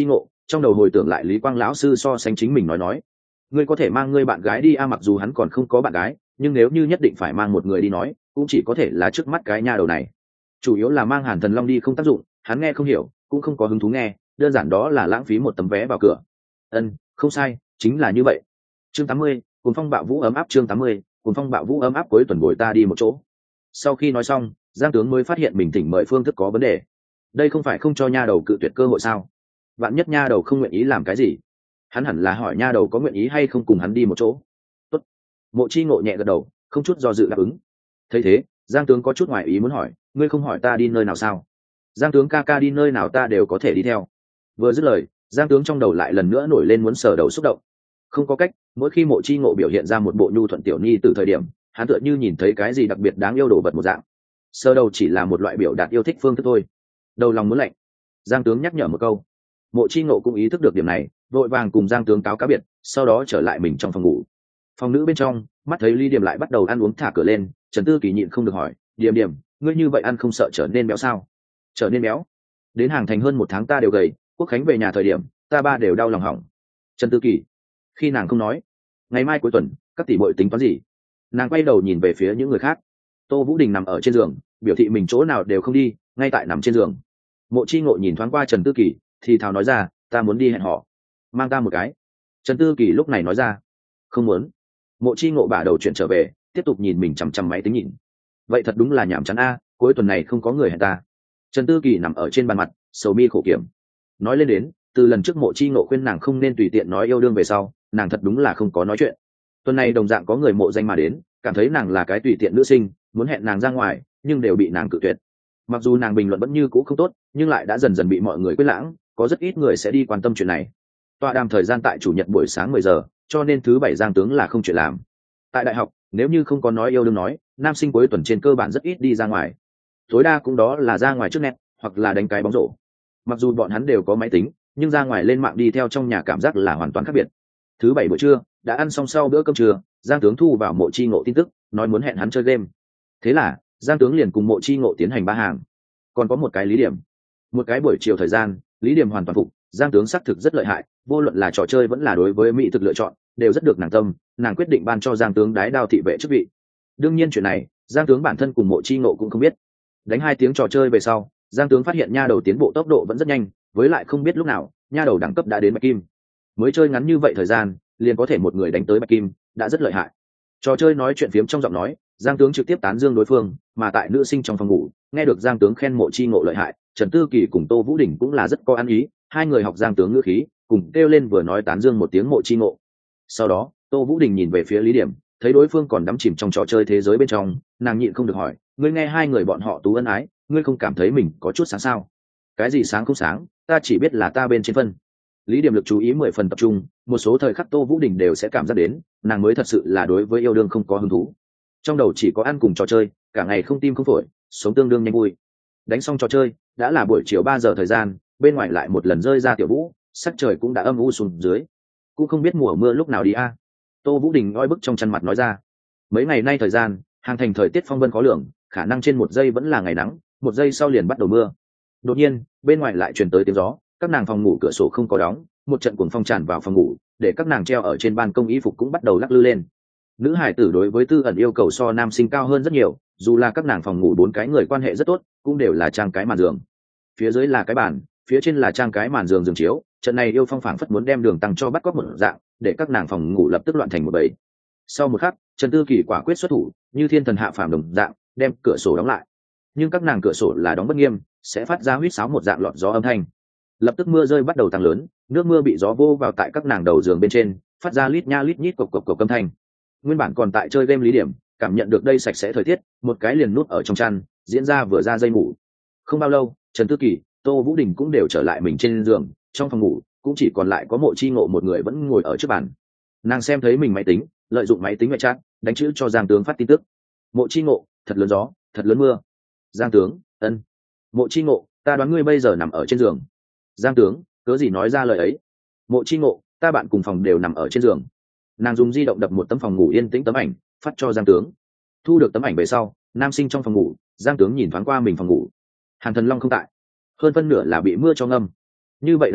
trong đầu hồi tưởng lại lý quang lão sư so sánh chính mình nói nói, ngươi có thể mang ngươi bạn gái đi a, mặc dù hắn còn không có bạn gái, nhưng nếu như nhất định phải mang một người đi nói cũng chỉ có thể là trước mắt cái nha đầu này. Chủ yếu là mang Hàn Thần Long đi không tác dụng, hắn nghe không hiểu cũng không có hứng thú nghe, đơn giản đó là lãng phí một tấm vé vào cửa. Ân, không sai, chính là như vậy. Chương tám mươi, cuồng phong bạo vũ ấm áp. Chương tám mươi, cuồng phong bạo vũ ấm áp. Cuối tuần bồi ta đi một chỗ. Sau khi nói xong, Giang Tướng mới phát hiện mình thỉnh mời phương thức có vấn đề. Đây không phải không cho nha đầu cự tuyệt cơ hội sao? Vạn nhất nha đầu không nguyện ý làm cái gì? Hắn hẳn là hỏi nha đầu có nguyện ý hay không cùng hắn đi một chỗ. Tốt. Mộ Chi Ngộ nhẹ gật đầu, không chút do dự đáp ứng. Thấy thế, Giang Tướng có chút ngoài ý muốn hỏi, ngươi không hỏi ta đi nơi nào sao? Giang Tướng ca ca đi nơi nào ta đều có thể đi theo. Vừa dứt lời, Giang Tướng trong đầu lại lần nữa nổi lên muốn sờ đầu xúc động. Không có cách, mỗi khi Mộ Chi Ngộ biểu hiện ra một bộ nhu thuận tiểu nhi từ thời điểm, hắn tựa như nhìn thấy cái gì đặc biệt đáng yêu đồ vật một dạng. Sờ đầu chỉ là một loại biểu đạt yêu thích phương thức thôi. Đầu lòng muốn lạnh. Giang Tướng nhắc nhở một câu. Mộ Chi Ngộ cũng ý thức được điểm này, vội vàng cùng Giang Tướng cáo cá biệt, sau đó trở lại mình trong phòng ngủ. Phòng nữ bên trong, mắt thấy Lý Điểm lại bắt đầu ăn uống thả cửa lên, Trần Tư Kỳ nhịn không được hỏi, Điểm Điểm, ngươi như vậy ăn không sợ trở nên béo sao? Trở nên béo? Đến hàng thành hơn một tháng ta đều gầy, Quốc Khánh về nhà thời điểm, ta ba đều đau lòng hỏng. Trần Tư Kỳ, khi nàng không nói, ngày mai cuối tuần, các tỷ muội tính toán gì? Nàng quay đầu nhìn về phía những người khác. Tô Vũ Đình nằm ở trên giường, biểu thị mình chỗ nào đều không đi, ngay tại nằm trên giường. Mộ Chi Ngộ nhìn thoáng qua Trần Tư Kỳ, thì thào nói ra, ta muốn đi hẹn họ, mang ta một cái. Trần Tư Kỳ lúc này nói ra, không muốn. Mộ Chi Ngộ bả đầu chuyển trở về, tiếp tục nhìn mình chằm chằm máy tính nhìn. Vậy thật đúng là nhảm chán a, cuối tuần này không có người hẹn ta. Trần Tư Kỳ nằm ở trên bàn mặt, sầu mi khổ kiểm. Nói lên đến, từ lần trước Mộ Chi Ngộ khuyên nàng không nên tùy tiện nói yêu đương về sau, nàng thật đúng là không có nói chuyện. Tuần này đồng dạng có người mộ danh mà đến, cảm thấy nàng là cái tùy tiện nữ sinh, muốn hẹn nàng ra ngoài, nhưng đều bị nàng cự tuyệt. Mặc dù nàng bình luận vẫn như cũ không tốt, nhưng lại đã dần dần bị mọi người quên lãng, có rất ít người sẽ đi quan tâm chuyện này. Tọa đàm thời gian tại chủ nhật buổi sáng mười giờ, cho nên thứ bảy Giang Tướng là không chuyện làm. Tại đại học, nếu như không có nói yêu đương nói, nam sinh cuối tuần trên cơ bản rất ít đi ra ngoài. Tối đa cũng đó là ra ngoài trước net, hoặc là đánh cái bóng rổ. Mặc dù bọn hắn đều có máy tính, nhưng ra ngoài lên mạng đi theo trong nhà cảm giác là hoàn toàn khác biệt. Thứ bảy buổi trưa, đã ăn xong sau bữa cơm trưa, Giang Tướng thu vào Mộ Chi Ngộ tin tức, nói muốn hẹn hắn chơi game. Thế là, Giang Tướng liền cùng Mộ Chi Ngộ tiến hành ba hàng. Còn có một cái Lý Điểm. Một cái buổi chiều thời gian, Lý Điểm hoàn toàn phục, Giang Tướng xác thực rất lợi hại, vô luận là trò chơi vẫn là đối với mỹ thực lựa chọn, đều rất được nàng tâm, nàng quyết định ban cho Giang Tướng đái đao thị vệ chức vị. Đương nhiên chuyện này, Giang Tướng bản thân cùng Mộ Chi Ngộ cũng không biết. Đánh hai tiếng trò chơi về sau, Giang Tướng phát hiện nha đầu tiến bộ tốc độ vẫn rất nhanh, với lại không biết lúc nào, nha đầu đẳng cấp đã đến bạch kim. Mới chơi ngắn như vậy thời gian, liền có thể một người đánh tới bạch kim, đã rất lợi hại. Trò chơi nói chuyện phiếm trong giọng nói, Giang Tướng trực tiếp tán dương đối phương, mà tại nữ sinh trong phòng ngủ, nghe được Giang Tướng khen Mộ Chi Ngộ lợi hại, Trần Tư Kỳ cùng Tô Vũ Đình cũng là rất có ăn ý, hai người học Giang Tướng ngữ khí, cùng kêu lên vừa nói tán dương một tiếng Mộ Chi Ngộ. Sau đó, Tô Vũ Đình nhìn về phía Lý Điểm, thấy đối phương còn đắm chìm trong trò chơi thế giới bên trong, nàng nhịn không được hỏi, ngươi nghe hai người bọn họ tú ân ái, ngươi không cảm thấy mình có chút sáng sao? Cái gì sáng không sáng, ta chỉ biết là ta bên trên phân. Lý Điểm lực chú ý mười phần tập trung, một số thời khắc Tô Vũ Đình đều sẽ cảm giác đến, nàng mới thật sự là đối với yêu đương không có hứng thú. Trong đầu chỉ có ăn cùng trò chơi, cả ngày không tim không phổi, sống tương đương nhanh vui. Đánh xong trò chơi, đã là buổi chiều ba giờ thời gian, bên ngoài lại một lần rơi ra tiểu vũ, sắc trời cũng đã âm u xuống dưới. Cũng không biết mùa mưa lúc nào đi a. Tô Vũ Đình oi bức trong chăn mặt nói ra. Mấy ngày nay thời gian, hàng thành thời tiết phong vân khó lường, khả năng trên một giây vẫn là ngày nắng, một giây sau liền bắt đầu mưa. Đột nhiên, bên ngoài lại truyền tới tiếng gió, các nàng phòng ngủ cửa sổ không có đóng, một trận cuồng phong tràn vào phòng ngủ, để các nàng treo ở trên ban công y phục cũng bắt đầu lắc lư lên. Nữ hải tử đối với tư ẩn yêu cầu so nam sinh cao hơn rất nhiều, dù là các nàng phòng ngủ bốn cái người quan hệ rất tốt, cũng đều là trang cái màn giường. Phía dưới là cái bàn, phía trên là trang cái màn giường giường chiếu, trận này yêu phong phảng phất muốn đem đường tăng cho bắt cóc một dạng, để các nàng phòng ngủ lập tức loạn thành một bầy. Sau một khắc, Trần Tư Kỳ quả quyết xuất thủ, như thiên thần hạ phàm đồng dạng, đem cửa sổ đóng lại. Nhưng các nàng cửa sổ là đóng bất nghiêm, sẽ phát ra huýt sáo một dạng lọt gió âm thanh. Lập tức mưa rơi bắt đầu tăng lớn, nước mưa bị gió vô vào tại các nàng đầu giường bên trên, phát ra lít nha lít nhít cộc cộc cộc âm thanh. Nguyên bản còn tại chơi game Lý Điểm, cảm nhận được đây sạch sẽ thời tiết, một cái liền nút ở trong chăn, diễn ra vừa ra dây ngủ. Không bao lâu, Trần Tư Kỳ, Tô Vũ Đình cũng đều trở lại mình trên giường, trong phòng ngủ cũng chỉ còn lại có Mộ Chi Ngộ một người vẫn ngồi ở trước bàn. Nàng xem thấy mình máy tính, lợi dụng máy tính ngoại chat, đánh chữ cho Giang Tướng phát tin tức. Mộ Chi Ngộ, thật lớn gió, thật lớn mưa. Giang Tướng, ân. Mộ Chi Ngộ, ta đoán ngươi bây giờ nằm ở trên giường. Giang Tướng, cớ gì nói ra lời ấy. Mộ Chi Ngộ, ta bạn cùng phòng đều nằm ở trên giường. Nàng dùng di động đập một tấm phòng ngủ yên tĩnh tấm ảnh, phát cho Giang Tướng. Thu được tấm ảnh về sau, nam sinh trong phòng ngủ, Giang Tướng nhìn thoáng qua mình phòng ngủ. Hàn Thần Long không tại, hơn phân nửa là bị mưa cho ngâm. Như vậy lại gió,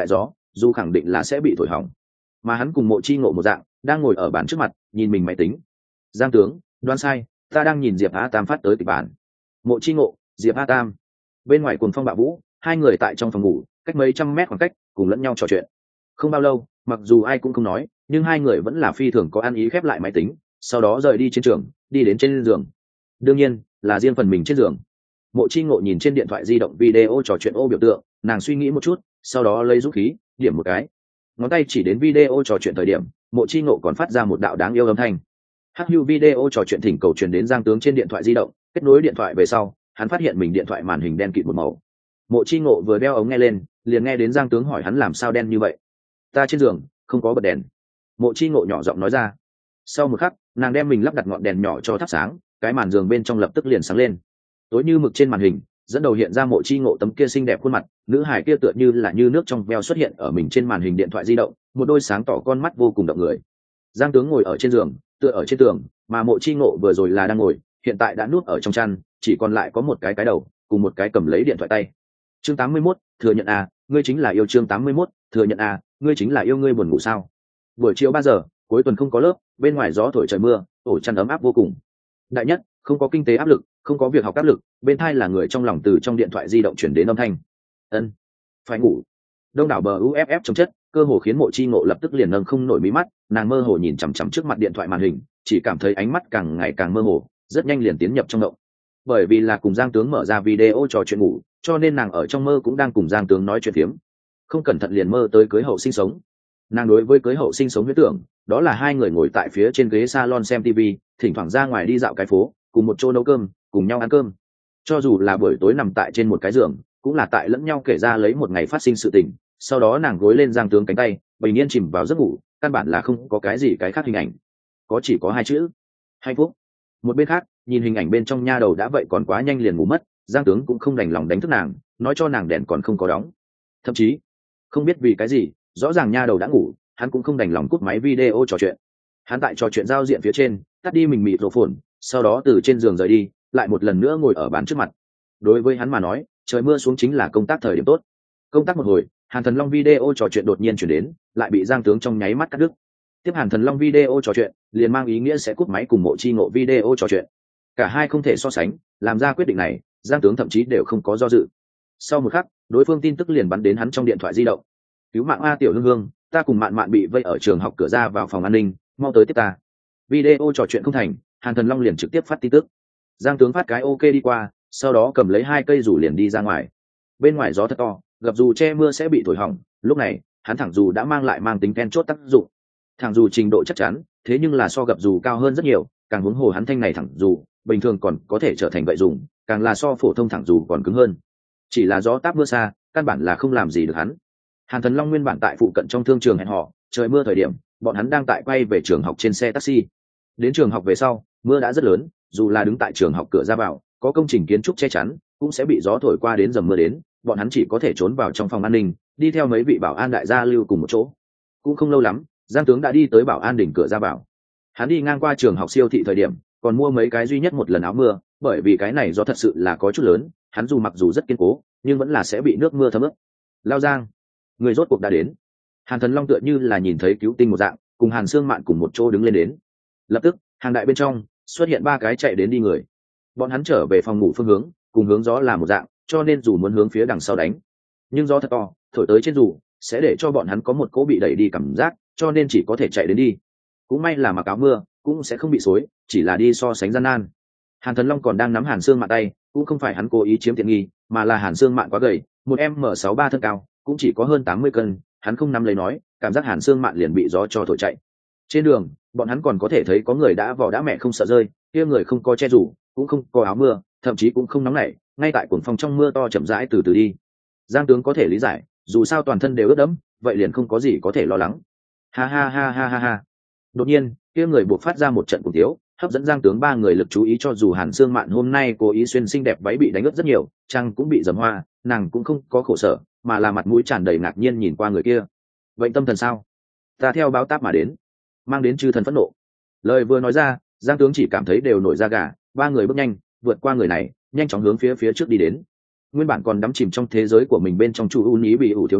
dù khẳng định là sẽ bị thổi hỏng. Mà hắn cùng Mộ Chi Ngộ một dạng, đang ngồi ở bàn trước mặt, nhìn mình máy tính. Giang tướng, đoán sai, ta đang nhìn Diệp A Tam phát tới kịch bản. Mộ Chi Ngộ, Diệp A Tam. Bên ngoài cuồng phong bạo vũ, hai người tại trong phòng ngủ, cách mấy trăm mét khoảng cách, cùng lẫn nhau trò chuyện. Không bao lâu, mặc dù ai cũng không nói, nhưng hai người vẫn là phi thường có ăn ý khép lại máy tính, sau đó rời đi trên trường, đi đến trên giường. Đương nhiên, là riêng phần mình trên giường. Mộ Chi Ngộ nhìn trên điện thoại di động video trò chuyện ô biểu tượng, nàng suy nghĩ một chút, sau đó lấy dũng khí, điểm một cái. Ngón tay chỉ đến video trò chuyện thời điểm, Mộ Chi Ngộ còn phát ra một đạo đáng yêu âm thanh. Hắc Hưu video trò chuyện thỉnh cầu truyền đến Giang tướng trên điện thoại di động, kết nối điện thoại về sau, hắn phát hiện mình điện thoại màn hình đen kịt một màu. Mộ Chi Ngộ vừa đeo ống nghe lên, liền nghe đến Giang tướng hỏi hắn làm sao đen như vậy. Ta trên giường, không có bật đèn. Mộ Chi Ngộ nhỏ giọng nói ra. Sau một khắc, nàng đem mình lắp đặt ngọn đèn nhỏ cho thắp sáng, cái màn giường bên trong lập tức liền sáng lên. Tối như mực trên màn hình, dẫn đầu hiện ra Mộ Chi Ngộ tấm kia xinh đẹp khuôn mặt, nữ hài kia tựa như là như nước trong veo xuất hiện ở mình trên màn hình điện thoại di động, một đôi sáng tỏ con mắt vô cùng động người. Giang tướng ngồi ở trên giường, tựa ở trên tường, mà Mộ Chi Ngộ vừa rồi là đang ngồi, hiện tại đã nuốt ở trong chăn, chỉ còn lại có một cái cái đầu, cùng một cái cầm lấy điện thoại tay. Chương tám mươi mốt, thừa nhận à, ngươi chính là yêu. Chương tám mươi mốt, thừa nhận à, ngươi chính là yêu. Ngươi buồn ngủ sao? Buổi chiều ba giờ, cuối tuần không có lớp, bên ngoài gió thổi trời mưa, ổ chăn ấm áp vô cùng. Đại nhất, không có kinh tế áp lực, không có việc học áp lực, bên thai là người trong lòng từ trong điện thoại di động chuyển đến âm thanh. Ân, phải ngủ. Đông đảo bờ u ép ép chống chất, cơ hồ khiến Mộ Chi Ngộ lập tức liền nâng không nổi mí mắt, nàng mơ hồ nhìn chằm chằm trước mặt điện thoại màn hình, chỉ cảm thấy ánh mắt càng ngày càng mơ hồ, rất nhanh liền tiến nhập trong động. Bởi vì là cùng Giang tướng mở ra video trò chuyện ngủ, cho nên nàng ở trong mơ cũng đang cùng Giang tướng nói chuyện phiếm. Không cẩn thận liền mơ tới cưới hậu sinh sống. Nàng đối với cưới hậu sinh sống huyễn tưởng, đó là hai người ngồi tại phía trên ghế salon xem tivi, thỉnh thoảng ra ngoài đi dạo cái phố, cùng một chỗ nấu cơm, cùng nhau ăn cơm. Cho dù là buổi tối nằm tại trên một cái giường, cũng là tại lẫn nhau kể ra lấy một ngày phát sinh sự tình, sau đó nàng gối lên Giang tướng cánh tay, bình yên chìm vào giấc ngủ, căn bản là không có cái gì cái khác hình ảnh, có chỉ có hai chữ: hạnh phúc. Một bên khác, nhìn hình ảnh bên trong nha đầu đã vậy còn quá nhanh liền ngủ mất, Giang tướng cũng không đành lòng đánh thức nàng, nói cho nàng đèn còn không có đóng. Thậm chí không biết vì cái gì, rõ ràng nha đầu đã ngủ, hắn cũng không đành lòng cúp máy video trò chuyện. Hắn tại trò chuyện giao diện phía trên tắt đi mình mịt rổ phồn, sau đó từ trên giường rời đi, lại một lần nữa ngồi ở bàn trước mặt. Đối với hắn mà nói, trời mưa xuống chính là công tác thời điểm tốt. Công tác một hồi, Hàn Thần Long video trò chuyện đột nhiên chuyển đến, lại bị Giang tướng trong nháy mắt cắt đứt. Tiếp Hàn Thần Long video trò chuyện liền mang ý nghĩa sẽ cúp máy cùng Mộ Chi Ngộ video trò chuyện. Cả hai không thể so sánh, làm ra quyết định này, Giang tướng thậm chí đều không có do dự. Sau một khắc, đối phương tin tức liền bắn đến hắn trong điện thoại di động. Cứu mạng a Tiểu Hương Hương, ta cùng Mạn Mạn bị vây ở trường học cửa ra vào phòng an ninh, mau tới tiếp ta. Video trò chuyện không thành, Hàn Thần Long liền trực tiếp phát tin tức. Giang tướng phát cái ok đi qua, sau đó cầm lấy hai cây dù liền đi ra ngoài. Bên ngoài gió thật to, gặp dù che mưa sẽ bị thổi hỏng, lúc này hắn thẳng dù đã mang lại mang tính then chốt tác dụng. Thẳng dù trình độ chắc chắn, thế nhưng là so gặp dù cao hơn rất nhiều, càng huống hồ hắn thanh này thẳng dù bình thường còn có thể trở thành gậy dùng, càng là so phổ thông thẳng dù còn cứng hơn. Chỉ là gió táp mưa xa, căn bản là không làm gì được hắn. Hàn Thần Long nguyên bản tại phụ cận trong thương trường hẹn họ, trời mưa thời điểm, bọn hắn đang tại quay về trường học trên xe taxi. Đến trường học về sau, mưa đã rất lớn, dù là đứng tại trường học cửa ra vào, có công trình kiến trúc che chắn, cũng sẽ bị gió thổi qua đến dầm mưa đến, bọn hắn chỉ có thể trốn vào trong phòng an ninh, đi theo mấy vị bảo an đại gia lưu cùng một chỗ. Cũng không lâu lắm, Giang tướng đã đi tới bảo an đỉnh cửa ra vào. Hắn đi ngang qua trường học siêu thị thời điểm, còn mua mấy cái duy nhất một lần áo mưa, bởi vì cái này gió thật sự là có chút lớn, hắn dù mặc dù rất kiên cố, nhưng vẫn là sẽ bị nước mưa thấm ướt. Lao Giang, người rốt cuộc đã đến. Hàn Thần Long tựa như là nhìn thấy cứu tinh một dạng, cùng Hàn Sương Mạn cùng một chỗ đứng lên đến. Lập tức, hàng đại bên trong xuất hiện ba cái chạy đến đi người. Bọn hắn trở về phòng ngủ phương hướng, cùng hướng gió là một dạng, cho nên dù muốn hướng phía đằng sau đánh, nhưng gió thật to, thổi tới trên dù sẽ để cho bọn hắn có một cỗ bị đẩy đi cảm giác, cho nên chỉ có thể chạy đến đi. Cũng may là mặc áo mưa, cũng sẽ không bị xối, chỉ là đi so sánh gian nan. Hàn Thần Long còn đang nắm Hàn Sương Mạn tay, cũng không phải hắn cố ý chiếm tiện nghi, mà là Hàn Sương Mạn quá gầy, một em m sáu ba thân cao, cũng chỉ có hơn tám mươi cân, hắn không nắm lấy nói, cảm giác Hàn Sương Mạn liền bị gió cho thổi chạy. Trên đường, bọn hắn còn có thể thấy có người đã vò đã mẹ không sợ rơi, kia người không có che dù, cũng không có áo mưa, thậm chí cũng không nóng nảy, ngay tại cuồng phong trong mưa to chậm rãi từ từ đi. Giang tướng có thể lý giải, dù sao toàn thân đều ướt đẫm, vậy liền không có gì có thể lo lắng. Ha ha ha ha ha ha. Đột nhiên, kia người buộc phát ra một trận cuồng tiếu, hấp dẫn Giang tướng ba người lực chú ý, cho dù Hàn Sương Mạn hôm nay cố ý xuyên xinh đẹp váy bị đánh ướt rất nhiều, trăng cũng bị dầm hoa, nàng cũng không có khổ sở, mà là mặt mũi tràn đầy ngạc nhiên nhìn qua người kia. Vậy tâm thần sao? Ta theo báo táp mà đến, mang đến chư thần phẫn nộ. Lời vừa nói ra, Giang tướng chỉ cảm thấy đều nổi da gà, ba người bước nhanh, vượt qua người này, nhanh chóng hướng phía phía trước đi đến. Nguyên bản còn đắm chìm trong thế giới của mình bên trong Chu U Nhĩ bị ủ thiếu niên,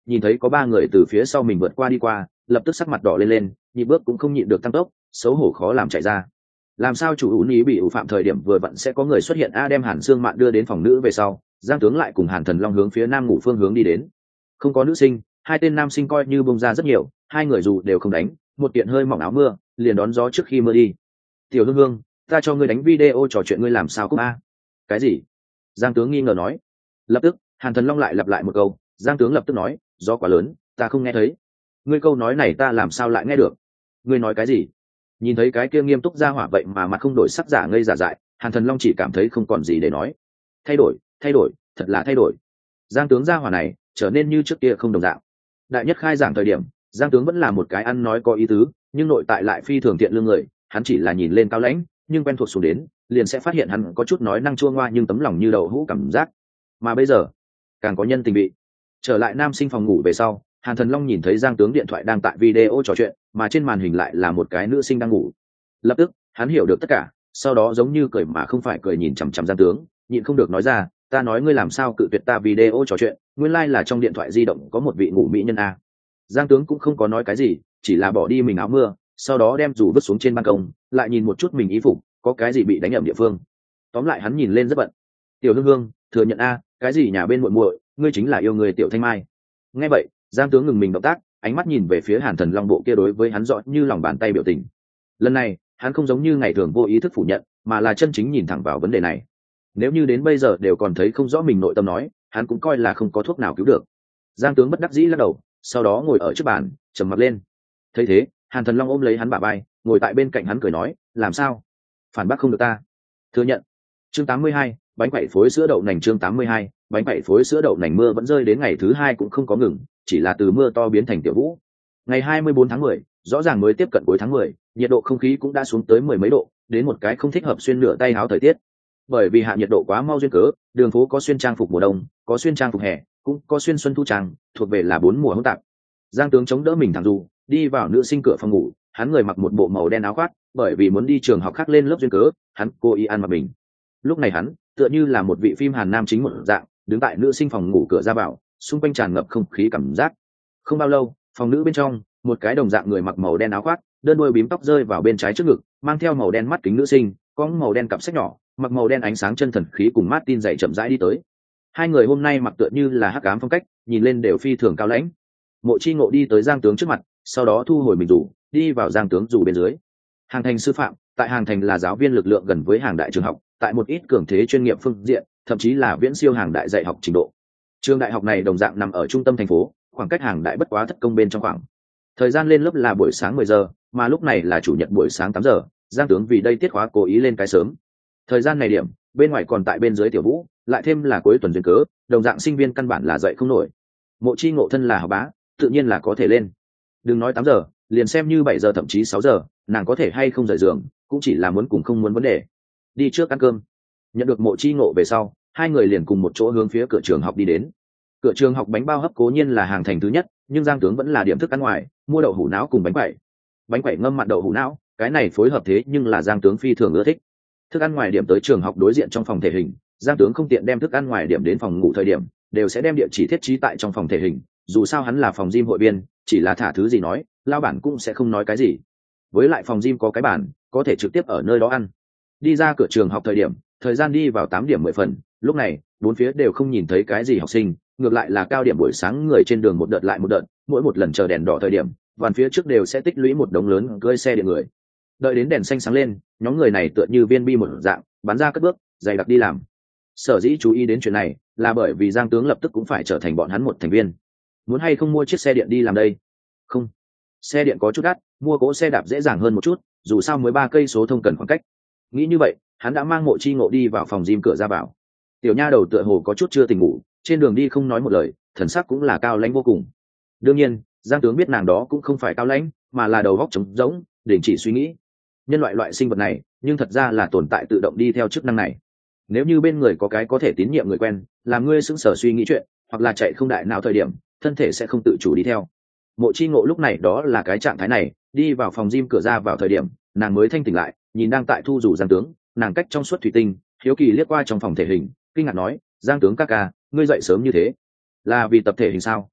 nhìn thấy có ba người từ phía sau mình vượt qua đi qua, lập tức sắc mặt đỏ lên lên, nhịp bước cũng không nhịn được tăng tốc, xấu hổ khó làm chạy ra. Làm sao chủ ủ ý bị ủ phạm thời điểm vừa vặn sẽ có người xuất hiện a đem Hàn Sương Mạn đưa đến phòng nữ về sau, Giang Tướng lại cùng Hàn Thần Long hướng phía nam ngủ phương hướng đi đến. Không có nữ sinh, hai tên nam sinh coi như bông ra rất nhiều, hai người dù đều không đánh, một kiện hơi mỏng áo mưa, liền đón gió trước khi mưa đi. Tiểu Hương Hương, ta cho ngươi đánh video trò chuyện ngươi làm sao cúp a? Cái gì? Giang Tướng nghi ngờ nói. Lập tức, Hàn Thần Long lại lặp lại một câu, Giang Tướng lập tức nói, gió quá lớn, ta không nghe thấy. Ngươi câu nói này ta làm sao lại nghe được? Ngươi nói cái gì? Nhìn thấy cái kia nghiêm túc ra hỏa vậy mà mặt không đổi sắc giả ngây giả dại, Hàn Thần Long chỉ cảm thấy không còn gì để nói. Thay đổi, thay đổi, thật là thay đổi. Giang Tướng ra hỏa này trở nên như trước kia không đồng dạng. Đại nhất khai giảng thời điểm, Giang Tướng vẫn là một cái ăn nói có ý tứ, nhưng nội tại lại phi thường thiện lương người, hắn chỉ là nhìn lên cao lãnh, nhưng quen thuộc xuống đến, liền sẽ phát hiện hắn có chút nói năng chua ngoa nhưng tấm lòng như đậu hũ cảm giác. Mà bây giờ, càng có nhân tình vị. Trở lại nam sinh phòng ngủ về sau, Hàn Thần Long nhìn thấy Giang Tướng điện thoại đang tại video trò chuyện, mà trên màn hình lại là một cái nữ sinh đang ngủ. Lập tức, hắn hiểu được tất cả, sau đó giống như cười mà không phải cười nhìn chằm chằm Giang Tướng, nhịn không được nói ra, ta nói ngươi làm sao cự tuyệt ta video trò chuyện, nguyên lai like là trong điện thoại di động có một vị ngủ mỹ nhân a. Giang Tướng cũng không có nói cái gì, chỉ là bỏ đi mình áo mưa, sau đó đem dù vứt xuống trên ban công, lại nhìn một chút mình y phục, có cái gì bị đánh ẩm địa phương. Tóm lại hắn nhìn lên rất bận. Tiểu Hương Hương, thừa nhận a, cái gì nhà bên muội muội, ngươi chính là yêu người Tiểu Thanh Mai. Nghe vậy, Giang Tướng ngừng mình động tác, ánh mắt nhìn về phía Hàn Thần Long bộ kia đối với hắn rõ như lòng bàn tay biểu tình. Lần này, hắn không giống như ngày thường vô ý thức phủ nhận, mà là chân chính nhìn thẳng vào vấn đề này. Nếu như đến bây giờ đều còn thấy không rõ mình nội tâm nói, hắn cũng coi là không có thuốc nào cứu được. Giang Tướng bất đắc dĩ lắc đầu, sau đó ngồi ở trước bàn, trầm mặt lên. Thấy thế, Hàn Thần Long ôm lấy hắn bả vai, ngồi tại bên cạnh hắn cười nói, làm sao? Phản bác không được ta. Thừa nhận. Chương tám mươi hai, bánh quẩy phối sữa đậu nành chương tám mươi hai, bánh quẩy phối sữa đậu nành mưa vẫn rơi đến ngày thứ hai cũng không có ngừng, chỉ là từ mưa to biến thành tiểu vũ. Ngày hai mươi bốn tháng mười, rõ ràng mới tiếp cận cuối tháng mười, nhiệt độ không khí cũng đã xuống tới mười mấy độ, đến một cái không thích hợp xuyên nửa tay áo thời tiết. Bởi vì hạ nhiệt độ quá mau duyên cớ, đường phố có xuyên trang phục mùa đông, có xuyên trang phục hè, cũng có xuyên xuân thu trang, thuộc về là bốn mùa hỗn tạp. Giang Tướng chống đỡ mình thẳng dù, đi vào nữ sinh cửa phòng ngủ, hắn người mặc một bộ màu đen áo khoác, bởi vì muốn đi trường học khác lên lớp duyên cớ, hắn cố ý ăn mặc mình. Lúc này hắn, tựa như là một vị phim Hàn nam chính một dạng, đứng tại nữ sinh phòng ngủ cửa ra vào, xung quanh tràn ngập không khí cảm giác. Không bao lâu, phòng nữ bên trong, một cái đồng dạng người mặc màu đen áo khoác, đơn đuôi bím tóc rơi vào bên trái trước ngực, mang theo màu đen mắt kính nữ sinh, có màu đen cặp sách nhỏ, mặc màu đen ánh sáng chân thần khí cùng Martin dày chậm rãi đi tới. Hai người hôm nay mặc tựa như là hắc ám phong cách, nhìn lên đều phi thường cao lãnh. Mộ Chi Ngộ đi tới Giang Tướng trước mặt, sau đó thu hồi mình rủ, đi vào Giang Tướng rủ bên dưới. Hàng Thành sư phạm, tại Hàng Thành là giáo viên lực lượng gần với hàng đại trường học, tại một ít cường thế chuyên nghiệp phương diện, thậm chí là viễn siêu hàng đại dạy học trình độ. Trường đại học này đồng dạng nằm ở trung tâm thành phố, khoảng cách hàng đại bất quá thất công bên trong khoảng. Thời gian lên lớp là buổi sáng mười giờ, mà lúc này là chủ nhật buổi sáng tám giờ, Giang Tướng vì đây tiết khóa cố ý lên cái sớm. Thời gian này điểm, bên ngoài còn tại bên dưới tiểu vũ, lại thêm là cuối tuần duyên cớ, đồng dạng sinh viên căn bản là dậy không nổi. Mộ Chi Ngộ thân là học bá, tự nhiên là có thể lên. Đừng nói tám giờ, liền xem như bảy giờ thậm chí sáu giờ, nàng có thể hay không rời giường, cũng chỉ là muốn cùng không muốn vấn đề. Đi trước ăn cơm. Nhận được Mộ Chi Ngộ về sau, hai người liền cùng một chỗ hướng phía cửa trường học đi đến. Cửa trường học bánh bao hấp cố nhiên là hàng thành thứ nhất, nhưng Giang Tướng vẫn là điểm thức ăn ngoài, mua đậu hũ não cùng bánh quẩy. Bánh quẩy ngâm mặn đậu hũ não, cái này phối hợp thế nhưng là Giang Tướng phi thường ưa thích. Thức ăn ngoài điểm tới trường học đối diện trong phòng thể hình, Giang Tướng không tiện đem thức ăn ngoài điểm đến phòng ngủ thời điểm, đều sẽ đem địa chỉ thiết trí tại trong phòng thể hình, dù sao hắn là phòng gym hội viên, chỉ là thả thứ gì nói, lao bản cũng sẽ không nói cái gì. Với lại phòng gym có cái bàn, có thể trực tiếp ở nơi đó ăn. Đi ra cửa trường học thời điểm, thời gian đi vào tám điểm mười phần, lúc này, bốn phía đều không nhìn thấy cái gì học sinh, ngược lại là cao điểm buổi sáng người trên đường một đợt lại một đợt, mỗi một lần chờ đèn đỏ thời điểm, van phía trước đều sẽ tích lũy một đống lớn cưỡi xe điện người. Đợi đến đèn xanh sáng lên, nhóm người này tựa như viên bi một dạng, bắn ra cất bước, dày đặc đi làm. Sở dĩ chú ý đến chuyện này, là bởi vì Giang Tướng lập tức cũng phải trở thành bọn hắn một thành viên. Muốn hay không mua chiếc xe điện đi làm đây? Không. Xe điện có chút đắt, mua cỗ xe đạp dễ dàng hơn một chút, dù sao mới ba cây số thông cần khoảng cách. Nghĩ như vậy, hắn đã mang Mộ Chi Ngộ đi vào phòng gym cửa ra vào. Tiểu nha đầu tựa hồ có chút chưa tỉnh ngủ, trên đường đi không nói một lời, thần sắc cũng là cao lãnh vô cùng. Đương nhiên, Giang Tướng biết nàng đó cũng không phải cao lãnh, mà là đầu óc trống rỗng, đình chỉ suy nghĩ. Nhân loại loại sinh vật này, nhưng thật ra là tồn tại tự động đi theo chức năng này. Nếu như bên người có cái có thể tín nhiệm người quen, làm ngươi sững sờ suy nghĩ chuyện, hoặc là chạy không đại nào thời điểm, thân thể sẽ không tự chủ đi theo. Mộ Chi Ngộ lúc này đó là cái trạng thái này, đi vào phòng gym cửa ra vào thời điểm, nàng mới thanh tỉnh lại, nhìn đang tại thu rủ Giang Tướng, nàng cách trong suốt thủy tinh, hiếu kỳ liếc qua trong phòng thể hình, kinh ngạc nói, Giang Tướng ca ca, ngươi dậy sớm như thế, là vì tập thể hình sao?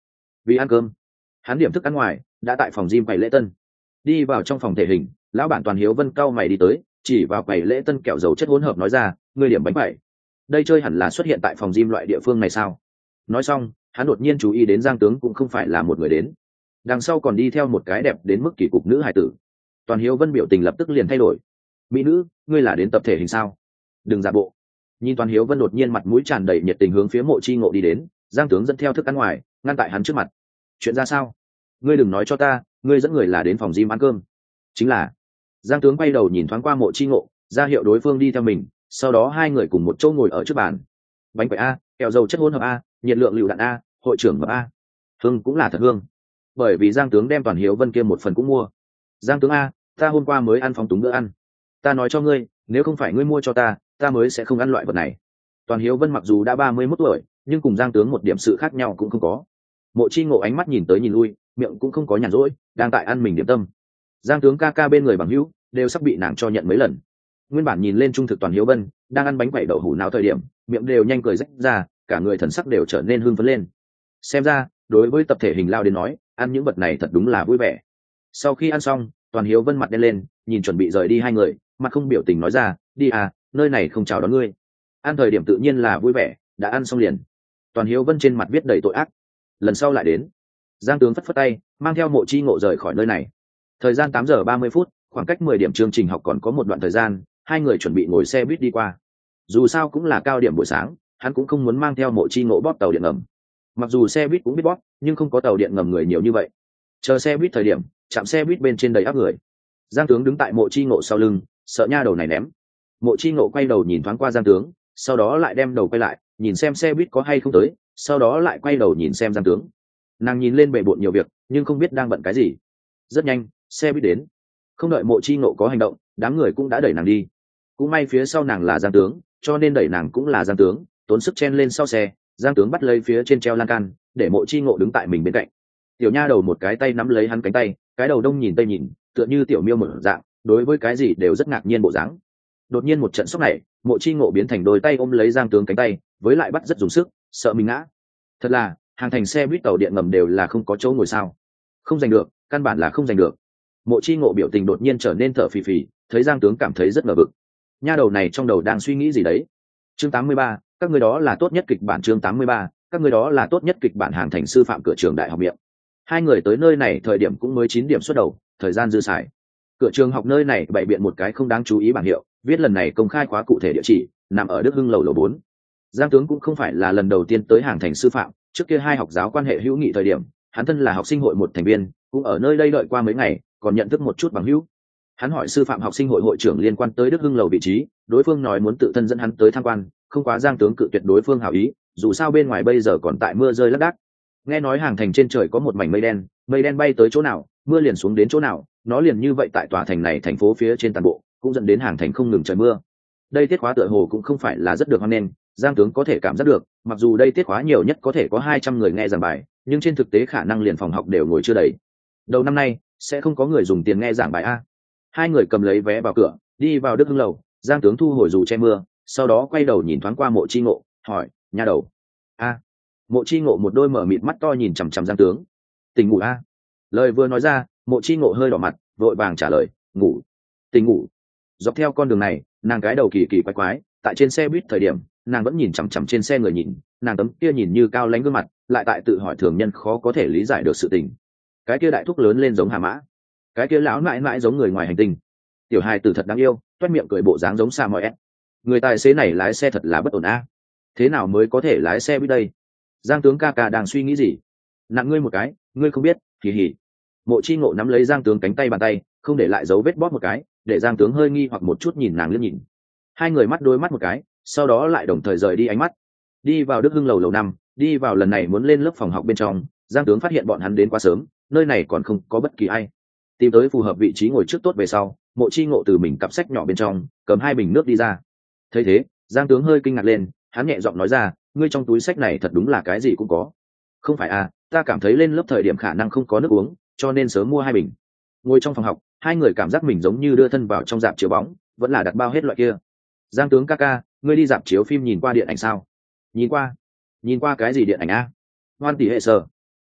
vì ăn cơm. Hắn điểm thức ăn ngoài, đã tại phòng gym quầy lễ tân. Đi vào trong phòng thể hình, lão bản Toàn Hiếu Vân cau mày đi tới, chỉ vào quầy lễ tân kẹo dầu chất hỗn hợp nói ra, ngươi điểm bánh bảy. Đây chơi hẳn là xuất hiện tại phòng gym loại địa phương này sao? Nói xong, hắn đột nhiên chú ý đến Giang Tướng cũng không phải là một người đến, đằng sau còn đi theo một cái đẹp đến mức kỳ cục nữ hài tử. Toàn Hiếu Vân biểu tình lập tức liền thay đổi. Mỹ nữ, ngươi là đến tập thể hình sao? Đừng giả bộ. Nhìn Toàn Hiếu Vân đột nhiên mặt mũi tràn đầy nhiệt tình hướng phía Mộ Chi Ngộ đi đến, Giang Tướng dẫn theo thức ăn ngoài, ngăn tại hắn trước mặt. Chuyện ra sao? Ngươi đừng nói cho ta, ngươi dẫn người là đến phòng gym ăn cơm. Chính là. Giang Tướng quay đầu nhìn thoáng qua Mộ Chi Ngộ, ra hiệu đối phương đi theo mình, sau đó hai người cùng một chỗ ngồi ở trước bàn. Bánh quẩy a, kẹo dầu chất hỗn hợp a, nhiệt lượng lựu đạn a, hội trưởng mập a. Hương cũng là thật hương. Bởi vì Giang Tướng đem Toàn Hiếu Vân kia một phần cũng mua. Giang Tướng a, ta hôm qua mới ăn phóng túng bữa ăn. Ta nói cho ngươi, nếu không phải ngươi mua cho ta, ta mới sẽ không ăn loại vật này. Toàn Hiếu Vân mặc dù đã ba mươi mốt tuổi, nhưng cùng Giang Tướng một điểm sự khác nhau cũng không có. Mộ Chi Ngộ ánh mắt nhìn tới nhìn lui, miệng cũng không có nhàn rỗi, đang tại ăn mình điểm tâm. Giang Tướng ca ca bên người bằng hữu đều sắp bị nàng cho nhận mấy lần. Nguyên bản nhìn lên trung thực Toàn Hiếu Vân đang ăn bánh quẩy đậu hũ nào thời điểm, miệng đều nhanh cười rách ra, cả người thần sắc đều trở nên hưng phấn lên. Xem ra, đối với tập thể hình lao đến nói, ăn những vật này thật đúng là vui vẻ. Sau khi ăn xong, Toàn Hiếu Vân mặt đen lên, nhìn chuẩn bị rời đi hai người, mặt không biểu tình nói ra, đi à, nơi này không chào đón ngươi. Ăn thời điểm tự nhiên là vui vẻ, đã ăn xong liền. Toàn Hiếu Vân trên mặt viết đầy tội ác. Lần sau lại đến. Giang Tướng phất phất tay, mang theo Mộ Chi Ngộ rời khỏi nơi này. Thời gian tám giờ ba mươi phút, khoảng cách mười điểm chương trình học còn có một đoạn thời gian, hai người chuẩn bị ngồi xe buýt đi qua. Dù sao cũng là cao điểm buổi sáng, hắn cũng không muốn mang theo Mộ Chi Ngộ bóp tàu điện ngầm. Mặc dù xe buýt cũng biết bóp, nhưng không có tàu điện ngầm người nhiều như vậy. Chờ xe buýt thời điểm, chạm xe buýt bên trên đầy áp người. Giang Tướng đứng tại Mộ Chi Ngộ sau lưng, sợ nha đầu này ném. Mộ Chi Ngộ quay đầu nhìn thoáng qua Giang Tướng, sau đó lại đem đầu quay lại, nhìn xem xe buýt có hay không tới, sau đó lại quay đầu nhìn xem Giang Tướng. Nàng nhìn lên bề bộn nhiều việc, nhưng không biết đang bận cái gì. Rất nhanh, xe buýt đến. Không đợi Mộ Chi Ngộ có hành động, đám người cũng đã đẩy nàng đi. Cũng may phía sau nàng là Giang Tướng, cho nên đẩy nàng cũng là Giang Tướng, tốn sức chen lên sau xe. Giang Tướng bắt lấy phía trên treo lan can, để Mộ Chi Ngộ đứng tại mình bên cạnh. Tiểu nha đầu một cái tay nắm lấy hắn cánh tay, cái đầu đông nhìn tây nhìn, tựa như tiểu miêu mở dạng, đối với cái gì đều rất ngạc nhiên bộ dáng. Đột nhiên một trận sốc này, Mộ Chi Ngộ biến thành đôi tay ôm lấy Giang Tướng cánh tay, với lại bắt rất dùng sức, sợ mình ngã. Thật là, hàng thành xe buýt tàu điện ngầm đều là không có chỗ ngồi sao? Không giành được, căn bản là không giành được. Mộ Chi Ngộ biểu tình đột nhiên trở nên thở phì phì, thấy Giang Tướng cảm thấy rất ngờ vực. Nha đầu này trong đầu đang suy nghĩ gì đấy? Chương tám mươi ba, các người đó là tốt nhất kịch bản. Chương tám mươi ba, các người đó là tốt nhất kịch bản. Hàng thành sư phạm cửa trường đại học miệng. Hai người tới nơi này thời điểm cũng mới chín điểm xuất đầu, thời gian dư xài. Cửa trường học nơi này bày biện một cái không đáng chú ý bảng hiệu, viết lần này công khai khóa cụ thể địa chỉ, nằm ở Đức Hưng lầu lầu bốn. Giang Tướng cũng không phải là lần đầu tiên tới hàng thành sư phạm, trước kia hai học giáo quan hệ hữu nghị thời điểm, hắn thân là học sinh hội một thành viên, cũng ở nơi đây đợi qua mấy ngày, còn nhận thức một chút bằng hữu. Hắn hỏi sư phạm học sinh hội hội trưởng liên quan tới Đức Hưng lầu vị trí, đối phương nói muốn tự thân dẫn hắn tới tham quan, không quá Giang Tướng cự tuyệt đối phương hảo ý, dù sao bên ngoài bây giờ còn tại mưa rơi lác đác. Nghe nói hàng thành trên trời có một mảnh mây đen, mây đen bay tới chỗ nào, mưa liền xuống đến chỗ nào, nó liền như vậy tại tòa thành này thành phố phía trên toàn bộ, cũng dẫn đến hàng thành không ngừng trời mưa. Đây tiết khóa tựa hồ cũng không phải là rất được hoan nghênh, Giang Tướng có thể cảm giác được, mặc dù đây tiết khóa nhiều nhất có thể có hai trăm người nghe giảng bài, nhưng trên thực tế khả năng liền phòng học đều ngồi chưa đầy. Đầu năm nay sẽ không có người dùng tiền nghe giảng bài a. Hai người cầm lấy vé vào cửa, đi vào Đức Hưng lầu. Giang Tướng thu hồi dù che mưa, sau đó quay đầu nhìn thoáng qua Mộ Chi Ngộ, hỏi, nha đầu. A. Mộ Chi Ngộ một đôi mở mịt mắt to nhìn chằm chằm Giang Tướng. Tỉnh ngủ a? Lời vừa nói ra, Mộ Chi Ngộ hơi đỏ mặt, vội vàng trả lời, ngủ. Tỉnh ngủ. Dọc theo con đường này, nàng cái đầu kỳ kỳ quái quái, tại trên xe buýt thời điểm, nàng vẫn nhìn chằm chằm trên xe người nhìn, nàng tấm kia nhìn như cao lãnh gương mặt, lại tại tự hỏi thường nhân khó có thể lý giải được sự tình. Cái kia đại thúc lớn lên giống Hà Mã, cái kia lão mãi mãi giống người ngoài hành tinh. Tiểu hài tử thật đáng yêu, toét miệng cười bộ dáng giống Sa Mọi S. Người tài xế này lái xe thật là bất ổn a. Thế nào mới có thể lái xe buýt đây? Giang Tướng ca ca đang suy nghĩ gì? Nặng ngươi một cái, ngươi không biết, kỳ hỉ. Mộ Chi Ngộ nắm lấy Giang Tướng cánh tay bàn tay, không để lại dấu vết bóp một cái, để Giang Tướng hơi nghi hoặc một chút nhìn nàng liếc nhìn. Hai người mắt đôi mắt một cái, sau đó lại đồng thời rời đi ánh mắt. Đi vào Đức Hưng lầu lầu năm, đi vào lần này muốn lên lớp phòng học bên trong, Giang Tướng phát hiện bọn hắn đến quá sớm, nơi này còn không có bất kỳ ai. Tìm tới phù hợp vị trí ngồi trước tốt về sau, Mộ Chi Ngộ từ mình cặp sách nhỏ bên trong cầm hai bình nước đi ra. Thấy thế, Giang Tướng hơi kinh ngạc lên, hắn nhẹ giọng nói ra, ngươi trong túi sách này thật đúng là cái gì cũng có. Không phải à, ta cảm thấy lên lớp thời điểm khả năng không có nước uống, cho nên sớm mua hai bình. Ngồi trong phòng học, hai người cảm giác mình giống như đưa thân vào trong rạp chiếu bóng, vẫn là đặt bao hết loại kia. Giang Tướng ca ca, ngươi đi rạp chiếu phim nhìn qua điện ảnh sao? Nhìn qua? Nhìn qua cái gì điện ảnh a? Hoan tỷ hệ sở.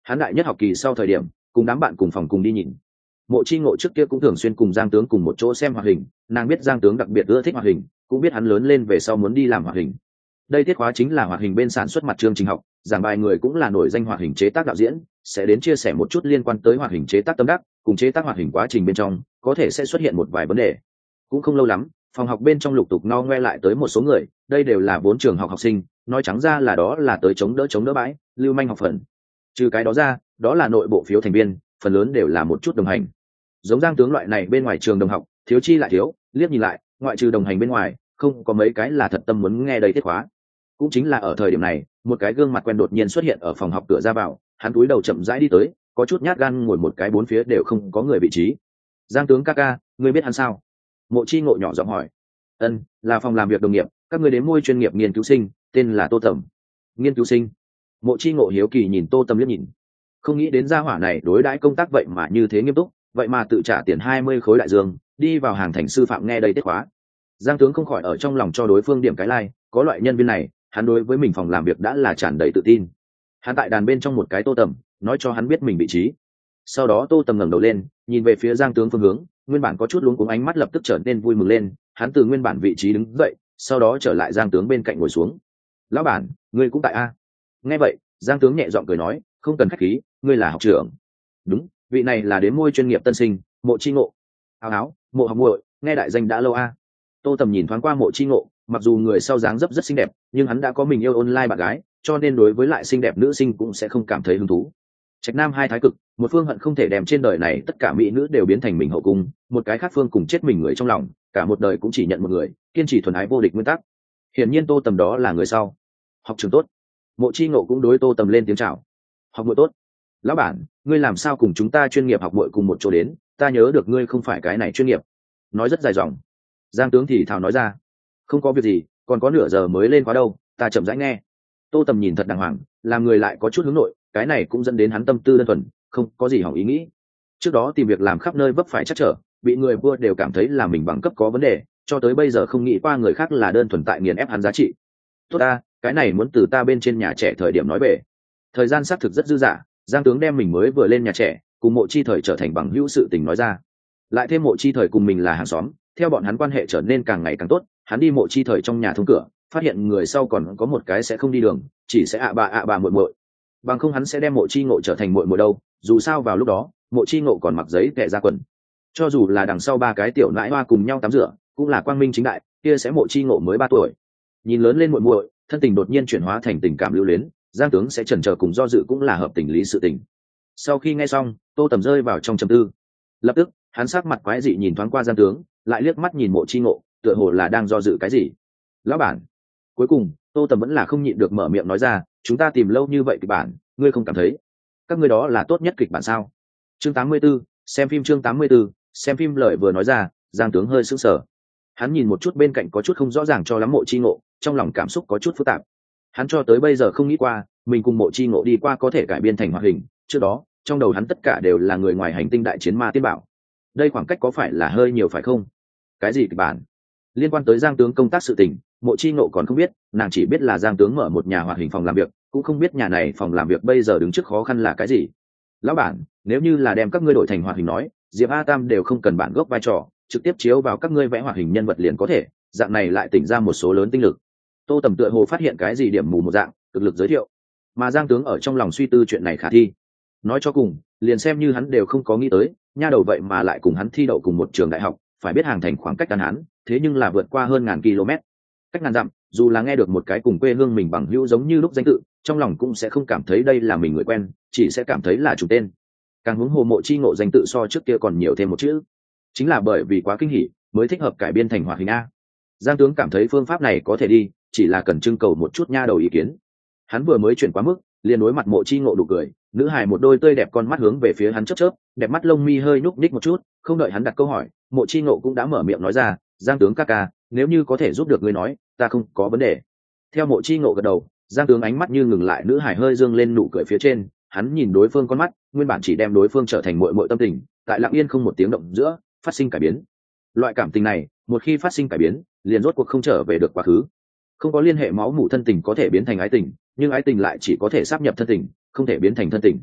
Hắn đại nhất học kỳ sau thời điểm cùng đám bạn cùng phòng cùng đi nhìn. Mộ Chi Ngộ trước kia cũng thường xuyên cùng Giang Tướng cùng một chỗ xem hoạt hình, nàng biết Giang Tướng đặc biệt ưa thích hoạt hình, cũng biết hắn lớn lên về sau muốn đi làm hoạt hình. Đây tiết khóa chính là hoạt hình bên sản xuất mặt chương trình học, giảng bài người cũng là nổi danh hoạt hình chế tác đạo diễn, sẽ đến chia sẻ một chút liên quan tới hoạt hình chế tác tâm đắc, cùng chế tác hoạt hình quá trình bên trong, có thể sẽ xuất hiện một vài vấn đề. Cũng không lâu lắm, phòng học bên trong lục tục no ngoe lại tới một số người, đây đều là bốn trường học học sinh, nói trắng ra là đó là tới chống đỡ chống đỡ bãi, lưu manh học phần. Trừ cái đó ra, đó là nội bộ phiếu thành viên, phần lớn đều là một chút đồng hành. Giống Giang Tướng loại này bên ngoài trường đồng học, thiếu chi lại thiếu, liếc nhìn lại, ngoại trừ đồng hành bên ngoài, không có mấy cái là thật tâm muốn nghe đây tiết khóa. Cũng chính là ở thời điểm này, một cái gương mặt quen đột nhiên xuất hiện ở phòng học cửa ra vào, hắn cúi đầu chậm rãi đi tới, có chút nhát gan ngồi một cái bốn phía đều không có người vị trí. Giang Tướng ca ca, ngươi biết hắn sao? Mộ Chi Ngộ nhỏ giọng hỏi. Ân, là phòng làm việc đồng nghiệp, các ngươi đến môi chuyên nghiệp nghiên cứu sinh, tên là Tô Tầm. Nghiên cứu sinh? Mộ Chi Ngộ hiếu kỳ nhìn Tô Tầm liếc nhìn, không nghĩ đến gia hỏa này đối đãi công tác vậy mà như thế nghiêm túc, vậy mà tự trả tiền hai mươi khối đại dương, đi vào hàng thành sư phạm nghe đây tiết khóa. Giang Tướng không khỏi ở trong lòng cho đối phương điểm cái like, có loại nhân viên này, hắn đối với mình phòng làm việc đã là tràn đầy tự tin. Hắn tại đàn bên trong một cái Tô Tầm, nói cho hắn biết mình vị trí. Sau đó Tô Tầm ngẩng đầu lên, nhìn về phía Giang Tướng phương hướng, nguyên bản có chút luống cuống ánh mắt lập tức trở nên vui mừng lên, hắn từ nguyên bản vị trí đứng dậy, sau đó trở lại Giang Tướng bên cạnh ngồi xuống. Lão bản, ngươi cũng tại a? Nghe vậy, Giang Tướng nhẹ giọng cười nói, không cần khách khí, ngươi là học trưởng. Đúng, vị này là đến môi chuyên nghiệp tân sinh, Mộ Chi Ngộ. Áo áo, Mộ học muội, nghe đại danh đã lâu a. Tô Tầm nhìn thoáng qua Mộ Chi Ngộ, mặc dù người sau dáng dấp rất xinh đẹp, nhưng hắn đã có mình yêu online bạn gái, cho nên đối với lại xinh đẹp nữ sinh cũng sẽ không cảm thấy hứng thú. Trạch Nam hai thái cực, một phương hận không thể đem trên đời này tất cả mỹ nữ đều biến thành mình hậu cung, một cái khác phương cùng chết mình người trong lòng, cả một đời cũng chỉ nhận một người, kiên trì thuần ái vô địch nguyên tắc. Hiển nhiên Tô Tầm đó là người sau. Học trưởng tốt. Mộ Chi Ngộ cũng đối Tô Tầm lên tiếng chào. Học muội tốt. Lão bản, ngươi làm sao cùng chúng ta chuyên nghiệp học muội cùng một chỗ đến, ta nhớ được ngươi không phải cái này chuyên nghiệp. Nói rất dài dòng. Giang Tướng thì thào nói ra. Không có việc gì, còn có nửa giờ mới lên khóa đâu, ta chậm rãi nghe. Tô Tầm nhìn thật đàng hoàng, làm người lại có chút hướng nội, cái này cũng dẫn đến hắn tâm tư đơn thuần, không có gì hỏng ý nghĩ. Trước đó tìm việc làm khắp nơi vấp phải chắc trở, bị người vua đều cảm thấy là mình bằng cấp có vấn đề, cho tới bây giờ không nghĩ qua người khác là đơn thuần tại nghiền ép hắn giá trị. Tốt ta, cái này muốn từ ta bên trên nhà trẻ thời điểm nói về. Thời gian xác thực rất dư dả, Giang Tướng đem mình mới vừa lên nhà trẻ, cùng Mộ Chi Thời trở thành bằng hữu sự tình nói ra. Lại thêm Mộ Chi Thời cùng mình là hàng xóm, theo bọn hắn quan hệ trở nên càng ngày càng tốt, hắn đi Mộ Chi Thời trong nhà thông cửa, phát hiện người sau còn có một cái sẽ không đi đường, chỉ sẽ ạ bà ạ bà muội muội. Bằng không hắn sẽ đem Mộ Chi Ngộ trở thành muội muội đâu, dù sao vào lúc đó, Mộ Chi Ngộ còn mặc giấy kệ ra quần. Cho dù là đằng sau ba cái tiểu nãi hoa cùng nhau tắm rửa, cũng là quang minh chính đại, kia sẽ Mộ Chi Ngộ mới ba tuổi. Nhìn lớn lên muội muội, thân tình đột nhiên chuyển hóa thành tình cảm lưu luyến, Giang Tướng sẽ chần chờ cùng do dự cũng là hợp tình lý sự tình. Sau khi nghe xong, Tô Tầm rơi vào trong trầm tư. Lập tức, hắn sắc mặt quái dị nhìn thoáng qua Giang Tướng, lại liếc mắt nhìn Mộ Chi Ngộ, tựa hồ là đang do dự cái gì. Lão bản. Cuối cùng, Tô Tầm vẫn là không nhịn được mở miệng nói ra, chúng ta tìm lâu như vậy kịch bản, ngươi không cảm thấy các ngươi đó là tốt nhất kịch bản sao? Chương tám mươi 84, xem phim chương tám mươi 84, xem phim lời vừa nói ra, Giang Tướng hơi sững sờ. Hắn nhìn một chút bên cạnh có chút không rõ ràng cho lắm Mộ Chi Ngộ, trong lòng cảm xúc có chút phức tạp. Hắn cho tới bây giờ không nghĩ qua, mình cùng Mộ Chi Ngộ đi qua có thể cải biên thành hoạt hình, trước đó, trong đầu hắn tất cả đều là người ngoài hành tinh đại chiến ma tiên bảo. Đây khoảng cách có phải là hơi nhiều phải không? Cái gì kịch bản? Liên quan tới Giang Tướng công tác sự tình, Mộ Chi Ngộ còn không biết, nàng chỉ biết là Giang Tướng mở một nhà hoạt hình phòng làm việc, cũng không biết nhà này phòng làm việc bây giờ đứng trước khó khăn là cái gì. Lão bản, nếu như là đem các ngươi đổi thành hoạt hình nói, Diệp A Tam đều không cần bản gốc vai trò, trực tiếp chiếu vào các ngươi vẽ hoạt hình nhân vật liền có thể, dạng này lại tỉnh ra một số lớn tinh lực. Tô Tầm tựa hồ phát hiện cái gì điểm mù một dạng, cực lực giới thiệu. Mà Giang Tướng ở trong lòng suy tư chuyện này khả thi. Nói cho cùng, liền xem như hắn đều không có nghĩ tới, nha đầu vậy mà lại cùng hắn thi đậu cùng một trường đại học, phải biết hàng thành khoảng cách căn hắn, thế nhưng là vượt qua hơn ngàn km. Cách ngàn dặm, dù là nghe được một cái cùng quê hương mình bằng hữu giống như lúc danh tự, trong lòng cũng sẽ không cảm thấy đây là mình người quen, chỉ sẽ cảm thấy là chủ tên. Càng huống hồ Mộ Chi Ngộ danh tự so trước kia còn nhiều thêm một chữ, chính là bởi vì quá kinh hỉ mới thích hợp cải biên thành hoạt hình a. Giang Tướng cảm thấy phương pháp này có thể đi, chỉ là cần trưng cầu một chút nha đầu ý kiến. Hắn vừa mới chuyển quá mức, liền đối mặt Mộ Chi Ngộ đủ cười, nữ hài một đôi tươi đẹp con mắt hướng về phía hắn chớp chớp, đẹp mắt lông mi hơi nhúc nhích một chút, không đợi hắn đặt câu hỏi, Mộ Chi Ngộ cũng đã mở miệng nói ra, Giang Tướng ca ca, nếu như có thể giúp được ngươi nói, ta không có vấn đề. Theo Mộ Chi Ngộ gật đầu, Giang Tướng ánh mắt như ngừng lại nữ hài hơi dương lên nụ cười phía trên, hắn nhìn đối phương con mắt, nguyên bản chỉ đem đối phương trở thành muội muội tâm tình, tại lặng yên không một tiếng động giữa, phát sinh cải biến. Loại cảm tình này, một khi phát sinh cải biến, liền rốt cuộc không trở về được quá khứ. Không có liên hệ máu mủ thân tình có thể biến thành ái tình, nhưng ái tình lại chỉ có thể sáp nhập thân tình, không thể biến thành thân tình.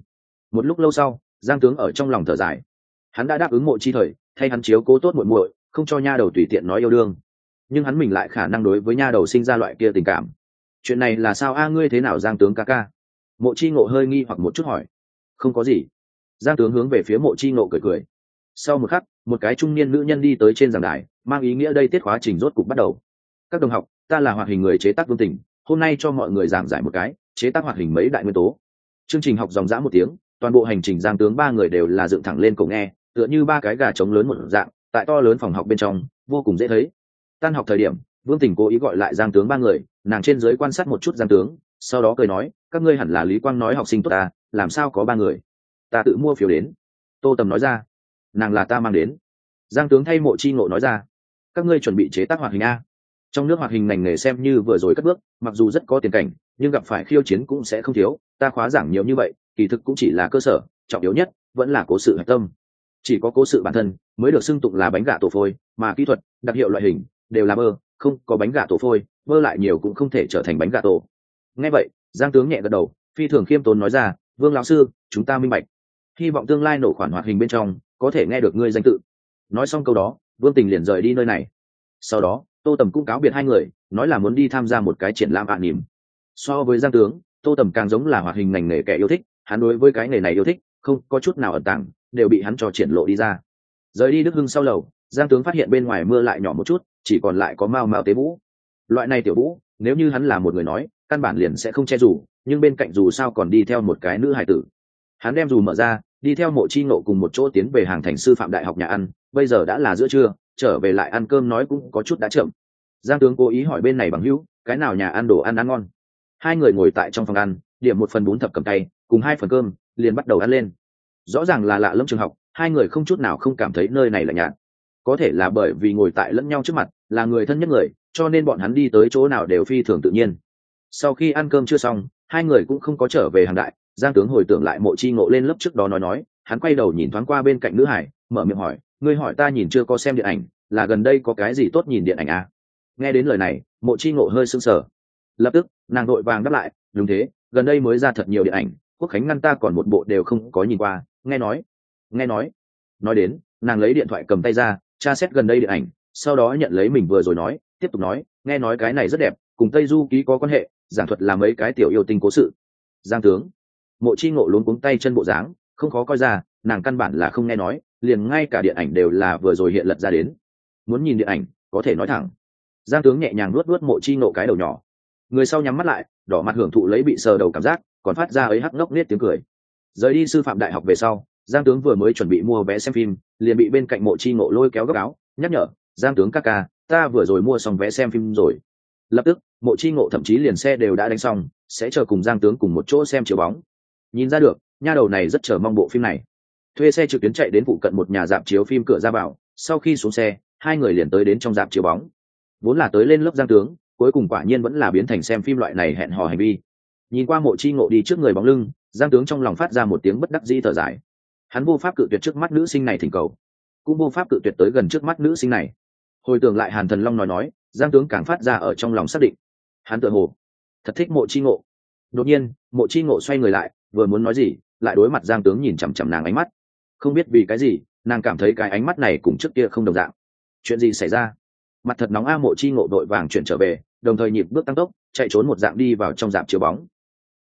Một lúc lâu sau, Giang tướng ở trong lòng thở dài. Hắn đã đáp ứng Mộ Chi Thời thay hắn chiếu cố tốt muội muội, không cho nha đầu tùy tiện nói yêu đương, nhưng hắn mình lại khả năng đối với nha đầu sinh ra loại kia tình cảm. Chuyện này là sao a? Ngươi thế nào Giang tướng ca ca? Mộ Chi Ngộ hơi nghi hoặc một chút hỏi. Không có gì. Giang tướng hướng về phía Mộ Chi Ngộ cười cười. Sau một khắc, một cái trung niên nữ nhân đi tới trên giảng đài, mang ý nghĩa đây tiết khóa trình rốt cục bắt đầu. Các đồng học, ta là hoạt hình người chế tác Vương Tình, hôm nay cho mọi người giảng giải một cái chế tác hoạt hình mấy đại nguyên tố. Chương trình học dòng dã một tiếng, toàn bộ hành trình Giang tướng ba người đều là dựng thẳng lên cổ nghe, tựa như ba cái gà trống lớn một dạng, tại to lớn phòng học bên trong, vô cùng dễ thấy. Tan học thời điểm, Vương Tình cố ý gọi lại Giang tướng ba người, nàng trên dưới quan sát một chút Giang tướng, sau đó cười nói, các ngươi hẳn là Lý Quang nói học sinh tốt ta, làm sao có ba người? Ta tự mua phiếu đến. Tô Tầm nói ra. Nàng là ta mang đến. Giang tướng thay Mộ Chi Ngộ nói ra. Các ngươi chuẩn bị chế tác hoạt hình a? Trong nước hoạt hình ngành nghề xem như vừa rồi cất bước, mặc dù rất có tiền cảnh, nhưng gặp phải khiêu chiến cũng sẽ không thiếu. Ta khóa giảng nhiều như vậy, kỳ thực cũng chỉ là cơ sở, trọng yếu nhất vẫn là cố sự hạch tâm. Chỉ có cố sự bản thân mới được xưng tụng là bánh gà tổ phôi, mà kỹ thuật, đặc hiệu loại hình đều là bơ, không có bánh gà tổ phôi, bơ lại nhiều cũng không thể trở thành bánh gà tổ. Nghe vậy, Giang tướng nhẹ gật đầu, phi thường khiêm tốn nói ra, Vương lão sư, chúng ta minh bạch. Hy vọng tương lai nổ khoản hoạt hình bên trong có thể nghe được ngươi danh tự. Nói xong câu đó, Vương Tình liền rời đi nơi này. Sau đó, Tô Tầm cũng cáo biệt hai người, nói là muốn đi tham gia một cái triển lãm ạ niềm. So với Giang tướng, Tô Tầm càng giống là hoạt hình ngành nghề kẻ yêu thích, hắn đối với cái nghề này yêu thích, không có chút nào ẩn tàng, đều bị hắn cho triển lộ đi ra. Rời đi Đức Hưng sau lầu, Giang tướng phát hiện bên ngoài mưa lại nhỏ một chút, chỉ còn lại có mao mao tế vũ. Loại này tiểu vũ, nếu như hắn là một người nói, căn bản liền sẽ không che dù, nhưng bên cạnh dù sao còn đi theo một cái nữ hài tử. Hắn đem dù mở ra, đi theo Mộ Chi Ngộ cùng một chỗ tiến về hàng thành sư phạm đại học nhà ăn. Bây giờ đã là giữa trưa, trở về lại ăn cơm nói cũng có chút đã chậm. Giang tướng cố ý hỏi bên này bằng hữu, cái nào nhà ăn đồ ăn ăn ngon. Hai người ngồi tại trong phòng ăn, điểm một phần bún thập cầm tay, cùng hai phần cơm, liền bắt đầu ăn lên. Rõ ràng là lạ lẫm trường học, hai người không chút nào không cảm thấy nơi này là nhạt. Có thể là bởi vì ngồi tại lẫn nhau trước mặt, là người thân nhất người, cho nên bọn hắn đi tới chỗ nào đều phi thường tự nhiên. Sau khi ăn cơm chưa xong, hai người cũng không có trở về hàng đại. Giang tướng hồi tưởng lại Mộ Chi Ngộ lên lớp trước đó nói nói, hắn quay đầu nhìn thoáng qua bên cạnh nữ hải, mở miệng hỏi, ngươi hỏi ta nhìn chưa có xem điện ảnh, là gần đây có cái gì tốt nhìn điện ảnh à? Nghe đến lời này, Mộ Chi Ngộ hơi sững sờ. Lập tức, nàng đội vàng đáp lại, đúng thế, gần đây mới ra thật nhiều điện ảnh, Quốc Khánh ngăn ta còn một bộ đều không có nhìn qua, nghe nói, nghe nói. Nói đến, nàng lấy điện thoại cầm tay ra, tra xét gần đây điện ảnh, sau đó nhận lấy mình vừa rồi nói, tiếp tục nói, nghe nói cái này rất đẹp, cùng Tây Du Ký có quan hệ, giảng thuật là mấy cái tiểu yêu tinh cố sự. Giang tướng. Mộ Chi Ngộ luống cuống tay chân bộ dáng, không khó coi ra, nàng căn bản là không nghe nói, liền ngay cả điện ảnh đều là vừa rồi hiện lật ra đến. Muốn nhìn điện ảnh, có thể nói thẳng. Giang tướng nhẹ nhàng luốt luốt Mộ Chi Ngộ cái đầu nhỏ. Người sau nhắm mắt lại, đỏ mặt hưởng thụ lấy bị sờ đầu cảm giác, còn phát ra ấy hắc ngốc nết tiếng cười. Rời đi sư phạm đại học về sau, Giang tướng vừa mới chuẩn bị mua vé xem phim, liền bị bên cạnh Mộ Chi Ngộ lôi kéo góc áo, nhắc nhở, Giang tướng ca ca, ta vừa rồi mua xong vé xem phim rồi. Lập tức, Mộ Chi Ngộ thậm chí liền xe đều đã đánh xong, sẽ chờ cùng Giang tướng cùng một chỗ xem chiếu bóng. Nhìn ra được, nha đầu này rất chờ mong bộ phim này. Thuê xe trực tuyến chạy đến phụ cận một nhà rạp chiếu phim cửa ra vào, sau khi xuống xe, hai người liền tới đến trong rạp chiếu bóng. Vốn là tới lên lớp Giang tướng, cuối cùng quả nhiên vẫn là biến thành xem phim loại này hẹn hò hành vi. Nhìn qua Mộ Chi Ngộ đi trước người bóng lưng, Giang tướng trong lòng phát ra một tiếng bất đắc dĩ thở dài. Hắn vô pháp cự tuyệt trước mắt nữ sinh này thỉnh cầu, cũng vô pháp cự tuyệt tới gần trước mắt nữ sinh này. Hồi tưởng lại Hàn Thần Long nói nói, Giang tướng càng phát ra ở trong lòng xác định, hắn tựa hồ thật thích Mộ Chi Ngộ. Đột nhiên, Mộ Chi Ngộ xoay người lại, vừa muốn nói gì, lại đối mặt Giang tướng nhìn chằm chằm nàng ánh mắt. Không biết vì cái gì, nàng cảm thấy cái ánh mắt này cùng trước kia không đồng dạng. Chuyện gì xảy ra? Mặt thật nóng a. Mộ Chi Ngộ đội vàng chuyển trở về, đồng thời nhịp bước tăng tốc, chạy trốn một dạng đi vào trong rạp chiếu bóng.